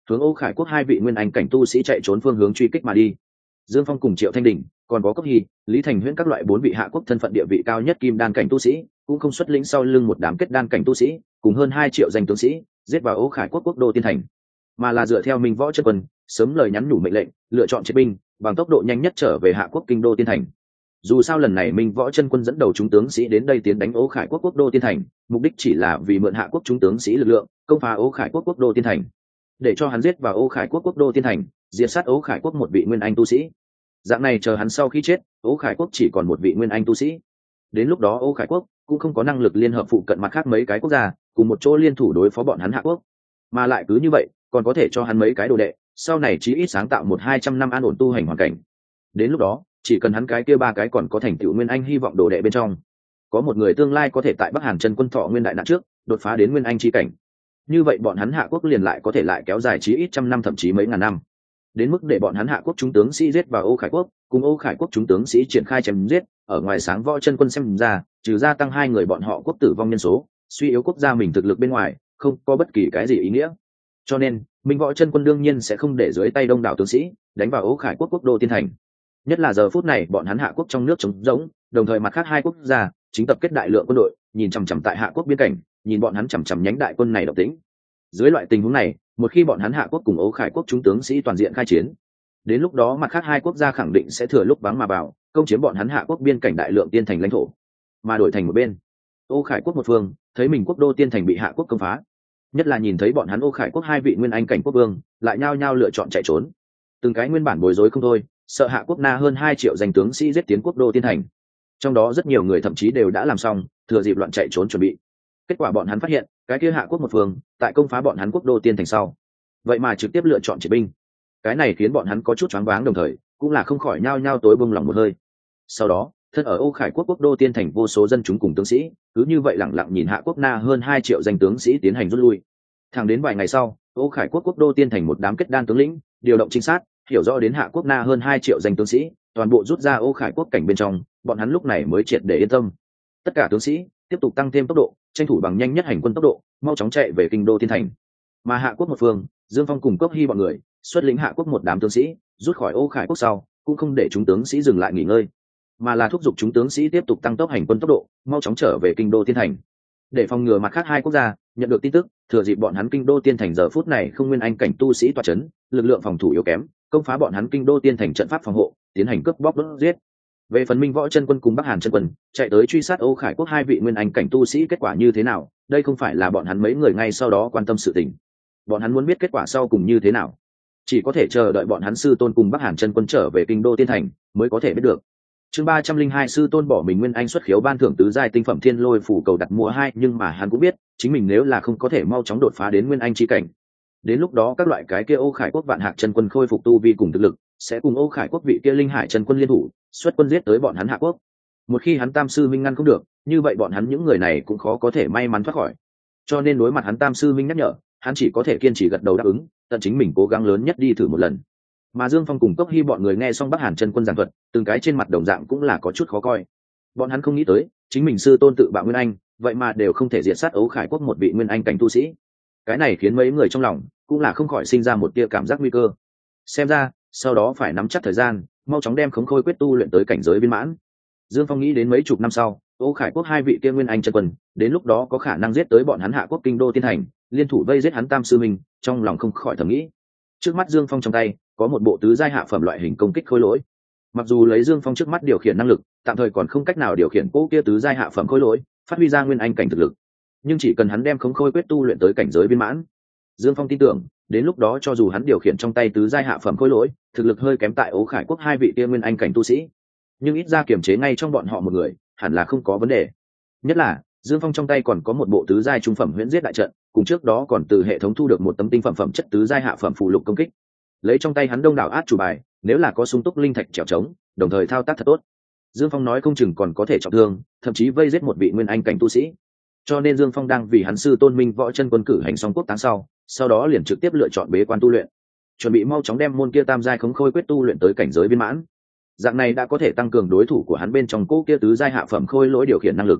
hướng Ô Khải Quốc hai vị nguyên anh cảnh tu sĩ chạy trốn phương hướng truy kích mà đi. Dương Phong cùng Triệu Thanh Đình, còn có Cốc Hy, Lý Thành Huyễn các loại bốn vị hạ quốc thân phận địa vị cao nhất kim đan cảnh tu sĩ, cũng không xuất lĩnh sau lưng một đám kết đan cảnh tu sĩ, cùng hơn hai triệu danh tướng sĩ, giết vào Ô Khải Quốc quốc đô tiên thành, mà là dựa theo Minh Võ chân quân sớm lời nhắn nhủ mệnh lệnh, lựa chọn triệt binh, bằng tốc độ nhanh nhất trở về hạ quốc kinh đô tiên thành. Dù sao lần này Minh Võ chân quân dẫn đầu chúng tướng sĩ đến đây tiến đánh Ô Khải Quốc quốc đô tiên thành, mục đích chỉ là vì mượn hạ quốc chúng tướng sĩ lực lượng, công phá Ô Khải Quốc quốc đô tiên thành, để cho hắn giết vào Ô Khải Quốc quốc đô tiên thành, diệt sát Ô Khải Quốc một vị nguyên anh tu sĩ. Dạng này chờ hắn sau khi chết, Ô Khải Quốc chỉ còn một vị nguyên anh tu sĩ. Đến lúc đó Ô Khải Quốc cũng không có năng lực liên hợp phụ cận mặt khác mấy cái quốc gia, cùng một chỗ liên thủ đối phó bọn hắn Hạ Quốc, mà lại cứ như vậy, còn có thể cho hắn mấy cái đồ đệ, sau này chí ít sáng tạo một hai trăm năm an ổn tu hành hoàn cảnh. Đến lúc đó, chỉ cần hắn cái kia ba cái còn có thành tựu nguyên anh hy vọng đồ đệ bên trong, có một người tương lai có thể tại Bắc Hàn chân quân thọ nguyên đại nạn trước, đột phá đến nguyên anh chi cảnh. Như vậy bọn hắn Hạ Quốc liền lại có thể lại kéo dài chí ít trăm năm thậm chí mấy ngàn năm. Đến mức để bọn hắn Hạ Quốc chúng tướng sĩ giết vào Ô Khải Quốc, cùng Ô Khải Quốc chúng tướng sĩ triển khai chém giết, ở ngoài sáng võ chân quân xem ra, trừ gia tăng hai người bọn họ quốc tử vong nhân số, suy yếu quốc gia mình thực lực bên ngoài, không có bất kỳ cái gì ý nghĩa. Cho nên, Minh Võ chân quân đương nhiên sẽ không để dưới tay đông đảo tướng sĩ đánh vào Ô Khải Quốc quốc đô tiên thành. Nhất là giờ phút này bọn hắn Hạ Quốc trong nước trống rỗng, đồng thời mặt khác hai quốc gia chính tập kết đại lượng quân đội, nhìn chằm chằm tại Hạ Quốc biên cảnh, nhìn bọn hắn chằm chằm nhánh đại quân này động tĩnh. Dưới loại tình huống này, một khi bọn hắn Hạ Quốc cùng Ô Khải Quốc chúng tướng sĩ toàn diện khai chiến, đến lúc đó mặt khác hai quốc gia khẳng định sẽ thừa lúc vắng mà vào, công chiếm bọn hắn Hạ Quốc biên cảnh đại lượng tiên thành lãnh thổ. Mà đổi thành một bên, Ô Khải Quốc một phương, thấy mình quốc đô tiên thành bị Hạ Quốc công phá, nhất là nhìn thấy bọn hắn Ô Khải Quốc hai vị nguyên anh cảnh quốc vương lại nhao nhao lựa chọn chạy trốn, từng cái nguyên bản bối rối không thôi, sợ Hạ Quốc na hơn hai triệu danh tướng sĩ giết tiến quốc đô tiên thành, trong đó rất nhiều người thậm chí đều đã làm xong thừa dịp loạn chạy trốn chuẩn bị. Kết quả bọn hắn phát hiện, cái kia Hạ Quốc một phương tại công phá bọn hắn quốc đô tiên thành sau, vậy mà trực tiếp lựa chọn triệt binh. Cái này khiến bọn hắn có chút choáng váng, đồng thời cũng là không khỏi nhao nhao tối bông lòng một hơi. Sau đó, thân ở Ô Khải Quốc quốc đô tiên thành vô số dân chúng cùng tướng sĩ cứ như vậy lẳng lặng nhìn Hạ Quốc na hơn hai triệu danh tướng sĩ tiến hành rút lui. Thẳng đến vài ngày sau, Ô Khải Quốc quốc đô tiên thành một đám kết đan tướng lĩnh điều động trinh sát, hiểu rõ đến Hạ Quốc na hơn hai triệu danh tướng sĩ toàn bộ rút ra Ô Khải Quốc cảnh bên trong, bọn hắn lúc này mới triệt để yên tâm. Tất cả tướng sĩ tiếp tục tăng thêm tốc độ, tranh thủ bằng nhanh nhất hành quân tốc độ, mau chóng chạy về kinh đô tiên thành. Mà Hạ Quốc một phương, Dương Phong cùng Cốc Hy bọn người xuất lĩnh Hạ Quốc một đám tướng sĩ rút khỏi Ô Khải Quốc sau, cũng không để chúng tướng sĩ dừng lại nghỉ ngơi, mà là thúc giục chúng tướng sĩ tiếp tục tăng tốc hành quân tốc độ, mau chóng trở về kinh đô tiên thành, để phòng ngừa mặt khác hai quốc gia nhận được tin tức, thừa dịp bọn hắn kinh đô tiên thành giờ phút này không nguyên anh cảnh tu sĩ tọa chấn, lực lượng phòng thủ yếu kém, công phá bọn hắn kinh đô tiên thành trận pháp phòng hộ, tiến hành cướp bóc đốt giết. Về phần Minh Võ chân quân cùng Bắc Hàn chân quân chạy tới truy sát Ô Khải Quốc hai vị nguyên anh cảnh tu sĩ, kết quả như thế nào, đây không phải là bọn hắn mấy người ngay sau đó quan tâm sự tình. Bọn hắn muốn biết kết quả sau cùng như thế nào, chỉ có thể chờ đợi bọn hắn sư tôn cùng Bắc Hàn chân quân trở về kinh đô tiên thành mới có thể biết được. Chương ba trăm linh hai sư tôn bỏ mình nguyên anh xuất khiếu ban thưởng tứ giai tinh phẩm thiên lôi phủ cầu đặt mua hai, nhưng mà hắn cũng biết, chính mình nếu là không có thể mau chóng đột phá đến nguyên anh chi cảnh, đến lúc đó các loại cái kia Ô Khải Quốc vạn hạc chân quân khôi phục tu vi cùng thực lực, sẽ cùng Ô Khải Quốc vị kia linh hải chân quân liên thủ, xuất quân giết tới bọn hắn Hạ Quốc. Một khi hắn Tam sư minh ngăn không được, như vậy bọn hắn những người này cũng khó có thể may mắn thoát khỏi. Cho nên đối mặt hắn Tam sư minh nhắc nhở, hắn chỉ có thể kiên trì gật đầu đáp ứng, tận chính mình cố gắng lớn nhất đi thử một lần. Mà Dương Phong cùng Cốc Hy bọn người nghe xong Bắc Hàn chân quân giảng thuật, từng cái trên mặt đồng dạng cũng là có chút khó coi. Bọn hắn không nghĩ tới, chính mình sư tôn tự bạo nguyên anh, vậy mà đều không thể diệt sát Ô Khải Quốc một vị nguyên anh cảnh tu sĩ. Cái này khiến mấy người trong lòng cũng là không khỏi sinh ra một tia cảm giác nguy cơ. Xem ra, sau đó phải nắm chắc thời gian, mau chóng đem Khống Khôi quyết tu luyện tới cảnh giới viên mãn. Dương Phong nghĩ đến mấy chục năm sau, Ô Khải Quốc hai vị kia nguyên anh chân quân, đến lúc đó có khả năng giết tới bọn hắn Hạ Quốc kinh đô tiên thành, liên thủ vây giết hắn Tam sư minh, trong lòng không khỏi thầm nghĩ. Trước mắt Dương Phong trong tay có một bộ tứ giai hạ phẩm loại hình công kích khôi lỗi. Mặc dù lấy Dương Phong trước mắt điều khiển năng lực, tạm thời còn không cách nào điều khiển cỗ kia tứ giai hạ phẩm khôi lỗi, phát huy ra nguyên anh cảnh thực lực. Nhưng chỉ cần hắn đem Khống Khôi quyết tu luyện tới cảnh giới viên mãn, Dương Phong tin tưởng, đến lúc đó cho dù hắn điều khiển trong tay tứ giai hạ phẩm khôi lỗi, thực lực hơi kém tại Ô Khải Quốc hai vị kia nguyên anh cảnh tu sĩ, nhưng ít ra kiềm chế ngay trong bọn họ một người, hẳn là không có vấn đề. Nhất là, Dương Phong trong tay còn có một bộ tứ giai trung phẩm huyễn giết đại trận, cùng trước đó còn từ hệ thống thu được một tấm tinh phẩm phẩm chất tứ giai hạ phẩm phù lục công kích. Lấy trong tay hắn đông đảo át chủ bài, nếu là có sung túc linh thạch trèo trống, đồng thời thao tác thật tốt, Dương Phong nói không chừng còn có thể trọng thương, thậm chí vây giết một vị nguyên anh cảnh tu sĩ. Cho nên Dương Phong đang vì hắn sư tôn Minh Võ chân quân cử hành xong quốc táng sau, sau đó liền trực tiếp lựa chọn bế quan tu luyện, chuẩn bị mau chóng đem môn kia tam giai Khống Khôi quyết tu luyện tới cảnh giới viên mãn. Dạng này đã có thể tăng cường đối thủ của hắn bên trong cỗ kia tứ giai hạ phẩm khôi lỗi điều khiển năng lực.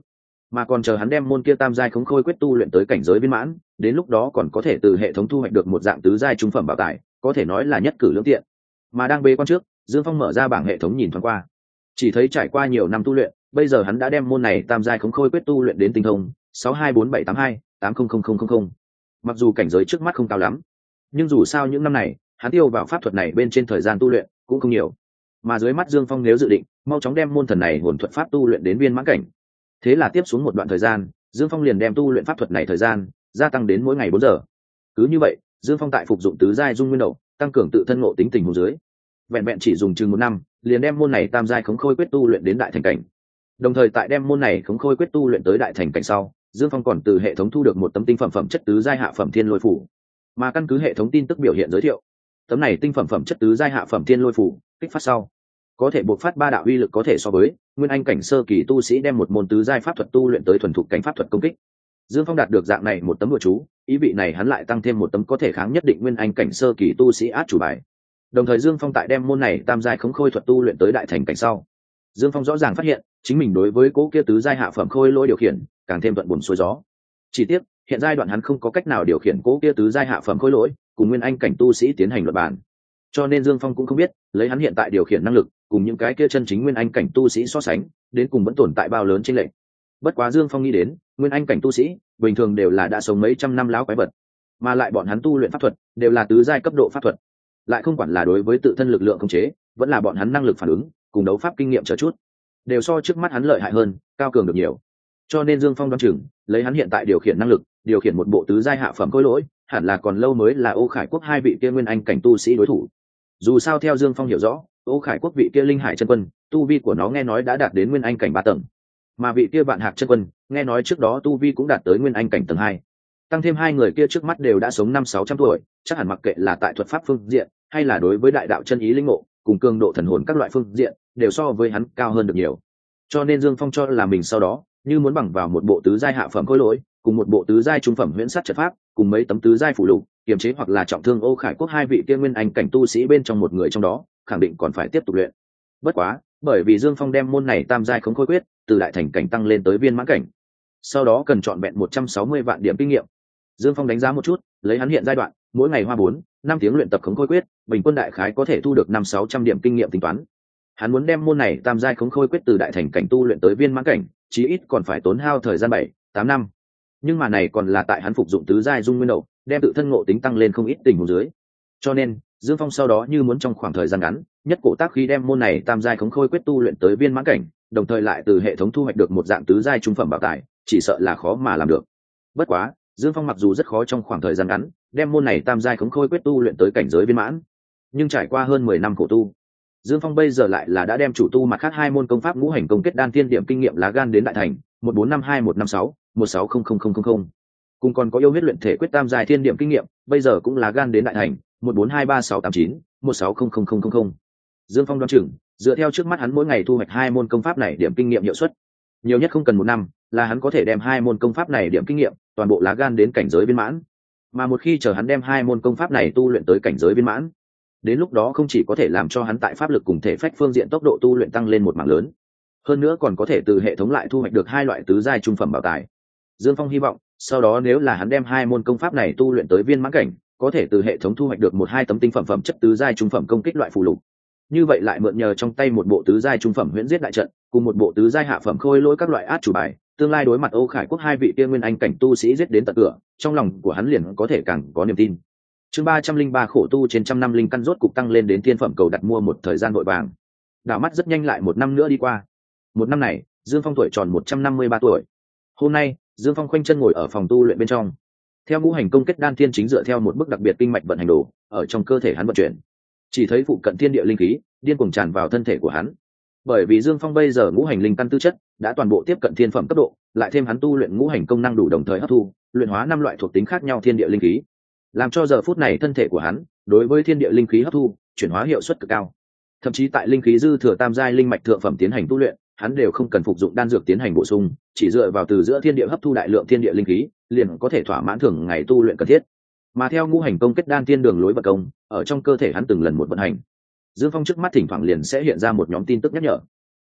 mà còn chờ hắn đem môn kia tam giai khống khôi quyết tu luyện tới cảnh giới viên mãn, đến lúc đó còn có thể từ hệ thống thu hoạch được một dạng tứ giai trung phẩm bảo tài, có thể nói là nhất cử lưỡng tiện. Mà đang bế quan trước, Dương Phong mở ra bảng hệ thống nhìn thoáng qua, chỉ thấy trải qua nhiều năm tu luyện, bây giờ hắn đã đem môn này tam giai khống khôi quyết tu luyện đến tinh thông sáu hai bốn bảy tám hai tám không không không không không. Mặc dù cảnh giới trước mắt không cao lắm, nhưng dù sao những năm này hắn tiêu vào pháp thuật này bên trên thời gian tu luyện cũng không nhiều, mà dưới mắt Dương Phong nếu dự định mau chóng đem môn thần này hồn thuật pháp tu luyện đến viên mãn cảnh, thế là tiếp xuống một đoạn thời gian Dương Phong liền đem tu luyện pháp thuật này thời gian gia tăng đến mỗi ngày bốn giờ. Cứ như vậy, Dương Phong tại phục dụng tứ giai dung nguyên đậu, tăng cường tự thân ngộ tính tình huống dưới, vẹn vẹn chỉ dùng chừng một năm liền đem môn này tam giai khống khôi quyết tu luyện đến đại thành cảnh. Đồng thời tại đem môn này khống khôi quyết tu luyện tới đại thành cảnh sau, Dương Phong còn từ hệ thống thu được một tấm tinh phẩm phẩm chất tứ giai hạ phẩm thiên lôi phủ. Mà căn cứ hệ thống tin tức biểu hiện giới thiệu, tấm này tinh phẩm phẩm chất tứ giai hạ phẩm thiên lôi phủ kích phát sau có thể bộc phát ba đạo uy lực có thể so với nguyên anh cảnh sơ kỳ tu sĩ đem một môn tứ giai pháp thuật tu luyện tới thuần thục cảnh pháp thuật công kích. Dương Phong đạt được dạng này một tấm bùa chú, ý vị này hắn lại tăng thêm một tấm có thể kháng nhất định nguyên anh cảnh sơ kỳ tu sĩ át chủ bài. Đồng thời Dương Phong tại đem môn này tam giai khống khôi thuật tu luyện tới đại thành cảnh sau, Dương Phong rõ ràng phát hiện chính mình đối với cố kia tứ giai hạ phẩm khôi lỗi điều khiển càng thêm thuận buồm xuôi gió. Chỉ tiếc hiện giai đoạn hắn không có cách nào điều khiển cố kia tứ giai hạ phẩm khôi lỗi cùng nguyên anh cảnh tu sĩ tiến hành luận bàn, cho nên Dương Phong cũng không biết lấy hắn hiện tại điều khiển năng lực cùng những cái kia chân chính nguyên anh cảnh tu sĩ so sánh đến cùng vẫn tồn tại bao lớn chênh lệch. Bất quá Dương Phong nghĩ đến nguyên anh cảnh tu sĩ bình thường đều là đã sống mấy trăm năm láo quái vật, mà lại bọn hắn tu luyện pháp thuật đều là tứ giai cấp độ pháp thuật, lại không quản là đối với tự thân lực lượng khống chế vẫn là bọn hắn năng lực phản ứng cùng đấu pháp kinh nghiệm chờ chút đều so trước mắt hắn lợi hại hơn, cao cường được nhiều. Cho nên Dương Phong đoán chừng lấy hắn hiện tại điều khiển năng lực điều khiển một bộ tứ giai hạ phẩm khôi lỗi hẳn là còn lâu mới là Ô Khải Quốc hai vị kia nguyên anh cảnh tu sĩ đối thủ. Dù sao theo Dương Phong hiểu rõ, Ô Khải Quốc vị kia linh hải chân quân tu vi của nó nghe nói đã đạt đến nguyên anh cảnh ba tầng, mà vị kia Vạn Hạc chân quân nghe nói trước đó tu vi cũng đạt tới nguyên anh cảnh tầng hai. Tăng thêm hai người kia trước mắt đều đã sống năm sáu trăm tuổi, chắc hẳn mặc kệ là tại thuật pháp phương diện hay là đối với đại đạo chân ý linh ngộ cùng cường độ thần hồn các loại phương diện đều so với hắn cao hơn được nhiều. Cho nên Dương Phong cho là mình sau đó như muốn bằng vào một bộ tứ giai hạ phẩm khôi lỗi cùng một bộ tứ giai trung phẩm huyễn sát trận pháp cùng mấy tấm tứ giai phụ lục kiềm chế hoặc là trọng thương Ô Khải Quốc hai vị kia nguyên anh cảnh tu sĩ bên trong một người trong đó, khẳng định còn phải tiếp tục luyện. Bất quá bởi vì Dương Phong đem môn này tam giai khống khôi quyết từ đại thành cảnh tăng lên tới viên mãn cảnh, sau đó cần chọn vẹn một trăm sáu mươi vạn điểm kinh nghiệm. Dương Phong đánh giá một chút, lấy hắn hiện giai đoạn mỗi ngày hoa bốn năm tiếng luyện tập khống khôi quyết, bình quân đại khái có thể thu được năm sáu trăm điểm kinh nghiệm tính toán. Hắn muốn đem môn này tam giai khống khôi quyết từ đại thành cảnh tu luyện tới viên mãn cảnh, chí ít còn phải tốn hao thời gian bảy tám năm. Nhưng mà này còn là tại hắn phục dụng tứ giai dung nguyên đậu, đem tự thân ngộ tính tăng lên không ít tình huống dưới. Cho nên, Dương Phong sau đó như muốn trong khoảng thời gian ngắn, nhất cổ tác khí đem môn này tam giai khống khôi quyết tu luyện tới viên mãn cảnh, đồng thời lại từ hệ thống thu hoạch được một dạng tứ giai trung phẩm bảo tài, chỉ sợ là khó mà làm được. Bất quá, Dương Phong mặc dù rất khó trong khoảng thời gian ngắn đem môn này tam giai khống khôi quyết tu luyện tới cảnh giới viên mãn, nhưng trải qua hơn mười năm khổ tu, Dương Phong bây giờ lại là đã đem chủ tu mặt khác hai môn công pháp ngũ hành công kết đan tiên điểm kinh nghiệm lá gan đến đại thành một bốn năm hai một năm sáu một sáu không không không không không, cùng còn có yêu huyết luyện thể quyết tam giai thiên điểm kinh nghiệm bây giờ cũng lá gan đến đại thành một bốn hai ba sáu tám chín một sáu không không không không không. Dương Phong đoán chừng dựa theo trước mắt hắn mỗi ngày thu hoạch hai môn công pháp này điểm kinh nghiệm hiệu suất, nhiều nhất không cần một năm là hắn có thể đem hai môn công pháp này điểm kinh nghiệm toàn bộ lá gan đến cảnh giới viên mãn. Mà một khi chờ hắn đem hai môn công pháp này tu luyện tới cảnh giới viên mãn, đến lúc đó không chỉ có thể làm cho hắn tại pháp lực cùng thể phách phương diện tốc độ tu luyện tăng lên một mảng lớn, hơn nữa còn có thể từ hệ thống lại thu hoạch được hai loại tứ giai trung phẩm bảo tài. Dương Phong hy vọng sau đó nếu là hắn đem hai môn công pháp này tu luyện tới viên mãn cảnh, có thể từ hệ thống thu hoạch được một hai tấm tinh phẩm phẩm chất tứ giai trung phẩm công kích loại phù lục. Như vậy lại mượn nhờ trong tay một bộ tứ giai trung phẩm huyễn giết đại trận cùng một bộ tứ giai hạ phẩm khôi lỗi các loại át chủ bài, tương lai đối mặt Ô Khải Quốc hai vị kia nguyên anh cảnh tu sĩ giết đến tận cửa, trong lòng của hắn liền có thể càng có niềm tin. Chương ba trăm linh ba khổ tu trên trăm năm linh căn rốt cục tăng lên đến thiên phẩm cầu đặt mua một thời gian vội vàng. Đảo mắt rất nhanh lại một năm nữa đi qua. Một năm này, Dương Phong tuổi tròn một trăm năm mươi ba tuổi. Hôm nay, Dương Phong khoanh chân ngồi ở phòng tu luyện bên trong. Theo ngũ hành công kết đan thiên chính dựa theo một bước đặc biệt kinh mạch vận hành đồ, ở trong cơ thể hắn vận chuyển. Chỉ thấy phụ cận thiên địa linh khí điên cuồng tràn vào thân thể của hắn. Bởi vì Dương Phong bây giờ ngũ hành linh căn tư chất đã toàn bộ tiếp cận thiên phẩm cấp độ, lại thêm hắn tu luyện ngũ hành công năng đủ đồng thời hấp thu, luyện hóa năm loại thuộc tính khác nhau thiên địa linh khí, làm cho giờ phút này thân thể của hắn đối với thiên địa linh khí hấp thu, chuyển hóa hiệu suất cực cao. Thậm chí tại linh khí dư thừa tam giai linh mạch thượng phẩm tiến hành tu luyện, hắn đều không cần phục dụng đan dược tiến hành bổ sung, chỉ dựa vào từ giữa thiên địa hấp thu đại lượng thiên địa linh khí, liền có thể thỏa mãn thường ngày tu luyện cần thiết. Mà theo ngũ hành công kết đan tiên đường lối vận công, ở trong cơ thể hắn từng lần một vận hành, Dương Phong trước mắt thỉnh thoảng liền sẽ hiện ra một nhóm tin tức nhắc nhở.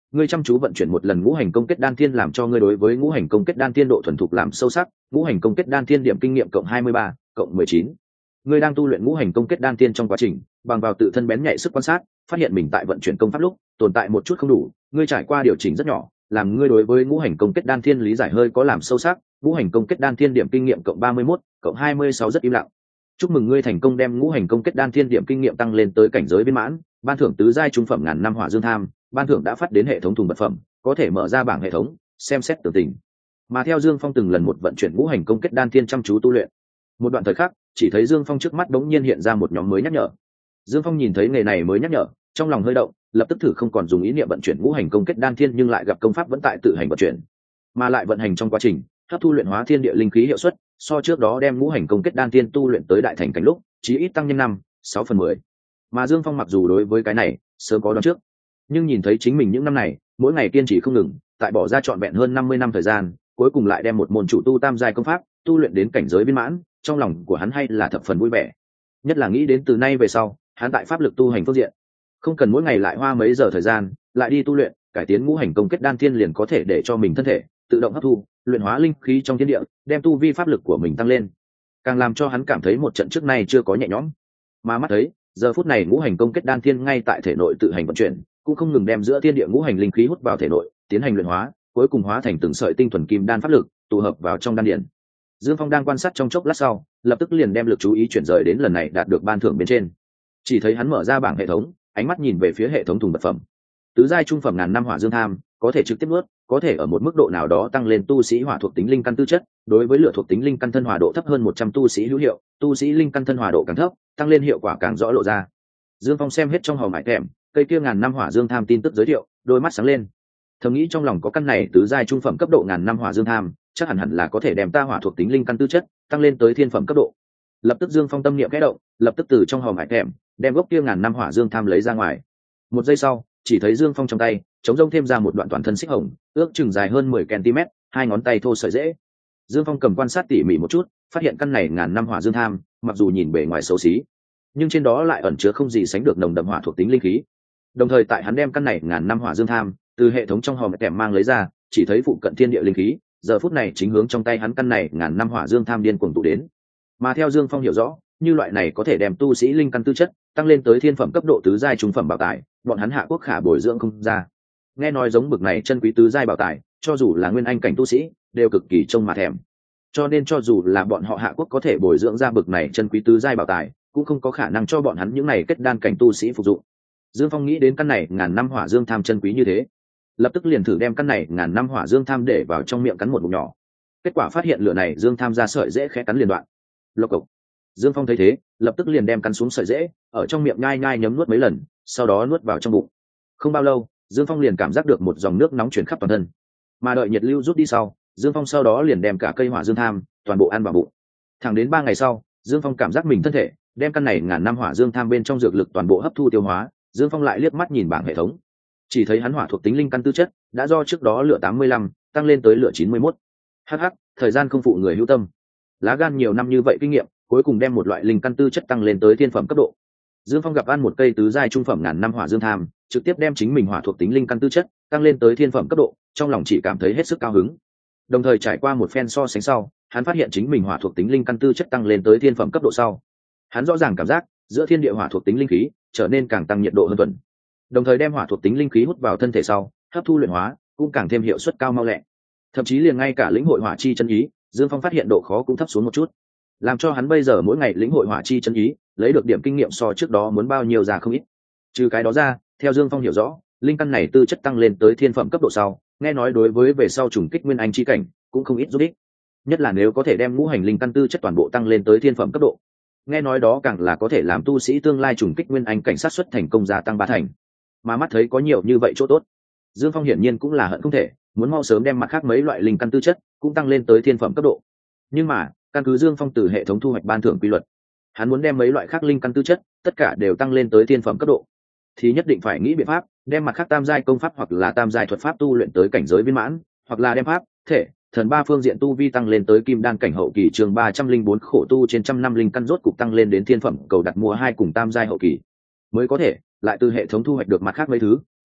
ngươi chăm chú vận chuyển một lần ngũ hành công kết đan thiên làm cho ngươi đối với ngũ hành công kết đan thiên độ thuần thục làm sâu sắc, ngũ hành công kết đan thiên điểm kinh nghiệm cộng hai mươi ba, cộng mười chín. Ngươi đang tu luyện ngũ hành công kết đan thiên trong quá trình, bằng vào tự thân bén nhạy sức quan sát, phát hiện mình tại vận chuyển công pháp lúc tồn tại một chút không đủ, ngươi trải qua điều chỉnh rất nhỏ, làm ngươi đối với ngũ hành công kết đan thiên lý giải hơi có làm sâu sắc, ngũ hành công kết đan thiên điểm kinh nghiệm cộng ba mươi mốt, cộng hai mươi sáu rất im lặng. Chúc mừng ngươi thành công đem ngũ hành công kết đan thiên điểm kinh nghiệm tăng lên tới cảnh giới viên mãn, ban thưởng tứ giai trung phẩm ngàn năm hỏa dương tham, ban thưởng đã phát đến hệ thống thùng vật phẩm, có thể mở ra bảng hệ thống xem xét tường tình. Mà theo Dương Phong từng lần một vận chuyển ngũ hành công kết đan thiên chăm chú tu luyện, một đoạn thời khắc chỉ thấy Dương Phong trước mắt đống nhiên hiện ra một nhóm mới nhắc nhở. Dương Phong nhìn thấy nghề này mới nhắc nhở, trong lòng hơi động, lập tức thử không còn dùng ý niệm vận chuyển ngũ hành công kết đan thiên, nhưng lại gặp công pháp vẫn tại tự hành vận chuyển, mà lại vận hành trong quá trình hấp thu luyện hóa thiên địa linh khí hiệu suất so trước đó đem ngũ hành công kết đan thiên tu luyện tới đại thành cảnh lúc chí ít tăng nhân năm sáu phần mười. Mà Dương Phong mặc dù đối với cái này sớm có đoán trước, nhưng nhìn thấy chính mình những năm này mỗi ngày kiên trì không ngừng, tại bỏ ra trọn vẹn hơn năm mươi năm thời gian, cuối cùng lại đem một môn chủ tu tam giai công pháp tu luyện đến cảnh giới viên mãn, trong lòng của hắn hay là thập phần vui vẻ. Nhất là nghĩ đến từ nay về sau hắn tại pháp lực tu hành phương diện không cần mỗi ngày lại hoa mấy giờ thời gian lại đi tu luyện cải tiến ngũ hành công kết đan thiên, liền có thể để cho mình thân thể tự động hấp thu luyện hóa linh khí trong thiên địa, đem tu vi pháp lực của mình tăng lên, càng làm cho hắn cảm thấy một trận trước nay chưa có nhẹ nhõm. Mà mắt thấy giờ phút này ngũ hành công kết đan thiên ngay tại thể nội tự hành vận chuyển, cũng không ngừng đem giữa thiên địa ngũ hành linh khí hút vào thể nội tiến hành luyện hóa, cuối cùng hóa thành từng sợi tinh thuần kim đan pháp lực tụ hợp vào trong đan điển. Dương Phong đang quan sát trong chốc lát sau, lập tức liền đem lực chú ý chuyển rời đến lần này đạt được ban thưởng bên trên. Chỉ thấy hắn mở ra bảng hệ thống, ánh mắt nhìn về phía hệ thống thùng vật phẩm. Tứ giai trung phẩm ngàn năm hỏa dương tham, có thể trực tiếp nuốt, có thể ở một mức độ nào đó tăng lên tu sĩ hỏa thuộc tính linh căn tư chất, đối với lửa thuộc tính linh căn thân hỏa độ thấp hơn một trăm tu sĩ hữu hiệu, tu sĩ linh căn thân hỏa độ càng thấp, tăng lên hiệu quả càng rõ lộ ra. Dương Phong xem hết trong hòm mải thèm, cây kia ngàn năm hỏa dương tham tin tức giới thiệu, đôi mắt sáng lên. Thầm nghĩ trong lòng có căn này tứ giai trung phẩm cấp độ ngàn năm hỏa dương tham, chắc hẳn hẳn là có thể đem ta hỏa thuộc tính linh căn tư chất tăng lên tới thiên phẩm cấp độ. Lập tức Dương Phong tâm niệm khẽ động, lập tức từ trong hòm mải thèm đem gốc kia ngàn năm hỏa dương tham lấy ra ngoài. Một giây sau, chỉ thấy Dương Phong trong tay chống rông thêm ra một đoạn toàn thân xích hồng, ước chừng dài hơn mười cm, hai ngón tay thô sợi dễ. Dương Phong cầm quan sát tỉ mỉ một chút, phát hiện căn này ngàn năm hỏa dương tham, mặc dù nhìn bề ngoài xấu xí, nhưng trên đó lại ẩn chứa không gì sánh được nồng đậm hỏa thuộc tính linh khí. Đồng thời tại hắn đem căn này ngàn năm hỏa dương tham từ hệ thống trong hòm kèm mang lấy ra, chỉ thấy phụ cận thiên địa linh khí giờ phút này chính hướng trong tay hắn căn này ngàn năm hỏa dương tham điên cuồng tụ đến. Mà theo Dương Phong hiểu rõ, như loại này có thể đem tu sĩ linh căn tư chất tăng lên tới thiên phẩm cấp độ tứ giai trung phẩm bảo tài, bọn hắn Hạ Quốc khả bồi dưỡng không ra. Nghe nói giống bực này chân quý tứ giai bảo tài, cho dù là nguyên anh cảnh tu sĩ đều cực kỳ trông mà thèm. Cho nên cho dù là bọn họ Hạ Quốc có thể bồi dưỡng ra bực này chân quý tứ giai bảo tài, cũng không có khả năng cho bọn hắn những này kết đan cảnh tu sĩ phục dụng. Dương Phong nghĩ đến căn này ngàn năm hỏa dương tham chân quý như thế, lập tức liền thử đem căn này ngàn năm hỏa dương tham để vào trong miệng cắn một ngụm nhỏ. Kết quả phát hiện lửa này dương tham ra sợi dễ khẽ cắn liền đoạn. Lộc cộc. Dương Phong thấy thế, lập tức liền đem cắn xuống sợi dễ, ở trong miệng nhai nhai nhấm nuốt mấy lần, sau đó nuốt vào trong bụng. Không bao lâu, Dương Phong liền cảm giác được một dòng nước nóng chuyển khắp toàn thân. Mà đợi nhiệt lưu rút đi sau, Dương Phong sau đó liền đem cả cây hỏa dương tham toàn bộ ăn vào bụng. Thẳng đến ba ngày sau, Dương Phong cảm giác mình thân thể đem căn này ngàn năm hỏa dương tham bên trong dược lực toàn bộ hấp thu tiêu hóa. Dương Phong lại liếc mắt nhìn bảng hệ thống, chỉ thấy hắn hỏa thuộc tính linh căn tư chất đã do trước đó lửa tám mươi lăm tăng lên tới lửa chín mươi mốt. Hắc hắc, thời gian không phụ người hữu tâm. Lá gan nhiều năm như vậy kinh nghiệm, cuối cùng đem một loại linh căn tư chất tăng lên tới thiên phẩm cấp độ. Dương Phong gặp ăn một cây tứ giai trung phẩm ngàn năm hỏa dương tham, trực tiếp đem chính mình hỏa thuộc tính linh căn tư chất tăng lên tới thiên phẩm cấp độ, trong lòng chỉ cảm thấy hết sức cao hứng. Đồng thời trải qua một phen so sánh sau, hắn phát hiện chính mình hỏa thuộc tính linh căn tư chất tăng lên tới thiên phẩm cấp độ sau, hắn rõ ràng cảm giác giữa thiên địa hỏa thuộc tính linh khí trở nên càng tăng nhiệt độ hơn tuần. Đồng thời đem hỏa thuộc tính linh khí hút vào thân thể sau, hấp thu luyện hóa cũng càng thêm hiệu suất cao mau lẹ. Thậm chí liền ngay cả lĩnh hội hỏa chi chân ý, Dương Phong phát hiện độ khó cũng thấp xuống một chút, làm cho hắn bây giờ mỗi ngày lĩnh hội hỏa chi chân ý, lấy được điểm kinh nghiệm so trước đó muốn bao nhiêu ra không ít. Trừ cái đó ra, theo Dương Phong hiểu rõ, linh căn này tư chất tăng lên tới thiên phẩm cấp độ sau, nghe nói đối với về sau trùng kích nguyên anh chi cảnh cũng không ít giúp ích. Nhất là nếu có thể đem ngũ hành linh căn tư chất toàn bộ tăng lên tới thiên phẩm cấp độ, nghe nói đó càng là có thể làm tu sĩ tương lai trùng kích nguyên anh cảnh sát xuất thành công gia tăng ba thành. Mà mắt thấy có nhiều như vậy chỗ tốt, Dương Phong hiển nhiên cũng là hận không thể, muốn mau sớm đem mặt khác mấy loại linh căn tư chất cũng tăng lên tới thiên phẩm cấp độ. Nhưng mà, căn cứ Dương Phong từ hệ thống thu hoạch ban thưởng quy luật, hắn muốn đem mấy loại khác linh căn tư chất tất cả đều tăng lên tới thiên phẩm cấp độ, thì nhất định phải nghĩ biện pháp đem mặt khác tam giai công pháp hoặc là tam giai thuật pháp tu luyện tới cảnh giới viên mãn, hoặc là đem pháp, thể, thần ba phương diện tu vi tăng lên tới kim đan cảnh hậu kỳ. Chương ba trăm linh bốn khổ tu trên trăm năm linh căn rốt cục tăng lên đến thiên phẩm, cầu đặt mua hai cùng tam giai hậu kỳ mới có thể lại từ hệ thống thu hoạch được mặt khác mấy thứ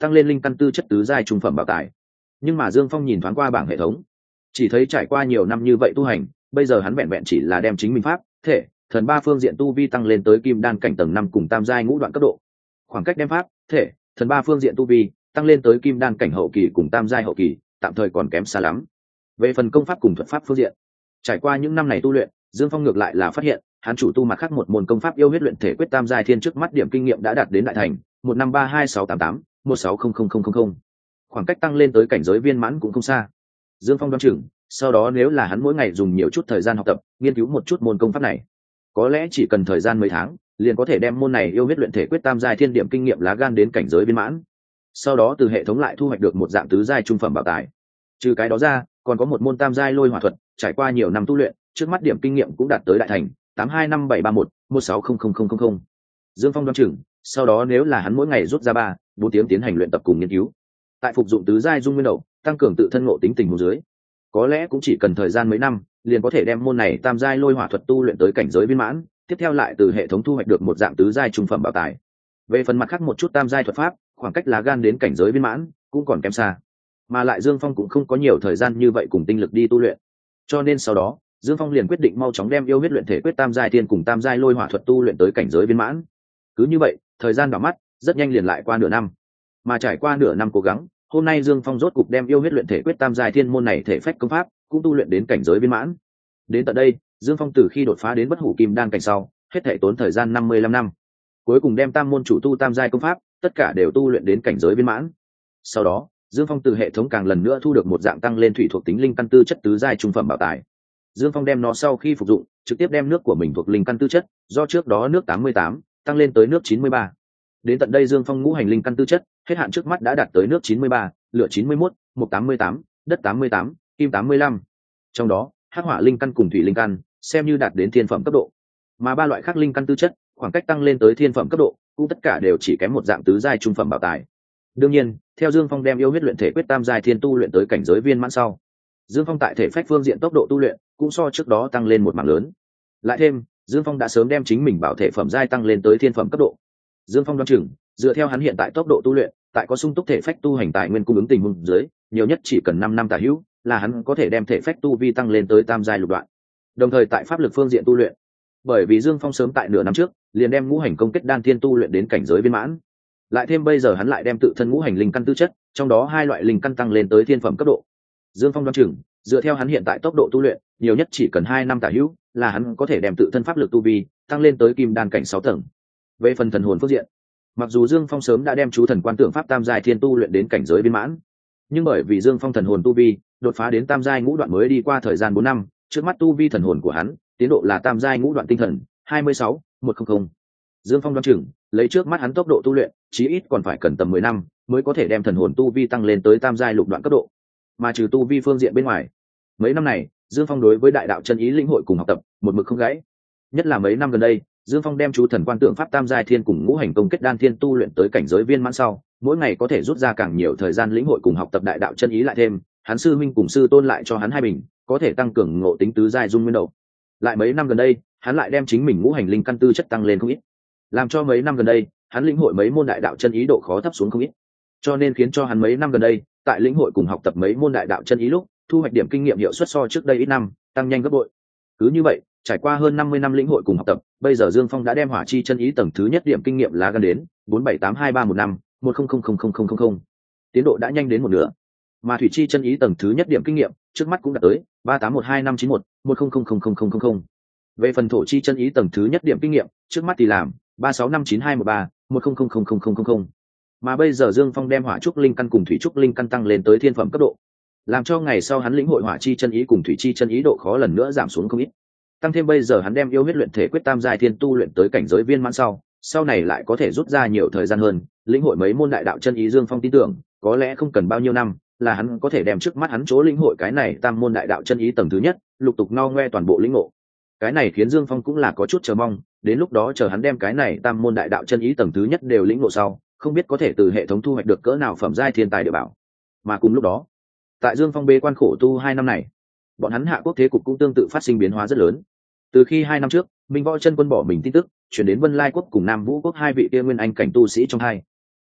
tăng lên linh căn tư chất tứ giai trung phẩm bảo tài. Nhưng mà Dương Phong nhìn thoáng qua bảng hệ thống, chỉ thấy trải qua nhiều năm như vậy tu hành, bây giờ hắn vẹn vẹn chỉ là đem chính mình pháp, thể, thần ba phương diện tu vi tăng lên tới kim đan cảnh tầng năm cùng tam giai ngũ đoạn cấp độ. Khoảng cách đem pháp, thể, thần ba phương diện tu vi tăng lên tới kim đan cảnh hậu kỳ cùng tam giai hậu kỳ, tạm thời còn kém xa lắm. Về phần công pháp cùng thuật pháp phương diện, trải qua những năm này tu luyện, Dương Phong ngược lại là phát hiện, hắn chủ tu mặt khác một môn công pháp yêu huyết luyện thể quyết tam giai thiên, trước mắt điểm kinh nghiệm đã đạt đến đại thành một năm ba hai sáu tám tám một sáu không không không không, khoảng cách tăng lên tới cảnh giới viên mãn cũng không xa. Dương Phong đoán chừng, sau đó nếu là hắn mỗi ngày dùng nhiều chút thời gian học tập, nghiên cứu một chút môn công pháp này, có lẽ chỉ cần thời gian mấy tháng, liền có thể đem môn này yêu huyết luyện thể quyết tam giai thiên điểm kinh nghiệm lá gan đến cảnh giới viên mãn. Sau đó từ hệ thống lại thu hoạch được một dạng tứ giai trung phẩm bảo tài. Trừ cái đó ra, còn có một môn tam giai lôi hỏa thuật, trải qua nhiều năm tu luyện, trước mắt điểm kinh nghiệm cũng đạt tới đại thành tám hai năm bảy ba một một sáu không không không không. Dương Phong đoán chừng, sau đó nếu là hắn mỗi ngày rút ra ba bốn tiếng tiến hành luyện tập cùng nghiên cứu, tại phục dụng tứ giai dung nguyên đậu, tăng cường tự thân ngộ tính tình huống dưới, có lẽ cũng chỉ cần thời gian mấy năm, liền có thể đem môn này tam giai lôi hỏa thuật tu luyện tới cảnh giới viên mãn, tiếp theo lại từ hệ thống thu hoạch được một dạng tứ giai trung phẩm bảo tài. Về phần mặt khác một chút tam giai thuật pháp, khoảng cách lá gan đến cảnh giới viên mãn cũng còn kém xa, mà lại Dương Phong cũng không có nhiều thời gian như vậy cùng tinh lực đi tu luyện, cho nên sau đó Dương Phong liền quyết định mau chóng đem yêu huyết luyện thể quyết tam giai thiên cùng tam giai lôi hỏa thuật tu luyện tới cảnh giới viên mãn. Cứ như vậy, thời gian đảo mắt, rất nhanh liền lại qua nửa năm. Mà trải qua nửa năm cố gắng, hôm nay Dương Phong rốt cục đem yêu huyết luyện thể quyết tam giai thiên môn này thể phách công pháp cũng tu luyện đến cảnh giới viên mãn. Đến tận đây, Dương Phong từ khi đột phá đến bất hủ kim đan cảnh sau, hết thể tốn thời gian năm mươi lăm năm, cuối cùng đem tam môn chủ tu tam giai công pháp tất cả đều tu luyện đến cảnh giới viên mãn. Sau đó, Dương Phong từ hệ thống càng lần nữa thu được một dạng tăng lên thủy thuộc tính linh căn tư chất tứ giai trung phẩm bảo tài. Dương Phong đem nó sau khi phục dụng, trực tiếp đem nước của mình thuộc linh căn tư chất, do trước đó nước tám mươi tám, tăng lên tới nước chín mươi ba. Đến tận đây Dương Phong ngũ hành linh căn tư chất, hết hạn trước mắt đã đạt tới nước chín mươi ba, lửa chín mươi mốt, mộc tám mươi tám, đất tám mươi tám, kim tám mươi lăm. Trong đó, hắc hỏa linh căn cùng thủy linh căn xem như đạt đến thiên phẩm cấp độ. Mà ba loại khác linh căn tư chất, khoảng cách tăng lên tới thiên phẩm cấp độ, cũng tất cả đều chỉ kém một dạng tứ giai trung phẩm bảo tài. Đương nhiên, theo Dương Phong đem yêu huyết luyện thể quyết tam giai thiên tu luyện tới cảnh giới viên mãn sau, Dương Phong tại thể phách phương diện tốc độ tu luyện cũng so trước đó tăng lên một mảng lớn. Lại thêm, Dương Phong đã sớm đem chính mình bảo thể phẩm giai tăng lên tới thiên phẩm cấp độ. Dương Phong đoán chừng, dựa theo hắn hiện tại tốc độ tu luyện, tại có sung túc thể phách tu hành tài nguyên cung ứng tình huống dưới, nhiều nhất chỉ cần năm năm tả hữu, là hắn có thể đem thể phách tu vi tăng lên tới tam giai lục đoạn. Đồng thời tại pháp lực phương diện tu luyện, bởi vì Dương Phong sớm tại nửa năm trước, liền đem ngũ hành công kết đan thiên tu luyện đến cảnh giới viên mãn. Lại thêm bây giờ hắn lại đem tự thân ngũ hành linh căn tư chất, trong đó hai loại linh căn tăng lên tới thiên phẩm cấp độ. Dương Phong đoán chừng, dựa theo hắn hiện tại tốc độ tu luyện, nhiều nhất chỉ cần hai năm tả hữu, là hắn có thể đem tự thân pháp lực tu vi tăng lên tới kim đan cảnh sáu tầng. Về phần thần hồn phương diện, mặc dù Dương Phong sớm đã đem chú thần quan tượng pháp tam giai thiên tu luyện đến cảnh giới viên mãn, nhưng bởi vì Dương Phong thần hồn tu vi đột phá đến tam giai ngũ đoạn mới đi qua thời gian bốn năm, trước mắt tu vi thần hồn của hắn tiến độ là tam giai ngũ đoạn tinh thần hai mươi sáu một trăm. Dương Phong đoán chừng, lấy trước mắt hắn tốc độ tu luyện, chí ít còn phải cần tầm mười năm mới có thể đem thần hồn tu vi tăng lên tới tam giai lục đoạn cấp độ. Mà trừ tu vi phương diện bên ngoài, mấy năm này Dương Phong đối với đại đạo chân ý lĩnh hội cùng học tập một mực không gãy. Nhất là mấy năm gần đây, Dương Phong đem chú thần quan tượng pháp tam giai thiên cùng ngũ hành công kết đan thiên tu luyện tới cảnh giới viên mãn sau, mỗi ngày có thể rút ra càng nhiều thời gian lĩnh hội cùng học tập đại đạo chân ý, lại thêm hắn sư minh cùng sư tôn lại cho hắn hai bình, có thể tăng cường ngộ tính tứ giai dung nguyên đầu. Lại mấy năm gần đây, hắn lại đem chính mình ngũ hành linh căn tư chất tăng lên không ít, làm cho mấy năm gần đây hắn lĩnh hội mấy môn đại đạo chân ý độ khó thấp xuống không ít, cho nên khiến cho hắn mấy năm gần đây tại lĩnh hội cùng học tập mấy môn đại đạo chân ý lúc, thu hoạch điểm kinh nghiệm hiệu suất so trước đây ít năm tăng nhanh gấp bội. Cứ như vậy, trải qua hơn năm mươi năm lĩnh hội cùng học tập, bây giờ Dương Phong đã đem hỏa chi chân ý tầng thứ nhất điểm kinh nghiệm lá gan đến bốn bảy tám hai ba một năm một không không không không không không, tiến độ đã nhanh đến một nửa. Mà thủy chi chân ý tầng thứ nhất điểm kinh nghiệm trước mắt cũng đạt tới ba tám một hai năm chín một một không không không không không không. Về phần thổ chi chân ý tầng thứ nhất điểm kinh nghiệm trước mắt thì làm ba sáu năm chín hai một ba một không không không không không không. Mà bây giờ Dương Phong đem hỏa trúc linh căn cùng thủy trúc linh căn tăng lên tới thiên phẩm cấp độ, làm cho ngày sau hắn lĩnh hội hỏa chi chân ý cùng thủy chi chân ý độ khó lần nữa giảm xuống không ít. Tăng thêm bây giờ hắn đem yêu huyết luyện thể quyết tam giai thiên tu luyện tới cảnh giới viên mãn sau, sau này lại có thể rút ra nhiều thời gian hơn, lĩnh hội mấy môn đại đạo chân ý. Dương Phong tin tưởng, có lẽ không cần bao nhiêu năm, là hắn có thể đem trước mắt hắn chỗ lĩnh hội cái này tam môn đại đạo chân ý tầng thứ nhất, lục tục no ngoe toàn bộ lĩnh ngộ. Cái này khiến Dương Phong cũng là có chút chờ mong, đến lúc đó chờ hắn đem cái này tam môn đại đạo chân ý tầng thứ nhất đều lĩnh ngộ sau, không biết có thể từ hệ thống thu hoạch được cỡ nào phẩm giai thiên tài địa bảo. Mà cùng lúc đó, tại Dương Phong bế quan khổ tu hai năm này, bọn hắn Hạ Quốc thế cục cũng tương tự phát sinh biến hóa rất lớn. Từ khi hai năm trước, Minh Võ Chân Quân bỏ mình tin tức chuyển đến Vân Lai Quốc cùng Nam Vũ Quốc hai vị kia nguyên anh cảnh tu sĩ trong hai,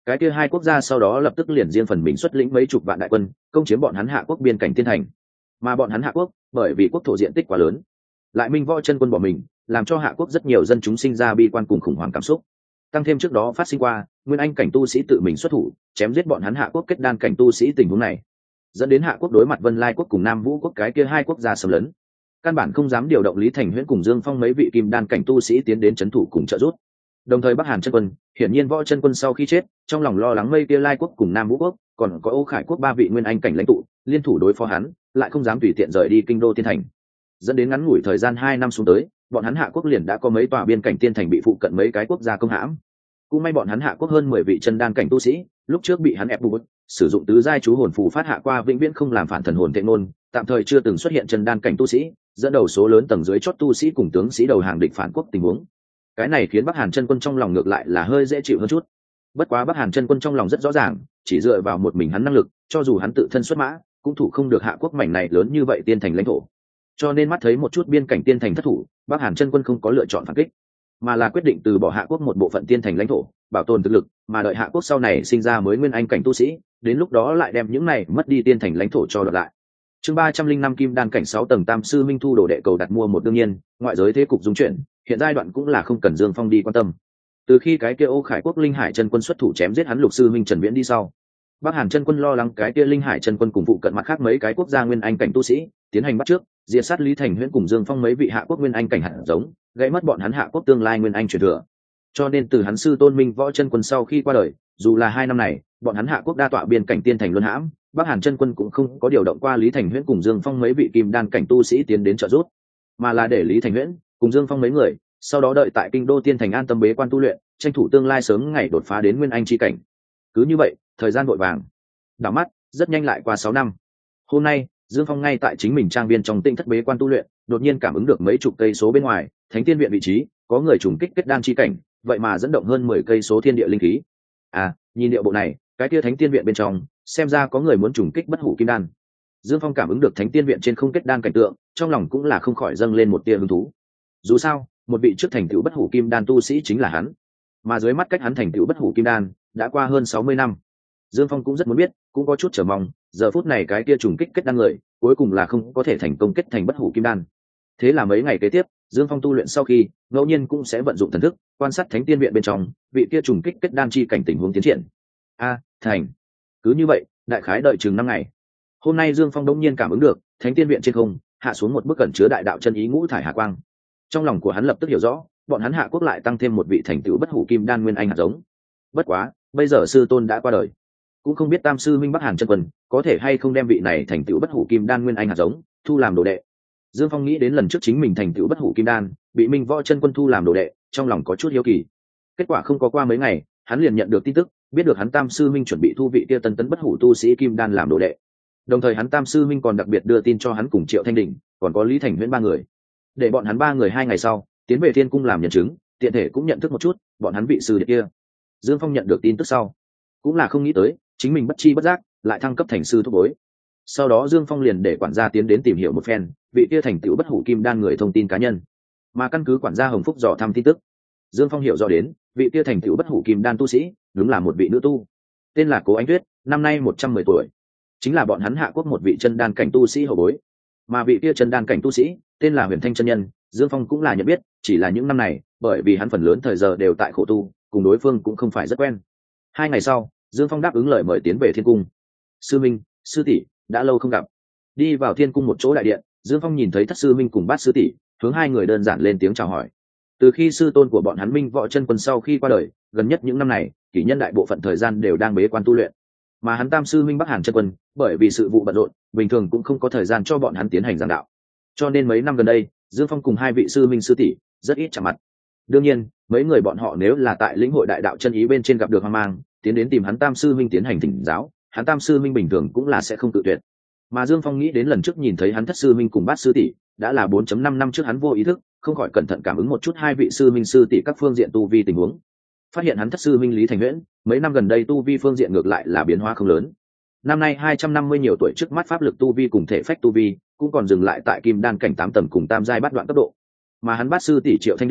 cái kia hai quốc gia sau đó lập tức liền riêng phần mình xuất lĩnh mấy chục vạn đại quân công chiếm bọn hắn Hạ quốc biên cảnh Tiên Thành. Mà bọn hắn Hạ quốc bởi vì quốc thổ diện tích quá lớn, lại minh võ chân quân bỏ mình, làm cho Hạ quốc rất nhiều dân chúng sinh ra bi quan cùng khủng hoảng cảm xúc. Tăng thêm trước đó phát sinh qua nguyên anh cảnh tu sĩ tự mình xuất thủ chém giết bọn hắn Hạ quốc kết đan cảnh tu sĩ tình huống này, dẫn đến Hạ quốc đối mặt Vân Lai quốc cùng Nam Vũ quốc cái kia hai quốc gia xâm lấn, căn bản không dám điều động Lý Thành Huyễn cùng Dương Phong mấy vị kim đan cảnh tu sĩ tiến đến trấn thủ cùng trợ giúp. Đồng thời Bắc Hàn chân quân, hiển nhiên võ chân quân sau khi chết, trong lòng lo lắng mây kia Lai quốc cùng Nam Vũ quốc, còn có Ô Khải quốc ba vị nguyên anh cảnh lãnh tụ, liên thủ đối phó hắn, lại không dám tùy tiện rời đi kinh đô Tiên Thành. Dẫn đến ngắn ngủi thời gian hai năm xuống tới, bọn hắn Hạ quốc liền đã có mấy tòa biên cảnh Tiên Thành bị phụ cận mấy cái quốc gia công hãm. Cũng may bọn hắn Hạ quốc hơn mười vị chân đan cảnh tu sĩ, lúc trước bị hắn ép buộc, sử dụng tứ giai chú hồn phù phát hạ qua vĩnh viễn không làm phản thần hồn tệ ngôn, tạm thời chưa từng xuất hiện chân đan cảnh tu sĩ, dẫn đầu số lớn tầng dưới chót tu sĩ cùng tướng sĩ đầu hàng địch phản quốc tình huống. Cái này khiến Bắc Hàn chân quân trong lòng ngược lại là hơi dễ chịu hơn chút. Bất quá Bắc Hàn chân quân trong lòng rất rõ ràng, chỉ dựa vào một mình hắn năng lực, cho dù hắn tự thân xuất mã, cũng thủ không được Hạ quốc mảnh này lớn như vậy tiên thành lãnh thổ. Cho nên mắt thấy một chút biên cảnh tiên thành thất thủ, Bắc Hàn chân quân không có lựa chọn phản kích, mà là quyết định từ bỏ Hạ quốc một bộ phận tiên thành lãnh thổ, bảo tồn thực lực, mà đợi Hạ quốc sau này sinh ra mới nguyên anh cảnh tu sĩ, đến lúc đó lại đem những này mất đi tiên thành lãnh thổ cho đợt lại. Chương ba trăm linh năm Kim đan cảnh sáu tầng tam sư minh thu đồ đệ cầu đặt mua một đương nhiên, ngoại giới thế cục dung chuyển, hiện giai đoạn cũng là không cần Dương Phong đi quan tâm. Từ khi cái kia Ô Khải quốc Linh Hải chân quân xuất thủ chém giết hắn lục sư minh Trần Viễn đi sau, Bắc Hàn chân quân lo lắng cái kia Linh Hải chân quân cùng phụ cận mặt khác mấy cái quốc gia nguyên anh cảnh tu sĩ, tiến hành bắt trước, diệt sát Lý Thành Huyễn cùng Dương Phong mấy vị Hạ quốc nguyên anh cảnh hạt giống, gây mất bọn hắn Hạ quốc tương lai nguyên anh truyền thừa. Cho nên từ hắn sư tôn Minh Võ chân quân sau khi qua đời, dù là hai năm này, bọn hắn Hạ quốc đa tọa biên cảnh tiên thành luân hãm, Bắc Hàn chân quân cũng không có điều động qua Lý Thành Huyễn cùng Dương Phong mấy vị kim đan cảnh tu sĩ tiến đến trợ giúp, mà là để Lý Thành Huyễn cùng Dương Phong mấy người, sau đó đợi tại kinh đô tiên thành an tâm bế quan tu luyện, tranh thủ tương lai sớm ngày đột phá đến nguyên anh chi cảnh. Cứ như vậy, thời gian vội vàng, đảo mắt, rất nhanh lại qua sáu năm. Hôm nay, Dương Phong ngay tại chính mình trang viên trong tinh thất bế quan tu luyện, đột nhiên cảm ứng được mấy chục cây số bên ngoài, Thánh Tiên viện vị trí, có người trùng kích kết đan chi cảnh, vậy mà dẫn động hơn mười cây số thiên địa linh khí. À, nhìn địa bộ này, cái kia Thánh Tiên viện bên trong, xem ra có người muốn trùng kích bất hủ kim đan. Dương Phong cảm ứng được Thánh Tiên viện trên không kết đan cảnh tượng, trong lòng cũng là không khỏi dâng lên một tia hứng thú. Dù sao, một vị trước thành tựu bất hủ kim đan tu sĩ chính là hắn, mà dưới mắt cách hắn thành tựu bất hủ kim đan đã qua hơn sáu mươi năm. Dương Phong cũng rất muốn biết, cũng có chút chờ mong, giờ phút này cái kia trùng kích kết đan người, cuối cùng là không có thể thành công kết thành bất hủ kim đan. Thế là mấy ngày kế tiếp, Dương Phong tu luyện sau khi, ngẫu nhiên cũng sẽ vận dụng thần thức, quan sát Thánh Tiên viện bên trong, vị kia trùng kích kết đan chi cảnh tình huống tiến triển. A, thành. Cứ như vậy, đại khái đợi chừng năm ngày. Hôm nay Dương Phong đột nhiên cảm ứng được, Thánh Tiên viện trên không hạ xuống một bức cẩn chứa đại đạo chân ý ngũ thải hạ quang. Trong lòng của hắn lập tức hiểu rõ, bọn hắn Hạ quốc lại tăng thêm một vị thành tựu bất hủ kim đan nguyên anh hạt giống. Bất quá, bây giờ sư tôn đã qua đời, cũng không biết tam sư minh Bắc Hàn chân quân có thể hay không đem vị này thành tựu bất hủ kim đan nguyên anh hạt giống thu làm đồ đệ. Dương Phong nghĩ đến lần trước chính mình thành tựu bất hủ kim đan bị Minh Võ chân quân thu làm đồ đệ, trong lòng có chút hiếu kỳ. Kết quả không có qua mấy ngày, hắn liền nhận được tin tức, biết được hắn tam sư minh chuẩn bị thu vị kia tân tấn bất hủ tu sĩ kim đan làm đồ đệ. Đồng thời hắn tam sư minh còn đặc biệt đưa tin cho hắn cùng Triệu Thanh Đình, còn có Lý Thành Huyễn ba người, để bọn hắn ba người hai ngày sau tiến về Thiên cung làm nhân chứng, tiện thể cũng nhận thức một chút bọn hắn vị sư đệ kia. Dương Phong nhận được tin tức sau, cũng là không nghĩ tới chính mình bất chi bất giác lại thăng cấp thành sư thúc bối. Sau đó Dương Phong liền để quản gia tiến đến tìm hiểu một phen vị kia thành tựu bất hủ kim đan người thông tin cá nhân, mà căn cứ quản gia Hồng Phúc dò thăm tin tức, Dương Phong hiểu rõ đến vị kia thành tựu bất hủ kim đan tu sĩ đúng là một vị nữ tu, tên là Cố Ánh Tuyết, năm nay một trăm mười tuổi, chính là bọn hắn Hạ quốc một vị chân đan cảnh tu sĩ hậu bối. Mà vị kia chân đan cảnh tu sĩ tên là Huyền Thanh chân nhân, Dương Phong cũng là nhận biết, chỉ là những năm này bởi vì hắn phần lớn thời giờ đều tại khổ tu, cùng đối phương cũng không phải rất quen. Hai ngày sau, Dương Phong đáp ứng lời mời tiến về Thiên cung. Sư minh, sư tỷ, đã lâu không gặp. Đi vào Thiên cung một chỗ đại điện, Dương Phong nhìn thấy thất sư minh cùng bát sư tỷ, hướng hai người đơn giản lên tiếng chào hỏi. Từ khi sư tôn của bọn hắn Minh Võ chân quân sau khi qua đời, gần nhất những năm này kỷ nhân đại bộ phận thời gian đều đang bế quan tu luyện, mà hắn tam sư Minh Bắc Hàn chân quân bởi vì sự vụ bận rộn, bình thường cũng không có thời gian cho bọn hắn tiến hành giảng đạo. Cho nên mấy năm gần đây, Dương Phong cùng hai vị sư minh sư tỷ rất ít chạm mặt. Đương nhiên, mấy người bọn họ nếu là tại lĩnh hội đại đạo chân ý bên trên gặp được hoang mang, tiến đến tìm hắn tam sư minh tiến hành thỉnh giáo, hắn tam sư minh bình thường cũng là sẽ không tự tuyệt. Mà Dương Phong nghĩ đến lần trước nhìn thấy hắn thất sư minh cùng bát sư tỷ, đã là bốn phẩy năm năm trước hắn vô ý thức, không khỏi cẩn thận cảm ứng một chút hai vị sư minh sư tỷ các phương diện tu vi tình huống. Phát hiện hắn thất sư minh Lý Thành Huyễn, mấy năm gần đây tu vi phương diện ngược lại là biến hóa không lớn. Năm nay hai trăm năm mươi nhiều tuổi, trước mắt pháp lực tu vi cùng thể phách tu vi cũng còn dừng lại tại kim đan cảnh tám tầng cùng tam giai bát đoạn cấp độ. Mà hắn bát sư tỷ Triệu Thanh Đình,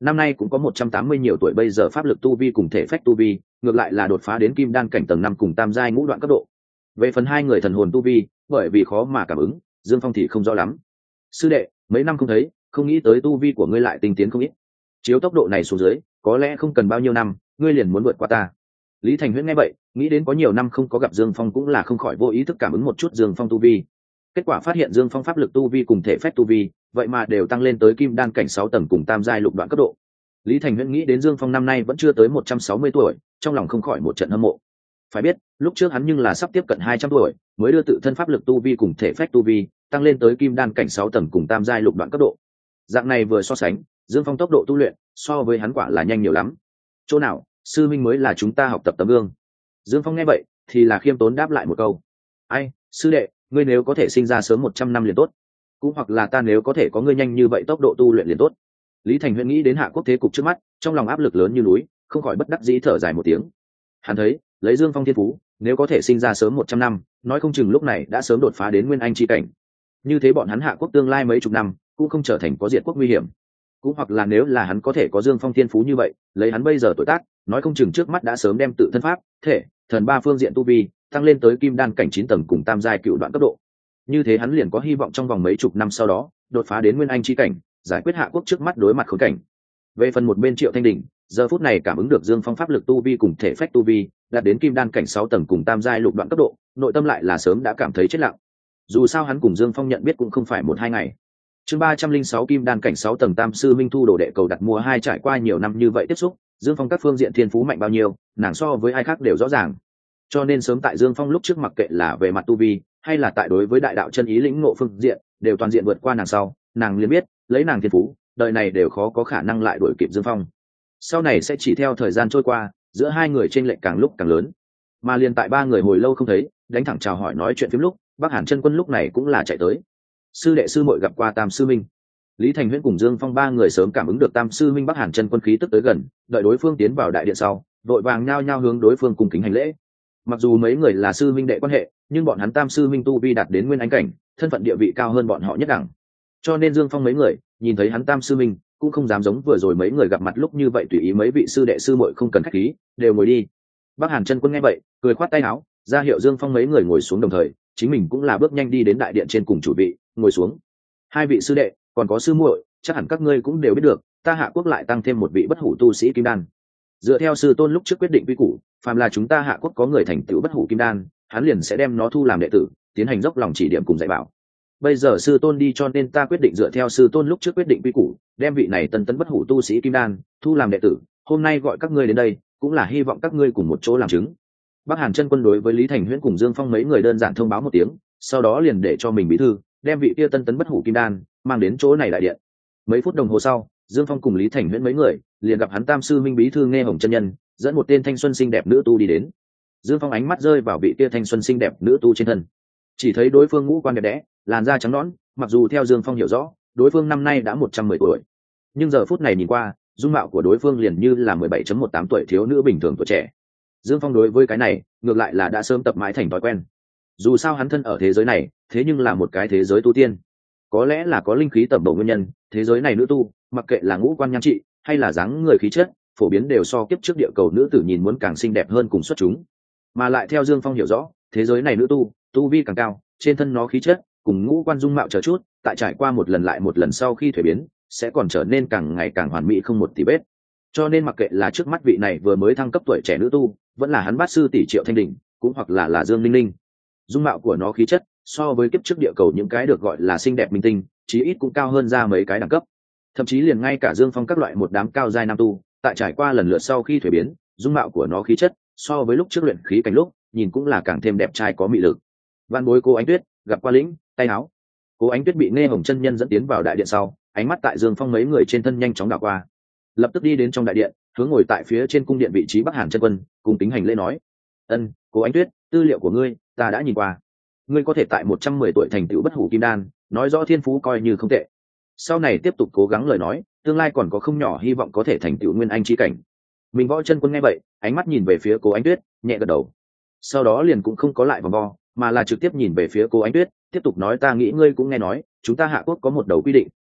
năm nay cũng có một trăm tám mươi nhiều tuổi, bây giờ pháp lực tu vi cùng thể phách tu vi ngược lại là đột phá đến kim đan cảnh tầng năm cùng tam giai ngũ đoạn cấp độ. Về phần hai người thần hồn tu vi, bởi vì khó mà cảm ứng, Dương Phong thì không rõ lắm. Sư đệ, mấy năm không thấy, không nghĩ tới tu vi của ngươi lại tinh tiến không ít. Chiếu tốc độ này xuống dưới, có lẽ không cần bao nhiêu năm, ngươi liền muốn vượt qua ta. Lý Thành Huyễn nghe vậy, nghĩ đến có nhiều năm không có gặp Dương Phong, cũng là không khỏi vô ý thức cảm ứng một chút Dương Phong tu vi. Kết quả phát hiện Dương Phong pháp lực tu vi cùng thể phách tu vi, vậy mà đều tăng lên tới kim đan cảnh sáu tầng cùng tam giai lục đoạn cấp độ. Lý Thành Huyễn nghĩ đến Dương Phong năm nay vẫn chưa tới một trăm sáu mươi tuổi, trong lòng không khỏi một trận hâm mộ. Phải biết, lúc trước hắn nhưng là sắp tiếp cận hai trăm tuổi, mới đưa tự thân pháp lực tu vi cùng thể phách tu vi tăng lên tới kim đan cảnh sáu tầng cùng tam giai lục đoạn cấp độ. Dạng này vừa so sánh, Dương Phong tốc độ tu luyện so với hắn quả là nhanh nhiều lắm. Chỗ nào, sư minh mới là chúng ta học tập tấm gương. Dương Phong nghe vậy, thì là khiêm tốn đáp lại một câu. Ai, sư đệ, ngươi nếu có thể sinh ra sớm một trăm năm liền tốt, cũng hoặc là ta nếu có thể có ngươi nhanh như vậy tốc độ tu luyện liền tốt. Lý Thành Huyễn nghĩ đến Hạ Quốc thế cục trước mắt, trong lòng áp lực lớn như núi, không khỏi bất đắc dĩ thở dài một tiếng. Hắn thấy, lấy Dương Phong thiên phú, nếu có thể sinh ra sớm một trăm năm, nói không chừng lúc này đã sớm đột phá đến nguyên anh chi cảnh. Như thế bọn hắn Hạ Quốc tương lai mấy chục năm cũng không trở thành có diệt quốc nguy hiểm. Cũng hoặc là nếu là hắn có thể có Dương Phong thiên phú như vậy, lấy hắn bây giờ tuổi tác, nói không chừng trước mắt đã sớm đem tự thân pháp, thể, thần ba phương diện tu vi tăng lên tới kim đan cảnh chín tầng cùng tam giai cựu đoạn cấp độ. Như thế hắn liền có hy vọng trong vòng mấy chục năm sau đó đột phá đến nguyên anh chi cảnh, giải quyết Hạ Quốc trước mắt đối mặt khốn cảnh. Về phần một bên Triệu Thanh Đình, giờ phút này cảm ứng được Dương Phong pháp lực tu vi cùng thể phách tu vi đạt đến kim đan cảnh sáu tầng cùng tam giai lục đoạn cấp độ, nội tâm lại là sớm đã cảm thấy chết lặng. Dù sao hắn cùng Dương Phong nhận biết cũng không phải một hai ngày. Chương ba trăm linh sáu kim đan cảnh sáu tầng tam sư minh thu đồ đệ cầu đặt mua hai, trải qua nhiều năm như vậy tiếp xúc, Dương Phong các phương diện thiên phú mạnh bao nhiêu, nàng so với ai khác đều rõ ràng. Cho nên sớm tại Dương Phong lúc trước, mặc kệ là về mặt tu vi hay là tại đối với đại đạo chân ý lĩnh ngộ phương diện, đều toàn diện vượt qua nàng. Sau nàng liền biết, lấy nàng thiên phú, đời này đều khó có khả năng lại đuổi kịp Dương Phong. Sau này sẽ chỉ theo thời gian trôi qua, giữa hai người chênh lệch càng lúc càng lớn. Mà liền tại ba người hồi lâu không thấy, đánh thẳng chào hỏi nói chuyện phím lúc, Bắc Hàn Chân Quân lúc này cũng là chạy tới. Sư đệ sư muội gặp qua Tam sư minh. Lý Thành Huyễn cùng Dương Phong ba người sớm cảm ứng được Tam sư minh Bắc Hàn Chân Quân khí tức tới gần, đợi đối phương tiến vào đại điện sau, vội vàng nhao nhao hướng đối phương cung kính hành lễ. Mặc dù mấy người là sư minh đệ quan hệ, nhưng bọn hắn Tam sư minh tu vi đạt đến nguyên anh cảnh, thân phận địa vị cao hơn bọn họ nhất đẳng. Cho nên Dương Phong mấy người nhìn thấy hắn Tam sư minh, cũng không dám giống vừa rồi mấy người gặp mặt lúc như vậy tùy ý, mấy vị sư đệ sư muội không cần khách khí, đều ngồi đi. Bắc Hàn Chân Quân nghe vậy, cười khoát tay áo, ra hiệu Dương Phong mấy người ngồi xuống, đồng thời chính mình cũng là bước nhanh đi đến đại điện trên cùng chủ vị, ngồi xuống. Hai vị sư đệ, còn có sư muội, chắc hẳn các ngươi cũng đều biết được, ta Hạ Quốc lại tăng thêm một vị bất hủ tu sĩ kim đan. Dựa theo sư tôn lúc trước quyết định quy củ, phàm là chúng ta Hạ Quốc có người thành tựu bất hủ kim đan, hắn liền sẽ đem nó thu làm đệ tử, tiến hành dốc lòng chỉ điểm cùng dạy bảo. Bây giờ sư tôn đi, cho nên ta quyết định dựa theo sư tôn lúc trước quyết định quy củ, đem vị này tân tấn bất hủ tu sĩ kim đan thu làm đệ tử. Hôm nay gọi các ngươi đến đây, cũng là hy vọng các ngươi cùng một chỗ làm chứng. Bắc Hàn Chân Quân đối với Lý Thành Huyễn cùng Dương Phong mấy người đơn giản thông báo một tiếng, sau đó liền để cho mình bí thư đem vị kia tân tấn bất hủ kim đan mang đến chỗ này đại điện. Mấy phút đồng hồ sau, Dương Phong cùng Lý Thành Huyễn mấy người liền gặp hắn Tam sư minh bí thư Nghe Hồng chân nhân dẫn một tên thanh xuân xinh đẹp nữ tu đi đến. Dương Phong ánh mắt rơi vào vị kia thanh xuân xinh đẹp nữ tu trên thân, chỉ thấy đối phương ngũ quan đẹp đẽ, làn da trắng nõn, mặc dù theo Dương Phong hiểu rõ, đối phương năm nay đã một trăm mười tuổi, nhưng giờ phút này nhìn qua, dung mạo của đối phương liền như là mười bảy chấm mười tám tuổi thiếu nữ bình thường tuổi trẻ. Dương Phong đối với cái này ngược lại là đã sớm tập mãi thành thói quen. Dù sao hắn thân ở thế giới này, thế nhưng là một cái thế giới tu tiên, có lẽ là có linh khí tẩm bổ nguyên nhân, thế giới này nữ tu, mặc kệ là ngũ quan nhan trị hay là dáng người khí chất, phổ biến đều so kiếp trước địa cầu nữ tử nhìn muốn càng xinh đẹp hơn cùng xuất chúng. Mà lại theo Dương Phong hiểu rõ, thế giới này nữ tu, tu vi càng cao, trên thân nó khí chất cùng ngũ quan dung mạo chờ chút, tại trải qua một lần lại một lần sau khi thuế biến, sẽ còn trở nên càng ngày càng hoàn mỹ không một tì vết. Cho nên mặc kệ là trước mắt vị này vừa mới thăng cấp tuổi trẻ nữ tu, vẫn là hắn bát sư tỷ Triệu Thanh Đình, cũng hoặc là là Dương Linh Linh, dung mạo của nó khí chất so với kiếp trước địa cầu những cái được gọi là xinh đẹp minh tinh, chí ít cũng cao hơn ra mấy cái đẳng cấp. Thậm chí liền ngay cả Dương Phong các loại một đám cao giai nam tu, tại trải qua lần lượt sau khi thuế biến, dung mạo của nó khí chất so với lúc trước luyện khí cảnh lúc, nhìn cũng là càng thêm đẹp trai có mị lực. Văn bối Cố Ánh Tuyết gặp qua lĩnh tay áo. Cố Ánh Tuyết bị Nghe Hồng chân nhân dẫn tiến vào đại điện sau, ánh mắt tại Dương Phong mấy người trên thân nhanh chóng đảo qua, lập tức đi đến trong đại điện, hướng ngồi tại phía trên cung điện vị trí Bắc Hàn Chân Quân cùng tính hành lễ nói: ân Cố Ánh Tuyết, tư liệu của ngươi ta đã nhìn qua, ngươi có thể tại một trăm mười tuổi thành tựu bất hủ kim đan, nói rõ thiên phú coi như không tệ. Sau này tiếp tục cố gắng lời nói, tương lai còn có không nhỏ hy vọng có thể thành tựu nguyên anh chi cảnh. Mình Võ Chân Quân nghe vậy, ánh mắt nhìn về phía Cố Ánh Tuyết, nhẹ gật đầu. Sau đó liền cũng không có lại vòng vo, mà là trực tiếp nhìn về phía Cố Ánh Tuyết, tiếp tục nói: ta nghĩ ngươi cũng nghe nói, chúng ta Hạ Quốc có một đầu quy định,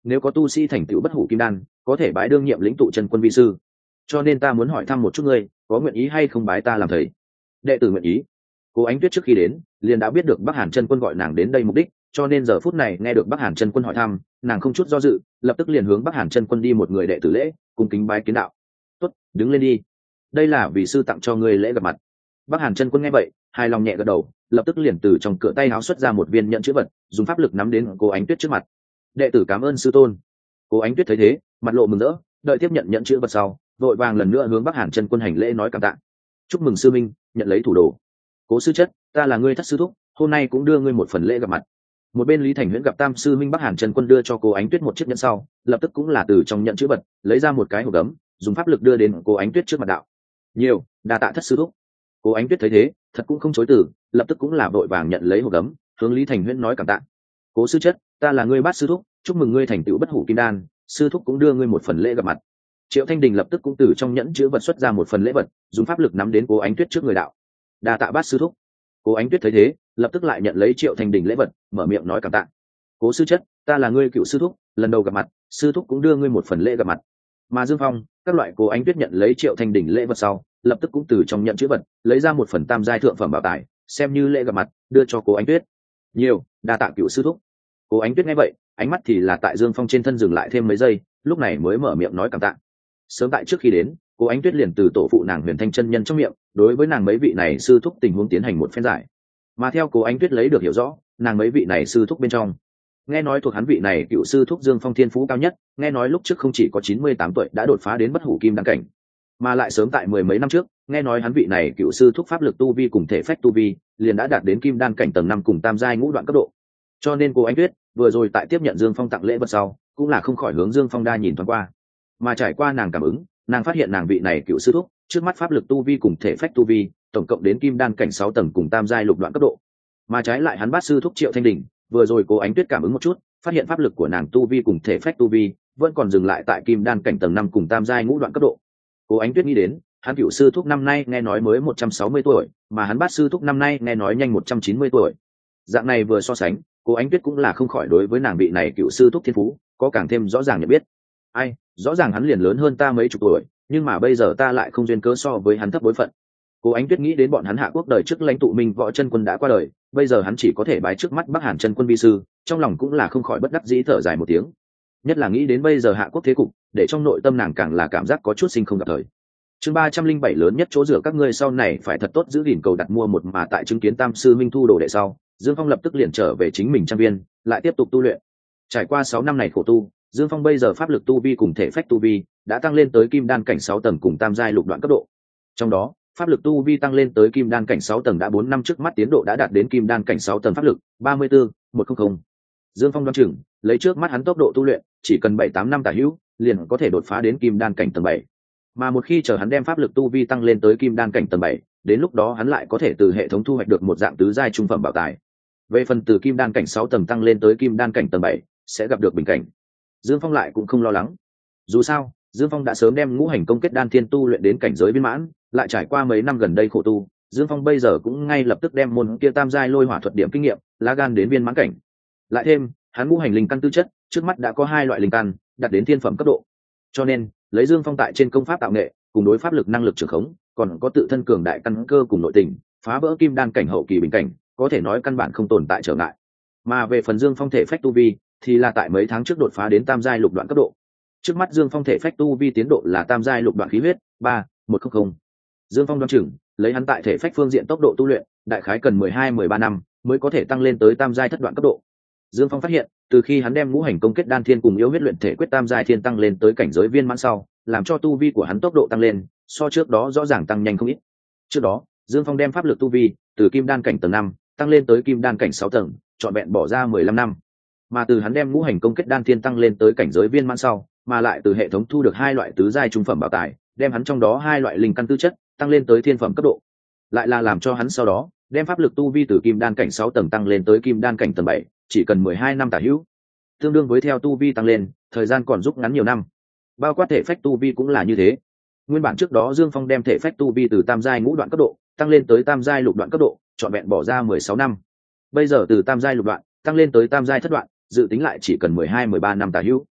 nếu có tu sĩ thành tựu bất hủ kim đan có thể bái đương nhiệm lĩnh tụ chân quân vi sư, cho nên ta muốn hỏi thăm một chút ngươi có nguyện ý hay không bái ta làm thầy. Đệ tử nguyện ý. Cố Ánh Tuyết trước khi đến liền đã biết được Bắc Hàn chân quân gọi nàng đến đây mục đích, cho nên giờ phút này nghe được Bắc Hàn chân quân hỏi thăm, nàng không chút do dự lập tức liền hướng Bắc Hàn chân quân đi một người đệ tử lễ, cung kính bái kiến đạo. Tốt, đứng lên đi, đây là vì sư tặng cho ngươi lễ gặp mặt. Bắc Hàn chân quân nghe vậy hài lòng nhẹ gật đầu, lập tức liền từ trong cửa tay áo xuất ra một viên nhận chữ vật, dùng pháp lực nắm đến Cố Ánh Tuyết trước mặt. Đệ tử cảm ơn sư tôn. Cố Ánh Tuyết thấy thế mặt lộ mừng rỡ, đợi tiếp nhận nhận chữ vật sau vội vàng lần nữa hướng Bắc Hàn chân quân hành lễ nói cảm tạ. Chúc mừng sư minh nhận lấy thủ đồ. Cố sư chất, ta là ngươi thất sư thúc, hôm nay cũng đưa ngươi một phần lễ gặp mặt. Một bên Lý Thành Huyễn gặp tam sư minh Bắc Hàn chân quân đưa cho Cố Ánh Tuyết một chiếc nhẫn sau lập tức cũng là từ trong nhận chữ vật lấy ra một cái hộp gấm, dùng pháp lực đưa đến Cố Ánh Tuyết trước mặt đạo. Nhiều đa tạ thất sư thúc. Cố Ánh Tuyết thấy thế thật cũng không chối từ, lập tức cũng là vội vàng nhận lấy hộp gấm, hướng Lý Thành Huyễn nói cảm tạ. Cố sư chất, ta là ngươi bát sư thúc, chúc mừng ngươi thành tựu bất hủ kim đan, sư thúc cũng đưa ngươi một phần lễ gặp mặt. Triệu Thanh Đình lập tức cũng từ trong nhẫn chữ vật xuất ra một phần lễ vật, dùng pháp lực nắm đến Cố Ánh Tuyết trước người đạo. Đa tạ bát sư thúc. Cố Ánh Tuyết thấy thế lập tức lại nhận lấy Triệu Thanh Đình lễ vật, mở miệng nói cảm tạ. Cố sư chất, ta là ngươi cựu sư thúc, lần đầu gặp mặt sư thúc cũng đưa ngươi một phần lễ gặp mặt. Mà Dương Phong các loại Cố Ánh Tuyết nhận lấy Triệu Thanh Đình lễ vật sau lập tức cũng từ trong nhận chữ vật lấy ra một phần tam giai thượng phẩm bảo tài, xem như lễ gặp mặt đưa cho Cố Ánh Tuyết. Nhiều đa tạ cựu sư thúc. Cố Ánh Tuyết nghe vậy ánh mắt thì là tại Dương Phong trên thân dừng lại thêm mấy giây, lúc này mới mở miệng nói cảm tạ. Sớm tại trước khi đến Cố Ánh Tuyết liền từ tổ phụ nàng Huyền Thanh chân nhân trong miệng đối với nàng mấy vị này sư thúc tình huống tiến hành một phen giải, mà theo Cố Ánh Tuyết lấy được hiểu rõ, nàng mấy vị này sư thúc bên trong nghe nói thuộc hắn vị này cựu sư thúc Dương Phong thiên phú cao nhất, nghe nói lúc trước không chỉ có chín mươi tám tuổi đã đột phá đến bất hủ kim đan cảnh, mà lại sớm tại mười mấy năm trước nghe nói hắn vị này cựu sư thúc pháp lực tu vi cùng thể phách tu vi liền đã đạt đến kim đan cảnh tầng năm cùng tam giai ngũ đoạn cấp độ. Cho nên Cố Ánh Tuyết vừa rồi tại tiếp nhận Dương Phong tặng lễ vật sau cũng là không khỏi hướng Dương Phong đa nhìn thoáng qua, mà trải qua nàng cảm ứng, nàng phát hiện nàng vị này cựu sư thúc trước mắt pháp lực tu vi cùng thể phách tu vi tổng cộng đến kim đan cảnh sáu tầng cùng tam giai lục đoạn cấp độ, mà trái lại hắn bát sư thúc Triệu Thanh Đình vừa rồi Cố Ánh Tuyết cảm ứng một chút phát hiện pháp lực của nàng tu vi cùng thể phách tu vi vẫn còn dừng lại tại kim đan cảnh tầng năm cùng tam giai ngũ đoạn cấp độ. Cố Ánh Tuyết nghĩ đến hắn cựu sư thúc năm nay nghe nói mới một trăm sáu mươi tuổi, mà hắn bát sư thúc năm nay nghe nói nhanh một trăm chín mươi tuổi. Dạng này vừa so sánh, Cố Ánh Tuyết cũng là không khỏi đối với nàng vị này cựu sư thúc thiên phú có càng thêm rõ ràng nhận biết. Ai, rõ ràng hắn liền lớn hơn ta mấy chục tuổi, nhưng mà bây giờ ta lại không duyên cớ so với hắn thấp bối phận. Cố Ánh Tuyết nghĩ đến bọn hắn Hạ Quốc đời trước lãnh tụ Minh Võ chân quân đã qua đời, bây giờ hắn chỉ có thể bái trước mắt Bắc Hàn chân quân vi sư, trong lòng cũng là không khỏi bất đắc dĩ thở dài một tiếng. Nhất là nghĩ đến bây giờ Hạ Quốc thế cục, để trong nội tâm nàng càng là cảm giác có chút sinh không gặp thời. Chương ba trăm linh bảy lớn nhất chỗ rửa các ngươi sau này phải thật tốt giữ gìn cầu đặt mua một mà tại chứng kiến Tam sư Minh thu đồ đệ sau, Dương Phong lập tức liền trở về chính mình trang viên, lại tiếp tục tu luyện. Trải qua sáu năm này khổ tu, Dương Phong bây giờ pháp lực tu vi cùng thể phách tu vi đã tăng lên tới kim đan cảnh sáu tầng cùng tam giai lục đoạn cấp độ. Trong đó, pháp lực tu vi tăng lên tới kim đan cảnh sáu tầng đã bốn năm trước mắt tiến độ đã đạt đến kim đan cảnh sáu tầng pháp lực ba mươi tư một trăm. Dương Phong đoán chừng, lấy trước mắt hắn tốc độ tu luyện, chỉ cần bảy tám năm tả hữu, liền có thể đột phá đến kim đan cảnh tầng bảy. Mà một khi chờ hắn đem pháp lực tu vi tăng lên tới kim đan cảnh tầng bảy, đến lúc đó hắn lại có thể từ hệ thống thu hoạch được một dạng tứ giai trung phẩm bảo tài. Về phần từ kim đan cảnh sáu tầng tăng lên tới kim đan cảnh tầng bảy, sẽ gặp được bình cảnh. Dương Phong lại cũng không lo lắng. Dù sao, Dương Phong đã sớm đem ngũ hành công kết đan thiên tu luyện đến cảnh giới viên mãn, lại trải qua mấy năm gần đây khổ tu, Dương Phong bây giờ cũng ngay lập tức đem môn kia tam giai lôi hỏa thuật điểm kinh nghiệm, lá gan đến viên mãn cảnh. Lại thêm, hắn ngũ hành linh căn tư chất, trước mắt đã có hai loại linh căn, đạt đến thiên phẩm cấp độ. Cho nên, lấy Dương Phong tại trên công pháp tạo nghệ, cùng đối pháp lực năng lực trường khống, còn có tự thân cường đại căn cơ cùng nội tình, phá vỡ kim đan cảnh hậu kỳ bình cảnh, có thể nói căn bản không tồn tại trở ngại. Mà về phần Dương Phong thể phách tu vi, thì là tại mấy tháng trước đột phá đến tam giai lục đoạn cấp độ. Trước mắt Dương Phong thể phách tu vi tiến độ là tam giai lục đoạn khí huyết ba một trăm. Dương Phong đoán chừng, lấy hắn tại thể phách phương diện tốc độ tu luyện, đại khái cần mười hai mười ba năm mới có thể tăng lên tới tam giai thất đoạn cấp độ. Dương Phong phát hiện, từ khi hắn đem ngũ hành công kết đan thiên cùng yếu huyết luyện thể quyết tam giai thiên tăng lên tới cảnh giới viên mãn sau, làm cho tu vi của hắn tốc độ tăng lên, so trước đó rõ ràng tăng nhanh không ít. Trước đó, Dương Phong đem pháp lực tu vi từ kim đan cảnh tầng năm tăng lên tới kim đan cảnh sáu tầng, trọn vẹn bỏ ra mười lăm năm. Mà từ hắn đem ngũ hành công kết đan thiên tăng lên tới cảnh giới viên mãn sau, mà lại từ hệ thống thu được hai loại tứ giai trung phẩm bảo tài, đem hắn trong đó hai loại linh căn tư chất tăng lên tới thiên phẩm cấp độ. Lại là làm cho hắn sau đó đem pháp lực tu vi từ kim đan cảnh sáu tầng tăng lên tới kim đan cảnh tầng bảy, chỉ cần mười hai năm tả hữu. Tương đương với theo tu vi tăng lên, thời gian còn rút ngắn nhiều năm. Bao quát thể phách tu vi cũng là như thế. Nguyên bản trước đó Dương Phong đem thể phách tu vi từ tam giai ngũ đoạn cấp độ tăng lên tới tam giai lục đoạn cấp độ, trọn vẹn bỏ ra mười sáu năm. Bây giờ từ tam giai lục đoạn tăng lên tới tam giai thất đoạn, dự tính lại chỉ cần mười hai mười ba năm tả hữu,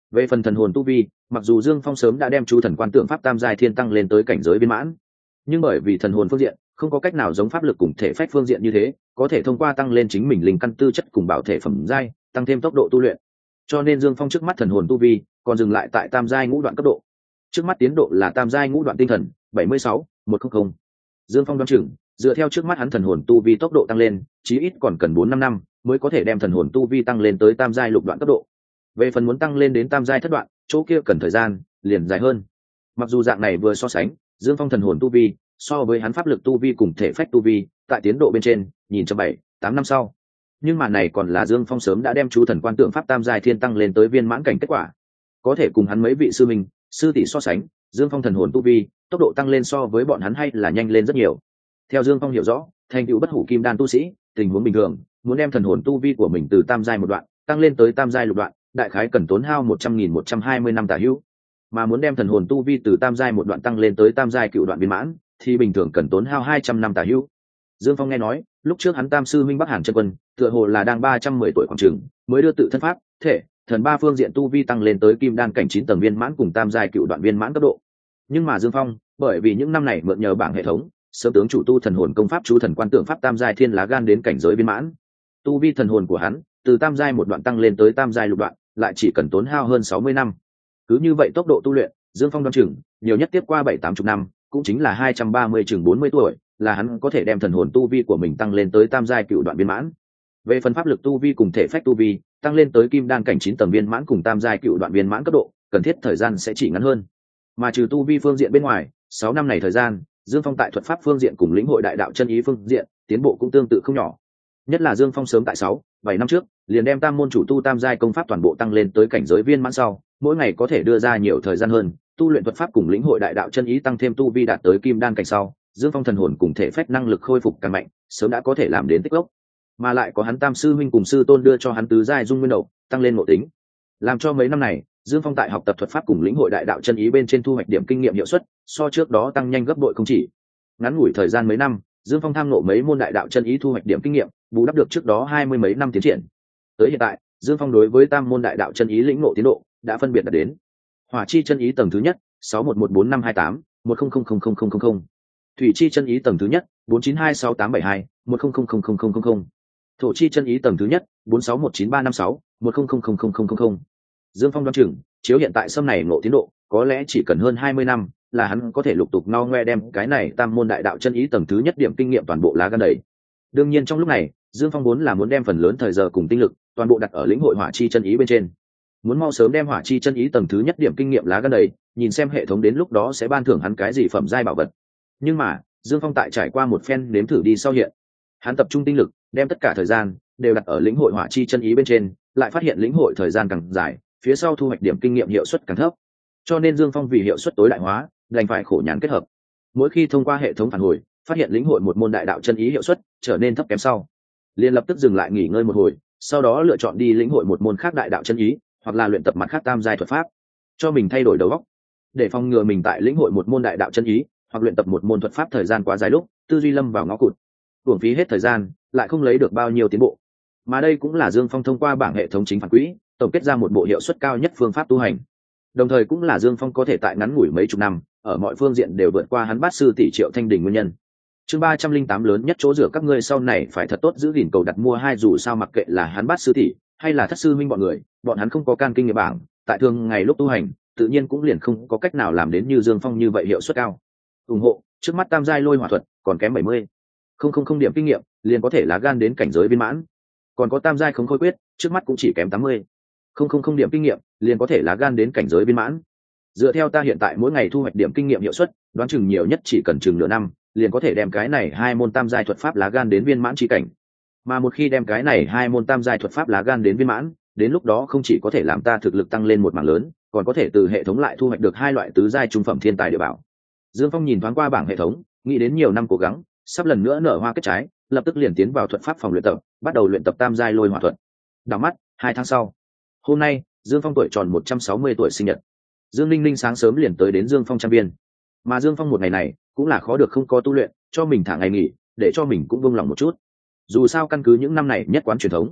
Về phần thần hồn tu vi, mặc dù Dương Phong sớm đã đem chú thần quan tượng pháp tam giai thiên tăng lên tới cảnh giới viên mãn, nhưng bởi vì thần hồn phương diện không có cách nào giống pháp lực cùng thể phách phương diện như thế, có thể thông qua tăng lên chính mình linh căn tư chất cùng bảo thể phẩm giai, tăng thêm tốc độ tu luyện. Cho nên Dương Phong trước mắt thần hồn tu vi còn dừng lại tại tam giai ngũ đoạn cấp độ. Trước mắt tiến độ là tam giai ngũ đoạn tinh thần, bảy mươi sáu, một trăm. Dương Phong đoán chừng, dựa theo trước mắt hắn thần hồn tu vi tốc độ tăng lên, chí ít còn cần bốn năm năm mới có thể đem thần hồn tu vi tăng lên tới tam giai lục đoạn cấp độ. Về phần muốn tăng lên đến tam giai thất đoạn, chỗ kia cần thời gian liền dài hơn. Mặc dù dạng này vừa so sánh, Dương Phong thần hồn tu vi so với hắn pháp lực tu vi cùng thể phách tu vi, tại tiến độ bên trên, nhìn cho bảy, tám năm sau. Nhưng mà này còn là Dương Phong sớm đã đem chú thần quan tượng pháp tam giai thiên tăng lên tới viên mãn cảnh kết quả. Có thể cùng hắn mấy vị sư minh, sư tỷ so sánh, Dương Phong thần hồn tu vi, tốc độ tăng lên so với bọn hắn hay là nhanh lên rất nhiều. Theo Dương Phong hiểu rõ, thành tựu bất hủ kim đan tu sĩ, tình huống bình thường, muốn đem thần hồn tu vi của mình từ tam giai một đoạn tăng lên tới tam giai lục đoạn, đại khái cần tốn hao một trăm nghìn một trăm hai mươi năm tả hữu. Mà muốn đem thần hồn tu vi từ tam giai một đoạn tăng lên tới tam giai cựu đoạn viên mãn, thì bình thường cần tốn hao hai trăm năm tả hữu. Dương Phong nghe nói, lúc trước hắn tam sư minh Bắc Hàn chân quân, tựa hồ là đang ba trăm mười tuổi khoảng chừng, mới đưa tự thân pháp, thể, thần ba phương diện tu vi tăng lên tới kim đan cảnh chín tầng viên mãn cùng tam giai cựu đoạn viên mãn cấp độ. Nhưng mà Dương Phong, bởi vì những năm này mượn nhờ bảng hệ thống, sớm tướng chủ tu thần hồn công pháp chú thần quan tượng pháp tam giai thiên lá gan đến cảnh giới viên mãn. Tu vi thần hồn của hắn, từ tam giai một đoạn tăng lên tới tam giai lục đoạn, lại chỉ cần tốn hao hơn sáu mươi năm. Cứ như vậy tốc độ tu luyện, Dương Phong đoán chừng, nhiều nhất tiếp qua bảy tám chục năm, cũng chính là hai trăm ba mươi chừng bốn mươi tuổi, là hắn có thể đem thần hồn tu vi của mình tăng lên tới tam giai cựu đoạn viên mãn. Về phần pháp lực tu vi cùng thể phách tu vi, tăng lên tới kim đan cảnh chín tầng viên mãn cùng tam giai cựu đoạn viên mãn cấp độ, cần thiết thời gian sẽ chỉ ngắn hơn. Mà trừ tu vi phương diện bên ngoài, sáu năm này thời gian, Dương Phong tại thuật pháp phương diện cùng lĩnh hội đại đạo chân ý phương diện, tiến bộ cũng tương tự không nhỏ. Nhất là Dương Phong sớm tại sáu, bảy năm trước, liền đem tam môn chủ tu tam giai công pháp toàn bộ tăng lên tới cảnh giới viên mãn sau, mỗi ngày có thể đưa ra nhiều thời gian hơn, tu luyện thuật pháp cùng lĩnh hội đại đạo chân ý tăng thêm tu vi đạt tới kim đan cảnh sau, Dương Phong thần hồn cùng thể phách năng lực khôi phục càng mạnh, sớm đã có thể làm đến tích lốc. Mà lại có hắn tam sư huynh cùng sư tôn đưa cho hắn tứ giai dung nguyên đầu, tăng lên ngộ tính. Làm cho mấy năm này, Dương Phong tại học tập thuật pháp cùng lĩnh hội đại đạo chân ý bên trên thu hoạch điểm kinh nghiệm hiệu suất, so trước đó tăng nhanh gấp bội không chỉ. Ngắn ngủi thời gian mấy năm, Dương Phong tham ngộ mấy môn đại đạo chân ý thu hoạch điểm kinh nghiệm, bù đắp được trước đó hai mươi mấy năm tiến triển. Tới hiện tại, Dương Phong đối với tam môn đại đạo chân ý lĩnh ngộ tiến độ đã phân biệt đạt đến. Hỏa chi chân ý tầng thứ nhất, sáu một một bốn năm hai tám, một không không không không không không không. Thủy chi chân ý tầng thứ nhất, bốn chín hai sáu tám bảy hai, một không không không không không không không. Thổ chi chân ý tầng thứ nhất, bốn sáu một chín ba năm sáu, một không không không không không không không. Dương Phong đoán chừng, chiếu hiện tại sâm này ngộ tiến độ, có lẽ chỉ cần hơn hai mươi năm, là hắn có thể lục tục ngao ngoe đem cái này tam môn đại đạo chân ý tầng thứ nhất điểm kinh nghiệm toàn bộ lá gan đầy. Đương nhiên trong lúc này, Dương Phong vốn là muốn đem phần lớn thời giờ cùng tinh lực toàn bộ đặt ở lĩnh hội hỏa chi chân ý bên trên. Muốn mau sớm đem hỏa chi chân ý tầng thứ nhất điểm kinh nghiệm lá gan đầy, nhìn xem hệ thống đến lúc đó sẽ ban thưởng hắn cái gì phẩm giai bảo vật. Nhưng mà, Dương Phong tại trải qua một phen nếm thử đi sau hiện, hắn tập trung tinh lực, đem tất cả thời gian đều đặt ở lĩnh hội hỏa chi chân ý bên trên, lại phát hiện lĩnh hội thời gian càng dài, phía sau thu hoạch điểm kinh nghiệm hiệu suất càng thấp. Cho nên Dương Phong vì hiệu suất tối đại hóa, đành phải khổ nhàn kết hợp. Mỗi khi thông qua hệ thống phản hồi, phát hiện lĩnh hội một môn đại đạo chân ý hiệu suất trở nên thấp kém sau, liền lập tức dừng lại nghỉ ngơi một hồi, sau đó lựa chọn đi lĩnh hội một môn khác đại đạo chân ý, hoặc là luyện tập mặt khác tam giai thuật pháp, cho mình thay đổi đầu óc, để phòng ngừa mình tại lĩnh hội một môn đại đạo chân ý, hoặc luyện tập một môn thuật pháp thời gian quá dài lúc, tư duy lâm vào ngõ cụt, uổng phí hết thời gian, lại không lấy được bao nhiêu tiến bộ. Mà đây cũng là Dương Phong thông qua bảng hệ thống chính phản quỹ, tổng kết ra một bộ hiệu suất cao nhất phương pháp tu hành. Đồng thời cũng là Dương Phong có thể tại ngắn ngủi mấy chục năm, ở mọi phương diện đều vượt qua hắn bát sư tỷ Triệu Thanh Đình nguyên nhân. Chương ba trăm linh tám lớn nhất chỗ rửa các ngươi sau này phải thật tốt giữ gìn cầu đặt mua hai, dù sao mặc kệ là hắn bát sư tỷ hay là thất sư minh bọn người, bọn hắn không có can kinh nghiệm bảng, tại thường ngày lúc tu hành, tự nhiên cũng liền không có cách nào làm đến như Dương Phong như vậy hiệu suất cao. Ủng hộ, trước mắt tam giai lôi hỏa thuật, còn kém bảy mươi. Không không không điểm kinh nghiệm, liền có thể lá gan đến cảnh giới viên mãn. Còn có tam giai khống khôi quyết, trước mắt cũng chỉ kém tám mươi. Không không không điểm kinh nghiệm, liền có thể lá gan đến cảnh giới viên mãn. Dựa theo ta hiện tại mỗi ngày thu hoạch điểm kinh nghiệm hiệu suất, đoán chừng nhiều nhất chỉ cần chừng nửa năm, liền có thể đem cái này hai môn tam giai thuật pháp lá gan đến viên mãn chi cảnh. Mà một khi đem cái này hai môn tam giai thuật pháp lá gan đến viên mãn, đến lúc đó không chỉ có thể làm ta thực lực tăng lên một mảng lớn, còn có thể từ hệ thống lại thu hoạch được hai loại tứ giai trung phẩm thiên tài địa bảo. Dương Phong nhìn thoáng qua bảng hệ thống, nghĩ đến nhiều năm cố gắng, sắp lần nữa nở hoa kết trái, lập tức liền tiến vào thuật pháp phòng luyện tập, bắt đầu luyện tập tam giai lôi hỏa thuật. Đảo mắt, hai tháng sau, hôm nay, Dương Phong tuổi tròn một trăm sáu mươi tuổi sinh nhật. Dương Linh Linh sáng sớm liền tới đến Dương Phong trang viên. Mà Dương Phong một ngày này, cũng là khó được không có tu luyện, cho mình thả ngày nghỉ, để cho mình cũng buông lòng một chút. Dù sao căn cứ những năm này nhất quán truyền thống,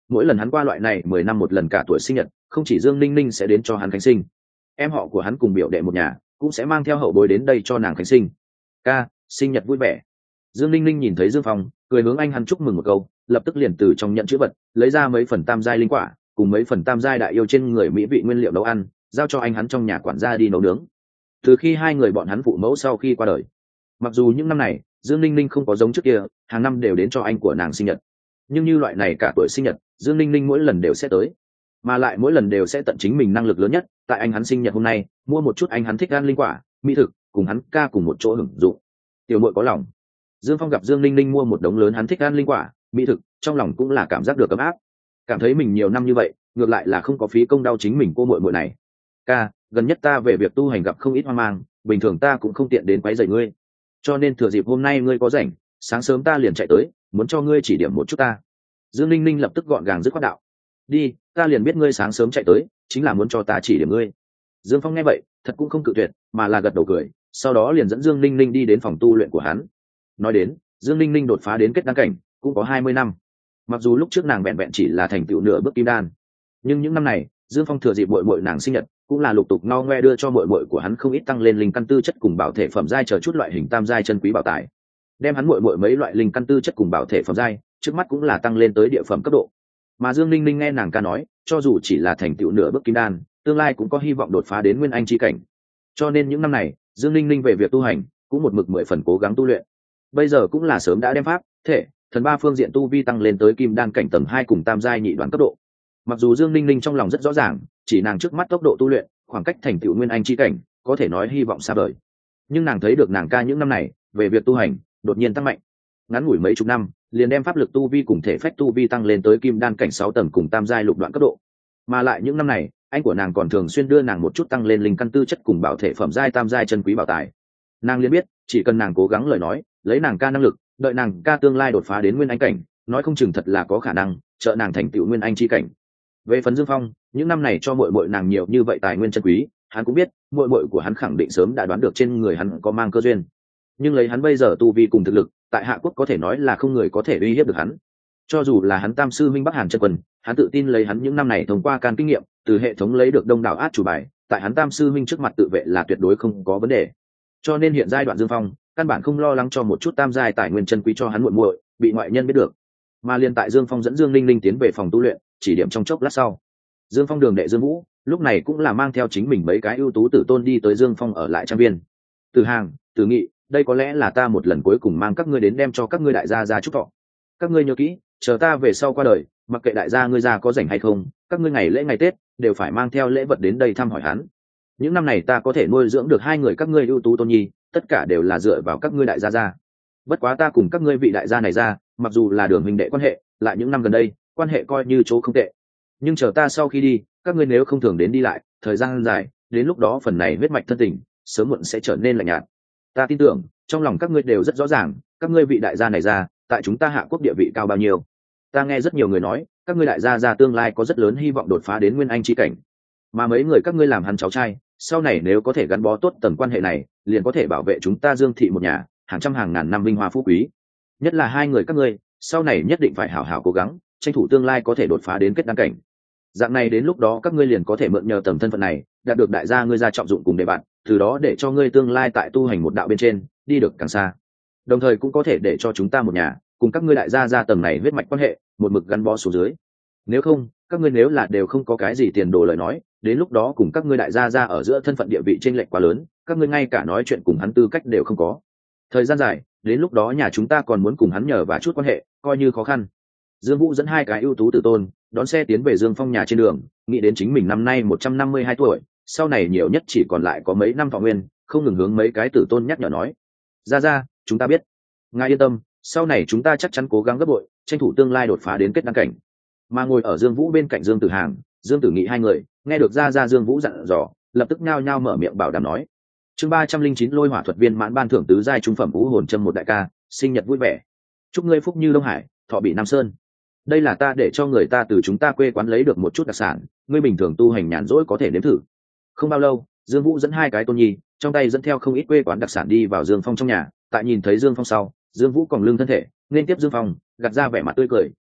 mỗi lần hắn qua loại này mười năm một lần cả tuổi sinh nhật, không chỉ Dương Ninh Ninh sẽ đến cho hắn khánh sinh, em họ của hắn cùng biểu đệ một nhà cũng sẽ mang theo hậu bối đến đây cho nàng khánh sinh. Ca, sinh nhật vui vẻ. Dương Ninh Ninh nhìn thấy Dương Phong, cười hướng anh hắn chúc mừng một câu, lập tức liền từ trong nhận chữ vật lấy ra mấy phần tam giai linh quả cùng mấy phần tam giai đại yêu trên người mỹ vị nguyên liệu nấu ăn, giao cho anh hắn trong nhà quản gia đi nấu nướng. Từ khi hai người bọn hắn phụ mẫu sau khi qua đời, mặc dù những năm này Dương Ninh Ninh không có giống trước kia hàng năm đều đến cho anh của nàng sinh nhật, nhưng như loại này cả tuổi sinh nhật Dương Ninh Ninh mỗi lần đều sẽ tới, mà lại mỗi lần đều sẽ tận chính mình năng lực lớn nhất tại anh hắn sinh nhật hôm nay mua một chút anh hắn thích ăn linh quả mỹ thực cùng hắn ca cùng một chỗ hưởng dụng. Tiểu muội có lòng. Dương Phong gặp Dương Ninh Ninh mua một đống lớn hắn thích ăn linh quả mỹ thực, trong lòng cũng là cảm giác được ấm áp, cảm thấy mình nhiều năm như vậy ngược lại là không có phí công đau chính mình cô muội muội này. Ca, gần nhất ta về việc tu hành gặp không ít hoang mang, bình thường ta cũng không tiện đến quấy rầy ngươi, cho nên thừa dịp hôm nay ngươi có rảnh, sáng sớm ta liền chạy tới muốn cho ngươi chỉ điểm một chút ta. Dương Ninh Ninh lập tức gọn gàng dứt khoát đạo. Đi, ta liền biết ngươi sáng sớm chạy tới chính là muốn cho ta chỉ điểm ngươi. Dương Phong nghe vậy thật cũng không cự tuyệt, mà là gật đầu cười, sau đó liền dẫn Dương Ninh Ninh đi đến phòng tu luyện của hắn. Nói đến Dương Ninh Ninh đột phá đến kết đan cảnh cũng có hai mươi năm, mặc dù lúc trước nàng vẹn vẹn chỉ là thành tựu nửa bước kim đan, nhưng những năm này Dương Phong thừa dịp muội muội nàng sinh nhật cũng là lục tục no ngoe đưa cho muội muội của hắn không ít tăng lên linh căn tư chất cùng bảo thể phẩm giai chờ chút loại hình tam giai chân quý bảo tài, đem hắn muội muội mấy loại linh căn tư chất cùng bảo thể phẩm giai trước mắt cũng là tăng lên tới địa phẩm cấp độ. Mà Dương Ninh Ninh nghe nàng ca nói, cho dù chỉ là thành tựu nửa bước kim đan, tương lai cũng có hy vọng đột phá đến nguyên anh chi cảnh, cho nên những năm này Dương Ninh Ninh về việc tu hành cũng một mực mười phần cố gắng tu luyện. Bây giờ cũng là sớm đã đem pháp thể thần ba phương diện tu vi tăng lên tới kim đan cảnh tầng hai cùng tam giai nhị đoán cấp độ. Mặc dù Dương Ninh Ninh trong lòng rất rõ ràng, chỉ nàng trước mắt tốc độ tu luyện khoảng cách thành tựu nguyên anh chi cảnh có thể nói hy vọng xa vời, nhưng nàng thấy được nàng ca những năm này về việc tu hành đột nhiên tăng mạnh, ngắn ngủi mấy chục năm liền đem pháp lực tu vi cùng thể phách tu vi tăng lên tới kim đan cảnh sáu tầng cùng tam giai lục đoạn cấp độ, mà lại những năm này anh của nàng còn thường xuyên đưa nàng một chút tăng lên linh căn tư chất cùng bảo thể phẩm giai tam giai chân quý bảo tài. Nàng liền biết chỉ cần nàng cố gắng lời nói, lấy nàng ca năng lực, đợi nàng ca tương lai đột phá đến nguyên anh cảnh, nói không chừng thật là có khả năng trợ nàng thành tựu nguyên anh chi cảnh. Về phần Dương Phong, những năm này cho muội muội nàng nhiều như vậy tài nguyên chân quý, hắn cũng biết muội muội của hắn khẳng định sớm đã đoán được trên người hắn có mang cơ duyên, nhưng lấy hắn bây giờ tu vi cùng thực lực tại Hạ Quốc có thể nói là không người có thể uy hiếp được hắn. Cho dù là hắn tam sư minh Bắc Hàn chân quân, hắn tự tin lấy hắn những năm này thông qua can kinh nghiệm từ hệ thống lấy được đông đảo át chủ bài, tại hắn tam sư minh trước mặt tự vệ là tuyệt đối không có vấn đề. Cho nên hiện giai đoạn Dương Phong căn bản không lo lắng cho một chút tam giai tài nguyên chân quý cho hắn muội muội bị ngoại nhân biết được. Mà liên tại Dương Phong dẫn Dương Ninh Ninh tiến về phòng tu luyện chỉ điểm trong chốc lát sau, Dương Phong đường đệ Dương Vũ lúc này cũng là mang theo chính mình mấy cái ưu tú tử tôn đi tới Dương Phong ở lại trang viên. Từ Hàng, Từ Nghị, đây có lẽ là ta một lần cuối cùng mang các ngươi đến đem cho các ngươi đại gia ra chúc thọ. Các ngươi nhớ kỹ, chờ ta về sau qua đời, mặc kệ đại gia ngươi ra có rảnh hay không, các ngươi ngày lễ ngày Tết đều phải mang theo lễ vật đến đây thăm hỏi hắn. Những năm này ta có thể nuôi dưỡng được hai người các ngươi ưu tú tôn nhi, tất cả đều là dựa vào các ngươi đại gia gia. Bất quá ta cùng các ngươi vị đại gia này ra, mặc dù là đường huynh đệ quan hệ, lại những năm gần đây quan hệ coi như chỗ không tệ, nhưng chờ ta sau khi đi, các ngươi nếu không thường đến đi lại thời gian dài, đến lúc đó phần này huyết mạch thân tình sớm muộn sẽ trở nên lạnh nhạt. Ta tin tưởng trong lòng các ngươi đều rất rõ ràng, các ngươi vị đại gia này ra tại chúng ta Hạ Quốc địa vị cao bao nhiêu. Ta nghe rất nhiều người nói các ngươi đại gia gia tương lai có rất lớn hy vọng đột phá đến nguyên anh chi cảnh, mà mấy người các ngươi làm hắn cháu trai, sau này nếu có thể gắn bó tốt tầng quan hệ này, liền có thể bảo vệ chúng ta Dương thị một nhà hàng trăm hàng ngàn năm vinh hoa phú quý. Nhất là hai người các ngươi sau này nhất định phải hảo hảo cố gắng, tranh thủ tương lai có thể đột phá đến kết đăng cảnh. Dạng này đến lúc đó các ngươi liền có thể mượn nhờ tầng thân phận này đạt được đại gia ngươi ra trọng dụng cùng để bạn, từ đó để cho ngươi tương lai tại tu hành một đạo bên trên đi được càng xa, đồng thời cũng có thể để cho chúng ta một nhà cùng các ngươi đại gia ra tầng này huyết mạch quan hệ một mực gắn bó xuống dưới. Nếu không, các ngươi nếu là đều không có cái gì tiền đồ lời nói, đến lúc đó cùng các ngươi đại gia ra ở giữa thân phận địa vị chênh lệch quá lớn, các ngươi ngay cả nói chuyện cùng hắn tư cách đều không có. Thời gian dài, đến lúc đó nhà chúng ta còn muốn cùng hắn nhờ và chút quan hệ, coi như khó khăn. Dương Vũ dẫn hai cái ưu tú tử tôn đón xe tiến về Dương Phong nhà trên đường, nghĩ đến chính mình năm nay một trăm năm mươi hai tuổi, sau này nhiều nhất chỉ còn lại có mấy năm thọ nguyên, không ngừng hướng mấy cái tử tôn nhắc nhở nói: "Ra ra, chúng ta biết. Ngài yên tâm, sau này chúng ta chắc chắn cố gắng gấp bội, tranh thủ tương lai đột phá đến kết đăng cảnh." Mà ngồi ở Dương Vũ bên cạnh Dương Tử Hàng, Dương Tử Nghị hai người nghe được ra ra Dương Vũ dặn dò, lập tức nhao nhao mở miệng bảo đảm nói: chương ba trăm linh chín lôi hỏa thuật viên mãn ban thưởng tứ giai trung phẩm vũ hồn châm một đại ca, sinh nhật vui vẻ, chúc ngươi phúc như Đông Hải, thọ bị Nam Sơn. Đây là ta để cho người ta từ chúng ta quê quán lấy được một chút đặc sản, ngươi bình thường tu hành nhàn rỗi có thể nếm thử. Không bao lâu, Dương Vũ dẫn hai cái tôn nhi trong tay dẫn theo không ít quê quán đặc sản đi vào Dương Phong trong nhà. Tại nhìn thấy Dương Phong sau, Dương Vũ còn lưng thân thể nên tiếp Dương Phong, gạt ra vẻ mặt tươi cười,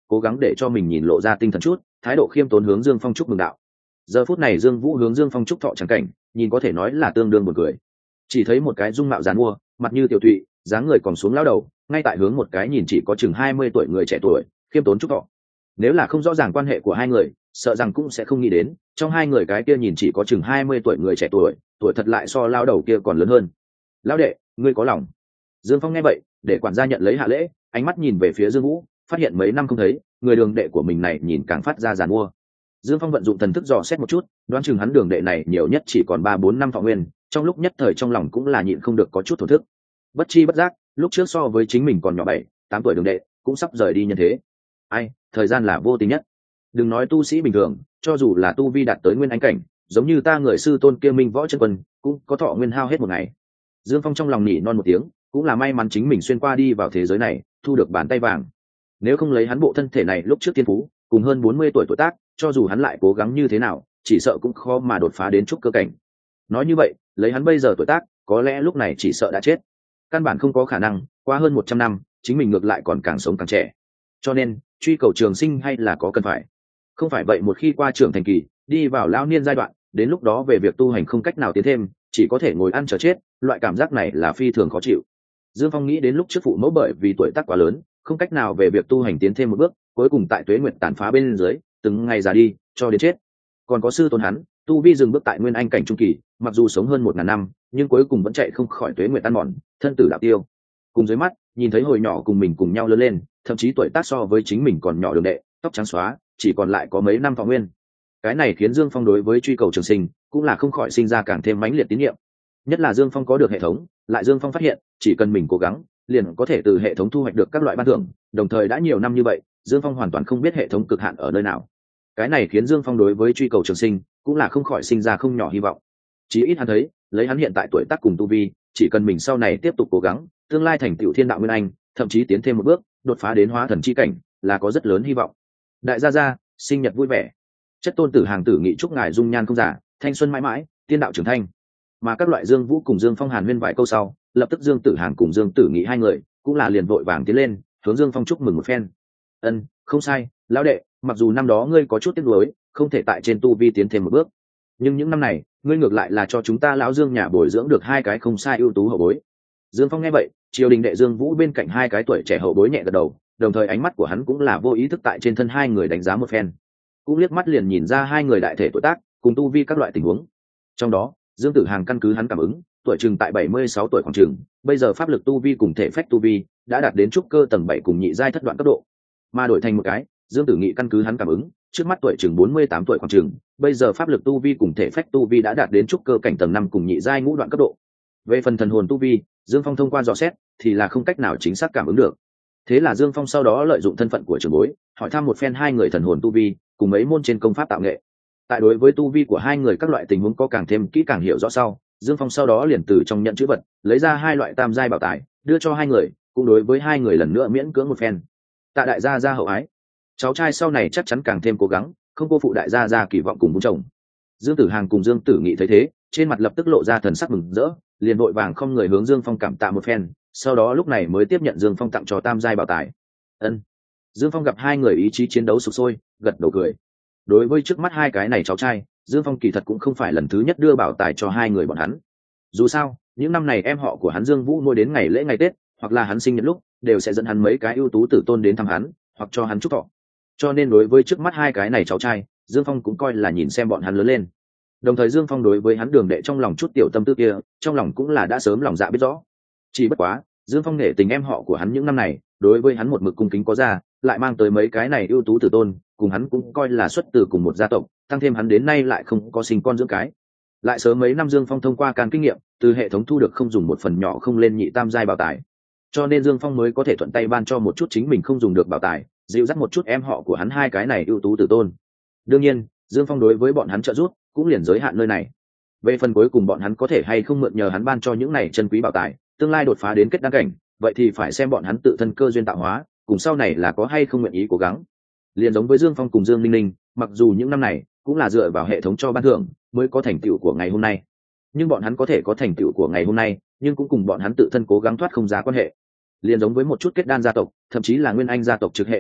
cố gắng để cho mình nhìn lộ ra tinh thần chút, thái độ khiêm tốn hướng Dương Phong chúc mừng đạo. Giờ phút này Dương Vũ hướng Dương Phong chúc thọ chẳng cảnh, nhìn có thể nói là tương đương buồn cười. Chỉ thấy một cái dung mạo giàn mua, mặt như tiểu thụy, dáng người còn xuống lão đầu, ngay tại hướng một cái nhìn chỉ có chừng hai mươi tuổi người trẻ tuổi, khiêm tốn chúc thọ. Nếu là không rõ ràng quan hệ của hai người, sợ rằng cũng sẽ không nghĩ đến, trong hai người cái kia nhìn chỉ có chừng hai mươi tuổi người trẻ tuổi, tuổi thật lại so lão đầu kia còn lớn hơn. Lão đệ, ngươi có lòng. Dương Phong nghe vậy, để quản gia nhận lấy hạ lễ, ánh mắt nhìn về phía Dương Vũ, phát hiện mấy năm không thấy, người đường đệ của mình này nhìn càng phát ra giàn mua. Dương Phong vận dụng thần thức dò xét một chút, đoán chừng hắn đường đệ này nhiều nhất chỉ còn ba bốn năm thọ nguyên, trong lúc nhất thời trong lòng cũng là nhịn không được có chút thổn thức. Bất chi bất giác, lúc trước so với chính mình còn nhỏ bảy, tám tuổi đường đệ, cũng sắp rời đi nhân thế. Ai, thời gian là vô tình nhất. Đừng nói tu sĩ bình thường, cho dù là tu vi đạt tới nguyên anh cảnh, giống như ta người sư tôn kia Minh Võ Chân Quân, cũng có thọ nguyên hao hết một ngày. Dương Phong trong lòng nỉ non một tiếng, cũng là may mắn chính mình xuyên qua đi vào thế giới này, thu được bàn tay vàng. Nếu không lấy hắn bộ thân thể này lúc trước tiên phú, cùng hơn bốn mươi tuổi tuổi tác, cho dù hắn lại cố gắng như thế nào, chỉ sợ cũng khó mà đột phá đến trúc cơ cảnh. Nói như vậy, lấy hắn bây giờ tuổi tác, có lẽ lúc này chỉ sợ đã chết. Căn bản không có khả năng, qua hơn một trăm năm, chính mình ngược lại còn càng sống càng trẻ. Cho nên, truy cầu trường sinh hay là có cần phải. Không phải vậy một khi qua trưởng thành kỳ, đi vào lão niên giai đoạn, đến lúc đó về việc tu hành không cách nào tiến thêm, chỉ có thể ngồi ăn chờ chết, loại cảm giác này là phi thường khó chịu. Dương Phong nghĩ đến lúc trước phụ mẫu bởi vì tuổi tác quá lớn, không cách nào về việc tu hành tiến thêm một bước, cuối cùng tại tuế nguyệt tàn phá bên dưới, từng ngày già đi, cho đến chết. Còn có sư tôn hắn, tu vi dừng bước tại nguyên anh cảnh trung kỳ, mặc dù sống hơn một ngàn năm, nhưng cuối cùng vẫn chạy không khỏi tuế nguyệt tan mòn, thân tử đạo tiêu. Cùng dưới mắt, nhìn thấy hồi nhỏ cùng mình cùng nhau lớn lên, thậm chí tuổi tác so với chính mình còn nhỏ đường đệ, tóc trắng xóa, chỉ còn lại có mấy năm thọ nguyên. Cái này khiến Dương Phong đối với truy cầu trường sinh, cũng là không khỏi sinh ra càng thêm mãnh liệt tín nhiệm. Nhất là Dương Phong có được hệ thống, lại Dương Phong phát hiện, chỉ cần mình cố gắng, liền có thể từ hệ thống thu hoạch được các loại ban thưởng, đồng thời đã nhiều năm như vậy, Dương Phong hoàn toàn không biết hệ thống cực hạn ở nơi nào. Cái này khiến Dương Phong đối với truy cầu trường sinh, cũng là không khỏi sinh ra không nhỏ hy vọng. Chí ít hắn thấy, lấy hắn hiện tại tuổi tác cùng tu vi, chỉ cần mình sau này tiếp tục cố gắng, tương lai thành tựu thiên đạo nguyên anh, thậm chí tiến thêm một bước, đột phá đến hóa thần chi cảnh, là có rất lớn hy vọng. Đại gia gia, sinh nhật vui vẻ. Chất tôn tử hàng tử nghị chúc ngài dung nhan không giả, thanh xuân mãi mãi, tiên đạo trưởng thanh. Mà các loại Dương Vũ cùng Dương Phong hàn huyên vài câu sau, lập tức Dương Tử Hàng cùng Dương Tử Nghị hai người cũng là liền vội vàng tiến lên, hướng Dương Phong chúc mừng một phen. Ân, không sai, lão đệ, mặc dù năm đó ngươi có chút tiếc nuối, không thể tại trên tu vi tiến thêm một bước, nhưng những năm này, ngươi ngược lại là cho chúng ta lão Dương nhà bồi dưỡng được hai cái không sai ưu tú hậu bối. Dương Phong nghe vậy, triều đình đệ Dương Vũ bên cạnh hai cái tuổi trẻ hậu bối nhẹ gật đầu, đồng thời ánh mắt của hắn cũng là vô ý thức tại trên thân hai người đánh giá một phen, cũng liếc mắt liền nhìn ra hai người đại thể tuổi tác cùng tu vi các loại tình huống. Trong đó, Dương Tử Hàng căn cứ hắn cảm ứng, tuổi chừng tại bảy mươi sáu tuổi khoảng chừng, bây giờ pháp lực tu vi cùng thể phách tu vi đã đạt đến trúc cơ tầng bảy cùng nhị giai thất đoạn cấp độ. Mà đổi thành một cái, Dương Tử Nghị căn cứ hắn cảm ứng, trước mắt tuổi chừng bốn mươi tám tuổi khoảng chừng, bây giờ pháp lực tu vi cùng thể phách tu vi đã đạt đến trúc cơ cảnh tầng năm cùng nhị giai ngũ đoạn cấp độ. Về phần thần hồn tu vi, Dương Phong thông qua dò xét thì là không cách nào chính xác cảm ứng được. Thế là Dương Phong sau đó lợi dụng thân phận của trưởng bối, hỏi thăm một phen hai người thần hồn tu vi, cùng mấy môn trên công pháp tạo nghệ. Tại đối với tu vi của hai người các loại tình huống có càng thêm kỹ càng hiểu rõ sau, Dương Phong sau đó liền từ trong nhận chữ vật lấy ra hai loại tam giai bảo tài, đưa cho hai người, cũng đối với hai người lần nữa miễn cưỡng một phen. Tạ đại gia gia hậu ái, cháu trai sau này chắc chắn càng thêm cố gắng, không cô phụ đại gia gia kỳ vọng cùng bố chồng. Dương Tử Hàng cùng Dương Tử Nghị thấy thế, trên mặt lập tức lộ ra thần sắc mừng rỡ, liền vội vàng không người hướng Dương Phong cảm tạ một phen, sau đó lúc này mới tiếp nhận Dương Phong tặng cho tam giai bảo tài. Ân. Dương Phong gặp hai người ý chí chiến đấu sục sôi, gật đầu cười. Đối với trước mắt hai cái này cháu trai, Dương Phong kỳ thật cũng không phải lần thứ nhất đưa bảo tài cho hai người bọn hắn. Dù sao, những năm này em họ của hắn Dương Vũ nuôi đến ngày lễ ngày Tết, hoặc là hắn sinh nhật lúc, đều sẽ dẫn hắn mấy cái ưu tú tử tôn đến thăm hắn, hoặc cho hắn chúc thọ. Cho nên đối với trước mắt hai cái này cháu trai, Dương Phong cũng coi là nhìn xem bọn hắn lớn lên. Đồng thời Dương Phong đối với hắn đường đệ trong lòng chút tiểu tâm tư kia, trong lòng cũng là đã sớm lòng dạ biết rõ. Chỉ bất quá, Dương Phong nể tình em họ của hắn những năm này, đối với hắn một mực cung kính có ra, lại mang tới mấy cái này ưu tú tử tôn, cùng hắn cũng coi là xuất từ cùng một gia tộc, tăng thêm hắn đến nay lại không có sinh con dưỡng cái. Lại sớm mấy năm Dương Phong thông qua can kinh nghiệm, từ hệ thống thu được không dùng một phần nhỏ không lên nhị tam giai bảo tài. Cho nên Dương Phong mới có thể thuận tay ban cho một chút chính mình không dùng được bảo tài, dịu dắt một chút em họ của hắn hai cái này ưu tú tử tôn. Đương nhiên, Dương Phong đối với bọn hắn trợ giúp, cũng liền giới hạn nơi này. Về phần cuối cùng bọn hắn có thể hay không mượn nhờ hắn ban cho những này chân quý bảo tài, tương lai đột phá đến kết đăng cảnh, vậy thì phải xem bọn hắn tự thân cơ duyên tạo hóa, cùng sau này là có hay không nguyện ý cố gắng. Liền giống với Dương Phong cùng Dương Linh Linh, mặc dù những năm này cũng là dựa vào hệ thống cho ban thưởng mới có thành tựu của ngày hôm nay, nhưng bọn hắn có thể có thành tựu của ngày hôm nay, nhưng cũng cùng bọn hắn tự thân cố gắng thoát không ra quan hệ. Liền giống với một chút kết đan gia tộc, thậm chí là nguyên anh gia tộc trực hệ hậu đại,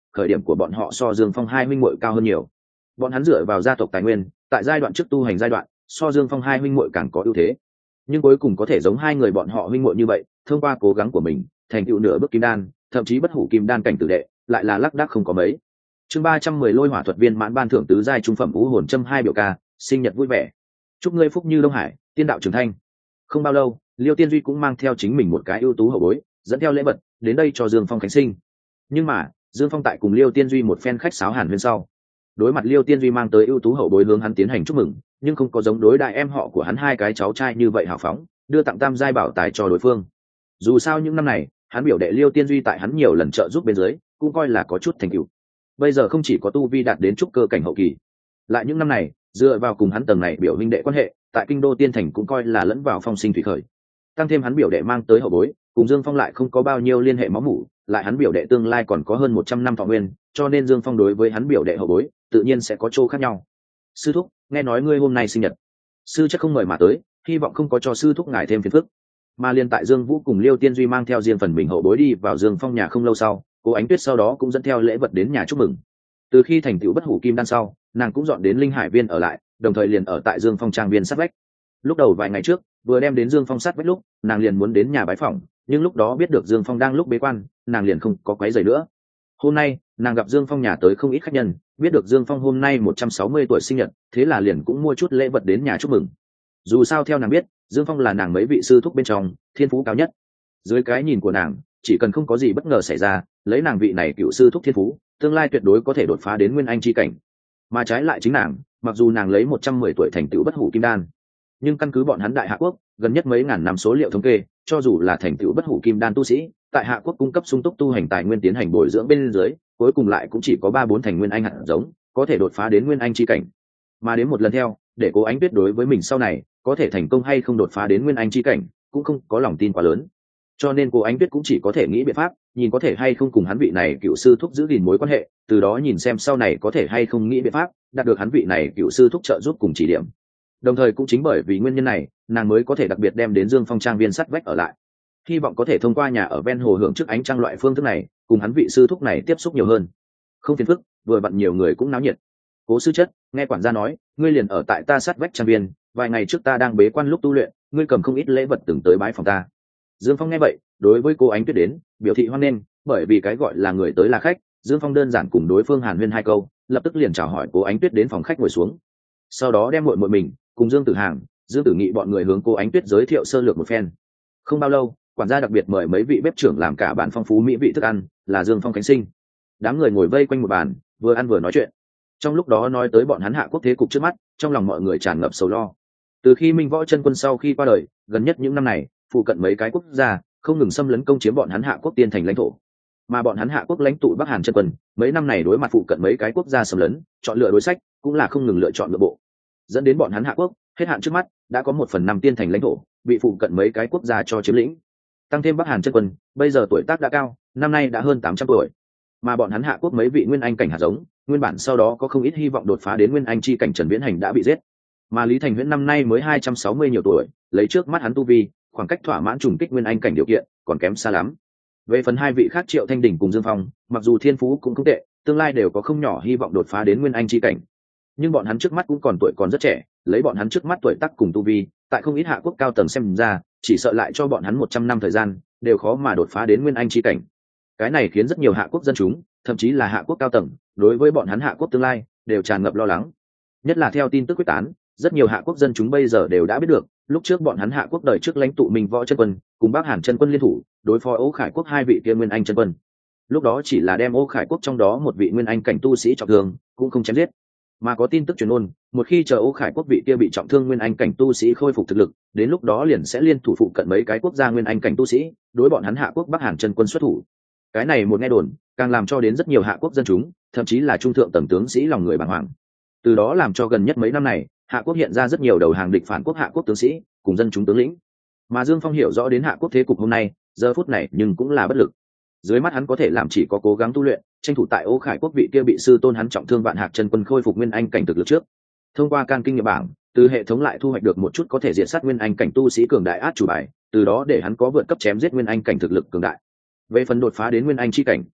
khởi điểm của bọn họ so Dương Phong hai huynh muội cao hơn nhiều. Bọn hắn dựa vào gia tộc tài nguyên, tại giai đoạn trước tu hành giai đoạn, so Dương Phong hai huynh muội càng có ưu thế. Nhưng cuối cùng có thể giống hai người bọn họ huynh muội như vậy, thông qua cố gắng của mình, thành tựu nửa bước kim đan, thậm chí bất hủ kim đan cảnh tử đệ, lại là lác đác không có mấy. Chương ba trăm mười lôi hỏa thuật viên mãn ban thưởng tứ giai trung phẩm vũ hồn châm hai biểu ca, sinh nhật vui vẻ. Chúc ngươi phúc như Đông Hải, tiên đạo trường thanh. Không bao lâu, Liêu Tiên Duy cũng mang theo chính mình một cái ưu tú hậu bối, dẫn theo lễ vật, đến đây cho Dương Phong khánh sinh. Nhưng mà, Dương Phong tại cùng Liêu Tiên Duy một phen khách sáo hàn huyên sau, đối mặt Liêu Tiên Duy mang tới ưu tú hậu bối hướng hắn tiến hành chúc mừng, nhưng không có giống đối đại em họ của hắn hai cái cháu trai như vậy hào phóng, đưa tặng tam giai bảo tài cho đối phương. Dù sao những năm này, hắn biểu đệ Liêu Tiên Duy tại hắn nhiều lần trợ giúp bên dưới, cũng coi là có chút thành tựu. Bây giờ không chỉ có tu vi đạt đến trúc cơ cảnh hậu kỳ, lại những năm này, dựa vào cùng hắn tầng này biểu huynh đệ quan hệ, tại kinh đô tiên thành cũng coi là lẫn vào phong sinh thủy khởi. Tăng thêm hắn biểu đệ mang tới hậu bối, cùng Dương Phong lại không có bao nhiêu liên hệ máu mủ, lại hắn biểu đệ tương lai còn có hơn một trăm năm thọ nguyên, cho nên Dương Phong đối với hắn biểu đệ hậu bối, tự nhiên sẽ có chỗ khác nhau. Sư thúc, nghe nói ngươi hôm nay sinh nhật, sư chắc không mời mà tới, hy vọng không có cho sư thúc ngài thêm phiền phức. Mà liên tại Dương Vũ cùng Liêu Tiên Duy mang theo riêng phần mình hậu bối đi vào Dương Phong nhà không lâu sau, cô Ánh Tuyết sau đó cũng dẫn theo lễ vật đến nhà chúc mừng. Từ khi thành tựu bất hủ kim đan sau, nàng cũng dọn đến Linh Hải Viên ở lại, đồng thời liền ở tại Dương Phong trang viên sát vách. Lúc đầu vài ngày trước, vừa đem đến Dương Phong sát vách lúc, nàng liền muốn đến nhà bái phỏng, nhưng lúc đó biết được Dương Phong đang lúc bế quan, nàng liền không có quấy rầy nữa. Hôm nay, nàng gặp Dương Phong nhà tới không ít khách nhân, biết được Dương Phong hôm nay một trăm sáu mươi tuổi sinh nhật, thế là liền cũng mua chút lễ vật đến nhà chúc mừng. Dù sao theo nàng biết, Dương Phong là nàng mấy vị sư thúc bên trong thiên phú cao nhất. Dưới cái nhìn của nàng, chỉ cần không có gì bất ngờ xảy ra, lấy nàng vị này cựu sư thúc thiên phú, tương lai tuyệt đối có thể đột phá đến nguyên anh chi cảnh. Mà trái lại chính nàng, mặc dù nàng lấy một trăm mười tuổi thành tựu bất hủ kim đan, nhưng căn cứ bọn hắn Đại Hạ Quốc gần nhất mấy ngàn năm số liệu thống kê, cho dù là thành tựu bất hủ kim đan tu sĩ, tại Hạ Quốc cung cấp sung túc tu hành tài nguyên tiến hành bồi dưỡng bên dưới, cuối cùng lại cũng chỉ có ba bốn thành nguyên anh hạt giống, có thể đột phá đến nguyên anh chi cảnh. Mà đến một lần theo, để Cố Ánh Tuyết đối với mình sau này có thể thành công hay không đột phá đến nguyên anh chi cảnh, cũng không có lòng tin quá lớn. Cho nên Cố Ánh Tuyết cũng chỉ có thể nghĩ biện pháp, nhìn có thể hay không cùng hắn vị này cựu sư thúc giữ gìn mối quan hệ, từ đó nhìn xem sau này có thể hay không nghĩ biện pháp đạt được hắn vị này cựu sư thúc trợ giúp cùng chỉ điểm. Đồng thời cũng chính bởi vì nguyên nhân này, nàng mới có thể đặc biệt đem đến Dương Phong trang viên sắt vách ở lại, hy vọng có thể thông qua nhà ở ven hồ hưởng trước ánh trăng loại phương thức này, cùng hắn vị sư thúc này tiếp xúc nhiều hơn. Không phiền phức, vừa vặn nhiều người cũng náo nhiệt. Cố sư chất, nghe quản gia nói, ngươi liền ở tại ta sắt vách trang viên, vài ngày trước ta đang bế quan lúc tu luyện, ngươi cầm không ít lễ vật từng tới bái phòng ta. Dương Phong nghe vậy, đối với cô Ánh Tuyết đến, biểu thị hoan nghênh, bởi vì cái gọi là người tới là khách, Dương Phong đơn giản cùng đối phương hàn huyên hai câu, lập tức liền chào hỏi cô Ánh Tuyết đến phòng khách ngồi xuống. Sau đó đem muội muội mình cùng Dương Tử Hàng, Dương Tử Nghị bọn người hướng cô Ánh Tuyết giới thiệu sơ lược một phen. Không bao lâu, quản gia đặc biệt mời mấy vị bếp trưởng làm cả bản phong phú mỹ vị thức ăn, là Dương Phong khánh sinh. Đám người ngồi vây quanh một bàn, vừa ăn vừa nói chuyện. Trong lúc đó nói tới bọn hắn Hạ Quốc thế cục trước mắt, trong lòng mọi người tràn ngập sầu lo. Từ khi Minh Võ Chân Quân sau khi qua đời, gần nhất những năm này, phụ cận mấy cái quốc gia không ngừng xâm lấn công chiếm bọn hắn Hạ Quốc tiên thành lãnh thổ. Mà bọn hắn Hạ Quốc lãnh tụ Bắc Hàn Chân Quân, mấy năm này đối mặt phụ cận mấy cái quốc gia xâm lấn, chọn lựa đối sách cũng là không ngừng lựa chọn lựa bộ, dẫn đến bọn hắn Hạ Quốc hết hạn trước mắt đã có một phần năm tiên thành lãnh thổ bị phụ cận mấy cái quốc gia cho chiếm lĩnh. Tăng thêm Bắc Hàn Chân Quân bây giờ tuổi tác đã cao, năm nay đã hơn tám trăm tuổi, mà bọn hắn Hạ Quốc mấy vị nguyên anh cảnh hạt giống, nguyên bản sau đó có không ít hy vọng đột phá đến nguyên anh chi cảnh Trần Viễn Hành đã bị giết. Mà Lý Thành Huyễn năm nay mới hai trăm sáu mươi nhiều tuổi, lấy trước mắt hắn tu vi, khoảng cách thỏa mãn trùng kích nguyên anh cảnh điều kiện còn kém xa lắm. Về phần hai vị khác Triệu Thanh Đỉnh cùng Dương Phong, mặc dù thiên phú cũng không tệ, tương lai đều có không nhỏ hy vọng đột phá đến nguyên anh chi cảnh, nhưng bọn hắn trước mắt cũng còn tuổi còn rất trẻ, lấy bọn hắn trước mắt tuổi tác cùng tu vi, tại không ít Hạ Quốc cao tầng xem ra, chỉ sợ lại cho bọn hắn một trăm năm thời gian, đều khó mà đột phá đến nguyên anh chi cảnh. Cái này khiến rất nhiều Hạ Quốc dân chúng, thậm chí là Hạ Quốc cao tầng, đối với bọn hắn Hạ Quốc tương lai đều tràn ngập lo lắng. Nhất là theo tin tức quyết tán, rất nhiều Hạ Quốc dân chúng bây giờ đều đã biết được, lúc trước bọn hắn Hạ Quốc đời trước lãnh tụ Minh Võ Chân Quân cùng Bắc Hàn Chân Quân liên thủ đối phó Ô Khải Quốc hai vị kia nguyên anh chân quân. Lúc đó chỉ là đem Ô Khải Quốc trong đó một vị nguyên anh cảnh tu sĩ trọng thương, cũng không chém giết. Mà có tin tức truyền ôn, một khi chờ Ô Khải Quốc vị kia bị trọng thương nguyên anh cảnh tu sĩ khôi phục thực lực, đến lúc đó liền sẽ liên thủ phụ cận mấy cái quốc gia nguyên anh cảnh tu sĩ, đối bọn hắn Hạ Quốc Bắc Hàn Chân Quân xuất thủ. Cái này một nghe đồn, càng làm cho đến rất nhiều Hạ Quốc dân chúng, thậm chí là trung thượng tầng tướng sĩ lòng người bàng hoàng. Từ đó làm cho gần nhất mấy năm này, Hạ Quốc hiện ra rất nhiều đầu hàng địch phản quốc Hạ Quốc tướng sĩ cùng dân chúng tướng lĩnh. Mà Dương Phong hiểu rõ đến Hạ Quốc thế cục hôm nay, giờ phút này nhưng cũng là bất lực. Dưới mắt hắn có thể làm chỉ có cố gắng tu luyện, tranh thủ tại Ô Khải Quốc vị kia bị sư tôn hắn trọng thương Vạn Hạc Chân Quân khôi phục nguyên anh cảnh thực lực trước. Thông qua can kinh nghiệm bảng, từ hệ thống lại thu hoạch được một chút có thể diệt sát nguyên anh cảnh tu sĩ cường đại át chủ bài, từ đó để hắn có vượt cấp chém giết nguyên anh cảnh thực lực cường đại. Về phần đột phá đến nguyên anh chi cảnh,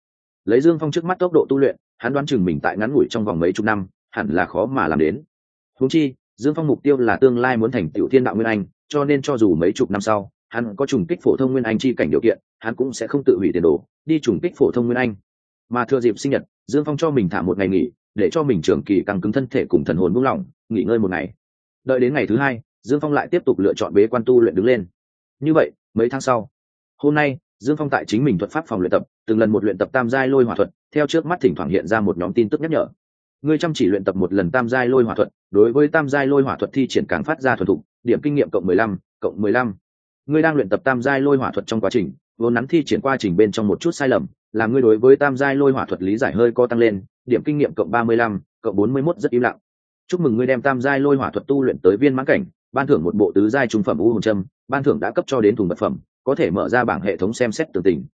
lấy Dương Phong trước mắt tốc độ tu luyện, hắn đoán chừng mình tại ngắn ngủi trong vòng mấy chục năm hẳn là khó mà làm đến. Huống chi Dương Phong mục tiêu là tương lai muốn thành tiểu thiên đạo nguyên anh, cho nên cho dù mấy chục năm sau hắn có trùng kích phổ thông nguyên anh chi cảnh điều kiện, hắn cũng sẽ không tự hủy tiền đồ đi trùng kích phổ thông nguyên anh. Mà thừa dịp sinh nhật, Dương Phong cho mình thả một ngày nghỉ, để cho mình trường kỳ căng cứng thân thể cùng thần hồn buông lỏng, nghỉ ngơi một ngày. Đợi đến ngày thứ hai, Dương Phong lại tiếp tục lựa chọn bế quan tu luyện đứng lên. Như vậy, mấy tháng sau, hôm nay, Dương Phong tại chính mình thuật pháp phòng luyện tập, từng lần một luyện tập tam giai lôi hỏa thuật, theo trước mắt thỉnh thoảng hiện ra một nhóm tin tức nhắc nhở. Ngươi chăm chỉ luyện tập một lần tam giai lôi hỏa thuật, đối với tam giai lôi hỏa thuật thi triển càng phát ra thuần thục, điểm kinh nghiệm cộng mười lăm, cộng mười lăm. Ngươi đang luyện tập tam giai lôi hỏa thuật trong quá trình, vốn nắn thi triển qua trình bên trong một chút sai lầm, làm ngươi đối với tam giai lôi hỏa thuật lý giải hơi co tăng lên, điểm kinh nghiệm cộng ba mươi lăm, cộng bốn mươi mốt rất im lặng. Chúc mừng ngươi đem tam giai lôi hỏa thuật tu luyện tới viên mãn cảnh, ban thưởng một bộ tứ giai trung phẩm u hồn châm, ban thưởng đã cấp cho đến thùng vật phẩm, có thể mở ra bảng hệ thống xem xét tường tình.